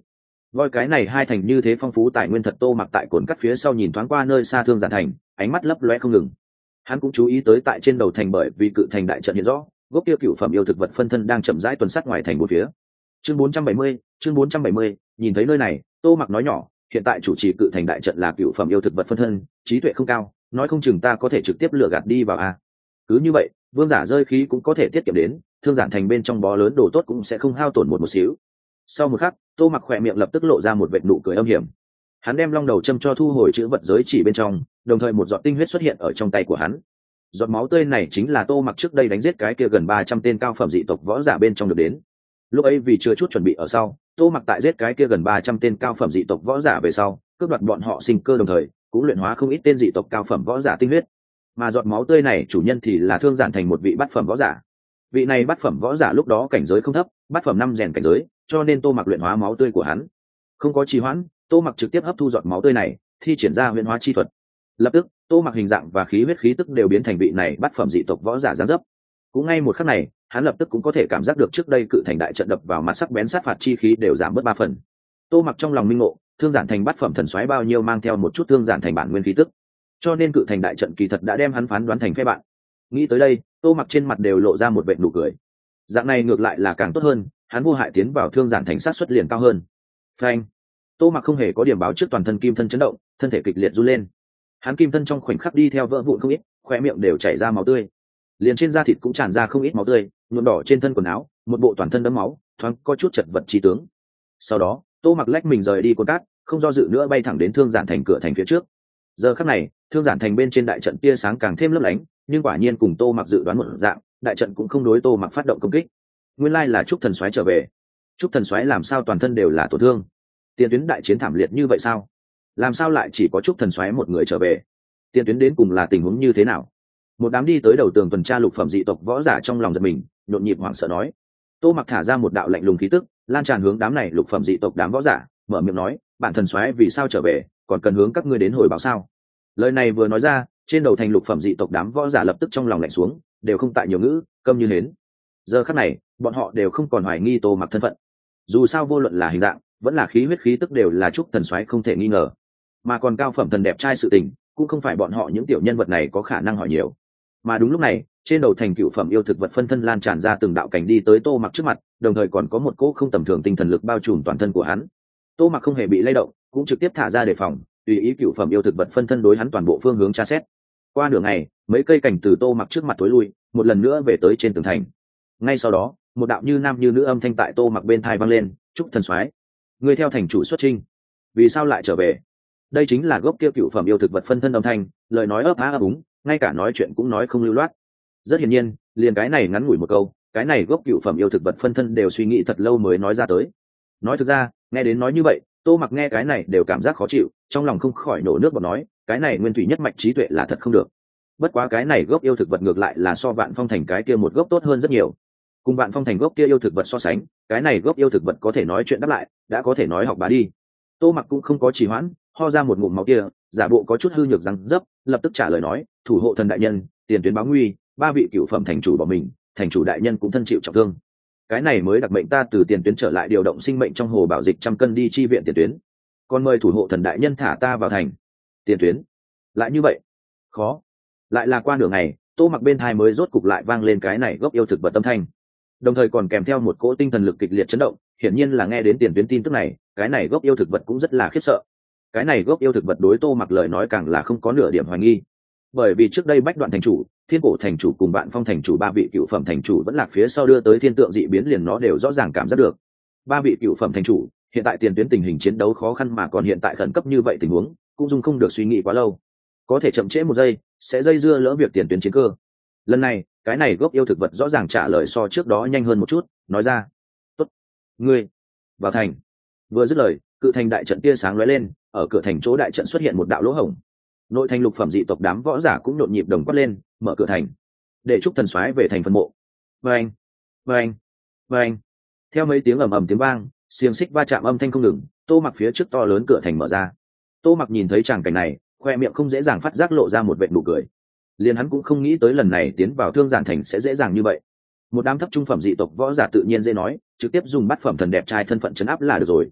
Voi cái này hai thành như thế phong phú tài nguyên thật, Tô Mặc tại cồn cắt phía sau nhìn thoáng qua nơi xa Thương Giản thành, ánh mắt lấp loe không ngừng. Hắn cũng chú ý tới tại trên đầu thành, bởi vì cự thành đại trận hiện rõ, gốc kia cựu phẩm yêu thực vật phân thân đang chậm rãi tuần sát ngoài thành bốn phía. Chương bốn trăm bảy mươi, chương bốn trăm bảy mươi, nhìn thấy nơi này, Tô Mặc nói nhỏ, hiện tại chủ trì cự thành đại trận là cựu phẩm yêu thực vật phân thân, trí tuệ không cao, nói không chừng ta có thể trực tiếp lừa gạt đi vào a. Cứ như vậy, vương giả rơi khí cũng có thể tiết kiệm đến, Thương Giản thành bên trong bó lớn đồ tốt cũng sẽ không hao tổn một một xíu. Sau một khắc, Tô Mặc khỏe miệng lập tức lộ ra một vệt nụ cười âm hiểm. Hắn đem long đầu châm cho thu hồi chữ vật giới chỉ bên trong, đồng thời một giọt tinh huyết xuất hiện ở trong tay của hắn. Giọt máu tươi này chính là Tô Mặc trước đây đánh giết cái kia gần ba trăm tên cao phẩm dị tộc võ giả bên trong được đến. Lúc ấy vì chưa chút chuẩn bị ở sau, Tô Mặc tại giết cái kia gần ba trăm tên cao phẩm dị tộc võ giả về sau, cướp đoạt bọn họ sinh cơ, đồng thời cũng luyện hóa không ít tên dị tộc cao phẩm võ giả tinh huyết. Mà giọt máu tươi này chủ nhân thì là Thương Giản thành một vị bát phẩm võ giả. Vị này bát phẩm võ giả lúc đó cảnh giới không thấp, bát phẩm năm rèn cảnh giới, cho nên Tô Mặc luyện hóa máu tươi của hắn. Không có trì hoãn, Tô Mặc trực tiếp hấp thu giọt máu tươi này, thi triển ra huyền hóa chi thuật. Lập tức, Tô Mặc hình dạng và khí huyết khí tức đều biến thành vị này bát phẩm dị tộc võ giả dáng dấp. Cũng ngay một khắc này, hắn lập tức cũng có thể cảm giác được trước đây cự thành đại trận đập vào mặt sắc bén sát phạt chi khí đều giảm bớt ba phần. Tô Mặc trong lòng minh ngộ, Thương Giản thành bát phẩm thần soái bao nhiêu mang theo một chút Thương Giản thành bản nguyên khí tức, cho nên cự thành đại trận kỳ thật đã đem hắn phán đoán thành phe bạn. Nghĩ tới đây, Tô Mặc trên mặt đều lộ ra một vệt nụ cười. Dạng này ngược lại là càng tốt hơn, hắn vô hại tiến vào Thương Giản thành sát suất liền cao hơn. Phanh! Tô Mặc không hề có điểm báo trước, toàn thân kim thân chấn động, thân thể kịch liệt run lên. Hắn kim thân trong khoảnh khắc đi theo vỡ vụn không ít, khóe miệng đều chảy ra máu tươi, liền trên da thịt cũng tràn ra không ít máu tươi, nhuộm đỏ trên thân quần áo, một bộ toàn thân đẫm máu, thoáng có chút chật vật trí tướng. Sau đó, Tô Mặc lách mình rời đi cồn cát, không do dự nữa bay thẳng đến Thương Giản thành cửa thành phía trước. Giờ khắc này, Thương Giản thành bên trên đại trận tia sáng càng thêm lấp lánh, nhưng quả nhiên cùng Tô Mặc dự đoán một dạng, đại trận cũng không đối Tô Mặc phát động công kích. Nguyên lai là Trúc Thần Soái trở về. Trúc Thần Soái làm sao toàn thân đều là tổn thương? Tiền tuyến đại chiến thảm liệt như vậy sao? Làm sao lại chỉ có Trúc Thần Soái một người trở về? Tiền tuyến đến cùng là tình huống như thế nào? Một đám đi tới đầu tường tuần tra lục phẩm dị tộc võ giả trong lòng giật mình, nhộn nhịp hoảng sợ nói. Tô Mặc thả ra một đạo lạnh lùng khí tức, lan tràn hướng đám này lục phẩm dị tộc đám võ giả, mở miệng nói, bản thần soái vì sao trở về, còn cần hướng các ngươi đến hồi báo sao? Lời này vừa nói ra, trên đầu thành lục phẩm dị tộc đám võ giả lập tức trong lòng lạnh xuống, đều không tại nhiều ngữ, câm như hến. Giờ khắc này, bọn họ đều không còn hoài nghi Tô Mặc thân phận. Dù sao vô luận là hình dạng, vẫn là khí huyết khí tức đều là Trúc Thần Soái không thể nghi ngờ. Mà còn cao phẩm thần đẹp trai sự tình, cũng không phải bọn họ những tiểu nhân vật này có khả năng hỏi nhiều. Mà đúng lúc này, trên đầu thành cựu phẩm yêu thực vật phân thân lan tràn ra từng đạo cảnh đi tới Tô Mặc trước mặt, đồng thời còn có một cỗ không tầm thường tinh thần lực bao trùm toàn thân của hắn. Tô Mặc không hề bị lay động, cũng trực tiếp thả ra đề phòng, tùy ý cựu phẩm yêu thực vật phân thân đối hắn toàn bộ phương hướng tra xét. Qua nửa ngày, mấy cây cảnh từ Tô Mặc trước mặt tối lui, một lần nữa về tới trên tường thành. Ngay sau đó, một đạo như nam như nữ âm thanh tại Tô Mặc bên tai vang lên, "Trúc Thần Soái, ngươi theo thành chủ xuất chinh, vì sao lại trở về?" Đây chính là gốc kia cựu phẩm yêu thực vật phân thân âm thanh, lời nói ấp á ấp úng, ngay cả nói chuyện cũng nói không lưu loát. Rất hiển nhiên, liền cái này ngắn ngủi một câu, cái này gốc cựu phẩm yêu thực vật phân thân đều suy nghĩ thật lâu mới nói ra tới. Nói thực ra, nghe đến nói như vậy, Tô Mặc nghe cái này đều cảm giác khó chịu, trong lòng không khỏi nổ nước bọt, nói, cái này nguyên thủy nhất mạch trí tuệ là thật không được. Bất quá cái này gốc yêu thực vật ngược lại là so Vạn Phong thành cái kia một gốc tốt hơn rất nhiều. Cùng Vạn Phong thành gốc kia yêu thực vật so sánh, cái này gốc yêu thực vật có thể nói chuyện đáp lại, đã có thể nói học bá đi. Tô Mặc cũng không có trì hoãn, ho ra một ngụm máu kia, giả bộ có chút hư nhược răng dấp, lập tức trả lời nói, thủ hộ thần đại nhân, tiền tuyến báo nguy, ba vị cựu phẩm thành chủ bỏ mình, thành chủ đại nhân cũng thân chịu trọng thương. Cái này mới đặc mệnh ta từ tiền tuyến trở lại điều động sinh mệnh trong hồ bảo dịch trăm cân đi chi viện tiền tuyến, còn mời thủ hộ thần đại nhân thả ta vào thành. Tiền tuyến lại như vậy khó. Lại là qua nửa ngày, Tô Mặc bên thai mới rốt cục lại vang lên cái này gốc yêu thực vật tâm thanh, đồng thời còn kèm theo một cỗ tinh thần lực kịch liệt chấn động. Hiển nhiên là nghe đến tiền tuyến tin tức này, cái này gốc yêu thực vật cũng rất là khiếp sợ. Cái này gốc yêu thực vật đối Tô Mặc lời nói càng là không có nửa điểm hoài nghi, bởi vì trước đây Bách Đoạn thành chủ, Thiên Cổ thành chủ cùng Vạn Phong thành chủ ba vị cựu phẩm thành chủ vẫn lạc phía sau đưa tới thiên tượng dị biến, liền nó đều rõ ràng cảm giác được. Ba vị cựu phẩm thành chủ, hiện tại tiền tuyến tình hình chiến đấu khó khăn, mà còn hiện tại khẩn cấp như vậy tình huống, cũng dung không được suy nghĩ quá lâu, có thể chậm trễ một giây sẽ dây dưa lỡ việc tiền tuyến chiến cơ. Lần này, cái này gốc yêu thực vật rõ ràng trả lời so trước đó nhanh hơn một chút, nói ra, tốt, ngươi vào thành. Vừa dứt lời, cự thành đại trận tia sáng lóe lên, ở cửa thành chỗ đại trận xuất hiện một đạo lỗ hổng. Nội thành lục phẩm dị tộc đám võ giả cũng nhộn nhịp đồng quát lên, mở cửa thành để Trúc Thần Soái về thành phân mộ. Vâng, vâng, vâng. Theo mấy tiếng ầm ầm tiếng vang, xiềng xích va chạm âm thanh không ngừng, Tô Mặc phía trước to lớn cửa thành mở ra. Tô Mặc nhìn thấy tràng cảnh này, khoe miệng không dễ dàng phát giác lộ ra một vệt nụ cười. Liền hắn cũng không nghĩ tới lần này tiến vào Thương Giản thành sẽ dễ dàng như vậy. Một đám thấp trung phẩm dị tộc võ giả tự nhiên dễ nói, trực tiếp dùng bát phẩm thần đẹp trai thân phận trấn áp là được rồi.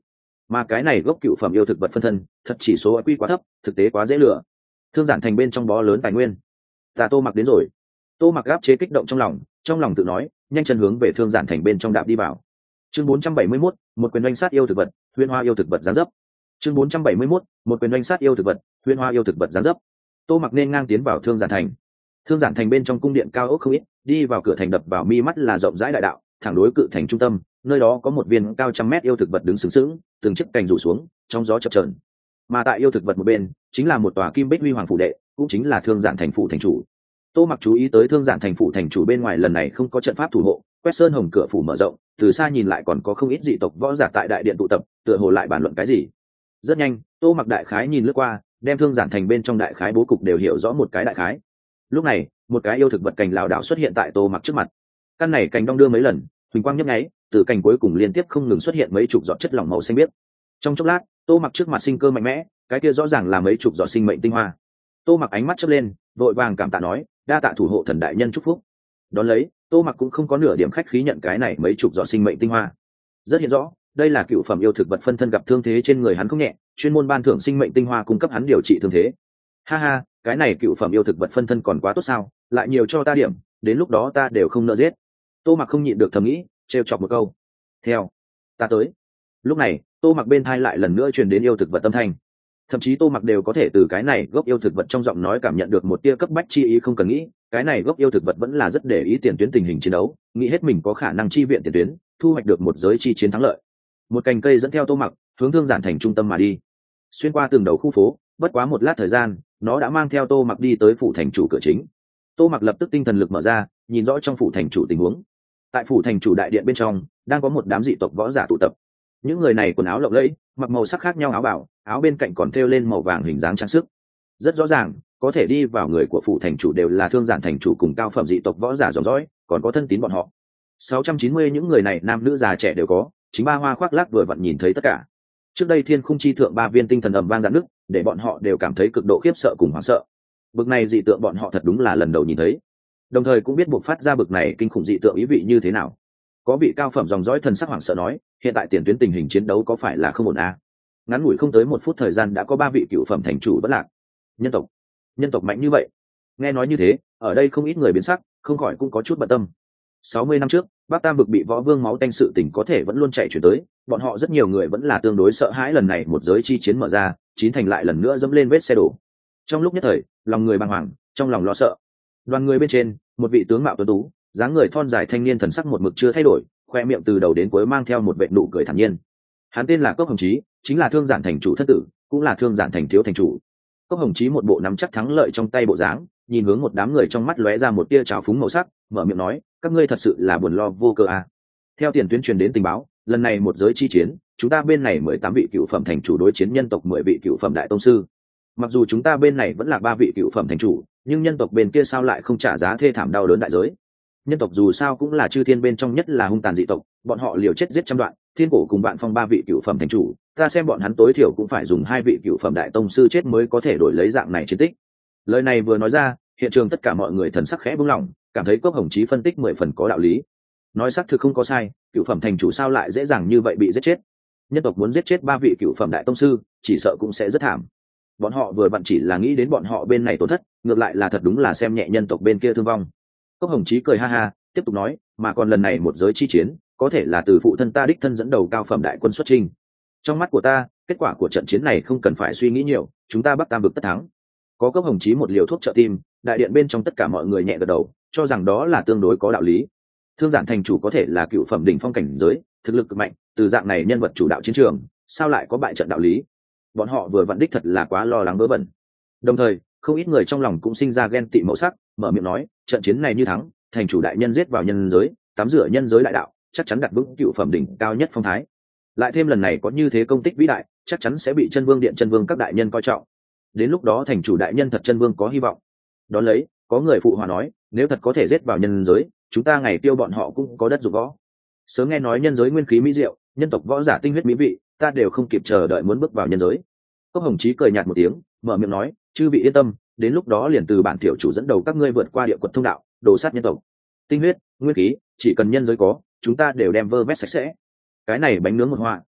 mà cái này gốc cựu phẩm yêu thực vật phân thân thật chỉ số quy quá thấp, thực tế quá dễ lừa. Thương giản thành bên trong bó lớn tài nguyên, ta Tô Mặc đến rồi. Tô Mặc gáp chế kích động trong lòng, trong lòng tự nói, nhanh chân hướng về thương giản thành bên trong đạp đi vào. Chương bốn trăm bảy mươi mốt, một quyền oanh sát yêu thực vật, huyên hoa yêu thực vật giáng dấp. Chương bốn trăm bảy mươi mốt, một quyền oanh sát yêu thực vật, huyên hoa yêu thực vật giáng dấp. Tô Mặc nên ngang tiến vào thương giản thành. Thương giản thành bên trong cung điện cao ốc không ít, đi vào cửa thành đập vào mi mắt là rộng rãi đại đạo, thẳng đối cự thành trung tâm, nơi đó có một viên cao trăm mét yêu thực vật đứng sừng sững, từng chiếc cành rủ xuống, trong gió chập chờn. Mà tại yêu thực vật một bên, chính là một tòa kim bích huy hoàng phủ đệ, cũng chính là thương giản thành phủ thành chủ. Tô Mặc chú ý tới thương giản thành phủ thành chủ bên ngoài lần này không có trận pháp thủ hộ, quét sơn hồng cửa phủ mở rộng, từ xa nhìn lại còn có không ít dị tộc võ giả tại đại điện tụ tập, tựa hồ lại bàn luận cái gì. Rất nhanh, Tô Mặc đại khái nhìn lướt qua, đem thương giản thành bên trong đại khái bố cục đều hiểu rõ một cái đại khái. Lúc này, một cái yêu thực vật cành lảo đảo xuất hiện tại Tô Mặc trước mặt. Căn này cành đong đưa mấy lần, huỳnh quang nhấp nháy, từ cành cuối cùng liên tiếp không ngừng xuất hiện mấy chục giọt chất lỏng màu xanh biếc. Trong chốc lát, Tô Mặc trước mặt sinh cơ mạnh mẽ, cái kia rõ ràng là mấy chục giọt sinh mệnh tinh hoa. Tô Mặc ánh mắt chớp lên, vội vàng cảm tạ nói, đa tạ thủ hộ thần đại nhân chúc phúc. Đón lấy, Tô Mặc cũng không có nửa điểm khách khí nhận cái này mấy chục giọt sinh mệnh tinh hoa. Rất hiện rõ, đây là cựu phẩm yêu thực vật phân thân gặp thương thế trên người hắn không nhẹ, chuyên môn ban thưởng sinh mệnh tinh hoa cung cấp hắn điều trị thương thế. Ha ha, cái này cựu phẩm yêu thực vật phân thân còn quá tốt sao, lại nhiều cho ta điểm, đến lúc đó ta đều không nợ giết. Tô Mặc không nhịn được thầm nghĩ, trêu chọc một câu. Theo ta tới. Lúc này, Tô Mặc bên thai lại lần nữa truyền đến yêu thực vật âm thanh. Thậm chí Tô Mặc đều có thể từ cái này gốc yêu thực vật trong giọng nói cảm nhận được một tia cấp bách chi ý, không cần nghĩ, cái này gốc yêu thực vật vẫn là rất để ý tiền tuyến tình hình chiến đấu, nghĩ hết mình có khả năng chi viện tiền tuyến, thu hoạch được một giới chi chiến thắng lợi. Một cành cây dẫn theo Tô Mặc hướng thương giản thành trung tâm mà đi, xuyên qua từng đầu khu phố, bất quá một lát thời gian, nó đã mang theo Tô Mặc đi tới phủ thành chủ cửa chính. Tô Mặc lập tức tinh thần lực mở ra, nhìn rõ trong phủ thành chủ tình huống. Tại phủ thành chủ đại điện bên trong, đang có một đám dị tộc võ giả tụ tập. Những người này quần áo lộng lẫy, mặc màu sắc khác nhau áo bảo, áo bên cạnh còn thêu lên màu vàng hình dáng trang sức. Rất rõ ràng, có thể đi vào người của phủ thành chủ đều là thương giản thành chủ cùng cao phẩm dị tộc võ giả dòng dõi, còn có thân tín bọn họ. sáu trăm chín mươi những người này nam nữ già trẻ đều có, chính ba hoa khoác lác vừa vặn nhìn thấy tất cả. Trước đây thiên khung chi thượng ba viên tinh thần ầm vang rạn nứt, để bọn họ đều cảm thấy cực độ khiếp sợ cùng hoảng sợ. Bực này dị tượng bọn họ thật đúng là lần đầu nhìn thấy, đồng thời cũng biết buộc phát ra bực này kinh khủng dị tượng ý vị như thế nào. Có vị cao phẩm dòng dõi thần sắc hoảng sợ nói, hiện tại tiền tuyến tình hình chiến đấu có phải là không ổn à? Ngắn ngủi không tới một phút thời gian đã có ba vị cựu phẩm thành chủ bất lạc. Nhân tộc, nhân tộc mạnh như vậy? Nghe nói như thế, ở đây không ít người biến sắc, không khỏi cũng có chút bận tâm. sáu mươi năm trước, Bắc Tam vực bị võ vương máu tanh sự tình có thể vẫn luôn chạy chuyển tới, bọn họ rất nhiều người vẫn là tương đối sợ hãi lần này một giới chi chiến mở ra, chín thành lại lần nữa dẫm lên vết xe đổ. Trong lúc nhất thời, lòng người bàng hoàng, trong lòng lo sợ. Đoàn người bên trên, một vị tướng mạo tuấn tú, dáng người thon dài thanh niên thần sắc một mực chưa thay đổi, khoe miệng từ đầu đến cuối mang theo một vệt nụ cười thản nhiên. Hắn tên là Cốc Hồng Chí, chính là thương giản thành chủ thất tử, cũng là thương giản thành thiếu thành chủ. Cốc Hồng Chí một bộ nắm chắc thắng lợi trong tay bộ dáng, nhìn hướng một đám người trong mắt lóe ra một tia trào phúng màu sắc, mở miệng nói, các ngươi thật sự là buồn lo vô cơ à? Theo tiền tuyến truyền đến tình báo, lần này một giới chi chiến, chúng ta bên này mười tám vị cựu phẩm thành chủ đối chiến nhân tộc mười vị cựu phẩm đại tông sư. Mặc dù chúng ta bên này vẫn là ba vị cựu phẩm thành chủ, nhưng nhân tộc bên kia sao lại không trả giá thê thảm đau đớn đại giới? Nhân tộc dù sao cũng là chư thiên bên trong nhất là hung tàn dị tộc, bọn họ liều chết giết trăm đoạn, thiên cổ cùng bạn phong ba vị cựu phẩm thành chủ, ta xem bọn hắn tối thiểu cũng phải dùng hai vị cựu phẩm đại tông sư chết mới có thể đổi lấy dạng này chiến tích. Lời này vừa nói ra, hiện trường tất cả mọi người thần sắc khẽ buông lỏng, cảm thấy Cốc Hồng Chí phân tích mười phần có đạo lý. Nói xác thực không có sai, cựu phẩm thành chủ sao lại dễ dàng như vậy bị giết chết? Nhân tộc muốn giết chết ba vị cựu phẩm đại tông sư, chỉ sợ cũng sẽ rất thảm. Bọn họ vừa vặn chỉ là nghĩ đến bọn họ bên này tổn thất, ngược lại là thật đúng là xem nhẹ nhân tộc bên kia thương vong. Cốc Hồng Chí cười ha ha, tiếp tục nói, mà còn lần này một giới chi chiến, có thể là từ phụ thân ta đích thân dẫn đầu cao phẩm đại quân xuất chinh. Trong mắt của ta, kết quả của trận chiến này không cần phải suy nghĩ nhiều, chúng ta Bắc Tam vực tất thắng. Có Cốc Hồng Chí một liều thuốc trợ tim, đại điện bên trong tất cả mọi người nhẹ gật đầu, cho rằng đó là tương đối có đạo lý. Thương giản thành chủ có thể là cựu phẩm đỉnh phong cảnh giới, thực lực cực mạnh, từ dạng này nhân vật chủ đạo chiến trường, sao lại có bại trận đạo lý? Bọn họ vừa vặn đích thật là quá lo lắng vớ vẩn. Đồng thời, không ít người trong lòng cũng sinh ra ghen tị màu sắc, mở miệng nói, trận chiến này như thắng, thành chủ đại nhân giết vào nhân giới, tắm rửa nhân giới đại đạo, chắc chắn đặt vững cựu phẩm đỉnh cao nhất phong thái. Lại thêm lần này có như thế công tích vĩ đại, chắc chắn sẽ bị chân vương điện chân vương các đại nhân coi trọng. Đến lúc đó thành chủ đại nhân thật chân vương có hy vọng. Đón lấy, có người phụ hòa nói, nếu thật có thể giết vào nhân giới, chúng ta ngày tiêu bọn họ cũng có đất dụng võ. Sớm nghe nói nhân giới nguyên khí mỹ diệu, nhân tộc võ giả tinh huyết mỹ vị, ta đều không kịp chờ đợi muốn bước vào nhân giới. Cốc Hồng Chí cười nhạt một tiếng, mở miệng nói, chư vị yên tâm, đến lúc đó liền từ bản tiểu chủ dẫn đầu các ngươi vượt qua địa quật thông đạo, đồ sát nhân tộc. Tinh huyết, nguyên khí, chỉ cần nhân giới có, chúng ta đều đem vơ vét sạch sẽ. Cái này bánh nướng một họa,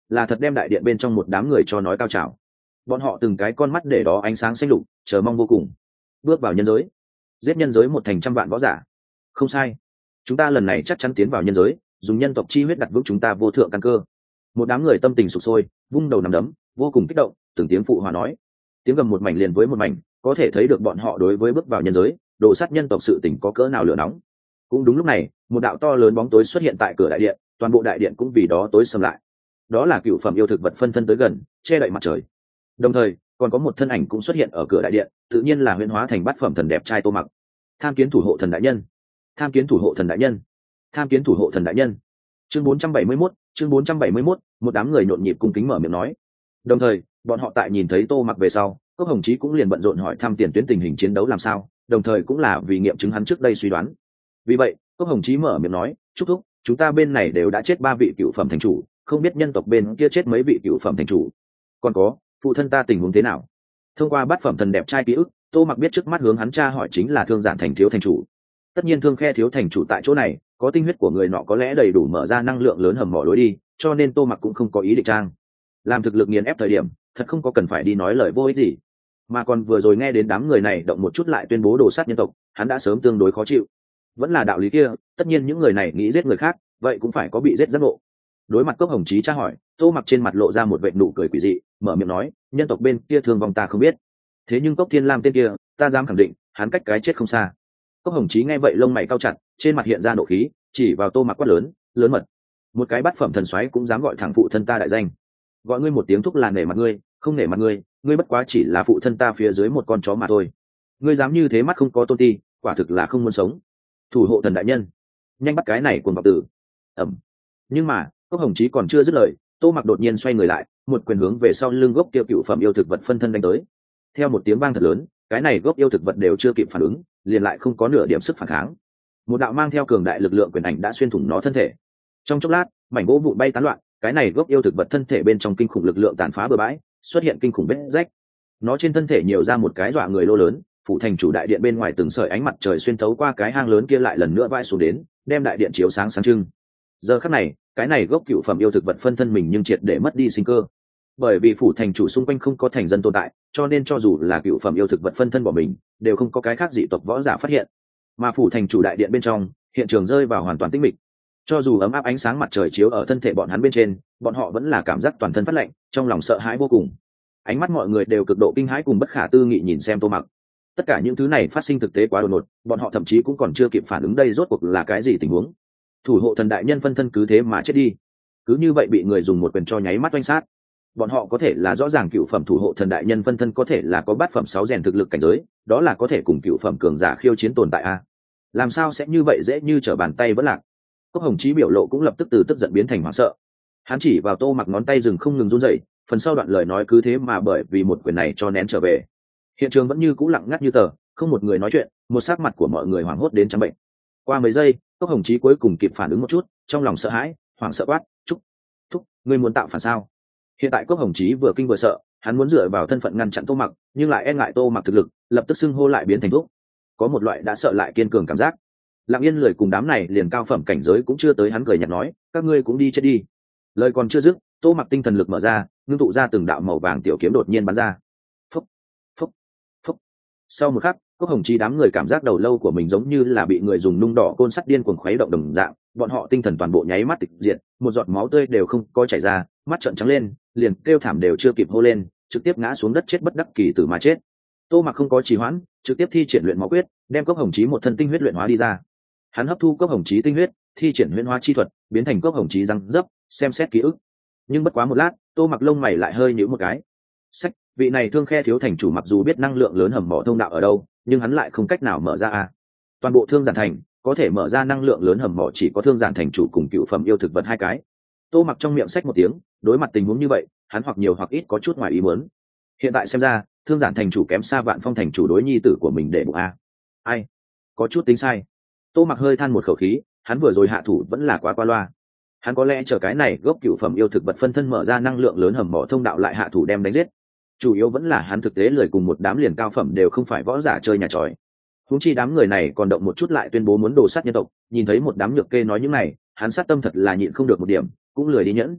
là thật đem đại điện bên trong một đám người cho nói cao trào. Bọn họ từng cái con mắt để đó ánh sáng xanh lục, chờ mong vô cùng. Bước vào nhân giới, giết nhân giới một thành trăm vạn võ giả. Không sai, chúng ta lần này chắc chắn tiến vào nhân giới, dùng nhân tộc chi huyết đặt vững chúng ta vô thượng căn cơ. Một đám người tâm tình sục sôi, vung đầu nằm đấm, vô cùng kích động, từng tiếng phụ hòa nói. Tiếng gầm một mảnh liền với một mảnh, có thể thấy được bọn họ đối với bước vào nhân giới, đồ sát nhân tộc sự tình có cỡ nào lửa nóng. Cũng đúng lúc này, một đạo to lớn bóng tối xuất hiện tại cửa đại điện, toàn bộ đại điện cũng vì đó tối sầm lại. Đó là cựu phẩm yêu thực vật phân thân tới gần, che đậy mặt trời. Đồng thời, còn có một thân ảnh cũng xuất hiện ở cửa đại điện, tự nhiên là huyễn hóa thành bát phẩm thần đẹp trai Tô Mặc. Tham kiến thủ hộ thần đại nhân, tham kiến thủ hộ thần đại nhân, tham kiến thủ hộ thần đại nhân. Chương bốn trăm bảy mươi mốt, chương bốn trăm bảy mươi mốt, một đám người nhộn nhịp cung kính mở miệng nói. Đồng thời, bọn họ tại nhìn thấy Tô Mặc về sau, Cốc Hồng Chí cũng liền bận rộn hỏi thăm tiền tuyến tình hình chiến đấu làm sao, đồng thời cũng là vì nghiệm chứng hắn trước đây suy đoán. Vì vậy, Cốc Hồng Chí mở miệng nói, "Chúc thúc, chúng ta bên này đều đã chết ba vị cựu phẩm thành chủ, không biết nhân tộc bên kia chết mấy vị cựu phẩm thành chủ. Còn có, phụ thân ta tình huống thế nào?" Thông qua bát phẩm thần đẹp trai ký ức, Tô Mặc biết trước mắt hướng hắn tra hỏi chính là Thương Giản thành thiếu thành chủ. Tất nhiên Thương Khe thiếu thành chủ tại chỗ này, có tinh huyết của người nọ có lẽ đầy đủ mở ra năng lượng lớn hầm mỏ lối đi, cho nên Tô Mặc cũng không có ý định trang. Làm thực lực nghiền ép thời điểm, thật không có cần phải đi nói lời vô ích gì. Mà còn vừa rồi nghe đến đám người này động một chút lại tuyên bố đồ sát nhân tộc, hắn đã sớm tương đối khó chịu. Vẫn là đạo lý kia, tất nhiên những người này nghĩ giết người khác, vậy cũng phải có bị giết giác ngộ. Đối mặt Cốc Hồng Chí tra hỏi, Tô Mặc trên mặt lộ ra một vệt nụ cười quỷ dị, mở miệng nói, nhân tộc bên kia thương vong ta không biết, thế nhưng Cốc Thiên Lam tên kia, ta dám khẳng định, hắn cách cái chết không xa. Cốc Hồng Chí nghe vậy lông mày cau chặt, trên mặt hiện ra nộ khí, chỉ vào Tô Mặc quát lớn, lớn mật, một cái bát phẩm thần soái cũng dám gọi thẳng phụ thân ta đại danh, gọi ngươi một tiếng thúc là nể mặt ngươi, không nể mặt ngươi, ngươi bất quá chỉ là phụ thân ta phía dưới một con chó mà thôi, ngươi dám như thế mắt không có tôn ti, quả thực là không muốn sống. Thủ hộ thần đại nhân, nhanh bắt cái này cuồng vọng tử. Ẩm. Nhưng mà Cốc Hồng Chí còn chưa dứt lời, Tô Mặc đột nhiên xoay người lại, một quyền hướng về sau lưng gốc kia cựu phẩm yêu thực vật phân thân đánh tới. Theo một tiếng vang thật lớn, cái này gốc yêu thực vật đều chưa kịp phản ứng, liền lại không có nửa điểm sức phản kháng. Một đạo mang theo cường đại lực lượng quyền ảnh đã xuyên thủng nó thân thể. Trong chốc lát, mảnh gỗ vụn bay tán loạn, cái này gốc yêu thực vật thân thể bên trong kinh khủng lực lượng tàn phá bừa bãi, xuất hiện kinh khủng vết rách. Nó trên thân thể nhiều ra một cái dọa người lô lớn, phủ thành chủ đại điện bên ngoài từng sợi ánh mặt trời xuyên thấu qua cái hang lớn kia lại lần nữa vãi xuống đến, đem đại điện chiếu sáng sáng trưng. Giờ khắc này, cái này gốc cựu phẩm yêu thực vật phân thân mình nhưng triệt để mất đi sinh cơ. Bởi vì phủ thành chủ xung quanh không có thành dân tồn tại, cho nên cho dù là cựu phẩm yêu thực vật phân thân bỏ mình, đều không có cái khác dị tộc võ giả phát hiện. Mà phủ thành chủ đại điện bên trong, hiện trường rơi vào hoàn toàn tĩnh mịch. Cho dù ấm áp ánh sáng mặt trời chiếu ở thân thể bọn hắn bên trên, bọn họ vẫn là cảm giác toàn thân phát lạnh, trong lòng sợ hãi vô cùng. Ánh mắt mọi người đều cực độ kinh hãi cùng bất khả tư nghị nhìn xem Tô Mặc. Tất cả những thứ này phát sinh thực tế quá đột ngột, bọn họ thậm chí cũng còn chưa kịp phản ứng đây rốt cuộc là cái gì tình huống. Thủ hộ thần đại nhân phân thân cứ thế mà chết đi, cứ như vậy bị người dùng một quyền cho nháy mắt oanh sát. Bọn họ có thể là rõ ràng cựu phẩm thủ hộ thần đại nhân phân thân có thể là có bát phẩm sáu rèn thực lực cảnh giới, đó là có thể cùng cựu phẩm cường giả khiêu chiến tồn tại a. Làm sao sẽ như vậy dễ như trở bàn tay vẫn lạc? Cốc Hồng Chí biểu lộ cũng lập tức từ tức giận biến thành hoảng sợ. Hắn chỉ vào Tô Mặc ngón tay dừng không ngừng run rẩy, phần sau đoạn lời nói cứ thế mà bởi vì một quyền này cho nén trở về. Hiện trường vẫn như cũ lặng ngắt như tờ, không một người nói chuyện, một sắc mặt của mọi người hoảng hốt đến trắng bệnh. Qua mấy giây, Cốc Hồng Chí cuối cùng kịp phản ứng một chút, trong lòng sợ hãi, hoảng sợ quát, "Trúc, thúc, ngươi muốn tạo phản sao?" Hiện tại Cốc Hồng Chí vừa kinh vừa sợ, hắn muốn dựa vào thân phận ngăn chặn Tô Mặc, nhưng lại e ngại Tô Mặc thực lực, lập tức xưng hô lại biến thành thúc. Có một loại đã sợ lại kiên cường cảm giác. Lặng Yên lười cùng đám này liền cao phẩm cảnh giới cũng chưa tới, hắn cười nhạt nói, "Các ngươi cũng đi chết đi." Lời còn chưa dứt, Tô Mặc tinh thần lực mở ra, ngưng tụ ra từng đạo màu vàng tiểu kiếm đột nhiên bắn ra. Phốc, phốc, phốc. Sau một khắc, Cốc Hồng Chí đám người cảm giác đầu lâu của mình giống như là bị người dùng nung đỏ côn sắt điên cuồng khuấy động đồng dạng, bọn họ tinh thần toàn bộ nháy mắt tịch diệt, một giọt máu tươi đều không có chảy ra, mắt trợn trắng lên, liền kêu thảm đều chưa kịp hô lên, trực tiếp ngã xuống đất chết bất đắc kỳ tử mà chết. Tô Mặc không có trì hoãn, trực tiếp thi triển luyện máu quyết, đem Cốc Hồng Chí một thân tinh huyết luyện hóa đi ra. Hắn hấp thu Cốc Hồng Chí tinh huyết, thi triển huyễn hóa chi thuật, biến thành Cốc Hồng Chí răng dấp, xem xét ký ức. Nhưng bất quá một lát, Tô Mặc lông mày lại hơi nhíu một cái. Sách, vị này Thương Khe thiếu thành chủ mặc dù biết năng lượng lớn hầm mỏ thông đạo ở đâu, nhưng hắn lại không cách nào mở ra a. Toàn bộ Thương Giản thành có thể mở ra năng lượng lớn hầm mỏ chỉ có Thương Giản thành chủ cùng cựu phẩm yêu thực vật hai cái. Tô Mặc trong miệng xách một tiếng, đối mặt tình huống như vậy, hắn hoặc nhiều hoặc ít có chút ngoài ý muốn. Hiện tại xem ra, Thương Giản thành chủ kém xa Vạn Phong thành chủ đối nhi tử của mình để bụng a. Ai, có chút tính sai. Tô Mặc hơi than một khẩu khí, hắn vừa rồi hạ thủ vẫn là quá qua loa. Hắn có lẽ chờ cái này gốc cựu phẩm yêu thực vật phân thân mở ra năng lượng lớn hầm mỏ thông đạo lại hạ thủ đem đánh giết. Chủ yếu vẫn là hắn thực tế lười cùng một đám liền cao phẩm đều không phải võ giả chơi nhà tròi. Huống chi đám người này còn động một chút lại tuyên bố muốn đồ sát nhân tộc, nhìn thấy một đám nhược kê nói những này, hắn sát tâm thật là nhịn không được một điểm, cũng lười đi nhẫn.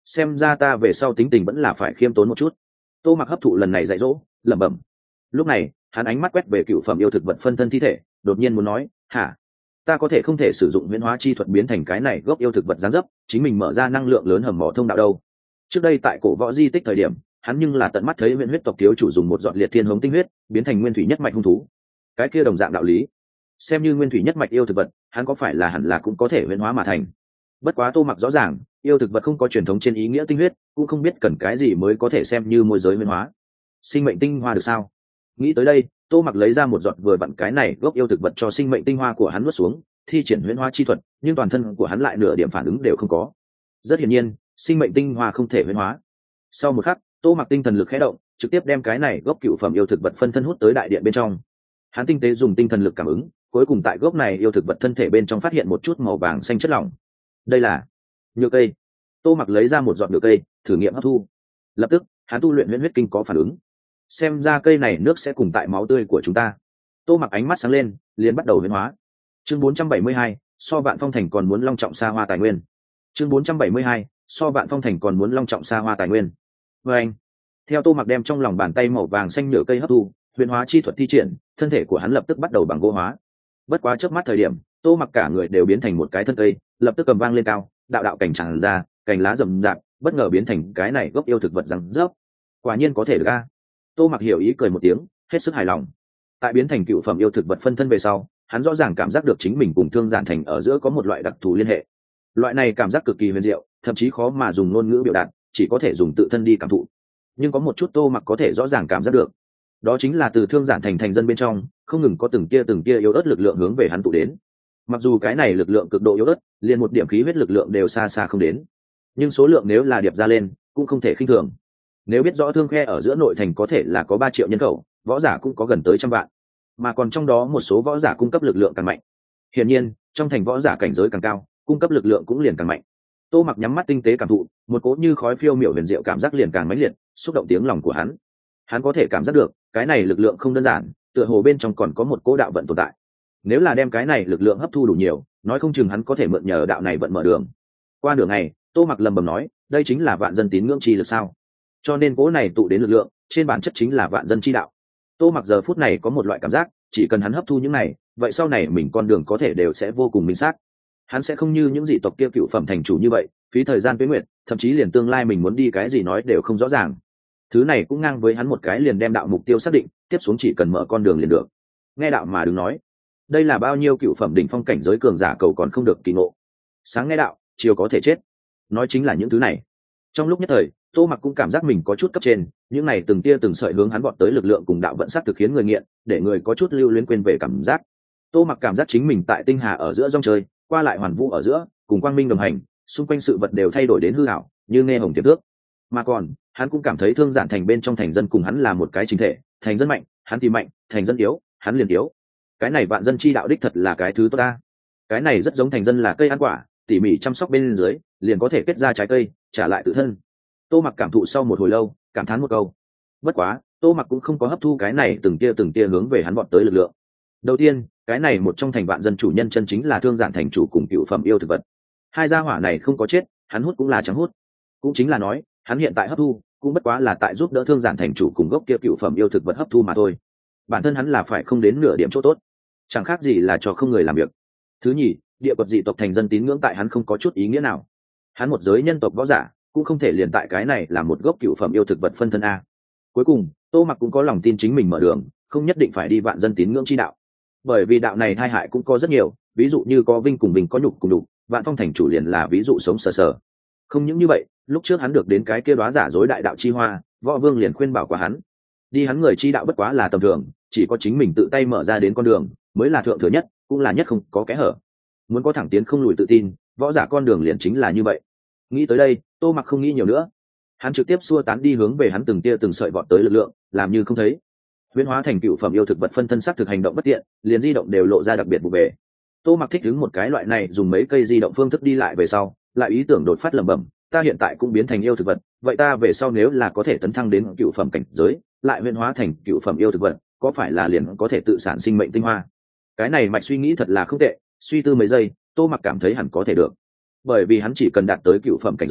xem ra ta về sau tính tình vẫn là phải khiêm tốn một chút. Tô Mặc hấp thụ lần này dạy dỗ, lẩm bẩm. Lúc này hắn ánh mắt quét về cựu phẩm yêu thực vật phân thân thi thể, đột nhiên muốn nói, hả, ta có thể không thể sử dụng huyễn hóa chi thuật biến thành cái này gốc yêu thực vật giáng dấp, chính mình mở ra năng lượng lớn hầm mỏ thông đạo đâu. Trước đây tại cổ võ di tích thời điểm, hắn nhưng là tận mắt thấy huyễn huyết tộc thiếu chủ dùng một giọt liệt thiên hống tinh huyết biến thành nguyên thủy nhất mạch hung thú. Cái kia đồng dạng đạo lý, xem như nguyên thủy nhất mạch yêu thực vật, hắn có phải là hẳn là cũng có thể huyễn hóa mà thành. Bất quá Tô Mặc rõ ràng, yêu thực vật không có truyền thống trên ý nghĩa tinh huyết, cũng không biết cần cái gì mới có thể xem như môi giới huyễn hóa. Sinh mệnh tinh hoa được sao? Nghĩ tới đây, Tô Mặc lấy ra một giọt vừa vặn cái này gốc yêu thực vật cho sinh mệnh tinh hoa của hắn nuốt xuống, thi triển huyễn hóa chi thuật, nhưng toàn thân của hắn lại nửa điểm phản ứng đều không có. Rất hiển nhiên, sinh mệnh tinh hoa không thể huyễn hóa. Sau một khắc, Tô Mặc tinh thần lực khẽ động, trực tiếp đem cái này gốc cựu phẩm yêu thực vật phân thân hút tới đại điện bên trong. Hắn tinh tế dùng tinh thần lực cảm ứng, cuối cùng tại gốc này yêu thực vật thân thể bên trong phát hiện một chút màu vàng xanh chất lỏng. Đây là nhựa cây. Tô Mặc lấy ra một giọt nhựa cây, thử nghiệm hấp thu. Lập tức, hắn tu luyện huyễn huyết kinh có phản ứng. Xem ra cây này nước sẽ cùng tại máu tươi của chúng ta. Tô Mặc ánh mắt sáng lên, liền bắt đầu huyễn hóa. Chương bốn trăm bảy mươi hai, so Vạn Phong Thành còn muốn long trọng xa hoa tài nguyên. Chương bốn trăm bảy mươi hai, so Vạn Phong Thành còn muốn long trọng xa hoa tài nguyên. Và anh, theo Tô Mặc đem trong lòng bàn tay màu vàng xanh nhựa cây hấp thu, huyền hóa chi thuật thi triển, thân thể của hắn lập tức bắt đầu bằng gỗ hóa. Bất quá chớp mắt thời điểm, Tô Mặc cả người đều biến thành một cái thân cây, lập tức cầm vang lên cao, đạo đạo cảnh tràn ra, cành lá rậm rạp, bất ngờ biến thành cái này gốc yêu thực vật răng rớp. Quả nhiên có thể được a. Tô Mặc hiểu ý cười một tiếng, hết sức hài lòng. Tại biến thành cựu phẩm yêu thực vật phân thân về sau, hắn rõ ràng cảm giác được chính mình cùng Thương Giản Thành ở giữa có một loại đặc thù liên hệ. Loại này cảm giác cực kỳ huyền diệu, thậm chí khó mà dùng ngôn ngữ biểu đạt, chỉ có thể dùng tự thân đi cảm thụ. Nhưng có một chút Tô Mặc có thể rõ ràng cảm giác được, đó chính là từ Thương Giản Thành thành dân bên trong, không ngừng có từng tia từng tia yếu ớt lực lượng hướng về hắn tụ đến. Mặc dù cái này lực lượng cực độ yếu ớt, liền một điểm khí huyết lực lượng đều xa xa không đến, nhưng số lượng nếu là điệp ra lên, cũng không thể khinh thường. Nếu biết rõ Thương Khe ở giữa nội thành có thể là có ba triệu nhân khẩu, võ giả cũng có gần tới trăm vạn, mà còn trong đó một số võ giả cung cấp lực lượng càng mạnh. Hiển nhiên, trong thành võ giả cảnh giới càng cao, cung cấp lực lượng cũng liền càng mạnh. Tô Mặc nhắm mắt tinh tế cảm thụ, một cỗ như khói phiêu miểu huyền diệu cảm giác liền càng mãnh liệt, xúc động tiếng lòng của hắn. Hắn có thể cảm giác được, cái này lực lượng không đơn giản, tựa hồ bên trong còn có một cỗ đạo vận tồn tại. Nếu là đem cái này lực lượng hấp thu đủ nhiều, nói không chừng hắn có thể mượn nhờ đạo này vận mở đường. Qua đường này, Tô Mặc lầm bầm nói, đây chính là vạn dân tín ngưỡng chi lực sao? Cho nên cỗ này tụ đến lực lượng, trên bản chất chính là vạn dân chi đạo. Tô Mặc giờ phút này có một loại cảm giác, chỉ cần hắn hấp thu những này, vậy sau này mình con đường có thể đều sẽ vô cùng minh xác. Hắn sẽ không như những dị tộc kia cựu phẩm thành chủ như vậy, phí thời gian tuế nguyệt, thậm chí liền tương lai mình muốn đi cái gì nói đều không rõ ràng. Thứ này cũng ngang với hắn một cái liền đem đạo mục tiêu xác định, tiếp xuống chỉ cần mở con đường liền được. Nghe đạo mà đừng nói. Đây là bao nhiêu cựu phẩm đỉnh phong cảnh giới cường giả cầu còn không được kỳ ngộ. Sáng nghe đạo, chiều có thể chết. Nói chính là những thứ này. Trong lúc nhất thời, Tô Mặc cũng cảm giác mình có chút cấp trên, những này từng tia từng sợi hướng hắn vọt tới lực lượng cùng đạo vận sắc thực khiến người nghiện, để người có chút lưu luyến quên về cảm giác. Tô Mặc cảm giác chính mình tại tinh hà ở giữa dòng chơi, qua lại hoàn vũ ở giữa, cùng quang minh đồng hành, xung quanh sự vật đều thay đổi đến hư ảo, như nghe hồng tiệp thước. Mà còn, hắn cũng cảm thấy Thương Giản Thành bên trong thành dân cùng hắn là một cái chính thể, thành dân mạnh, hắn thì mạnh, thành dân yếu, hắn liền yếu. Cái này vạn dân chi đạo đích thật là cái thứ tốt ta. Cái này rất giống thành dân là cây ăn quả, tỉ mỉ chăm sóc bên dưới, liền có thể kết ra trái cây, trả lại tự thân. Tô Mặc cảm thụ sau một hồi lâu, cảm thán một câu. Bất quá, Tô Mặc cũng không có hấp thu cái này từng tia từng tia hướng về hắn vọt tới lực lượng. Đầu tiên, cái này một trong thành vạn dân chủ nhân chân chính là Thương Giản thành chủ cùng cựu phẩm yêu thực vật. Hai gia hỏa này không có chết, hắn hút cũng là trắng hút. Cũng chính là nói, hắn hiện tại hấp thu, cũng bất quá là tại giúp đỡ Thương Giản thành chủ cùng gốc kia cựu phẩm yêu thực vật hấp thu mà thôi. Bản thân hắn là phải không đến nửa điểm chỗ tốt, chẳng khác gì là cho không người làm việc. Thứ nhì, địa quật dị tộc thành dân tín ngưỡng tại hắn không có chút ý nghĩa nào. Hắn một giới nhân tộc võ giả, cũng không thể liền tại cái này là một gốc cựu phẩm yêu thực vật phân thân a. Cuối cùng, Tô Mặc cũng có lòng tin chính mình mở đường, không nhất định phải đi vạn dân tín ngưỡng chi đạo, bởi vì đạo này tai hại cũng có rất nhiều, ví dụ như có vinh cùng bình, có nhục cùng đục, Vạn Phong thành chủ liền là ví dụ sống sờ sờ. Không những như vậy, lúc trước hắn được đến cái kia đóa giả dối đại đạo chi hoa, võ vương liền khuyên bảo qua hắn, đi hắn người chi đạo bất quá là tầm thường, chỉ có chính mình tự tay mở ra đến con đường mới là thượng thừa nhất, cũng là nhất không có kẽ hở. Muốn có thẳng tiến không lùi tự tin, võ giả con đường liền chính là như vậy. Nghĩ tới đây, Tô Mặc không nghĩ nhiều nữa, hắn trực tiếp xua tán đi hướng về hắn từng tia từng sợi vọt tới lực lượng, làm như không thấy. Huyễn hóa thành cựu phẩm yêu thực vật phân thân sắc thực hành động bất tiện, liền di động đều lộ ra đặc biệt vụ về. Tô Mặc thích ứng một cái loại này dùng mấy cây di động phương thức đi lại về sau, lại ý tưởng đột phát lẩm bẩm, ta hiện tại cũng biến thành yêu thực vật, vậy ta về sau nếu là có thể tấn thăng đến cựu phẩm cảnh giới, lại huyễn hóa thành cựu phẩm yêu thực vật, có phải là liền có thể tự sản sinh mệnh tinh hoa? Cái này mạch suy nghĩ thật là không tệ, suy tư mấy giây, Tô Mặc cảm thấy hẳn có thể được. Bởi vì hắn chỉ cần đạt tới cựu phẩm cảnh giới,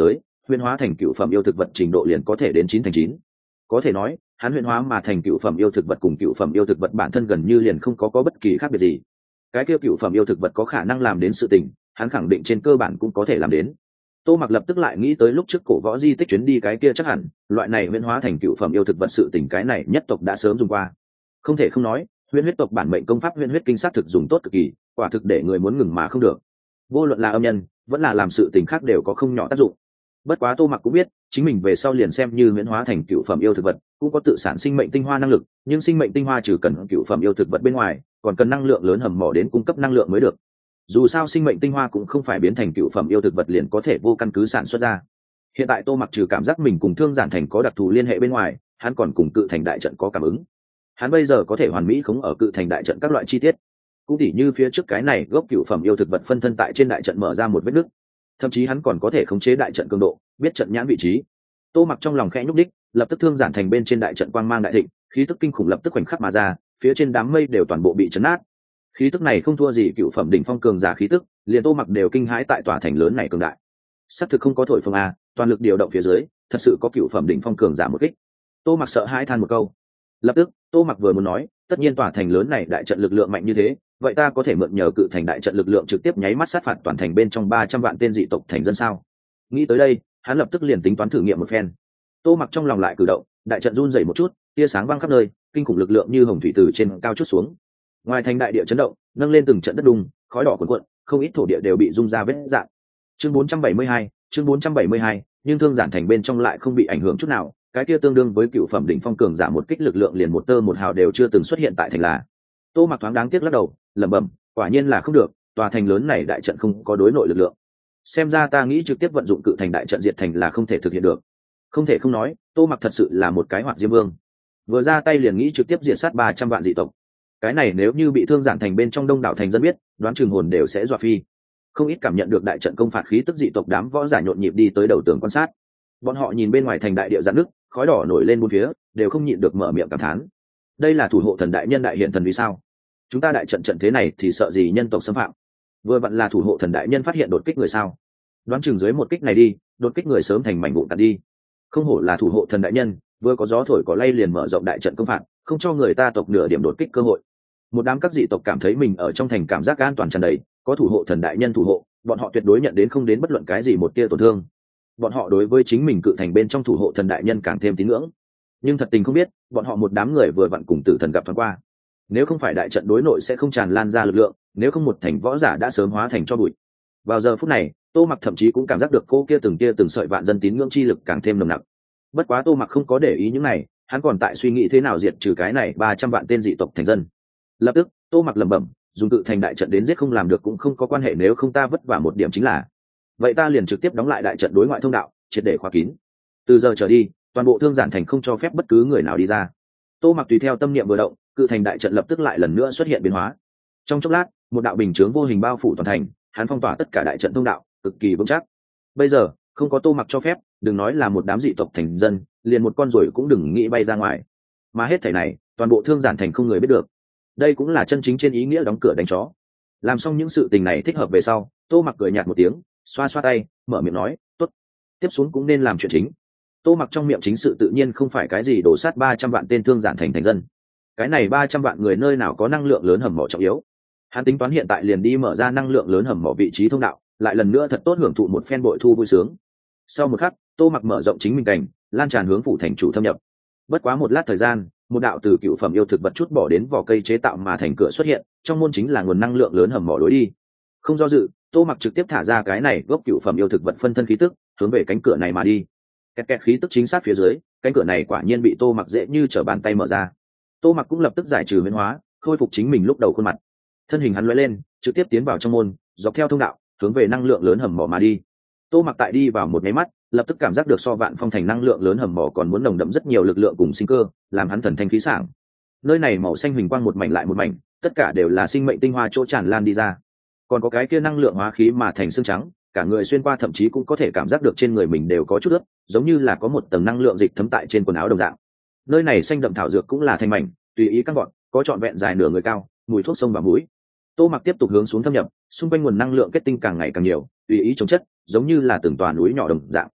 huyễn hóa thành cựu phẩm yêu thực vật trình độ liền có thể đến chín thành chín. Có thể nói hắn huyễn hóa mà thành cựu phẩm yêu thực vật cùng cựu phẩm yêu thực vật bản thân gần như liền không có có bất kỳ khác biệt gì. Cái kia cựu phẩm yêu thực vật có khả năng làm đến sự tình, hắn khẳng định trên cơ bản cũng có thể làm đến. Tô Mặc lập tức lại nghĩ tới lúc trước cổ võ di tích chuyến đi, cái kia chắc hẳn loại này huyễn hóa thành cựu phẩm yêu thực vật sự tình cái này nhất tộc đã sớm dùng qua. Không thể không nói, huyễn huyết tộc bản mệnh công pháp huyễn huyết kinh sát thực dùng tốt cực kỳ, quả thực để người muốn ngừng mà không được. Vô luận là âm nhân vẫn là làm sự tình khác đều có không nhỏ tác dụng. Bất quá Tô Mặc cũng biết chính mình về sau liền xem như huyễn hóa thành cựu phẩm yêu thực vật cũng có tự sản sinh mệnh tinh hoa năng lực, nhưng sinh mệnh tinh hoa trừ cần cựu phẩm yêu thực vật bên ngoài còn cần năng lượng lớn hầm mỏ đến cung cấp năng lượng mới được. Dù sao sinh mệnh tinh hoa cũng không phải biến thành cựu phẩm yêu thực vật liền có thể vô căn cứ sản xuất ra. Hiện tại Tô Mặc trừ cảm giác mình cùng Thương Giản Thành có đặc thù liên hệ bên ngoài, hắn còn cùng Cự Thành đại trận có cảm ứng. Hắn bây giờ có thể hoàn mỹ khống ở Cự Thành đại trận các loại chi tiết, cũng tỉ như phía trước cái này gốc cựu phẩm yêu thực vật phân thân tại trên đại trận mở ra một vết nứt, thậm chí hắn còn có thể khống chế đại trận cường độ, biết trận nhãn vị trí. Tô Mặc trong lòng khẽ nhúc đích, lập tức Thương Giản Thành bên trên đại trận quang mang đại thịnh, khí tức kinh khủng lập tức khoảnh khắc mà ra, phía trên đám mây đều toàn bộ bị chấn nát. Khí tức này không thua gì cựu phẩm đỉnh phong cường giả khí tức, liền Tô Mặc đều kinh hãi tại tòa thành lớn này cường đại. Sắp thực không có thổi phồng a, toàn lực điều động phía dưới, thật sự có cựu phẩm đỉnh phong cường giả một kích. Tô Mặc sợ hãi than một câu. Lập tức, Tô Mặc vừa muốn nói, tất nhiên tòa thành lớn này đại trận lực lượng mạnh như thế, vậy ta có thể mượn nhờ Cự Thành đại trận lực lượng trực tiếp nháy mắt sát phạt toàn thành bên trong ba trăm vạn tên dị tộc thành dân sao? Nghĩ tới đây, hắn lập tức liền tính toán thử nghiệm một phen. Tô Mặc trong lòng lại cử động, đại trận run rẩy một chút, tia sáng văng khắp nơi, kinh khủng lực lượng như hồng thủy từ trên cao chút xuống. Ngoài thành đại địa chấn động, nâng lên từng trận đất đùng, khói đỏ cuồn cuộn, không ít thổ địa đều bị rung ra vết rạn. Chương bốn trăm bảy mươi hai, chương bốn trăm bảy mươi hai, nhưng Thương Giản Thành bên trong lại không bị ảnh hưởng chút nào, cái kia tương đương với cựu phẩm đỉnh phong cường giả một kích lực lượng liền một tơ một hào đều chưa từng xuất hiện tại thành là. Tô Mặc thoáng đáng tiếc lắc đầu, lẩm bẩm, quả nhiên là không được, tòa thành lớn này đại trận không có đối nội lực lượng. Xem ra ta nghĩ trực tiếp vận dụng Cự Thành đại trận diệt thành là không thể thực hiện được. Không thể không nói, Tô Mặc thật sự là một cái hoạt diêm vương. Vừa ra tay liền nghĩ trực tiếp diệt sát ba trăm vạn dị tộc. Cái này nếu như bị Thương Giản Thành bên trong đông đảo thành dân biết, đoán chừng hồn đều sẽ dọa phi. Không ít cảm nhận được đại trận công phạt khí tức dị tộc đám võ giả nhộn nhịp đi tới đầu tường quan sát. Bọn họ nhìn bên ngoài thành đại địa rạn nứt, khói đỏ nổi lên bốn phía, đều không nhịn được mở miệng cảm thán. Đây là thủ hộ thần đại nhân đại hiện thần vì sao? Chúng ta đại trận trận thế này thì sợ gì nhân tộc xâm phạm? Vừa vặn là thủ hộ thần đại nhân phát hiện đột kích người sao? Đoán chừng dưới một kích này đi, đột kích người sớm thành mảnh vụn tàn đi. Không hổ là thủ hộ thần đại nhân, vừa có gió thổi có lay liền mở rộng đại trận công phạt, không cho người ta tộc nửa điểm đột kích cơ hội. Một đám các dị tộc cảm thấy mình ở trong thành cảm giác an toàn tràn đầy, có thủ hộ thần đại nhân thủ hộ, bọn họ tuyệt đối nhận đến không đến bất luận cái gì một tia tổn thương. Bọn họ đối với chính mình Cự Thành bên trong thủ hộ thần đại nhân càng thêm tín ngưỡng. Nhưng thật tình không biết, bọn họ một đám người vừa vặn cùng tử thần gặp thoáng qua. Nếu không phải đại trận đối nội sẽ không tràn lan ra lực lượng, nếu không một thành võ giả đã sớm hóa thành cho bụi. Vào giờ phút này, Tô Mặc thậm chí cũng cảm giác được cô kia từng kia từng sợi vạn dân tín ngưỡng chi lực càng thêm nồng nặc. Bất quá Tô Mặc không có để ý những này, hắn còn tại suy nghĩ thế nào diệt trừ cái này ba trăm vạn tên dị tộc thành dân. Lập tức, Tô Mặc lẩm bẩm, dùng Cự Thành đại trận đến giết không làm được cũng không có quan hệ, nếu không ta vất vả một điểm chính là. Vậy ta liền trực tiếp đóng lại đại trận đối ngoại thông đạo, triệt để khóa kín. Từ giờ trở đi, toàn bộ Thương Giản Thành không cho phép bất cứ người nào đi ra. Tô Mặc tùy theo tâm niệm vừa động, Cự Thành đại trận lập tức lại lần nữa xuất hiện biến hóa. Trong chốc lát, một đạo bình chướng vô hình bao phủ toàn thành, hắn phong tỏa tất cả đại trận thông đạo, cực kỳ vững chắc. Bây giờ, không có Tô Mặc cho phép, đừng nói là một đám dị tộc thành dân, liền một con ruồi cũng đừng nghĩ bay ra ngoài. Mà hết thảy này, toàn bộ Thương Giản Thành không người biết được. Đây cũng là chân chính trên ý nghĩa đóng cửa đánh chó. Làm xong những sự tình này thích hợp về sau, Tô Mặc cười nhạt một tiếng, xoa xoa tay, mở miệng nói, tốt, tiếp xuống cũng nên làm chuyện chính. Tô Mặc trong miệng chính sự tự nhiên không phải cái gì đổ sát ba trăm vạn tên Thương Giản Thành thành dân. Cái này ba trăm vạn người nơi nào có năng lượng lớn hầm mỏ trọng yếu. Hắn tính toán hiện tại liền đi mở ra năng lượng lớn hầm mỏ vị trí thông đạo, lại lần nữa thật tốt hưởng thụ một phen bội thu vui sướng. Sau một khắc, Tô Mặc mở rộng chính mình cảnh, lan tràn hướng phủ thành chủ thâm nhập. Bất quá một lát thời gian, một đạo từ cựu phẩm yêu thực vật chút bỏ đến vỏ cây chế tạo mà thành cửa xuất hiện, trong môn chính là nguồn năng lượng lớn hầm mỏ lối đi. Không do dự, Tô Mặc trực tiếp thả ra cái này gốc cựu phẩm yêu thực vật phân thân khí tức, hướng về cánh cửa này mà đi. Kẹt kẹt khí tức chính xác phía dưới, cánh cửa này quả nhiên bị Tô Mặc dễ như trở bàn tay mở ra. Tô Mặc cũng lập tức giải trừ biến hóa, khôi phục chính mình lúc đầu khuôn mặt. Thân hình hắn lóe lên, trực tiếp tiến vào trong môn, dọc theo thông đạo, hướng về năng lượng lớn hầm mỏ mà đi. Tô Mặc tại đi vào một cái mắt, lập tức cảm giác được so Vạn Phong thành năng lượng lớn hầm mỏ còn muốn nồng đậm rất nhiều lực lượng cùng sinh cơ, làm hắn thần thanh khí sảng. Nơi này màu xanh huỳnh quang một mảnh lại một mảnh, tất cả đều là sinh mệnh tinh hoa chỗ tràn lan đi ra. Còn có cái kia năng lượng hóa khí mà thành xương trắng, cả người xuyên qua thậm chí cũng có thể cảm giác được trên người mình đều có chút ướt, giống như là có một tầng năng lượng dịch thấm tại trên quần áo đồng dạng. Nơi này xanh đậm thảo dược cũng là thành mảnh, tùy ý các bọn, có trọn vẹn dài nửa người cao, mùi thuốc sông và mũi. Tô Mặc tiếp tục hướng xuống thâm nhập, xung quanh nguồn năng lượng kết tinh càng ngày càng nhiều, tùy ý chống chất, giống như là từng tòa núi nhỏ đồng dạng.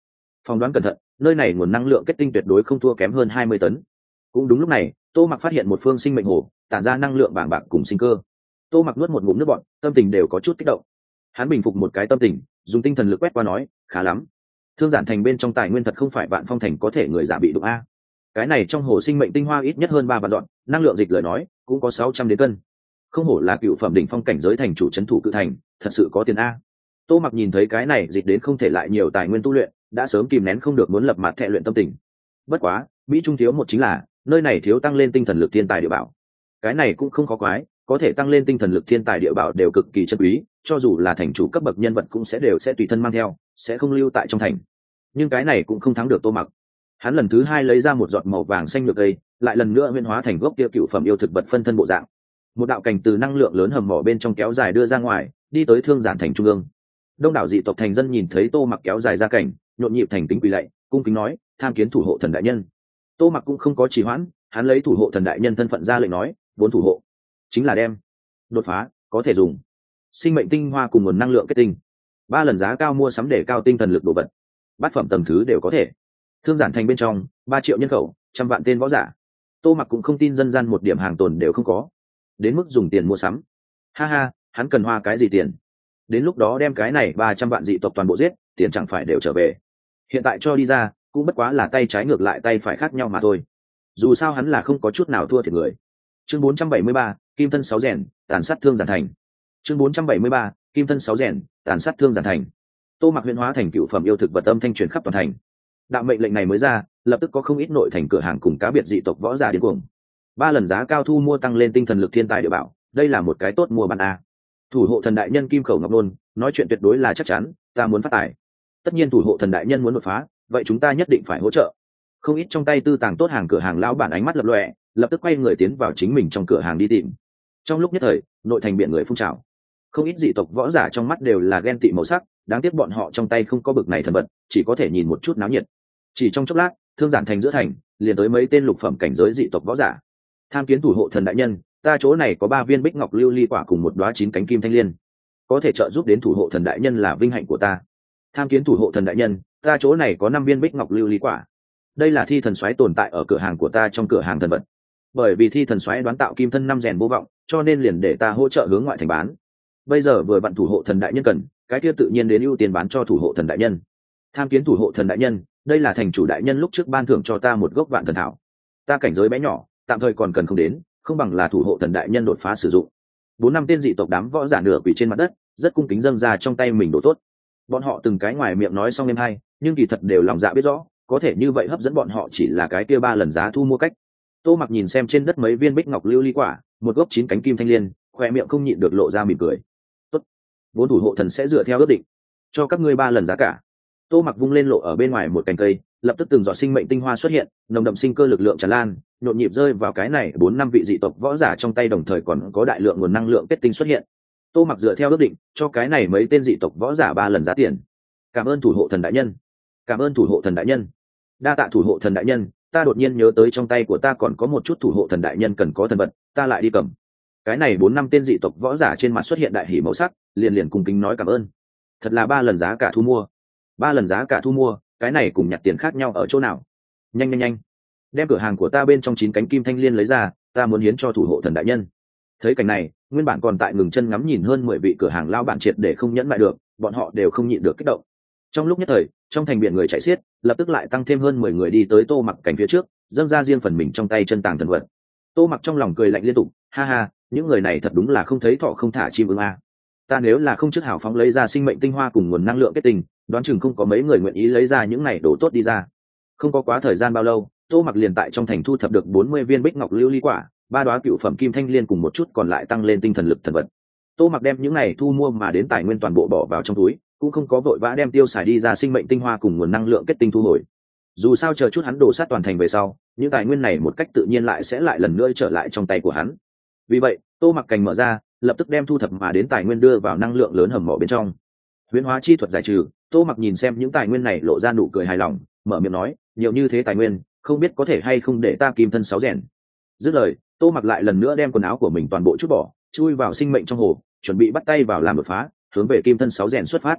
phỏng đoán cẩn thận, nơi này nguồn năng lượng kết tinh tuyệt đối không thua kém hơn hai mươi tấn. Cũng đúng lúc này, Tô Mặc phát hiện một phương sinh mệnh hồ, tản ra năng lượng bàng bạc cùng sinh cơ. Tô Mặc nuốt một ngụm nước bọt, tâm tình đều có chút kích động. Hắn bình phục một cái tâm tình, dùng tinh thần lực quét qua nói, khá lắm. Thương Giản Thành bên trong tài nguyên thật không phải Vạn Phong Thành có thể người giả bị đụng a. Cái này trong hồ sinh mệnh tinh hoa ít nhất hơn ba vạn dọn, năng lượng dịch lời nói, cũng có sáu trăm đến cân. Không hổ là cựu phẩm đỉnh phong cảnh giới thành chủ trấn thủ cự thành, thật sự có tiền a. Tô Mặc nhìn thấy cái này dịch đến không thể lại nhiều tài nguyên tu luyện, đã sớm kìm nén không được muốn lập mặt thệ luyện tâm tình. Bất quá, mỹ trung thiếu một chính là, nơi này thiếu tăng lên tinh thần lực thiên tài địa bảo. Cái này cũng không khó quái, có thể tăng lên tinh thần lực thiên tài địa bảo đều cực kỳ chân quý, cho dù là thành chủ cấp bậc nhân vật cũng sẽ đều sẽ tùy thân mang theo, sẽ không lưu tại trong thành. Nhưng cái này cũng không thắng được Tô Mặc. Hắn lần thứ hai lấy ra một giọt màu vàng xanh nhược cây, lại lần nữa huyễn hóa thành gốc kia cựu phẩm yêu thực vật phân thân bộ dạng. Một đạo cảnh từ năng lượng lớn hầm mỏ bên trong kéo dài đưa ra ngoài, đi tới Thương Giản Thành trung ương. Đông đảo dị tộc thành dân nhìn thấy Tô Mặc kéo dài ra cảnh, nhộn nhịp thành kính quỳ lạy, cung kính nói, tham kiến thủ hộ thần đại nhân. Tô Mặc cũng không có trì hoãn, hắn lấy thủ hộ thần đại nhân thân phận ra lệnh nói, vốn thủ hộ chính là đem đột phá, có thể dùng sinh mệnh tinh hoa cùng nguồn năng lượng kết tinh, ba lần giá cao mua sắm để cao tinh thần lực đồ vật, bát phẩm tầng thứ đều có thể. Thương Giản Thành bên trong ba triệu nhân khẩu, trăm vạn tên võ giả. Tô Mặc cũng không tin dân gian một điểm hàng tồn đều không có, đến mức dùng tiền mua sắm. Ha ha, hắn cần hoa cái gì tiền? Đến lúc đó đem cái này ba trăm vạn dị tộc toàn bộ giết, tiền chẳng phải đều trở về. Hiện tại cho đi ra, cũng bất quá là tay trái ngược lại tay phải khác nhau mà thôi. Dù sao hắn là không có chút nào thua thiệt người. Chương bốn trăm bảy mươi ba, Kim thân sáu rèn, tàn sát Thương Giản Thành. Chương bốn trăm bảy mươi ba, Kim thân sáu rèn, tàn sát Thương Giản Thành. Tô Mặc huyễn hóa thành cựu phẩm yêu thực vật âm thanh truyền khắp toàn thành. Đạo mệnh lệnh này mới ra, lập tức có không ít nội thành cửa hàng cùng cá biệt dị tộc võ giả điên cuồng. Ba lần giá cao thu mua tăng lên tinh thần lực thiên tài địa bảo, đây là một cái tốt mua bán a. Thủ hộ thần đại nhân Kim Khẩu Ngọc Nôn, nói chuyện tuyệt đối là chắc chắn, ta muốn phát tài. Tất nhiên thủ hộ thần đại nhân muốn đột phá, vậy chúng ta nhất định phải hỗ trợ. Không ít trong tay tư tàng tốt hàng cửa hàng lão bản ánh mắt lập lòe, lập tức quay người tiến vào chính mình trong cửa hàng đi tìm. Trong lúc nhất thời, nội thành biển người phun trào. Không ít dị tộc võ giả trong mắt đều là ghen tị màu sắc, đáng tiếc bọn họ trong tay không có bực này thần vật, chỉ có thể nhìn một chút náo nhiệt. Chỉ trong chốc lát, Thương Giản Thành giữa thành liền tới mấy tên lục phẩm cảnh giới dị tộc võ giả. Tham kiến thủ hộ thần đại nhân, ta chỗ này có ba viên bích ngọc lưu ly quả cùng một đóa chín cánh kim thanh liên, có thể trợ giúp đến thủ hộ thần đại nhân là vinh hạnh của ta. Tham kiến thủ hộ thần đại nhân, ta chỗ này có năm viên bích ngọc lưu ly quả, đây là thi thần xoáy tồn tại ở cửa hàng của ta trong cửa hàng thần vật. Bởi vì thi thần xoáy đoán tạo kim thân năm rèn vô vọng, cho nên liền để ta hỗ trợ hướng ngoại thành bán. Bây giờ vừa vặn thủ hộ thần đại nhân cần, cái kia tự nhiên đến ưu tiên bán cho thủ hộ thần đại nhân. Tham kiến thủ hộ thần đại nhân, đây là thành chủ đại nhân lúc trước ban thưởng cho ta một gốc vạn thần thảo, ta cảnh giới bé nhỏ, tạm thời còn cần không đến, không bằng là thủ hộ thần đại nhân đột phá sử dụng. Bốn năm tên dị tộc đám võ giả nửa quỳ trên mặt đất, rất cung kính dâng ra trong tay mình đồ tốt. Bọn họ từng cái ngoài miệng nói xong êm hay, nhưng kỳ thật đều lòng dạ biết rõ, có thể như vậy hấp dẫn bọn họ chỉ là cái kia ba lần giá thu mua cách. Tô Mặc nhìn xem trên đất mấy viên bích ngọc lưu ly quả, một gốc chín cánh kim thanh liên, khoe miệng không nhịn được lộ ra mỉm cười. Tốt, vốn thủ hộ thần sẽ dựa theo ước định cho các ngươi ba lần giá cả. Tô Mặc vung lên lộ ở bên ngoài một cành cây, lập tức từng giọt sinh mệnh tinh hoa xuất hiện, nồng đậm sinh cơ lực lượng tràn lan, nhộn nhịp rơi vào cái này bốn năm vị dị tộc võ giả trong tay, đồng thời còn có đại lượng nguồn năng lượng kết tinh xuất hiện. Tô Mặc dựa theo ước định cho cái này mấy tên dị tộc võ giả ba lần giá tiền. Cảm ơn thủ hộ thần đại nhân, cảm ơn thủ hộ thần đại nhân, đa tạ thủ hộ thần đại nhân. Ta đột nhiên nhớ tới trong tay của ta còn có một chút thủ hộ thần đại nhân cần có thần vật, ta lại đi cầm. Cái này bốn năm tên dị tộc võ giả trên mặt xuất hiện đại hỉ màu sắc, liền liền cung kính nói cảm ơn. Thật là ba lần giá cả thu mua, ba lần giá cả thu mua, cái này cùng nhặt tiền khác nhau ở chỗ nào? Nhanh nhanh nhanh, đem cửa hàng của ta bên trong chín cánh kim thanh liên lấy ra, ta muốn hiến cho thủ hộ thần đại nhân. Thấy cảnh này, nguyên bản còn tại ngừng chân ngắm nhìn hơn mười vị cửa hàng lao bản triệt để không nhẫn lại được, bọn họ đều không nhịn được kích động. Trong lúc nhất thời, trong thành biển người chạy xiết, lập tức lại tăng thêm hơn mười người đi tới Tô Mặc cảnh phía trước, dâng ra riêng phần mình trong tay chân tàng thần vật. Tô Mặc trong lòng cười lạnh liên tục, ha ha, những người này thật đúng là không thấy thọ không thả chim ưng a. Ta nếu là không trước hào phóng lấy ra sinh mệnh tinh hoa cùng nguồn năng lượng kết tinh, đoán chừng không có mấy người nguyện ý lấy ra những này đồ tốt đi ra. Không có quá thời gian bao lâu, Tô Mặc liền tại trong thành thu thập được bốn mươi viên bích ngọc lưu ly quả, ba đóa cựu phẩm kim thanh liên cùng một chút còn lại tăng lên tinh thần lực thần vật. Tô Mặc đem những này thu mua mà đến tài nguyên toàn bộ bỏ vào trong túi, cũng không có vội vã đem tiêu xài đi ra sinh mệnh tinh hoa cùng nguồn năng lượng kết tinh thu hồi. Dù sao chờ chút hắn đổ sát toàn thành về sau, những tài nguyên này một cách tự nhiên lại sẽ lại lần nữa trở lại trong tay của hắn. Vì vậy, Tô Mặc cành mở ra, lập tức đem thu thập mà đến tài nguyên đưa vào năng lượng lớn hầm mỏ bên trong. Huyễn hóa chi thuật giải trừ, Tô Mặc nhìn xem những tài nguyên này lộ ra nụ cười hài lòng, mở miệng nói, nhiều như thế tài nguyên, không biết có thể hay không để ta kim thân sáu rèn. Dứt lời, Tô Mặc lại lần nữa đem quần áo của mình toàn bộ chút bỏ, chui vào sinh mệnh trong hồ, chuẩn bị bắt tay vào làm đột phá, hướng về kim thân sáu rèn xuất phát.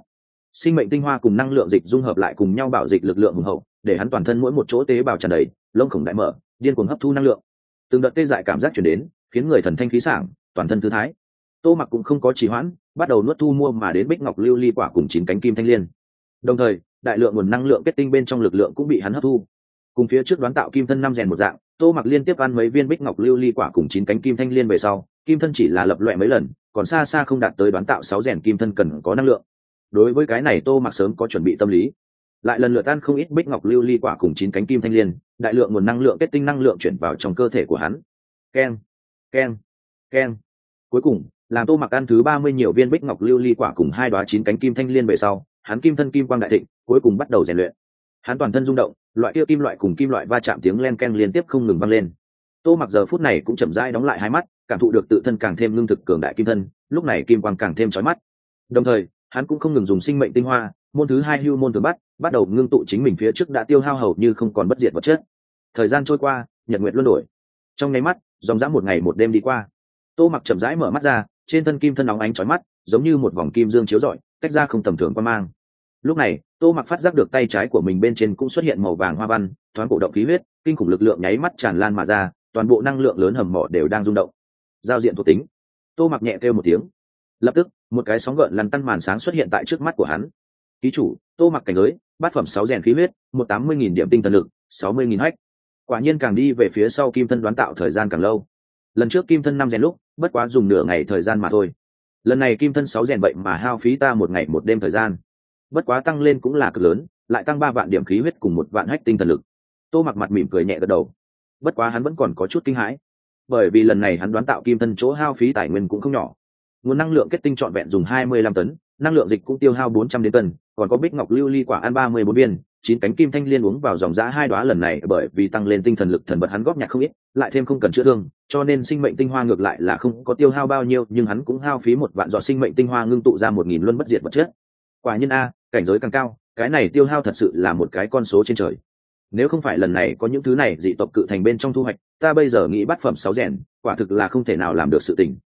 sinh mệnh tinh hoa cùng năng lượng dịch dung hợp lại cùng nhau bảo dịch lực lượng hùng hậu, để hắn toàn thân mỗi một chỗ tế bào tràn đầy, lông khổng đại mở, điên cuồng hấp thu năng lượng. Từng đợt tê dại cảm giác chuyển đến, khiến người thần thanh khí sảng, toàn thân thư thái. Tô Mặc cũng không có trì hoãn, bắt đầu nuốt thu mua mà đến bích ngọc lưu ly quả cùng chín cánh kim thanh liên. Đồng thời, đại lượng nguồn năng lượng kết tinh bên trong lực lượng cũng bị hắn hấp thu. Cùng phía trước đoán tạo kim thân năm rèn một dạng, Tô Mặc liên tiếp ăn mấy viên bích ngọc lưu ly quả cùng chín cánh kim thanh liên về sau, kim thân chỉ là lập loè mấy lần, còn xa xa không đạt tới đoán tạo sáu rèn kim thân cần có năng lượng. Đối với cái này Tô Mặc sớm có chuẩn bị tâm lý, lại lần lượt ăn không ít bích ngọc lưu ly quả cùng chín cánh kim thanh liên, đại lượng nguồn năng lượng kết tinh năng lượng chuyển vào trong cơ thể của hắn. Keng, keng, keng. Cuối cùng, làm Tô Mặc ăn thứ ba mươi nhiều viên bích ngọc lưu ly quả cùng hai đóa chín cánh kim thanh liên về sau, hắn kim thân kim quang đại thịnh, cuối cùng bắt đầu rèn luyện. Hắn toàn thân rung động, loại kia kim loại cùng kim loại va chạm tiếng len keng liên tiếp không ngừng vang lên. Tô Mặc giờ phút này cũng chậm rãi đóng lại hai mắt, cảm thụ được tự thân càng thêm lương thực cường đại kim thân, lúc này kim quang càng thêm chói mắt. Đồng thời, hắn cũng không ngừng dùng sinh mệnh tinh hoa, môn thứ hai hưu môn thứ bắt, bắt đầu ngưng tụ chính mình phía trước đã tiêu hao hầu như không còn bất diệt vật chất. Thời gian trôi qua, nhật nguyệt luân đổi. Trong nháy mắt, dòng dã một ngày một đêm đi qua. Tô Mặc chậm rãi mở mắt ra, trên thân kim thân nóng ánh chói mắt, giống như một vòng kim dương chiếu rọi, tách ra không tầm thường quan mang. Lúc này, Tô Mặc phát giác được tay trái của mình bên trên cũng xuất hiện màu vàng hoa văn, thoáng cổ động khí huyết, kinh khủng lực lượng nháy mắt tràn lan mà ra, toàn bộ năng lượng lớn hầm mỏ đều đang rung động. Giao diện thuộc tính. Tô Mặc nhẹ kêu một tiếng. Lập tức, một cái sóng gợn lăn tăn màn sáng xuất hiện tại trước mắt của hắn. Ký chủ, Tô Mặc cảnh giới, bát phẩm sáu rèn khí huyết, một trăm tám mươi nghìn điểm tinh thần lực, sáu mươi nghìn hách. Quả nhiên càng đi về phía sau kim thân đoán tạo thời gian càng lâu. Lần trước kim thân năm rèn lúc, bất quá dùng nửa ngày thời gian mà thôi. Lần này kim thân sáu rèn vậy mà hao phí ta một ngày một đêm thời gian. Bất quá tăng lên cũng là cực lớn, lại tăng ba vạn điểm khí huyết cùng một vạn hách tinh thần lực. Tô Mặc mặt mỉm cười nhẹ gật đầu. Bất quá hắn vẫn còn có chút kinh hãi, bởi vì lần này hắn đoán tạo kim thân chỗ hao phí tài nguyên cũng không nhỏ. Nguồn năng lượng kết tinh trọn vẹn dùng hai mươi lăm tấn, năng lượng dịch cũng tiêu hao bốn trăm đến cân, còn có bích ngọc lưu ly quả ăn ba mươi bốn viên, chín cánh kim thanh liên uống vào dòng giá hai đóa lần này bởi vì tăng lên tinh thần lực thần vật hắn góp nhặt không ít, lại thêm không cần chữa thương, cho nên sinh mệnh tinh hoa ngược lại là không có tiêu hao bao nhiêu, nhưng hắn cũng hao phí một vạn giọt sinh mệnh tinh hoa ngưng tụ ra một nghìn luân bất diệt vật chất. Quả nhiên a, cảnh giới càng cao, cái này tiêu hao thật sự là một cái con số trên trời. Nếu không phải lần này có những thứ này dị tộc cự thành bên trong thu hoạch, ta bây giờ nghĩ bát phẩm sáu rèn, quả thực là không thể nào làm được sự tình.